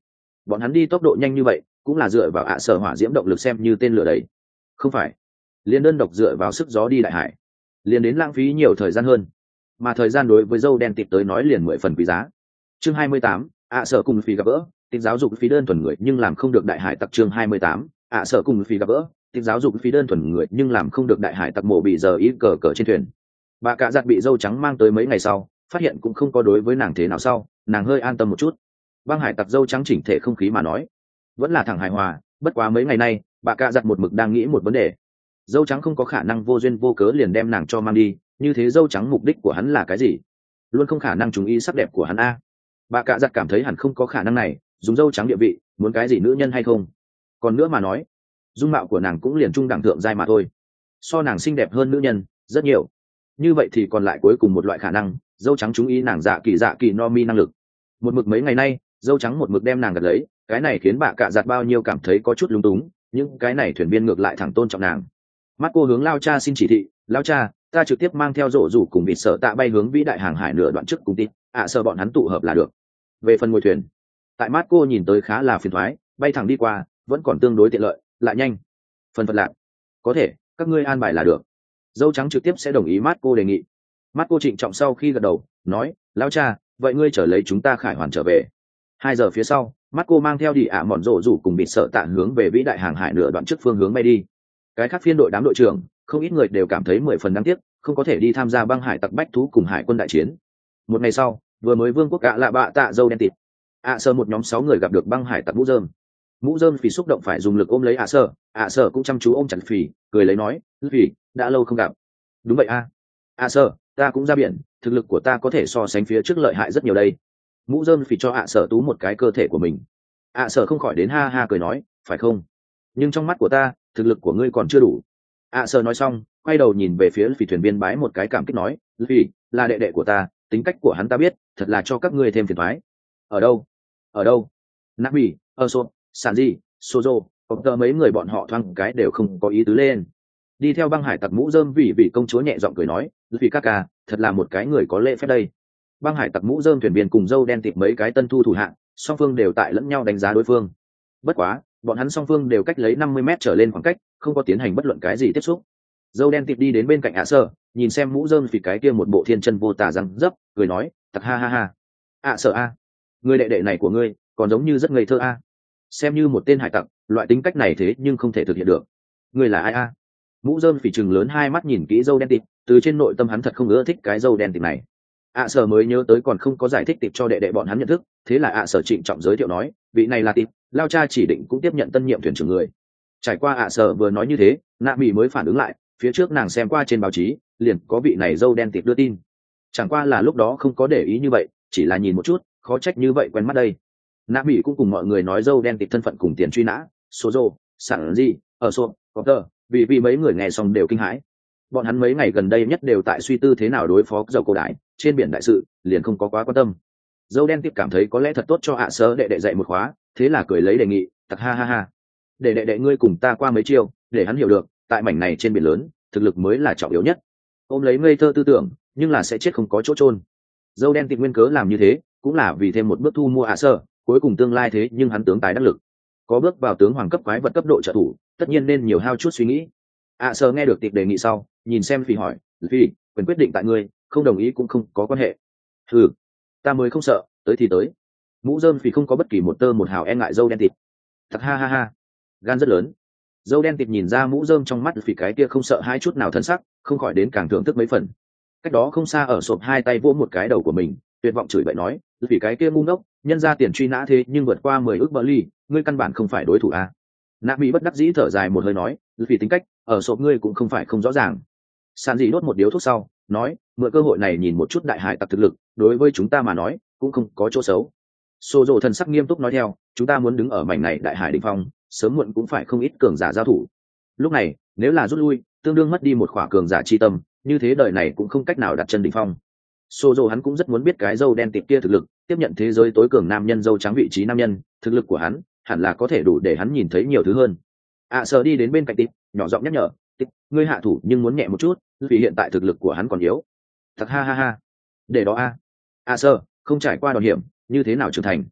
bọn hắn đi tốc độ nhanh như vậy cũng là dựa vào ạ sở hỏa diễm động lực xem như tên lửa đấy, không phải liền đơn độc dựa vào sức gió đi đại hải liền đến lãng phí nhiều thời gian hơn, mà thời gian đối với dâu đen tịt tới nói liền mười phần quý giá. Chương hai mươi tám, ạ sở cùng phí gặp gỡ, tính giáo dục phí đơn thuần người nhưng làm không được đại hải tặc. Chương hai mươi tám, ạ sở cùng phí gặp gỡ, tính giáo dục phí đơn thuần người nhưng làm không được đại hải tặc. Mộ bị giờ ít cờ cờ trên thuyền, bà cạ giặt bị dâu trắng mang tới mấy ngày sau phát hiện cũng không có đối với nàng thế nào, sau nàng hơi an tâm một chút. Băng hải tặc dâu trắng chỉnh thể không khí mà nói vẫn là thẳng hài hòa, bất quá mấy ngày nay bà cạ giặt một mực đang nghĩ một vấn đề. Dâu trắng không có khả năng vô duyên vô cớ liền đem nàng cho mang đi, như thế dâu trắng mục đích của hắn là cái gì? Luôn không khả năng chú ý sắc đẹp của hắn a. Bà cạ giặt cảm thấy hẳn không có khả năng này, dùng dâu trắng địa vị muốn cái gì nữ nhân hay không? Còn nữa mà nói, dung mạo của nàng cũng liền trung đẳng thượng giai mà thôi, so nàng xinh đẹp hơn nữ nhân rất nhiều. Như vậy thì còn lại cuối cùng một loại khả năng, dâu trắng chú ý nàng dạ kỳ dạ kỳ no mi năng lực. Một mực mấy ngày nay dâu trắng một mực đem nàng gật lấy, cái này khiến bà cạ giặt bao nhiêu cảm thấy có chút lúng túng, nhưng cái này thuyền viên ngược lại thẳng tôn trọng nàng. Mắt cô hướng lao cha xin chỉ thị, lao cha, ta trực tiếp mang theo rổ rủ cùng vịt sợ tạ bay hướng vĩ đại hàng hải nửa đoạn trước cùng tít, ạ à, sợ bọn hắn tụ hợp là được. Về phần ngồi thuyền, tại mắt cô nhìn tới khá là phiền thoái, bay thẳng đi qua vẫn còn tương đối tiện lợi, lại nhanh. Phần phật lạc, có thể các ngươi an bài là được. Dâu trắng trực tiếp sẽ đồng ý mắt cô đề nghị. Mắt cô trịnh trọng sau khi gật đầu nói, lao cha, vậy ngươi trở lấy chúng ta khải hoàn trở về. Hai giờ phía sau, mắt cô mang theo đi ạ à mòn rổ rủ cùng vịt sợ tạ hướng về vĩ đại hàng hải nửa đoạn trước phương hướng bay đi. Cái khác phiên đội đám đội trưởng không ít người đều cảm thấy mười phần đáng tiếc không có thể đi tham gia băng hải tặc bách thú cùng hải quân đại chiến. Một ngày sau, vừa mới vương quốc gạ lạ bạ tạ dâu đen tịt ạ sơ một nhóm sáu người gặp được băng hải tặc mũ dơm. Mũ dơm phì xúc động phải dùng lực ôm lấy ạ sơ, ạ sơ cũng chăm chú ôm chặt phì, cười lấy nói, phì đã lâu không gặp. Đúng vậy a, ạ sơ, ta cũng ra biển, thực lực của ta có thể so sánh phía trước lợi hại rất nhiều đây. Mũ dơm phì cho ạ sơ tú một cái cơ thể của mình. ạ sơ không khỏi đến ha ha cười nói, phải không, nhưng trong mắt của ta thực lực của ngươi còn chưa đủ. ạ sơ nói xong quay đầu nhìn về phía phì thuyền viên bái một cái cảm kích nói, phì là đệ đệ của ta, tính cách của hắn ta biết, thật là cho các ngươi thêm phiền thoái. Ở đâu ở đâu Nabi, ơ sô, sản di, sozo, có tờ mấy người bọn họ thoáng cái đều không có ý tứ lên. Đi theo băng hải tặc mũ dơm vì vị công chúa nhẹ giọng cười nói, vì các ca thật là một cái người có lễ phép đây. Băng hải tặc mũ dơm thuyền viên cùng dâu đen tịt mấy cái tân thu thủ hạng, song phương đều tại lẫn nhau đánh giá đối phương. Bất quá bọn hắn song phương đều cách lấy năm mươi mét trở lên khoảng cách, không có tiến hành bất luận cái gì tiếp xúc. Dâu đen tịt đi đến bên cạnh ạ sơ, nhìn xem mũ dơm vì cái kia một bộ thiên chân vô tả răng dấp, cười nói, tặc ha ha ha. ạ sơ a, người đệ đệ này của ngươi còn giống như rất ngây thơ a. Xem như một tên hải tặc, loại tính cách này thế nhưng không thể thực hiện được. Ngươi là ai a? Mũ dơm phỉ trừng lớn hai mắt nhìn kỹ dâu đen tịt, từ trên nội tâm hắn thật không ưa thích cái dâu đen tịt này. ạ sở mới nhớ tới còn không có giải thích tịt cho đệ đệ bọn hắn nhận thức, thế là ạ sở trịnh trọng giới thiệu nói, vị này là tịt, lao cha chỉ định cũng tiếp nhận tân nhiệm thuyền trưởng người. Trải qua ạ sở vừa nói như thế, nạ mỹ mới phản ứng lại, phía trước nàng xem qua trên báo chí liền có vị này dâu đen tịt đưa tin, chẳng qua là lúc đó không có để ý như vậy, chỉ là nhìn một chút, khó trách như vậy quen mắt đây. Nạ mỹ cũng cùng mọi người nói dâu đen tịt thân phận cùng tiền truy nã, số rô, sản gì, ở sộp, có tờ, vì vì mấy người nghe xong đều kinh hãi. Bọn hắn mấy ngày gần đây nhất đều tại suy tư thế nào đối phó dầu cổ đại trên biển đại sự, liền không có quá quan tâm. Dâu đen tịt cảm thấy có lẽ thật tốt cho ạ sơ đệ đệ dạy một khóa, thế là cười lấy đề nghị, tặc ha ha ha, để đệ đệ ngươi cùng ta qua mấy chiêu, để hắn hiểu được tại mảnh này trên biển lớn thực lực mới là trọng yếu nhất. Ôm lấy ngây thơ tư tưởng nhưng là sẽ chết không có chỗ trôn. Dâu đen tịt nguyên cớ làm như thế cũng là vì thêm một bước thu mua ạ sơ, cuối cùng tương lai thế nhưng hắn tướng tài đắc lực, có bước vào tướng hoàng cấp quái vật cấp độ trợ thủ, tất nhiên nên nhiều hao chút suy nghĩ. ạ sơ nghe được tịt đề nghị sau, nhìn xem phi hỏi, phi quyền quyết định tại ngươi, không đồng ý cũng không có quan hệ. Ừ, ta mới không sợ, tới thì tới. Mũ dơm phi không có bất kỳ một tơ một hào e ngại dâu đen tịt. Thật ha ha ha, gan rất lớn. Dâu đen tịt nhìn ra mũ dơm trong mắt phi cái kia không sợ hai chút nào thân sắc, không khỏi đến càng thưởng thức mấy phần. Cách đó không xa ở sộp hai tay vỗ một cái đầu của mình, tuyệt vọng chửi bậy nói, vì cái kia ngu ngốc, nhân ra tiền truy nã thế nhưng vượt qua mười ước bờ ly, ngươi căn bản không phải đối thủ à. Nạ mỹ bất đắc dĩ thở dài một hơi nói, vì tính cách ở sộp ngươi cũng không phải không rõ ràng. Sàn dị đốt một điếu thuốc sau nói, mượn cơ hội này nhìn một chút đại hải tặc thực lực, đối với chúng ta mà nói cũng không có chỗ xấu. Xô rộ thần sắc nghiêm túc nói theo, chúng ta muốn đứng ở mảnh này đại hải đỉnh phong, sớm muộn cũng phải không ít cường giả giao thủ. Lúc này nếu là rút lui, tương đương mất đi một khỏa cường giả chi tâm, như thế đời này cũng không cách nào đặt chân đỉnh phong. Xô rộ hắn cũng rất muốn biết cái dâu đen tịt kia thực lực, tiếp nhận thế giới tối cường nam nhân dâu trắng vị trí nam nhân, thực lực của hắn hẳn là có thể đủ để hắn nhìn thấy nhiều thứ hơn. ạ à, đi đến bên cạnh tịt, nhỏ giọng nhắc nhở, tịt, ngươi hạ thủ nhưng muốn nhẹ một chút, vì hiện tại thực lực của hắn còn yếu. Thật ha ha ha, để đó a. ạ à, sơ không trải qua đòn hiểm như thế nào trưởng thành.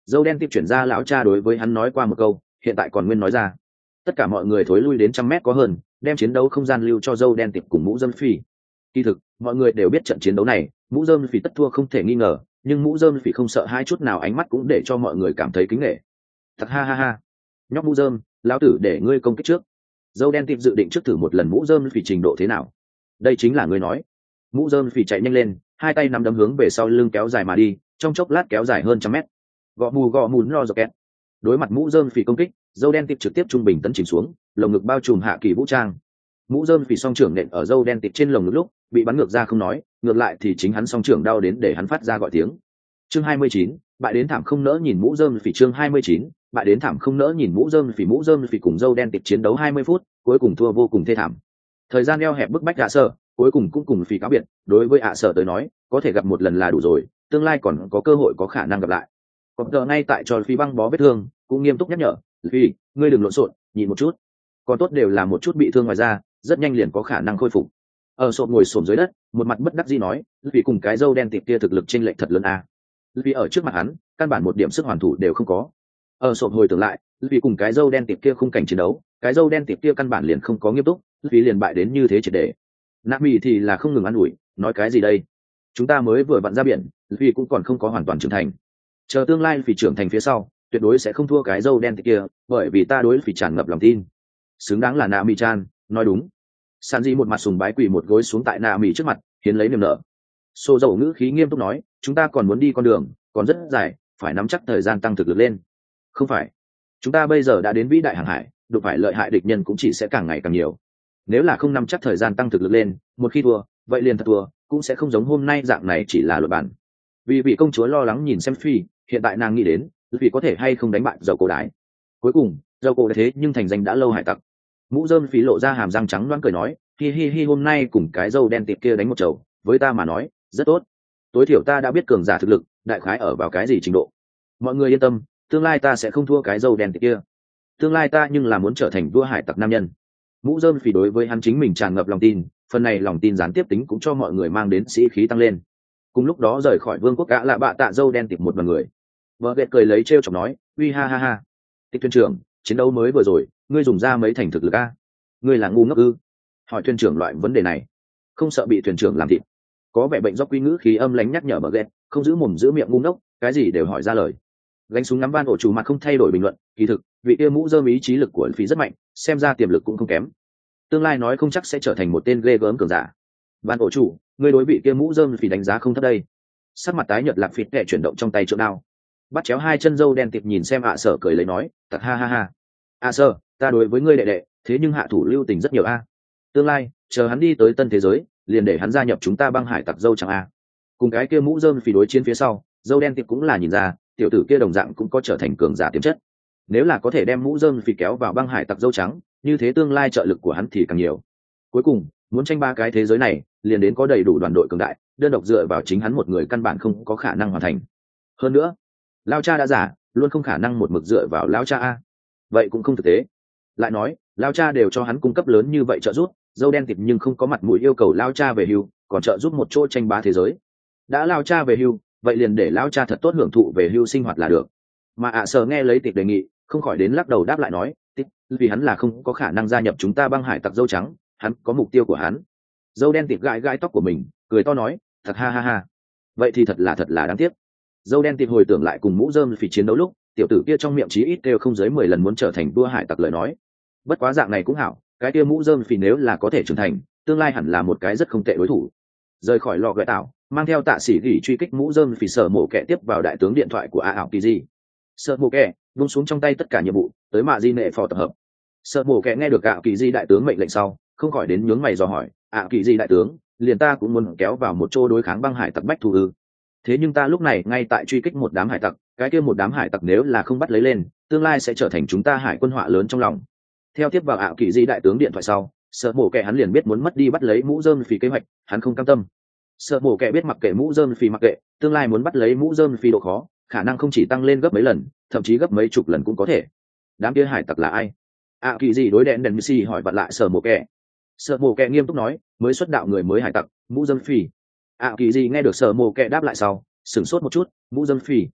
Dâu đen tiếp chuyển ra lão cha đối với hắn nói qua một câu, hiện tại còn nguyên nói ra. Tất cả mọi người thối lui đến trăm mét có hơn, đem chiến đấu không gian lưu cho dâu đen tiệp cùng mũ dơm phỉ. Kỳ thực mọi người đều biết trận chiến đấu này mũ dơm phỉ tất thua không thể nghi ngờ, nhưng mũ dơm phỉ không sợ hai chút nào, ánh mắt cũng để cho mọi người cảm thấy kính nể. Thật ha ha ha, nhóc mũ dơm, lão tử để ngươi công kích trước. Dâu đen tiệp dự định trước thử một lần mũ dơm phỉ trình độ thế nào. Đây chính là ngươi nói. Mũ dơm phỉ chạy nhanh lên, hai tay nắm đấm hướng về sau lưng kéo dài mà đi, trong chốc lát kéo dài hơn trăm mét. Gõ mù gõ mù lo dọc kẹt. Đối mặt mũ dơm phỉ công kích, dâu đen tiệp trực tiếp trung bình tấn chìm xuống, lồng ngực bao trùm hạ kỳ vũ trang. Mũ dơm phỉ song trưởng nện ở dâu đen tiệp trên lồng ngực lúc bị bắn ngược ra không nói, ngược lại thì chính hắn song trưởng đau đến để hắn phát ra gọi tiếng. Chương hai mươi chín, bại đến thảm không nỡ nhìn mũ dơm phỉ. Chương hai mươi chín, bại đến thảm không nỡ nhìn mũ dơm phỉ. Mũ dơm phỉ cùng dâu đen tiệp chiến đấu hai mươi phút, cuối cùng thua vô cùng thê thảm. Thời gian eo hẹp bức bách ạ sở, cuối cùng cũng cùng phỉ cáo biệt. Đối với ạ sở tới nói, có thể gặp một lần là đủ rồi, tương lai còn có cơ hội có khả năng gặp lại. Còn giờ ngay tại trò phi băng bó vết thương, cũng nghiêm túc nhắc nhở, phi, ngươi đừng lộn xộn, nhìn một chút. Còn tốt đều là một chút bị thương ngoài ra, rất nhanh liền có khả năng khôi phục. Ở sộp ngồi xổm dưới đất, một mặt bất đắc dĩ nói, vì cùng cái dâu đen tiệp kia thực lực chênh lệch thật lớn a. Vì ở trước mặt hắn, căn bản một điểm sức hoàn thủ đều không có. Ở sộp hồi tưởng lại, vì cùng cái dâu đen tiệp kia khung cảnh chiến đấu, cái dâu đen tiệp kia căn bản liền không có nghiêm túc, vì liền bại đến như thế triệt để. Nami thì là không ngừng ăn ủi, nói cái gì đây? Chúng ta mới vừa vặn ra biển, vì cũng còn không có hoàn toàn trưởng thành. Chờ tương lai vì trưởng thành phía sau, tuyệt đối sẽ không thua cái dâu đen tiệp kia, bởi vì ta đối vì tràn ngập lòng tin. Xứng đáng là Nami chan, nói đúng. Sàn Di một mặt sùng bái quỳ một gối xuống tại nạ mì trước mặt, hiến lấy niềm nở. Xô dầu ngữ khí nghiêm túc nói, chúng ta còn muốn đi con đường, còn rất dài, phải nắm chắc thời gian tăng thực lực lên. Không phải, chúng ta bây giờ đã đến vĩ đại hàng hải, đụng phải lợi hại địch nhân cũng chỉ sẽ càng ngày càng nhiều. Nếu là không nắm chắc thời gian tăng thực lực lên, một khi thua, vậy liền thật thua, cũng sẽ không giống hôm nay dạng này chỉ là luật bản. Vì vị công chúa lo lắng nhìn xem phi, hiện tại nàng nghĩ đến, vì có thể hay không đánh bại dầu cổ đái. Cuối cùng, dầu cổ đái thế nhưng thành danh đã lâu hải tặc. Mũ dơm phí lộ ra hàm răng trắng đoán cười nói, hi hi hi, hôm nay cùng cái dâu đen tiệp kia đánh một chầu, với ta mà nói rất tốt. Tối thiểu ta đã biết cường giả thực lực đại khái ở vào cái gì trình độ. Mọi người yên tâm, tương lai ta sẽ không thua cái dâu đen tiệp kia. Tương lai ta nhưng là muốn trở thành vua hải tặc nam nhân. Mũ dơm phí đối với hắn chính mình tràn ngập lòng tin, phần này lòng tin gián tiếp tính cũng cho mọi người mang đến sĩ khí tăng lên. Cùng lúc đó rời khỏi vương quốc gã lạ bạ tạ dâu đen tiệp một đoàn người. Vợ ghẹt cười lấy trêu chọc nói, uy ha ha ha, tịch thuyền trưởng, chiến đấu mới vừa rồi ngươi dùng ra mấy thành thực lực a? Ngươi là ngu ngốc ư? Hỏi thuyền trưởng loại vấn đề này, không sợ bị thuyền trưởng làm thịt. Có vẻ bệnh do quy ngữ khí âm lánh nhắc nhở bờ ghét, không giữ mồm giữ miệng ngu ngốc, cái gì đều hỏi ra lời. Gánh súng ngắm van ổ chủ mặt không thay đổi bình luận, kỳ thực vị kia mũ dơm ý chí lực của phí rất mạnh, xem ra tiềm lực cũng không kém, tương lai nói không chắc sẽ trở thành một tên ghê gớm cường giả. Van ổ chủ, ngươi đối vị kia mũ dơm phí đánh giá không thấp đây. Sắc mặt tái nhợt lạc phịt kẹ chuyển động trong tay trượng đao, bắt chéo hai chân dâu đen tiệp nhìn xem ạ sở cười lấy nói, thật ha ha ha. ạ sở, ta đối với ngươi đệ đệ thế nhưng hạ thủ lưu tình rất nhiều a. Tương lai chờ hắn đi tới tân thế giới, liền để hắn gia nhập chúng ta băng hải tặc dâu chẳng a. Cùng cái kia mũ dơm phì đối chiến phía sau, dâu đen tiệp cũng là nhìn ra tiểu tử kia đồng dạng cũng có trở thành cường giả tiềm chất. Nếu là có thể đem mũ dơm phì kéo vào băng hải tặc dâu trắng, như thế tương lai trợ lực của hắn thì càng nhiều. Cuối cùng muốn tranh ba cái thế giới này, liền đến có đầy đủ đoàn đội cường đại, đơn độc dựa vào chính hắn một người căn bản không có khả năng hoàn thành. Hơn nữa lao cha đã giả, luôn không khả năng một mực dựa vào lao cha a, vậy cũng không thực tế. Lại nói lao cha đều cho hắn cung cấp lớn như vậy trợ giúp, dâu đen tiệp nhưng không có mặt mũi yêu cầu lao cha về hưu, còn trợ giúp một chỗ tranh bá thế giới. Đã lao cha về hưu, vậy liền để lao cha thật tốt hưởng thụ về hưu sinh hoạt là được. Mà ạ à sờ nghe lấy tiệp đề nghị, không khỏi đến lắc đầu đáp lại nói, tiệp, vì hắn là không có khả năng gia nhập chúng ta băng hải tặc dâu trắng, hắn có mục tiêu của hắn. Dâu đen tiệp gãi gãi tóc của mình, cười to nói, thật ha ha ha, vậy thì thật là thật là đáng tiếc. Dâu đen tiệp hồi tưởng lại cùng mũ dơm phỉ chiến đấu lúc, tiểu tử kia trong miệng chí ít đều không dưới mười lần muốn trở thành vua hải tặc lời nói. Bất quá dạng này cũng hảo, cái kia mũ dơm phỉ nếu là có thể trưởng thành, tương lai hẳn là một cái rất không tệ đối thủ. Rời khỏi lò gợi tạo, mang theo tạ sĩ gỉ truy kích mũ dơm phỉ, sở mổ kẹ tiếp vào đại tướng điện thoại của a ảo kỳ di. Sợ mổ kẹ vung xuống trong tay tất cả nhiệm vụ, tới mạ di nệ phò tập hợp. Sợ mổ kẹ nghe được ảo kỳ di đại tướng mệnh lệnh sau, không khỏi đến nhướng mày dò hỏi, ảo kỳ di đại tướng, liền ta cũng muốn kéo vào một chỗ đối kháng băng hải tặc bách thù ư? Thế nhưng ta lúc này ngay tại truy kích một đám hải tặc, cái kia một đám hải tặc nếu là không bắt lấy lên, tương lai sẽ trở thành chúng ta hải quân họa lớn trong lòng. Theo tiếp vào ảo kỳ di đại tướng điện thoại sau, sợ mổ kẹ hắn liền biết muốn mất đi bắt lấy mũ dơm phì kế hoạch, hắn không cam tâm. Sợ mổ kẹ biết mặc kệ mũ dơm phì mặc kệ, tương lai muốn bắt lấy mũ dơm phì độ khó, khả năng không chỉ tăng lên gấp mấy lần, thậm chí gấp mấy chục lần cũng có thể. Đám kia hải tặc là ai? ảo kỳ di đối đèn đèn missy hỏi vặn lại sợ mổ kẹ. Sợ mổ kẹ nghiêm túc nói, mới xuất đạo người mới hải tặc, mũ dơm phì. ảo kỳ di nghe được sợ mổ kẹ đáp lại sau, sửng sốt một chút, mũ dơm phì.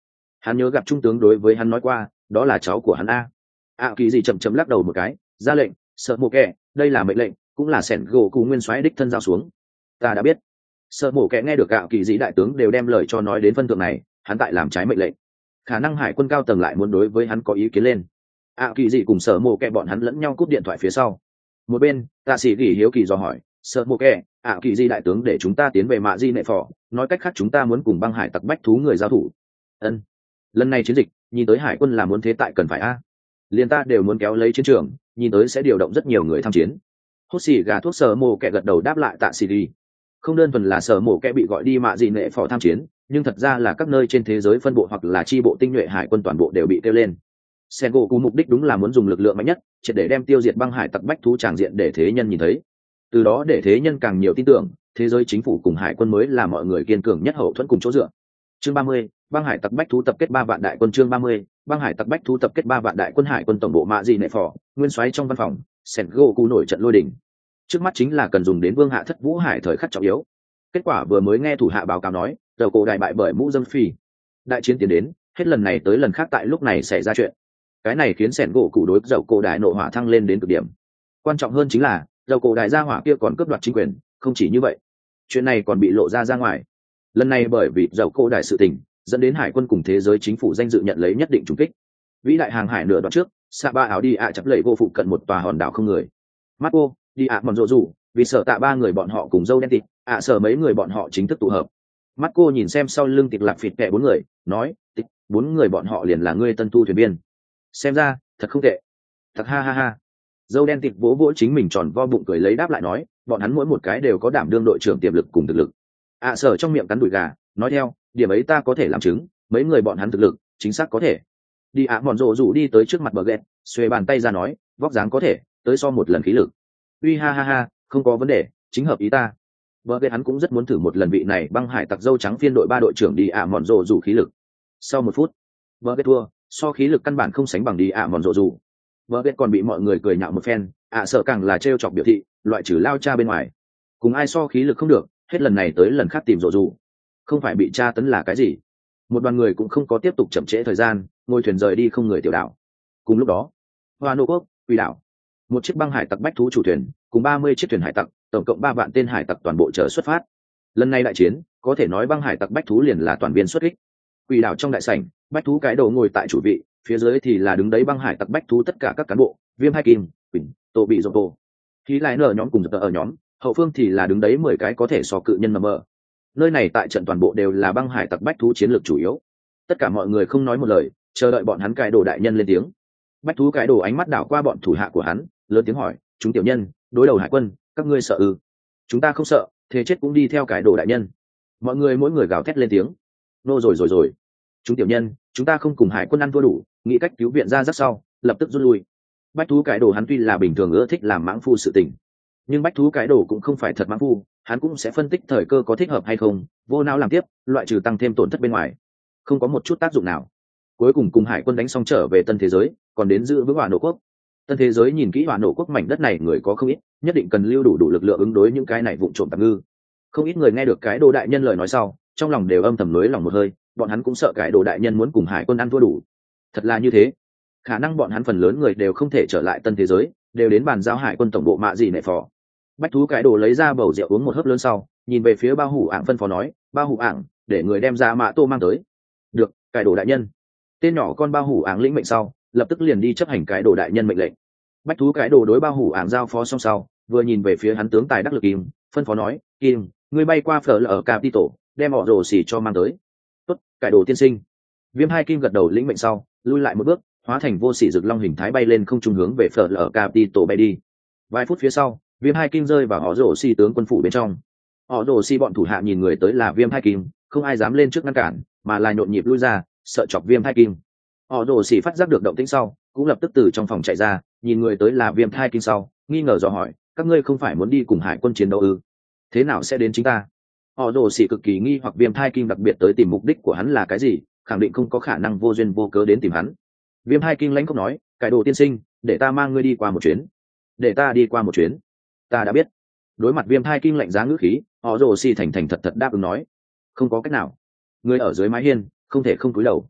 Hắn nhớ gặp trung tướng đối với hắn nói qua, đó là cháu của hắn a. ạ kỳ gì chậm chậm lắc đầu một cái, ra lệnh, sợ mổ kẹ, đây là mệnh lệnh, cũng là sẻn gỗ cụ nguyên soái đích thân giao xuống. Ta đã biết. Sợ mổ kẹ nghe được ạ kỳ gì đại tướng đều đem lời cho nói đến phân thượng này, hắn tại làm trái mệnh lệnh. Khả năng hải quân cao tầng lại muốn đối với hắn có ý kiến lên. ạ kỳ gì cùng sợ mổ kẹ bọn hắn lẫn nhau cúp điện thoại phía sau. Một bên, tạ sĩ gỉ hiếu kỳ dò hỏi, sợ mổ kẹ, ạ kỳ gì đại tướng để chúng ta tiến về mạ di nệ phò, nói cách khác chúng ta muốn cùng băng hải tặc bách thú người giao thủ. Ân. Lần này chiến dịch, nhìn tới hải quân là muốn thế tại cần phải a. Liên ta đều muốn kéo lấy chiến trường, nhìn tới sẽ điều động rất nhiều người tham chiến. Hốt xì gà thuốc sở mổ kẹ gật đầu đáp lại tạ xì đi. Không đơn thuần là sở mổ kẹ bị gọi đi mạ gì nệ phò tham chiến, nhưng thật ra là các nơi trên thế giới phân bộ hoặc là chi bộ tinh nhuệ hải quân toàn bộ đều bị kêu lên. Sen gỗ cú mục đích đúng là muốn dùng lực lượng mạnh nhất, triệt để đem tiêu diệt băng hải tặc bách thú tràng diện để thế nhân nhìn thấy. Từ đó để thế nhân càng nhiều tin tưởng, thế giới chính phủ cùng hải quân mới là mọi người kiên cường nhất hậu thuẫn cùng chỗ dựa. Chương ba mươi, băng hải tặc bách thú tập kết ba vạn đại quân. Chương ba mươi, băng hải tặc bách thú tập kết ba vạn đại quân. Hải quân tổng bộ mạ gì nệ phò, nguyên soái trong văn phòng, Sen gỗ cú nổi trận lôi đình. Trước mắt chính là cần dùng đến vương hạ thất vũ hải thời khắc trọng yếu. Kết quả vừa mới nghe thủ hạ báo cáo nói, tàu cổ đại bại bởi mũ dâm phi. Đại chiến tiến đến, hết lần này tới lần khác tại lúc này xảy ra chuyện. Cái này khiến Sen gỗ cú đối dầu cổ đại nộ hỏa thăng lên đến cực điểm. Quan trọng hơn chính là, dầu cổ đại gia hỏa kia còn cướp đoạt chính quyền, không chỉ như vậy, chuyện này còn bị lộ ra ra ngoài. Lần này bởi vì dầu cổ đại sự tình, dẫn đến hải quân cùng thế giới chính phủ danh dự nhận lấy nhất định trùng kích. Vĩ đại hàng hải nửa đoạn trước, xạ ba áo đi ạ chập lệ vô phụ cận một tòa hòn đảo không người. Marco đi ạ mòn rộ rủ, vì sợ tạ ba người bọn họ cùng dâu đen tịt, ạ sợ mấy người bọn họ chính thức tụ hợp. Marco nhìn xem sau lưng tịt lạc phịt kẹ bốn người, nói, tịt, bốn người bọn họ liền là ngươi tân tu thuyền viên. Xem ra, thật không tệ. Thật ha ha ha. Dâu đen tịt vỗ vỗ chính mình tròn vo bụng cười lấy đáp lại nói, bọn hắn mỗi một cái đều có đảm đương đội trưởng tiềm lực cùng thực lực. ạ sợ trong miệng cắn đùi gà, nói theo, điểm ấy ta có thể làm chứng, mấy người bọn hắn thực lực chính xác có thể. Đi ạ mòn rộ rủ đi tới trước mặt bờ ghét, xuề bàn tay ra nói, vóc dáng có thể tới so một lần khí lực. Uy ha ha ha, không có vấn đề, chính hợp ý ta. Bờ ghét hắn cũng rất muốn thử một lần vị này băng hải tặc dâu trắng phiên đội ba đội trưởng đi ạ mòn rộ rủ khí lực. Sau một phút, bờ ghét thua, so khí lực căn bản không sánh bằng đi ạ mòn rộ rủ. Bờ ghét còn bị mọi người cười nhạo một phen, ạ sợ càng là trêu chọc biểu thị, loại trừ lao cha bên ngoài, cùng ai so khí lực không được, hết lần này tới lần khác tìm rộ rủ. Không phải bị tra tấn là cái gì. Một đoàn người cũng không có tiếp tục chậm trễ thời gian, ngồi thuyền rời đi không người tiểu đảo. Cùng lúc đó, Hoa Nô Quốc, Quỷ đảo, một chiếc băng hải tặc bách thú chủ thuyền cùng ba mươi chiếc thuyền hải tặc, tổng cộng ba vạn tên hải tặc toàn bộ chở xuất phát. Lần này đại chiến, có thể nói băng hải tặc bách thú liền là toàn viên xuất kích. Quỷ đảo trong đại sảnh, bách thú cái đầu ngồi tại chủ vị, phía dưới thì là đứng đấy băng hải tặc bách thú tất cả các cán bộ, Viêm Hai Kim, Quỳnh, Tô Bị Dỗ Tô. Khí lại nở nhóm cùng dập ở nhóm, hậu phương thì là đứng đấy mười cái có thể so cự nhân mà mờ. Nơi này tại trận toàn bộ đều là băng hải tặc bách thú chiến lược chủ yếu. Tất cả mọi người không nói một lời, chờ đợi bọn hắn cái đồ đại nhân lên tiếng. Bách thú cái đồ ánh mắt đảo qua bọn thủ hạ của hắn, lớn tiếng hỏi, chúng tiểu nhân đối đầu hải quân, các ngươi sợ ư? Chúng ta không sợ, thế chết cũng đi theo cái đồ đại nhân. Mọi người mỗi người gào thét lên tiếng. Nô rồi rồi rồi, chúng tiểu nhân, chúng ta không cùng hải quân ăn thua đủ, nghĩ cách cứu viện ra rất sau, lập tức rút lui. Bách thú cái đồ hắn tuy là bình thường ưa thích làm mãng phu sự tình, nhưng bách thú cái đồ cũng không phải thật mãng phu, hắn cũng sẽ phân tích thời cơ có thích hợp hay không, vô não làm tiếp, loại trừ tăng thêm tổn thất bên ngoài, không có một chút tác dụng nào. Cuối cùng cùng hải quân đánh xong trở về tân thế giới, còn đến giữ vững Hỏa Nổ Quốc. Tân thế giới nhìn kỹ Hỏa Nổ Quốc mảnh đất này người có không ít, nhất định cần lưu đủ đủ lực lượng ứng đối những cái này vụng trộm tạm ngư. Không ít người nghe được cái đồ đại nhân lời nói sau, trong lòng đều âm thầm nối lòng một hơi, bọn hắn cũng sợ cái đồ đại nhân muốn cùng hải quân ăn thua đủ. Thật là như thế, khả năng bọn hắn phần lớn người đều không thể trở lại tân thế giới, đều đến bàn giao hải quân tổng bộ mạ gì nệ phò. Bách thú cái đồ lấy ra bầu rượu uống một hớp lớn sau, nhìn về phía Bao Hủ Ảng phân phó nói, Bao Hủ Ảng, để người đem ra mạ tô mang tới. Được, cái đồ đại nhân. Tên nhỏ con Bao Hủ Ảng lĩnh mệnh sau, lập tức liền đi chấp hành cái đồ đại nhân mệnh lệnh. Bách thú cái đồ đối Bao Hủ Ảng giao phó xong sau, vừa nhìn về phía hắn tướng tài đắc lực Kim, phân phó nói, Kim, ngươi bay qua phở ở Capitol, đem họ rồ xì cho mang tới. Tốt, cái đồ tiên sinh. Viêm Hai Kim gật đầu lĩnh mệnh sau, lui lại một bước, hóa thành vô sỉ rực long hình thái bay lên không trung hướng về phở ở Capitol bay đi. Vài phút phía sau, Viêm Hai Kim rơi vào họ rồ xì tướng quân phủ bên trong. Họ rồ xì bọn thủ hạ nhìn người tới là Viêm Hai Kim, không ai dám lên trước ngăn cản, mà là nhộn nhịp lui ra, sợ chọc Viêm Hai Kim. Họ rồ xì phát giác được động tĩnh sau, cũng lập tức từ trong phòng chạy ra, nhìn người tới là Viêm Hai Kim sau, nghi ngờ dò hỏi, các ngươi không phải muốn đi cùng hải quân chiến đấu ư? Thế nào sẽ đến chính ta? Họ rồ xì cực kỳ nghi hoặc Viêm Hai Kim đặc biệt tới tìm mục đích của hắn là cái gì, khẳng định không có khả năng vô duyên vô cớ đến tìm hắn. Viêm Hai Kim lãnh không nói, cái đồ tiên sinh, để ta mang ngươi đi qua một chuyến. Để ta đi qua một chuyến. Ta đã biết. Đối mặt Viêm Hai Kim lạnh giá ngữ khí, họ rồ xì thành thành thật thật đáp ứng nói, không có cách nào, người ở dưới mái hiên không thể không cúi đầu.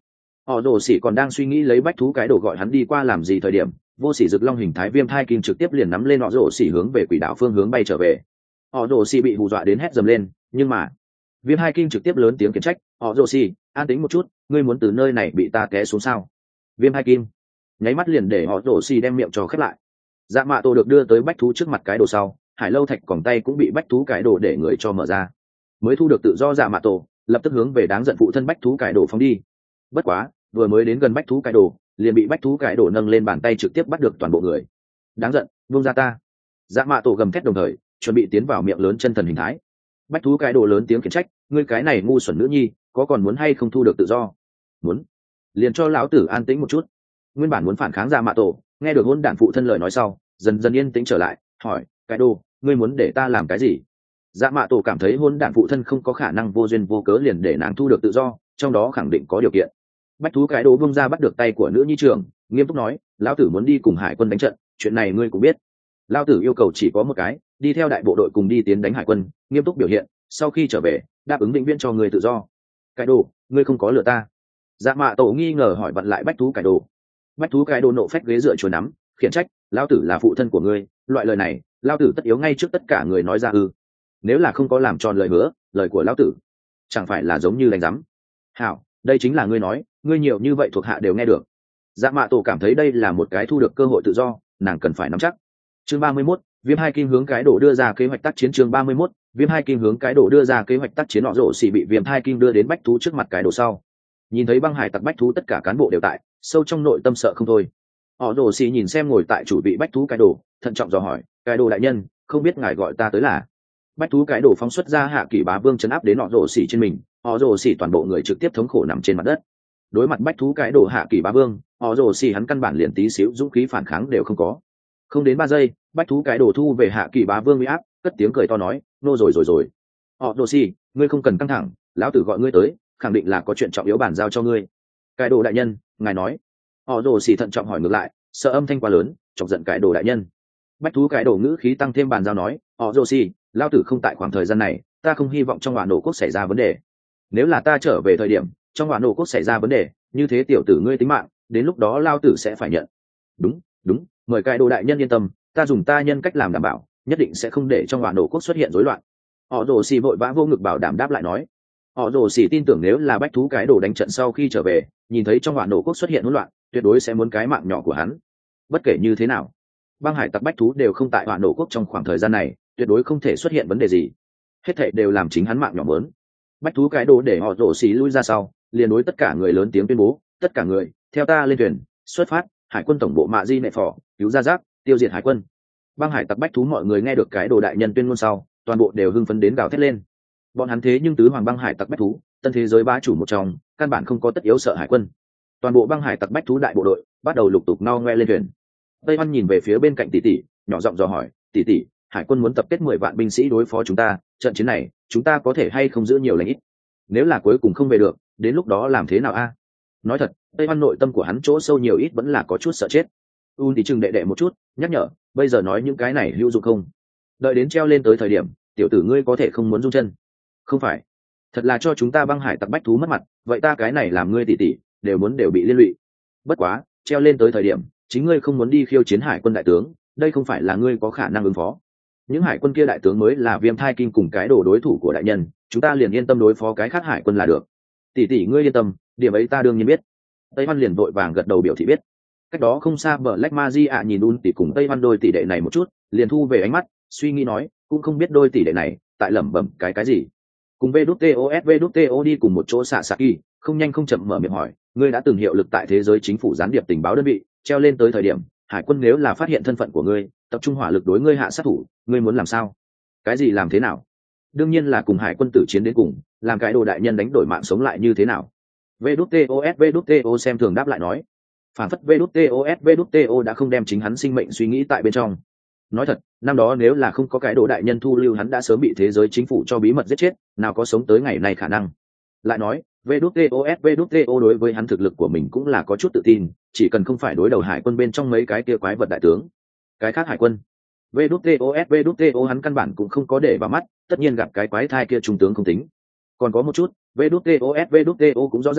Họ Rồ Sĩ còn đang suy nghĩ lấy bách thú cái đồ gọi hắn đi qua làm gì thời điểm, vô sỉ rực long hình thái viêm thai kim trực tiếp liền nắm lên họ Rồ Sĩ hướng về quỷ đảo phương hướng bay trở về. Họ Rồ Sĩ bị hù dọa đến hét dầm lên, nhưng mà viêm hai kim trực tiếp lớn tiếng khiển trách, họ Rồ Sĩ, an tĩnh một chút, ngươi muốn từ nơi này bị ta té xuống sao? Viêm hai kim nháy mắt liền để họ Rồ Sĩ đem miệng cho khép lại. Dạ mạ tổ được đưa tới bách thú trước mặt cái đồ sau, hải lâu thạch còng tay cũng bị bách thú cái đồ để người cho mở ra, mới thu được tự do. Dạ mạ tổ lập tức hướng về đáng giận phụ thân bách thú cái đồ phóng đi. Bất quá vừa mới đến gần bách thú cái đồ, liền bị bách thú cái đồ nâng lên bàn tay trực tiếp bắt được toàn bộ người. Đáng giận, buông ra ta! Dạ mạ tổ gầm thét đồng thời chuẩn bị tiến vào miệng lớn chân thần hình thái. Bách thú cái đồ lớn tiếng khiển trách, ngươi cái này ngu xuẩn nữ nhi, có còn muốn hay không thu được tự do? Muốn, liền cho lão tử an tĩnh một chút. Nguyên bản muốn phản kháng Dạ mạ tổ, nghe được hôn đản phụ thân lời nói sau, dần dần yên tĩnh trở lại, hỏi, cái đồ, ngươi muốn để ta làm cái gì? Dạ mạ tổ cảm thấy hôn đản phụ thân không có khả năng vô duyên vô cớ liền để nàng thu được tự do, trong đó khẳng định có điều kiện. Bách thú cái đồ bung ra bắt được tay của nữ nhi trưởng, nghiêm túc nói, lão tử muốn đi cùng hải quân đánh trận, chuyện này ngươi cũng biết. Lão tử yêu cầu chỉ có một cái, đi theo đại bộ đội cùng đi tiến đánh hải quân, nghiêm túc biểu hiện, sau khi trở về đáp ứng vĩnh viễn cho người tự do. Cái đồ, ngươi không có lừa ta? Dạ mạ tổ nghi ngờ hỏi vặn lại bách thú cái đồ. Bách thú cái đồ nộ phách ghế dựa chuồn nắm, khiển trách, lão tử là phụ thân của ngươi, loại lời này lão tử tất yếu ngay trước tất cả người nói ra ư? Nếu là không có làm tròn lời hứa, lời của lão tử chẳng phải là giống như đánh rắm? Hảo, đây chính là ngươi nói, ngươi nhiều như vậy thuộc hạ đều nghe được. Dạ mạ tổ cảm thấy đây là một cái thu được cơ hội tự do, nàng cần phải nắm chắc. Chương ba mươi mốt, viêm hai kim hướng cái đổ đưa ra kế hoạch tác chiến. Chương ba mươi mốt, viêm hai kim hướng cái đổ đưa ra kế hoạch tác chiến. Họ Rồ Xỉ bị viêm hai kim đưa đến bách thú trước mặt cái đổ sau, nhìn thấy băng hải tặc bách thú tất cả cán bộ đều tại, sâu trong nội tâm sợ không thôi. Họ Rồ Xỉ nhìn xem ngồi tại chủ vị bách thú cái đổ, thận trọng dò hỏi, cái đồ đại nhân, không biết ngài gọi ta tới là? Bách thú cái đổ phóng xuất ra hạ kỷ bá vương chấn áp đến họ Rồ Xỉ trên mình, họ Rồ Xỉ toàn bộ người trực tiếp thống khổ nằm trên mặt đất. Đối mặt bách thú cái đổ hạ kỷ bá vương, họ Rồ Xỉ hắn căn bản liền tí xíu dũng khí phản kháng đều không có. Không đến ba giây, bách thú cái đổ thu về hạ kỷ bá vương uy áp, cất tiếng cười to nói, nô rồi rồi rồi. Họ Rồ Xỉ, ngươi không cần căng thẳng, lão tử gọi ngươi tới, khẳng định là có chuyện trọng yếu bàn giao cho ngươi. Cái đồ đại nhân, ngài nói. Họ Rồ Xỉ thận trọng hỏi ngược lại, sợ âm thanh quá lớn chọc giận cái đồ đại nhân. Bách thú cái đồ ngữ khí tăng thêm bàn giao nói, họ Rồ Xỉ, lão tử không tại khoảng thời gian này, ta không hy vọng trong hỏa nổ quốc xảy ra vấn đề. Nếu là ta trở về thời điểm trong hỏa nổ quốc xảy ra vấn đề, như thế tiểu tử ngươi tính mạng, đến lúc đó lão tử sẽ phải nhận. Đúng, đúng, mời cái đồ đại nhân yên tâm, ta dùng ta nhân cách làm đảm bảo, nhất định sẽ không để trong hỏa nổ quốc xuất hiện rối loạn. Họ Rồ Xỉ vội vã vô ngực bảo đảm đáp lại nói. Họ Rồ Xỉ tin tưởng nếu là bách thú cái đồ đánh trận sau khi trở về, nhìn thấy trong hỏa nổ quốc xuất hiện hỗn loạn, tuyệt đối sẽ muốn cái mạng nhỏ của hắn. Bất kể như thế nào, băng hải tặc bách thú đều không tại hỏa nổ quốc trong khoảng thời gian này, tuyệt đối không thể xuất hiện vấn đề gì. Hết thảy đều làm chính hắn mạng nhỏ muốn. Bách thú cái đồ để họ Rồ Xỉ lui ra sau, liền đối tất cả người lớn tiếng tuyên bố, tất cả người, theo ta lên thuyền, xuất phát, hải quân tổng bộ mạ di nệ phò, cứu ra rác, tiêu diệt hải quân. Băng hải tặc bách thú mọi người nghe được cái đồ đại nhân tuyên ngôn sau, toàn bộ đều hưng phấn đến gào thét lên. Bọn hắn thế nhưng tứ hoàng băng hải tặc bách thú, tân thế giới bá chủ một trong, căn bản không có tất yếu sợ hải quân. Toàn bộ băng hải tặc bách thú đại bộ đội bắt đầu lục tục no ngoe lên thuyền. Tây Văn nhìn về phía bên cạnh tỷ tỷ, nhỏ giọng dò hỏi, tỷ tỷ, hải quân muốn tập kết mười vạn binh sĩ đối phó chúng ta, trận chiến này chúng ta có thể hay không giữ nhiều lãnh ít? Nếu là cuối cùng không về được, đến lúc đó làm thế nào a? Nói thật, Tây Văn nội tâm của hắn chỗ sâu nhiều ít vẫn là có chút sợ chết. Un thì chừng đệ đệ một chút, nhắc nhở, bây giờ nói những cái này hữu dụng không? Đợi đến treo lên tới thời điểm, tiểu tử ngươi có thể không muốn rung chân. Không phải, thật là cho chúng ta băng hải tặc bách thú mất mặt, vậy ta cái này làm ngươi tỷ tỷ đều muốn đều bị liên lụy. Bất quá, treo lên tới thời điểm, chính ngươi không muốn đi khiêu chiến hải quân đại tướng, đây không phải là ngươi có khả năng ứng phó. Những hải quân kia đại tướng mới là viêm thai kinh cùng cái đồ đối thủ của đại nhân, chúng ta liền yên tâm đối phó cái khác hải quân là được. Tỷ tỷ ngươi yên tâm, điểm ấy ta đương nhiên biết. Tây Văn liền vội vàng gật đầu biểu thị biết. Cách đó không xa bờ Black Magia ạ nhìn Un tỷ cùng Tây Văn đôi tỷ đệ này một chút, liền thu về ánh mắt, suy nghĩ nói, cũng không biết đôi tỷ đệ này tại lẩm bẩm cái cái gì. Cùng vê đê tê o ét vê đê tê o đi cùng một chỗ xạ xạ kỳ, không nhanh không chậm mở miệng hỏi, ngươi đã từng hiệu lực tại thế giới chính phủ gián điệp tình báo đơn vị, treo lên tới thời điểm, hải quân nếu là phát hiện thân phận của ngươi, tập trung hỏa lực đối ngươi hạ sát thủ, ngươi muốn làm sao? Cái gì làm thế nào? Đương nhiên là cùng hải quân tử chiến đến cùng, làm cái đồ đại nhân đánh đổi mạng sống lại như thế nào? vê đê tê o ét vê đê tê o xem thường đáp lại nói, phản phất vê đê tê o ét vê đê tê o đã không đem chính hắn sinh mệnh suy nghĩ tại bên trong. Nói thật, năm đó nếu là không có cái đồ đại nhân thu lưu hắn đã sớm bị thế giới chính phủ cho bí mật giết chết, nào có sống tới ngày này khả năng. Lại nói, vê đê tê o ét vê đê tê o đối với hắn thực lực của mình cũng là có chút tự tin, chỉ cần không phải đối đầu hải quân bên trong mấy cái kia quái vật đại tướng. Cái khác hải quân, vê đê tê o ét vê đê tê o hắn căn bản cũng không có để vào mắt, tất nhiên gặp cái quái thai kia trung tướng không tính. Còn có một chút, vê đê tê o ét vê đê tê o cũng rõ ràng,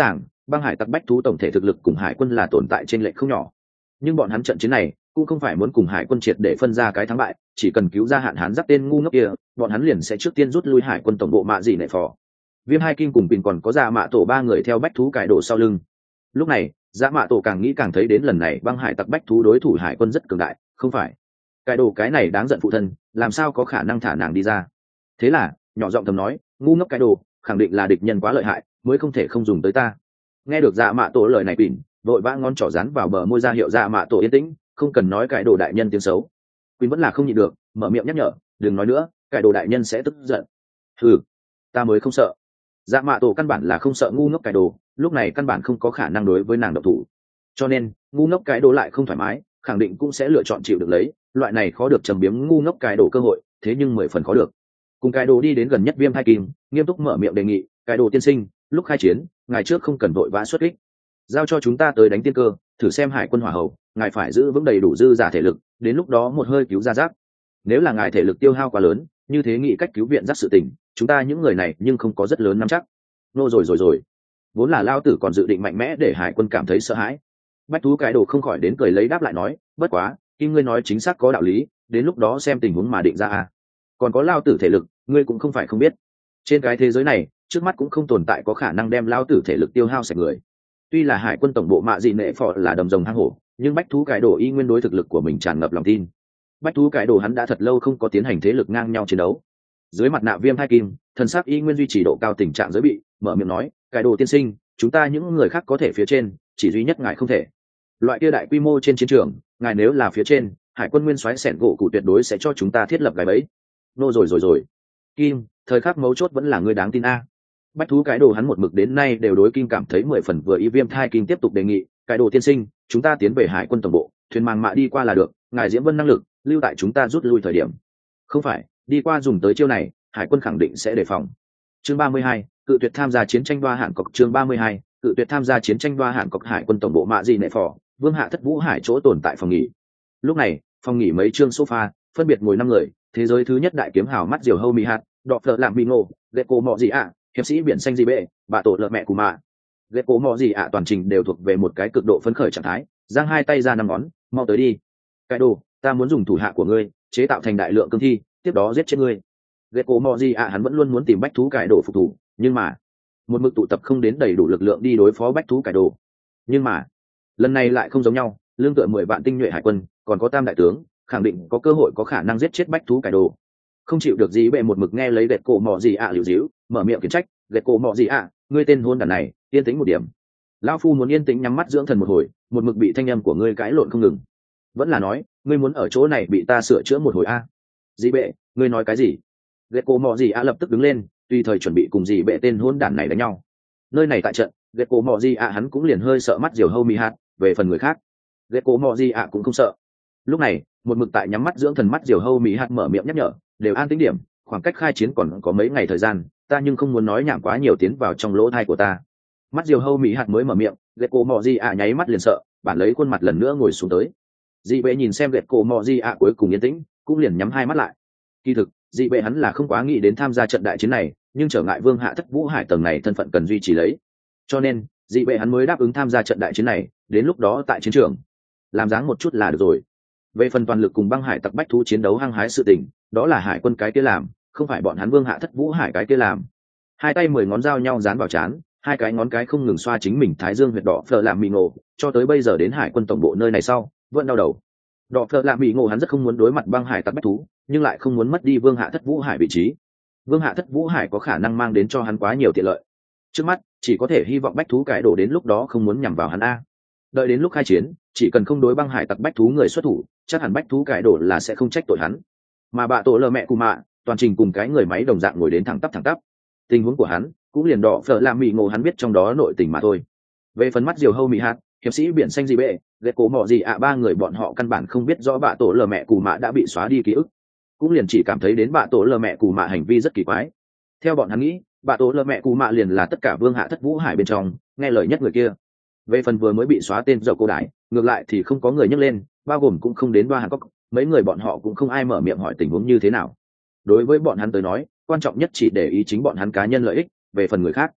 băng hải tặc bách thú tổng thể thực lực cùng hải quân là tồn tại trên lệch không nhỏ, nhưng bọn hắn trận chiến này cũng không phải muốn cùng hải quân triệt để phân ra cái thắng bại, chỉ cần cứu ra hạn hán giáp tên ngu ngốc kia, bọn hắn liền sẽ trước tiên rút lui hải quân tổng bộ mạ dị nệ phò. Viêm hai kim cùng Pin còn có Dạ Mạ Tổ ba người theo bách thú cải đồ sau lưng. Lúc này Dạ Mạ Tổ càng nghĩ càng thấy đến lần này băng hải tặc bách thú đối thủ hải quân rất cường đại, không phải cải đồ cái này đáng giận phụ thân làm sao có khả năng thả nàng đi ra. Thế là nhỏ giọng thầm nói, ngu ngốc cải đồ khẳng định là địch nhân quá lợi hại mới không thể không dùng tới ta. Nghe được Dạ Mạ Tổ lời này, Pin vội vã ngón trỏ dán vào bờ môi ra hiệu Dạ Mạ Tổ yên tĩnh, không cần nói cải đồ đại nhân tiếng xấu. Pin vẫn là không nhịn được mở miệng nhắc nhở, đừng nói nữa, cải đồ đại nhân sẽ tức giận. Ừ, ta mới không sợ. Dạ Mạ Tổ căn bản là không sợ ngu ngốc cải đồ, lúc này căn bản không có khả năng đối với nàng độc thủ, cho nên ngu ngốc cái đồ lại không thoải mái, khẳng định cũng sẽ lựa chọn chịu được lấy loại này khó được trầm biếm ngu ngốc cái đồ cơ hội, thế nhưng mười phần khó được. Cùng cái đồ đi đến gần nhất Viêm Hai Kim nghiêm túc mở miệng đề nghị, cái đồ tiên sinh, lúc khai chiến ngài trước không cần vội vã xuất kích, giao cho chúng ta tới đánh tiên cơ, thử xem hải quân hỏa hậu, ngài phải giữ vững đầy đủ dư giả thể lực, đến lúc đó một hơi cứu ra Giáp. Nếu là ngài thể lực tiêu hao quá lớn, như thế nghĩ cách cứu viện Giáp sự tình, chúng ta những người này nhưng không có rất lớn nắm chắc. Nô rồi rồi rồi, vốn là lao tử còn dự định mạnh mẽ để hải quân cảm thấy sợ hãi. Bách thú cái đồ không khỏi đến cười lấy đáp lại nói, bất quá Kim ngươi nói chính xác có đạo lý, đến lúc đó xem tình huống mà định ra à. Còn có lao tử thể lực ngươi cũng không phải không biết, trên cái thế giới này trước mắt cũng không tồn tại có khả năng đem lao tử thể lực tiêu hao sạch người. Tuy là hải quân tổng bộ mạ dị nệ phò là đầm rồng hang hổ, nhưng bách thú cái đồ y nguyên đối thực lực của mình tràn ngập lòng tin. Bách thú cái đồ hắn đã thật lâu không có tiến hành thế lực ngang nhau chiến đấu. Dưới mặt nạ Viêm Hai Kim thần sắc y nguyên duy trì độ cao tình trạng giới bị, mở miệng nói, cái đồ tiên sinh, chúng ta những người khác có thể phía trên, chỉ duy nhất ngài không thể. Loại kia đại quy mô trên chiến trường, ngài nếu là phía trên, hải quân nguyên soái sẻn gỗ cụ tuyệt đối sẽ cho chúng ta thiết lập cái bẫy. Nô rồi rồi rồi, Kim, thời khắc mấu chốt vẫn là người đáng tin a. Bách thú cái đồ hắn một mực đến nay đều đối Kim cảm thấy mười phần vừa ý. Viêm Hai Kim tiếp tục đề nghị, cái đồ tiên sinh, chúng ta tiến về hải quân tổng bộ, thuyền màng mạ đi qua là được, ngài diễm vân năng lực lưu tại chúng ta rút lui thời điểm. Không phải đi qua dùng tới chiêu này, hải quân khẳng định sẽ đề phòng. Chương ba mươi hai, cự tuyệt tham gia chiến tranh đoa hạn cọc. Chương ba mươi hai, cự tuyệt tham gia chiến tranh đoa hạn cọc. Hải quân tổng bộ mạ dị nệ phò, Vương Hạ Thất Vũ Hải chỗ tồn tại phòng nghỉ. Lúc này phòng nghỉ mấy trương sofa phân biệt ngồi năm người, thế giới thứ nhất đại kiếm hào mắt diều hâu mỹ hạt, đọ phợ làm bị ngộ, lệ cổ mọ gì ạ, hiệp sĩ biển xanh gì bệ, bà tổ lợ mẹ của mạ. Lệ cổ mọ gì ạ toàn trình đều thuộc về một cái cực độ phấn khởi trạng thái, giang hai tay ra năm ngón, mau tới đi. Cái đồ, ta muốn dùng thủ hạ của ngươi chế tạo thành đại lượng cương thi, tiếp đó giết chết ngươi. Lệ cổ mọ gì ạ hắn vẫn luôn muốn tìm bách thú cải đồ phục thủ, nhưng mà một mực tụ tập không đến đầy đủ lực lượng đi đối phó bách thú cải đồ. Nhưng mà lần này lại không giống nhau, lương tựa mười vạn tinh nhuệ hải quân, còn có tam đại tướng, khẳng định có cơ hội có khả năng giết chết bách thú cải đồ. Không chịu được gì bệ một mực nghe lấy gẹt cổ mọ gì ạ à liều díu, mở miệng khiển trách, gẹt cổ mọ gì ạ, ngươi tên hôn đàn này, yên tĩnh một điểm. Lão phu muốn yên tĩnh nhắm mắt dưỡng thần một hồi, một mực bị thanh âm của ngươi cãi lộn không ngừng. Vẫn là nói, ngươi muốn ở chỗ này bị ta sửa chữa một hồi a? À? Dĩ bệ, ngươi nói cái gì? Gẹt cổ mọ gì ạ lập tức đứng lên, tùy thời chuẩn bị cùng dì bệ tên hôn đàn này đánh nhau. Nơi này tại trận, gẹt cổ mọ gì ạ hắn cũng liền hơi sợ mắt diều hâu mi hạt. Về phần người khác, gẹt cổ mọ gì ạ cũng không sợ. Lúc này một mực tại nhắm mắt dưỡng thần mắt diều hâu mỹ hạt mở miệng nhắc nhở, đều an tĩnh điểm, khoảng cách khai chiến còn có mấy ngày thời gian, ta nhưng không muốn nói nhảm quá nhiều tiến vào trong lỗ thai của ta. Mắt diều hâu mỹ hạt mới mở miệng, gẹt cổ mọ gì ạ nháy mắt liền sợ, bản lấy khuôn mặt lần nữa ngồi xuống tới. Dị bệ nhìn xem gẹt cổ mọ gì ạ cuối cùng yên tĩnh, cũng liền nhắm hai mắt lại. Kỳ thực dị bệ hắn là không quá nghĩ đến tham gia trận đại chiến này, nhưng trở ngại Vương Hạ Thất Vũ Hải tầng này thân phận cần duy trì lấy, cho nên dị bệ hắn mới đáp ứng tham gia trận đại chiến này, đến lúc đó tại chiến trường làm dáng một chút là được rồi. Về phần toàn lực cùng băng hải tặc bách thú chiến đấu hăng hái sự tình, đó là hải quân cái kia làm, không phải bọn hắn Vương Hạ Thất Vũ Hải cái kia làm. Hai tay mười ngón dao nhau dán vào trán, hai cái ngón cái không ngừng xoa chính mình thái dương huyệt đỏ phở làm mì ngộ, cho tới bây giờ đến hải quân tổng bộ nơi này sau vẫn đau đầu. Đỏ phở làm mì ngộ hắn rất không muốn đối mặt băng hải tặc bách thú, nhưng lại không muốn mất đi Vương Hạ Thất Vũ Hải vị trí. Vương Hạ Thất Vũ Hải có khả năng mang đến cho hắn quá nhiều tiện lợi, trước mắt chỉ có thể hy vọng bách thú cải đổ đến lúc đó không muốn nhằm vào hắn a. Đợi đến lúc khai chiến, chỉ cần không đối băng hải tặc bách thú người xuất thủ, chắc hẳn bách thú cải đổ là sẽ không trách tội hắn. Mà bạ tổ lờ mẹ cù mạ toàn trình cùng cái người máy đồng dạng ngồi đến thẳng tắp thẳng tắp, tình huống của hắn cũng liền đỏ phở làm mì ngộ hắn biết trong đó nội tình mà thôi. Về phần mắt diều hâu mì hạt, hiệp sĩ biển xanh gì bệ, ghét cố mọ gì ạ ba người bọn họ căn bản không biết rõ bạ tổ lờ mẹ cù mạ đã bị xóa đi ký ức, cũng liền chỉ cảm thấy đến bạ tổ lờ mẹ cù mạ hành vi rất kỳ quái. Theo bọn hắn nghĩ, bạ tổ lờ mẹ cù mạ liền là tất cả Vương Hạ Thất Vũ Hải bên trong nghe lời nhất người kia. Về phần vừa mới bị xóa tên dậu cô đái, ngược lại thì không có người nhắc lên, bao gồm cũng không đến Đoa Hàn Cốc, mấy người bọn họ cũng không ai mở miệng hỏi tình huống như thế nào. Đối với bọn hắn tới nói, quan trọng nhất chỉ để ý chính bọn hắn cá nhân lợi ích, về phần người khác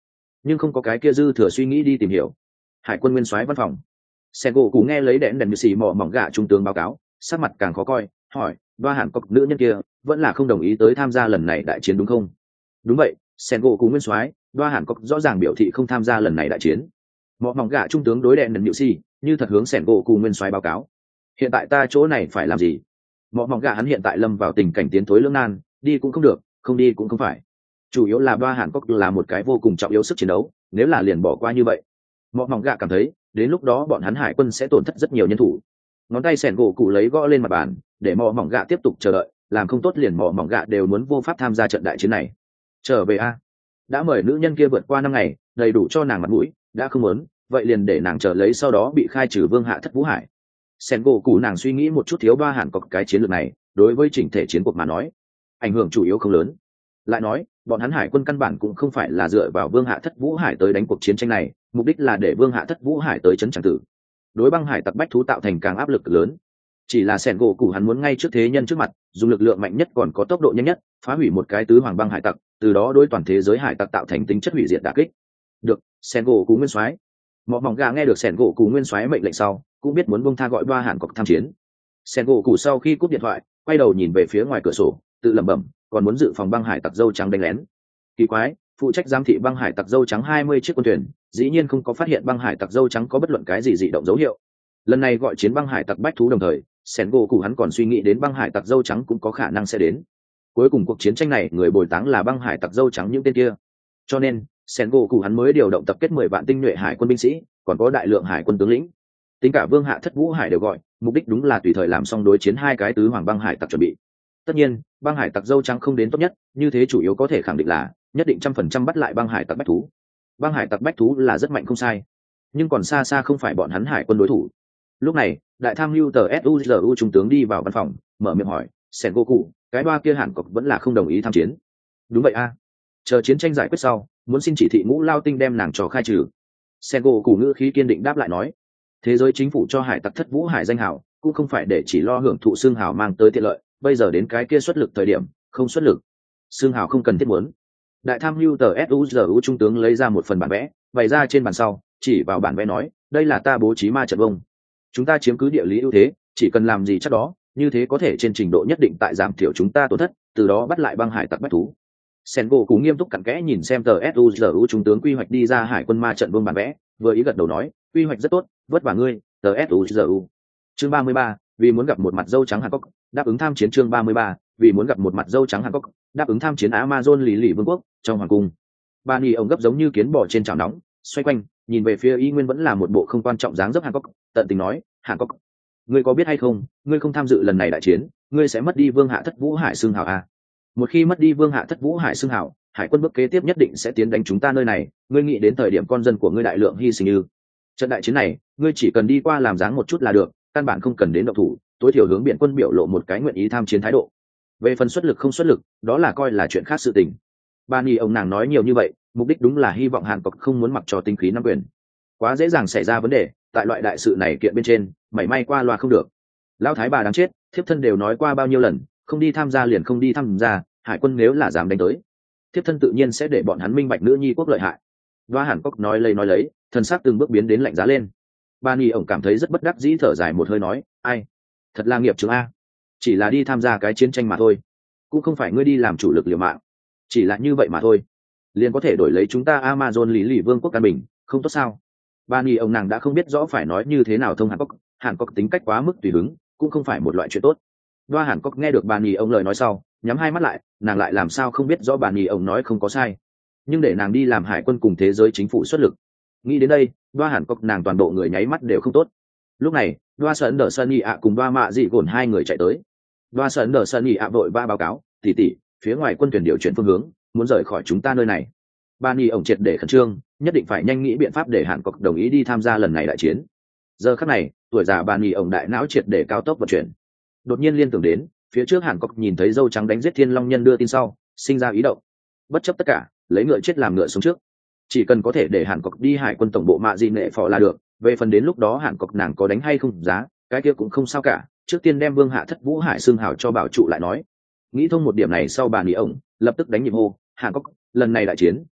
nhưng không có cái kia dư thừa suy nghĩ đi tìm hiểu. Hải quân nguyên soái văn phòng, sen gỗ cụ nghe lấy đèn đèn như xì mò mỏng gạ trung tướng báo cáo, sắc mặt càng khó coi, hỏi đoa hàn cốc nữ nhân kia vẫn là không đồng ý tới tham gia lần này đại chiến đúng không? Đúng vậy, sen gỗ cụ nguyên soái, đoa hàn cốc rõ ràng biểu thị không tham gia lần này đại chiến. Mọ mỏng gạ trung tướng đối đèn đèn như xì như thật hướng sen gỗ cụ nguyên soái báo cáo. Hiện tại ta chỗ này phải làm gì? Mọ mỏng gạ hắn hiện tại lâm vào tình cảnh tiến thối lưỡng nan, đi cũng không được, không đi cũng không phải. Chủ yếu là đoa hàn cốc là một cái vô cùng trọng yếu sức chiến đấu, nếu là liền bỏ qua như vậy, mọ mỏng gạ cảm thấy đến lúc đó bọn hắn hải quân sẽ tổn thất rất nhiều nhân thủ. Ngón tay sẻn gỗ cụ lấy gõ lên mặt bàn để mọ mỏng gạ tiếp tục chờ đợi, làm không tốt liền mọ mỏng gạ đều muốn vô pháp tham gia trận đại chiến này. Trở về a, đã mời nữ nhân kia vượt qua năm ngày, đầy đủ cho nàng mặt mũi, đã không muốn vậy liền để nàng chờ lấy sau đó bị khai trừ vương hạ thất vũ hải. Sẻn gỗ cụ nàng suy nghĩ một chút, thiếu ba hàn cọc cái chiến lược này đối với chỉnh thể chiến cuộc mà nói ảnh hưởng chủ yếu không lớn. Lại nói bọn hắn hải quân căn bản cũng không phải là dựa vào vương hạ thất vũ hải tới đánh cuộc chiến tranh này, mục đích là để vương hạ thất vũ hải tới chấn tràng tử, đối băng hải tặc bách thú tạo thành càng áp lực lớn. Chỉ là sẻn gỗ cụ hắn muốn ngay trước thế nhân trước mặt dùng lực lượng mạnh nhất còn có tốc độ nhanh nhất phá hủy một cái tứ hoàng băng hải tặc, từ đó đối toàn thế giới hải tặc tạo thành tính chất hủy diệt đả kích. Được, sẻn gỗ cụ nguyên soái. Mọ mỏng gà nghe được sẻn gỗ cụ nguyên soái mệnh lệnh sau cũng biết muốn bông tha gọi ba hàn cọc tham chiến. Sẻn gỗ cụ sau khi cúp điện thoại quay đầu nhìn về phía ngoài cửa sổ tự lẩm bẩm, còn muốn dự phòng băng hải tặc dâu trắng đánh lén. Kỳ quái, phụ trách giám thị băng hải tặc dâu trắng hai mươi chiếc quân thuyền dĩ nhiên không có phát hiện băng hải tặc dâu trắng có bất luận cái gì dị động dấu hiệu. Lần này gọi chiến băng hải tặc bách thú đồng thời, sẻn gỗ cụ hắn còn suy nghĩ đến băng hải tặc dâu trắng cũng có khả năng sẽ đến. Cuối cùng cuộc chiến tranh này người bồi táng là băng hải tặc dâu trắng những tên kia, cho nên sẻn gỗ cụ hắn mới điều động tập kết mười vạn tinh nhuệ hải quân binh sĩ, còn có đại lượng hải quân tướng lĩnh, tính cả vương hạ thất vũ hải đều gọi, mục đích đúng là tùy thời làm xong đối chiến hai cái tứ hoàng băng hải tặc chuẩn bị. Tất nhiên băng hải tặc dâu trắng không đến tốt nhất, như thế chủ yếu có thể khẳng định là nhất định trăm phần trăm bắt lại băng hải tặc bách thú. Băng hải tặc bách thú là rất mạnh không sai, nhưng còn xa xa không phải bọn hắn hải quân đối thủ. Lúc này đại tham mưu tờ suzu trung tướng đi vào văn phòng mở miệng hỏi, sẻn gỗ cụ, cái ba kia hàn cọc vẫn là không đồng ý tham chiến? Đúng vậy a, chờ chiến tranh giải quyết sau muốn xin chỉ thị ngũ lao tinh đem nàng trò khai trừ. Sẻn gỗ cụ ngữ khí kiên định đáp lại nói, thế giới chính phủ cho hải tặc thất vũ hải danh hào cũng không phải để chỉ lo hưởng thụ xương hào mang tới tiện lợi, bây giờ đến cái kia xuất lực thời điểm không xuất lực, xương hào không cần thiết muốn. Đại tham mưu tờ suzu trung tướng lấy ra một phần bản vẽ bày ra trên bàn sau, chỉ vào bản vẽ nói, đây là ta bố trí ma trận vông, chúng ta chiếm cứ địa lý ưu thế, chỉ cần làm gì chắc đó, như thế có thể trên trình độ nhất định tại giảm thiểu chúng ta tổn thất, từ đó bắt lại băng hải tặc bách thú. Sen gỗ cú nghiêm túc cặn kẽ nhìn xem tờ suzu trung tướng quy hoạch đi ra hải quân ma trận vương bản vẽ, vừa ý gật đầu nói, quy hoạch rất tốt, vất vả ngươi, tờ suzu. Chương ba mươi ba, vì muốn gặp một mặt dâu trắng Hàn Quốc, đáp ứng tham chiến. Chương ba mươi ba, vì muốn gặp một mặt dâu trắng Hàn Quốc, đáp ứng tham chiến Amazon lý lì vương quốc. Trong hoàng cung, ba ni ông gấp giống như kiến bò trên chảo nóng, xoay quanh nhìn về phía y nguyên vẫn là một bộ không quan trọng dáng dấp Hàn Quốc, tận tình nói, Hàn Quốc, ngươi có biết hay không, ngươi không tham dự lần này đại chiến, ngươi sẽ mất đi vương hạ thất vũ hải xương hào a. Một khi mất đi vương hạ thất vũ hải xương hào, hải quân bước kế tiếp nhất định sẽ tiến đánh chúng ta nơi này, ngươi nghĩ đến thời điểm con dân của ngươi đại lượng hy sinh như trận đại chiến này, ngươi chỉ cần đi qua làm dáng một chút là được, căn bản không cần đến động thủ, tối thiểu hướng biển quân biểu lộ một cái nguyện ý tham chiến thái độ. Về phần xuất lực không xuất lực, đó là coi là chuyện khác sự tình. Ba ni ông nàng nói nhiều như vậy, mục đích đúng là hy vọng Hàn Quốc không muốn mặc cho tinh khí nắm quyền, quá dễ dàng xảy ra vấn đề tại loại đại sự này kiện bên trên, mảy may qua loa không được. Lão thái bà đáng chết, thiếp thân đều nói qua bao nhiêu lần, không đi tham gia liền không đi tham gia, hải quân nếu là dám đánh tới, thiếp thân tự nhiên sẽ để bọn hắn minh bạch nữ nhi quốc lợi hại. Đoa Hàn Quốc nói lấy nói lấy, thần sắc từng bước biến đến lạnh giá lên. Ba ni ổng cảm thấy rất bất đắc dĩ, thở dài một hơi nói, ai, thật là nghiệp trường a, chỉ là đi tham gia cái chiến tranh mà thôi, cũng không phải ngươi đi làm chủ lực liều mạng, chỉ là như vậy mà thôi, liền có thể đổi lấy chúng ta Amazon lý lì vương quốc căn bình, không tốt sao? Ba ni ông nàng đã không biết rõ phải nói như thế nào thông Hàn Quốc, Hàn Quốc tính cách quá mức tùy hứng, cũng không phải một loại chuyện tốt. Đoa Hàn Quốc nghe được Ba ni ông lời nói sau, nhắm hai mắt lại, nàng lại làm sao không biết rõ Ba ni ông nói không có sai, nhưng để nàng đi làm hải quân cùng thế giới chính phủ xuất lực. Nghĩ đến đây, Đoa Hàn Quốc nàng toàn bộ người nháy mắt đều không tốt. Lúc này, Đoa Sơn Đờ Sơn Nhị ạ cùng Đoa Mạ Dị gồn hai người chạy tới. Đoa Sơn Đờ Sơn Nhị ạ vội ba báo cáo, tỷ tỷ, phía ngoài quân thuyền điều chuyển phương hướng, muốn rời khỏi chúng ta nơi này. Ba ni ổng triệt để khẩn trương, nhất định phải nhanh nghĩ biện pháp để Hàn Quốc đồng ý đi tham gia lần này đại chiến. Giờ khắc này, tuổi già Ba ni ổng đại não triệt để cao tốc vận chuyển. Đột nhiên liên tưởng đến, phía trước Hàn Quốc nhìn thấy dâu trắng đánh giết Thiên Long Nhân đưa tin sau, sinh ra ý động. Bất chấp tất cả, lấy ngựa chết làm ngựa sống trước. Chỉ cần có thể để Hàn Quốc đi hải quân tổng bộ Mạ Dị Nệ Phò là được, về phần đến lúc đó Hàn Quốc nàng có đánh hay không giá, cái kia cũng không sao cả, trước tiên đem Vương hạ thất vũ hải xương hào cho bảo trụ lại nói. Nghĩ thông một điểm này sau, Ba ni ổng lập tức đánh nhịp hô, Hàn Quốc, lần này đại chiến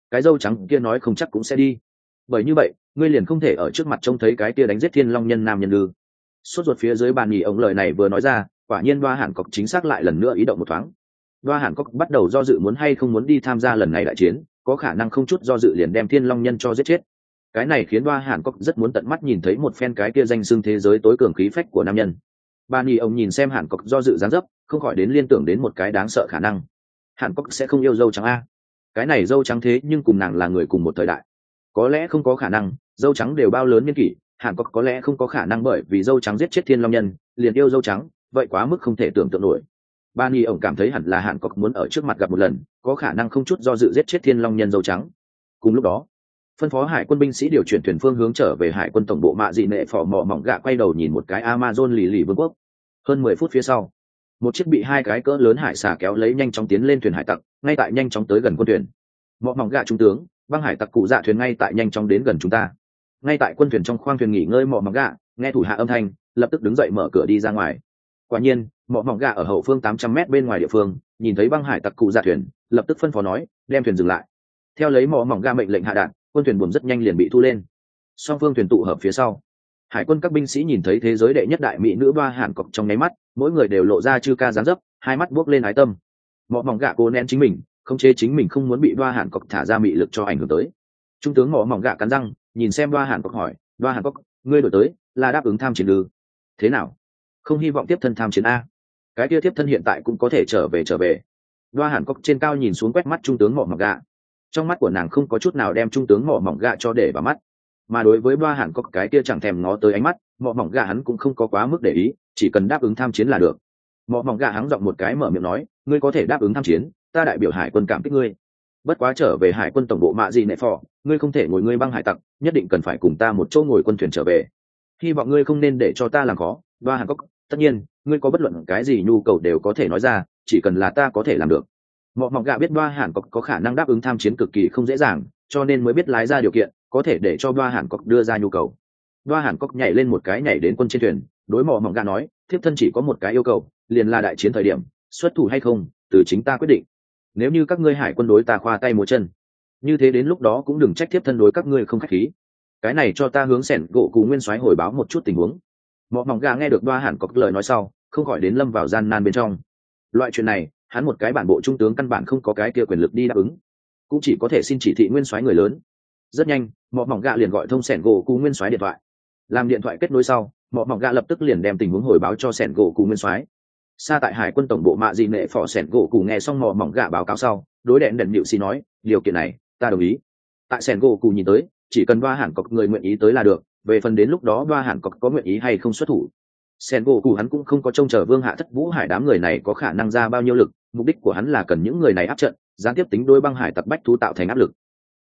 cái dâu trắng kia nói không chắc cũng sẽ đi. Bởi như vậy ngươi liền không thể ở trước mặt trông thấy cái kia đánh giết thiên long nhân nam nhân ư? Sốt ruột phía dưới bàn nhì ông lời này vừa nói ra, quả nhiên Đoa Hàn Cốc chính xác lại lần nữa ý động một thoáng. Đoa Hàn Cốc bắt đầu do dự muốn hay không muốn đi tham gia lần này đại chiến, có khả năng không chút do dự liền đem thiên long nhân cho giết chết. Cái này khiến Đoa Hàn Cốc rất muốn tận mắt nhìn thấy một phen cái kia danh xưng thế giới tối cường khí phách của nam nhân. Bàn nhì ông nhìn xem Hàn Cốc do dự dáng dấp, không khỏi đến liên tưởng đến một cái đáng sợ khả năng. Hàn Cốc sẽ không yêu dâu trắng a? Cái này dâu trắng thế nhưng cùng nàng là người cùng một thời đại. Có lẽ không có khả năng, dâu trắng đều bao lớn niên kỷ, Hàn Cốc có lẽ không có khả năng bởi vì dâu trắng giết chết thiên long nhân liền yêu dâu trắng, vậy quá mức không thể tưởng tượng nổi. Ba Ni ổng cảm thấy hẳn là Hàn Cốc muốn ở trước mặt gặp một lần, có khả năng không chút do dự giết chết thiên long nhân dâu trắng. Cùng lúc đó, phân phó hải quân binh sĩ điều chuyển thuyền phương hướng trở về hải quân tổng bộ mạ dị nệ phò mò mỏng gạ quay đầu nhìn một cái Amazon lì lì vương quốc. Hơn mười phút phía sau, một chiếc bị hai cái cỡ lớn hải xà kéo lấy nhanh chóng tiến lên thuyền hải tặc, ngay tại nhanh chóng tới gần quân thuyền. Mọ mỏng gạ trung tướng, băng hải tặc cụ dạ thuyền ngay tại nhanh chóng đến gần chúng ta. Ngay tại quân thuyền trong khoang thuyền nghỉ ngơi mọ mỏng gạ nghe thủ hạ âm thanh, lập tức đứng dậy mở cửa đi ra ngoài. Quả nhiên, mọ mỏng gạ ở hậu phương tám trăm mét bên ngoài địa phương, nhìn thấy băng hải tặc cụ dạ thuyền, lập tức phân phó nói, đem thuyền dừng lại. Theo lấy mọ mỏng gạ mệnh lệnh hạ đạn, quân thuyền buồm rất nhanh liền bị thu lên. Song phương thuyền tụ hợp phía sau, hải quân các binh sĩ nhìn thấy thế giới đệ nhất đại mỹ nữ Đoa Hàn Cốc trong nháy mắt, mỗi người đều lộ ra chư ca dáng dấp, hai mắt buốc lên ái tâm. Mọ mỏng gạ cố nén chính mình, không chế chính mình không muốn bị Đoa Hàn Cốc thả ra mị lực cho ảnh hưởng tới. Trung tướng mọ mỏng gạ cắn răng, nhìn xem Đoa Hàn Cốc hỏi, Đoa Hàn Cốc, ngươi đổi tới là đáp ứng tham chiến ư? Thế nào, không hy vọng tiếp thân tham chiến a? Cái kia tiếp thân hiện tại cũng có thể trở về trở về. Đoa Hàn Cốc trên cao nhìn xuống quét mắt trung tướng mọ mỏng gạ, trong mắt của nàng không có chút nào đem trung tướng mọ mỏng gạ cho để vào mắt, mà đối với Đoa Hàn Cốc cái kia chẳng thèm ngó tới ánh mắt, mọ mỏng gạ hắn cũng không có quá mức để ý, chỉ cần đáp ứng tham chiến là được. Mọ mỏng gạ hắn giọng một cái mở miệng nói, ngươi có thể đáp ứng tham chiến, ta đại biểu hải quân cảm kích ngươi. Bất quá trở về hải quân tổng bộ mạ gì nệ phò, ngươi không thể ngồi ngươi băng hải tặc, nhất định cần phải cùng ta một chỗ ngồi quân thuyền trở về. Hy vọng ngươi không nên để cho ta làm khó. Đoa Hàn Cốc, tất nhiên ngươi có bất luận cái gì nhu cầu đều có thể nói ra, chỉ cần là ta có thể làm được. Mọ mỏng gạ biết Đoa Hàn Cốc có khả năng đáp ứng tham chiến cực kỳ không dễ dàng, cho nên mới biết lái ra điều kiện có thể để cho Đoa Hàn Cốc đưa ra nhu cầu. Đoa Hàn Cốc nhảy lên một cái nhảy đến quân trên thuyền, đối mọ mỏng gạ nói, thiếp thân chỉ có một cái yêu cầu, liền là đại chiến thời điểm xuất thủ hay không từ chính ta quyết định. Nếu như các ngươi hải quân đối ta khoa tay múa chân, như thế đến lúc đó cũng đừng trách thiếp thân đối các ngươi không khách khí. Cái này cho ta hướng sẻn gỗ cú nguyên soái hồi báo một chút tình huống. Mọ mỏng gà nghe được Đoa Hàn Cốc lời nói sau, không khỏi đến lâm vào gian nan bên trong. Loại chuyện này hắn một cái bản bộ trung tướng căn bản không có cái kia quyền lực đi đáp ứng, cũng chỉ có thể xin chỉ thị nguyên soái người lớn. Rất nhanh mọ mỏng gà liền gọi thông sẻn gỗ cú nguyên soái điện thoại. Làm điện thoại kết nối sau, mọ mỏng gà lập tức liền đem tình huống hồi báo cho sẻn gỗ cú nguyên soái. Xa tại hải quân tổng bộ mạ dị nệ phò sẻn gỗ cù nghe xong mọ mỏng gạ báo cáo sau, đối đèn đèn nhịu xì nói, điều kiện này ta đồng ý. Tại sẻn gỗ cù nhìn tới, chỉ cần Đoa Hàn Cốc người nguyện ý tới là được, về phần đến lúc đó Đoa Hàn Cốc có nguyện ý hay không xuất thủ, sẻn gỗ cù hắn cũng không có trông chờ Vương Hạ Thất Vũ Hải đám người này có khả năng ra bao nhiêu lực, mục đích của hắn là cần những người này áp trận, gián tiếp tính đối băng hải tặc bách thú tạo thành áp lực.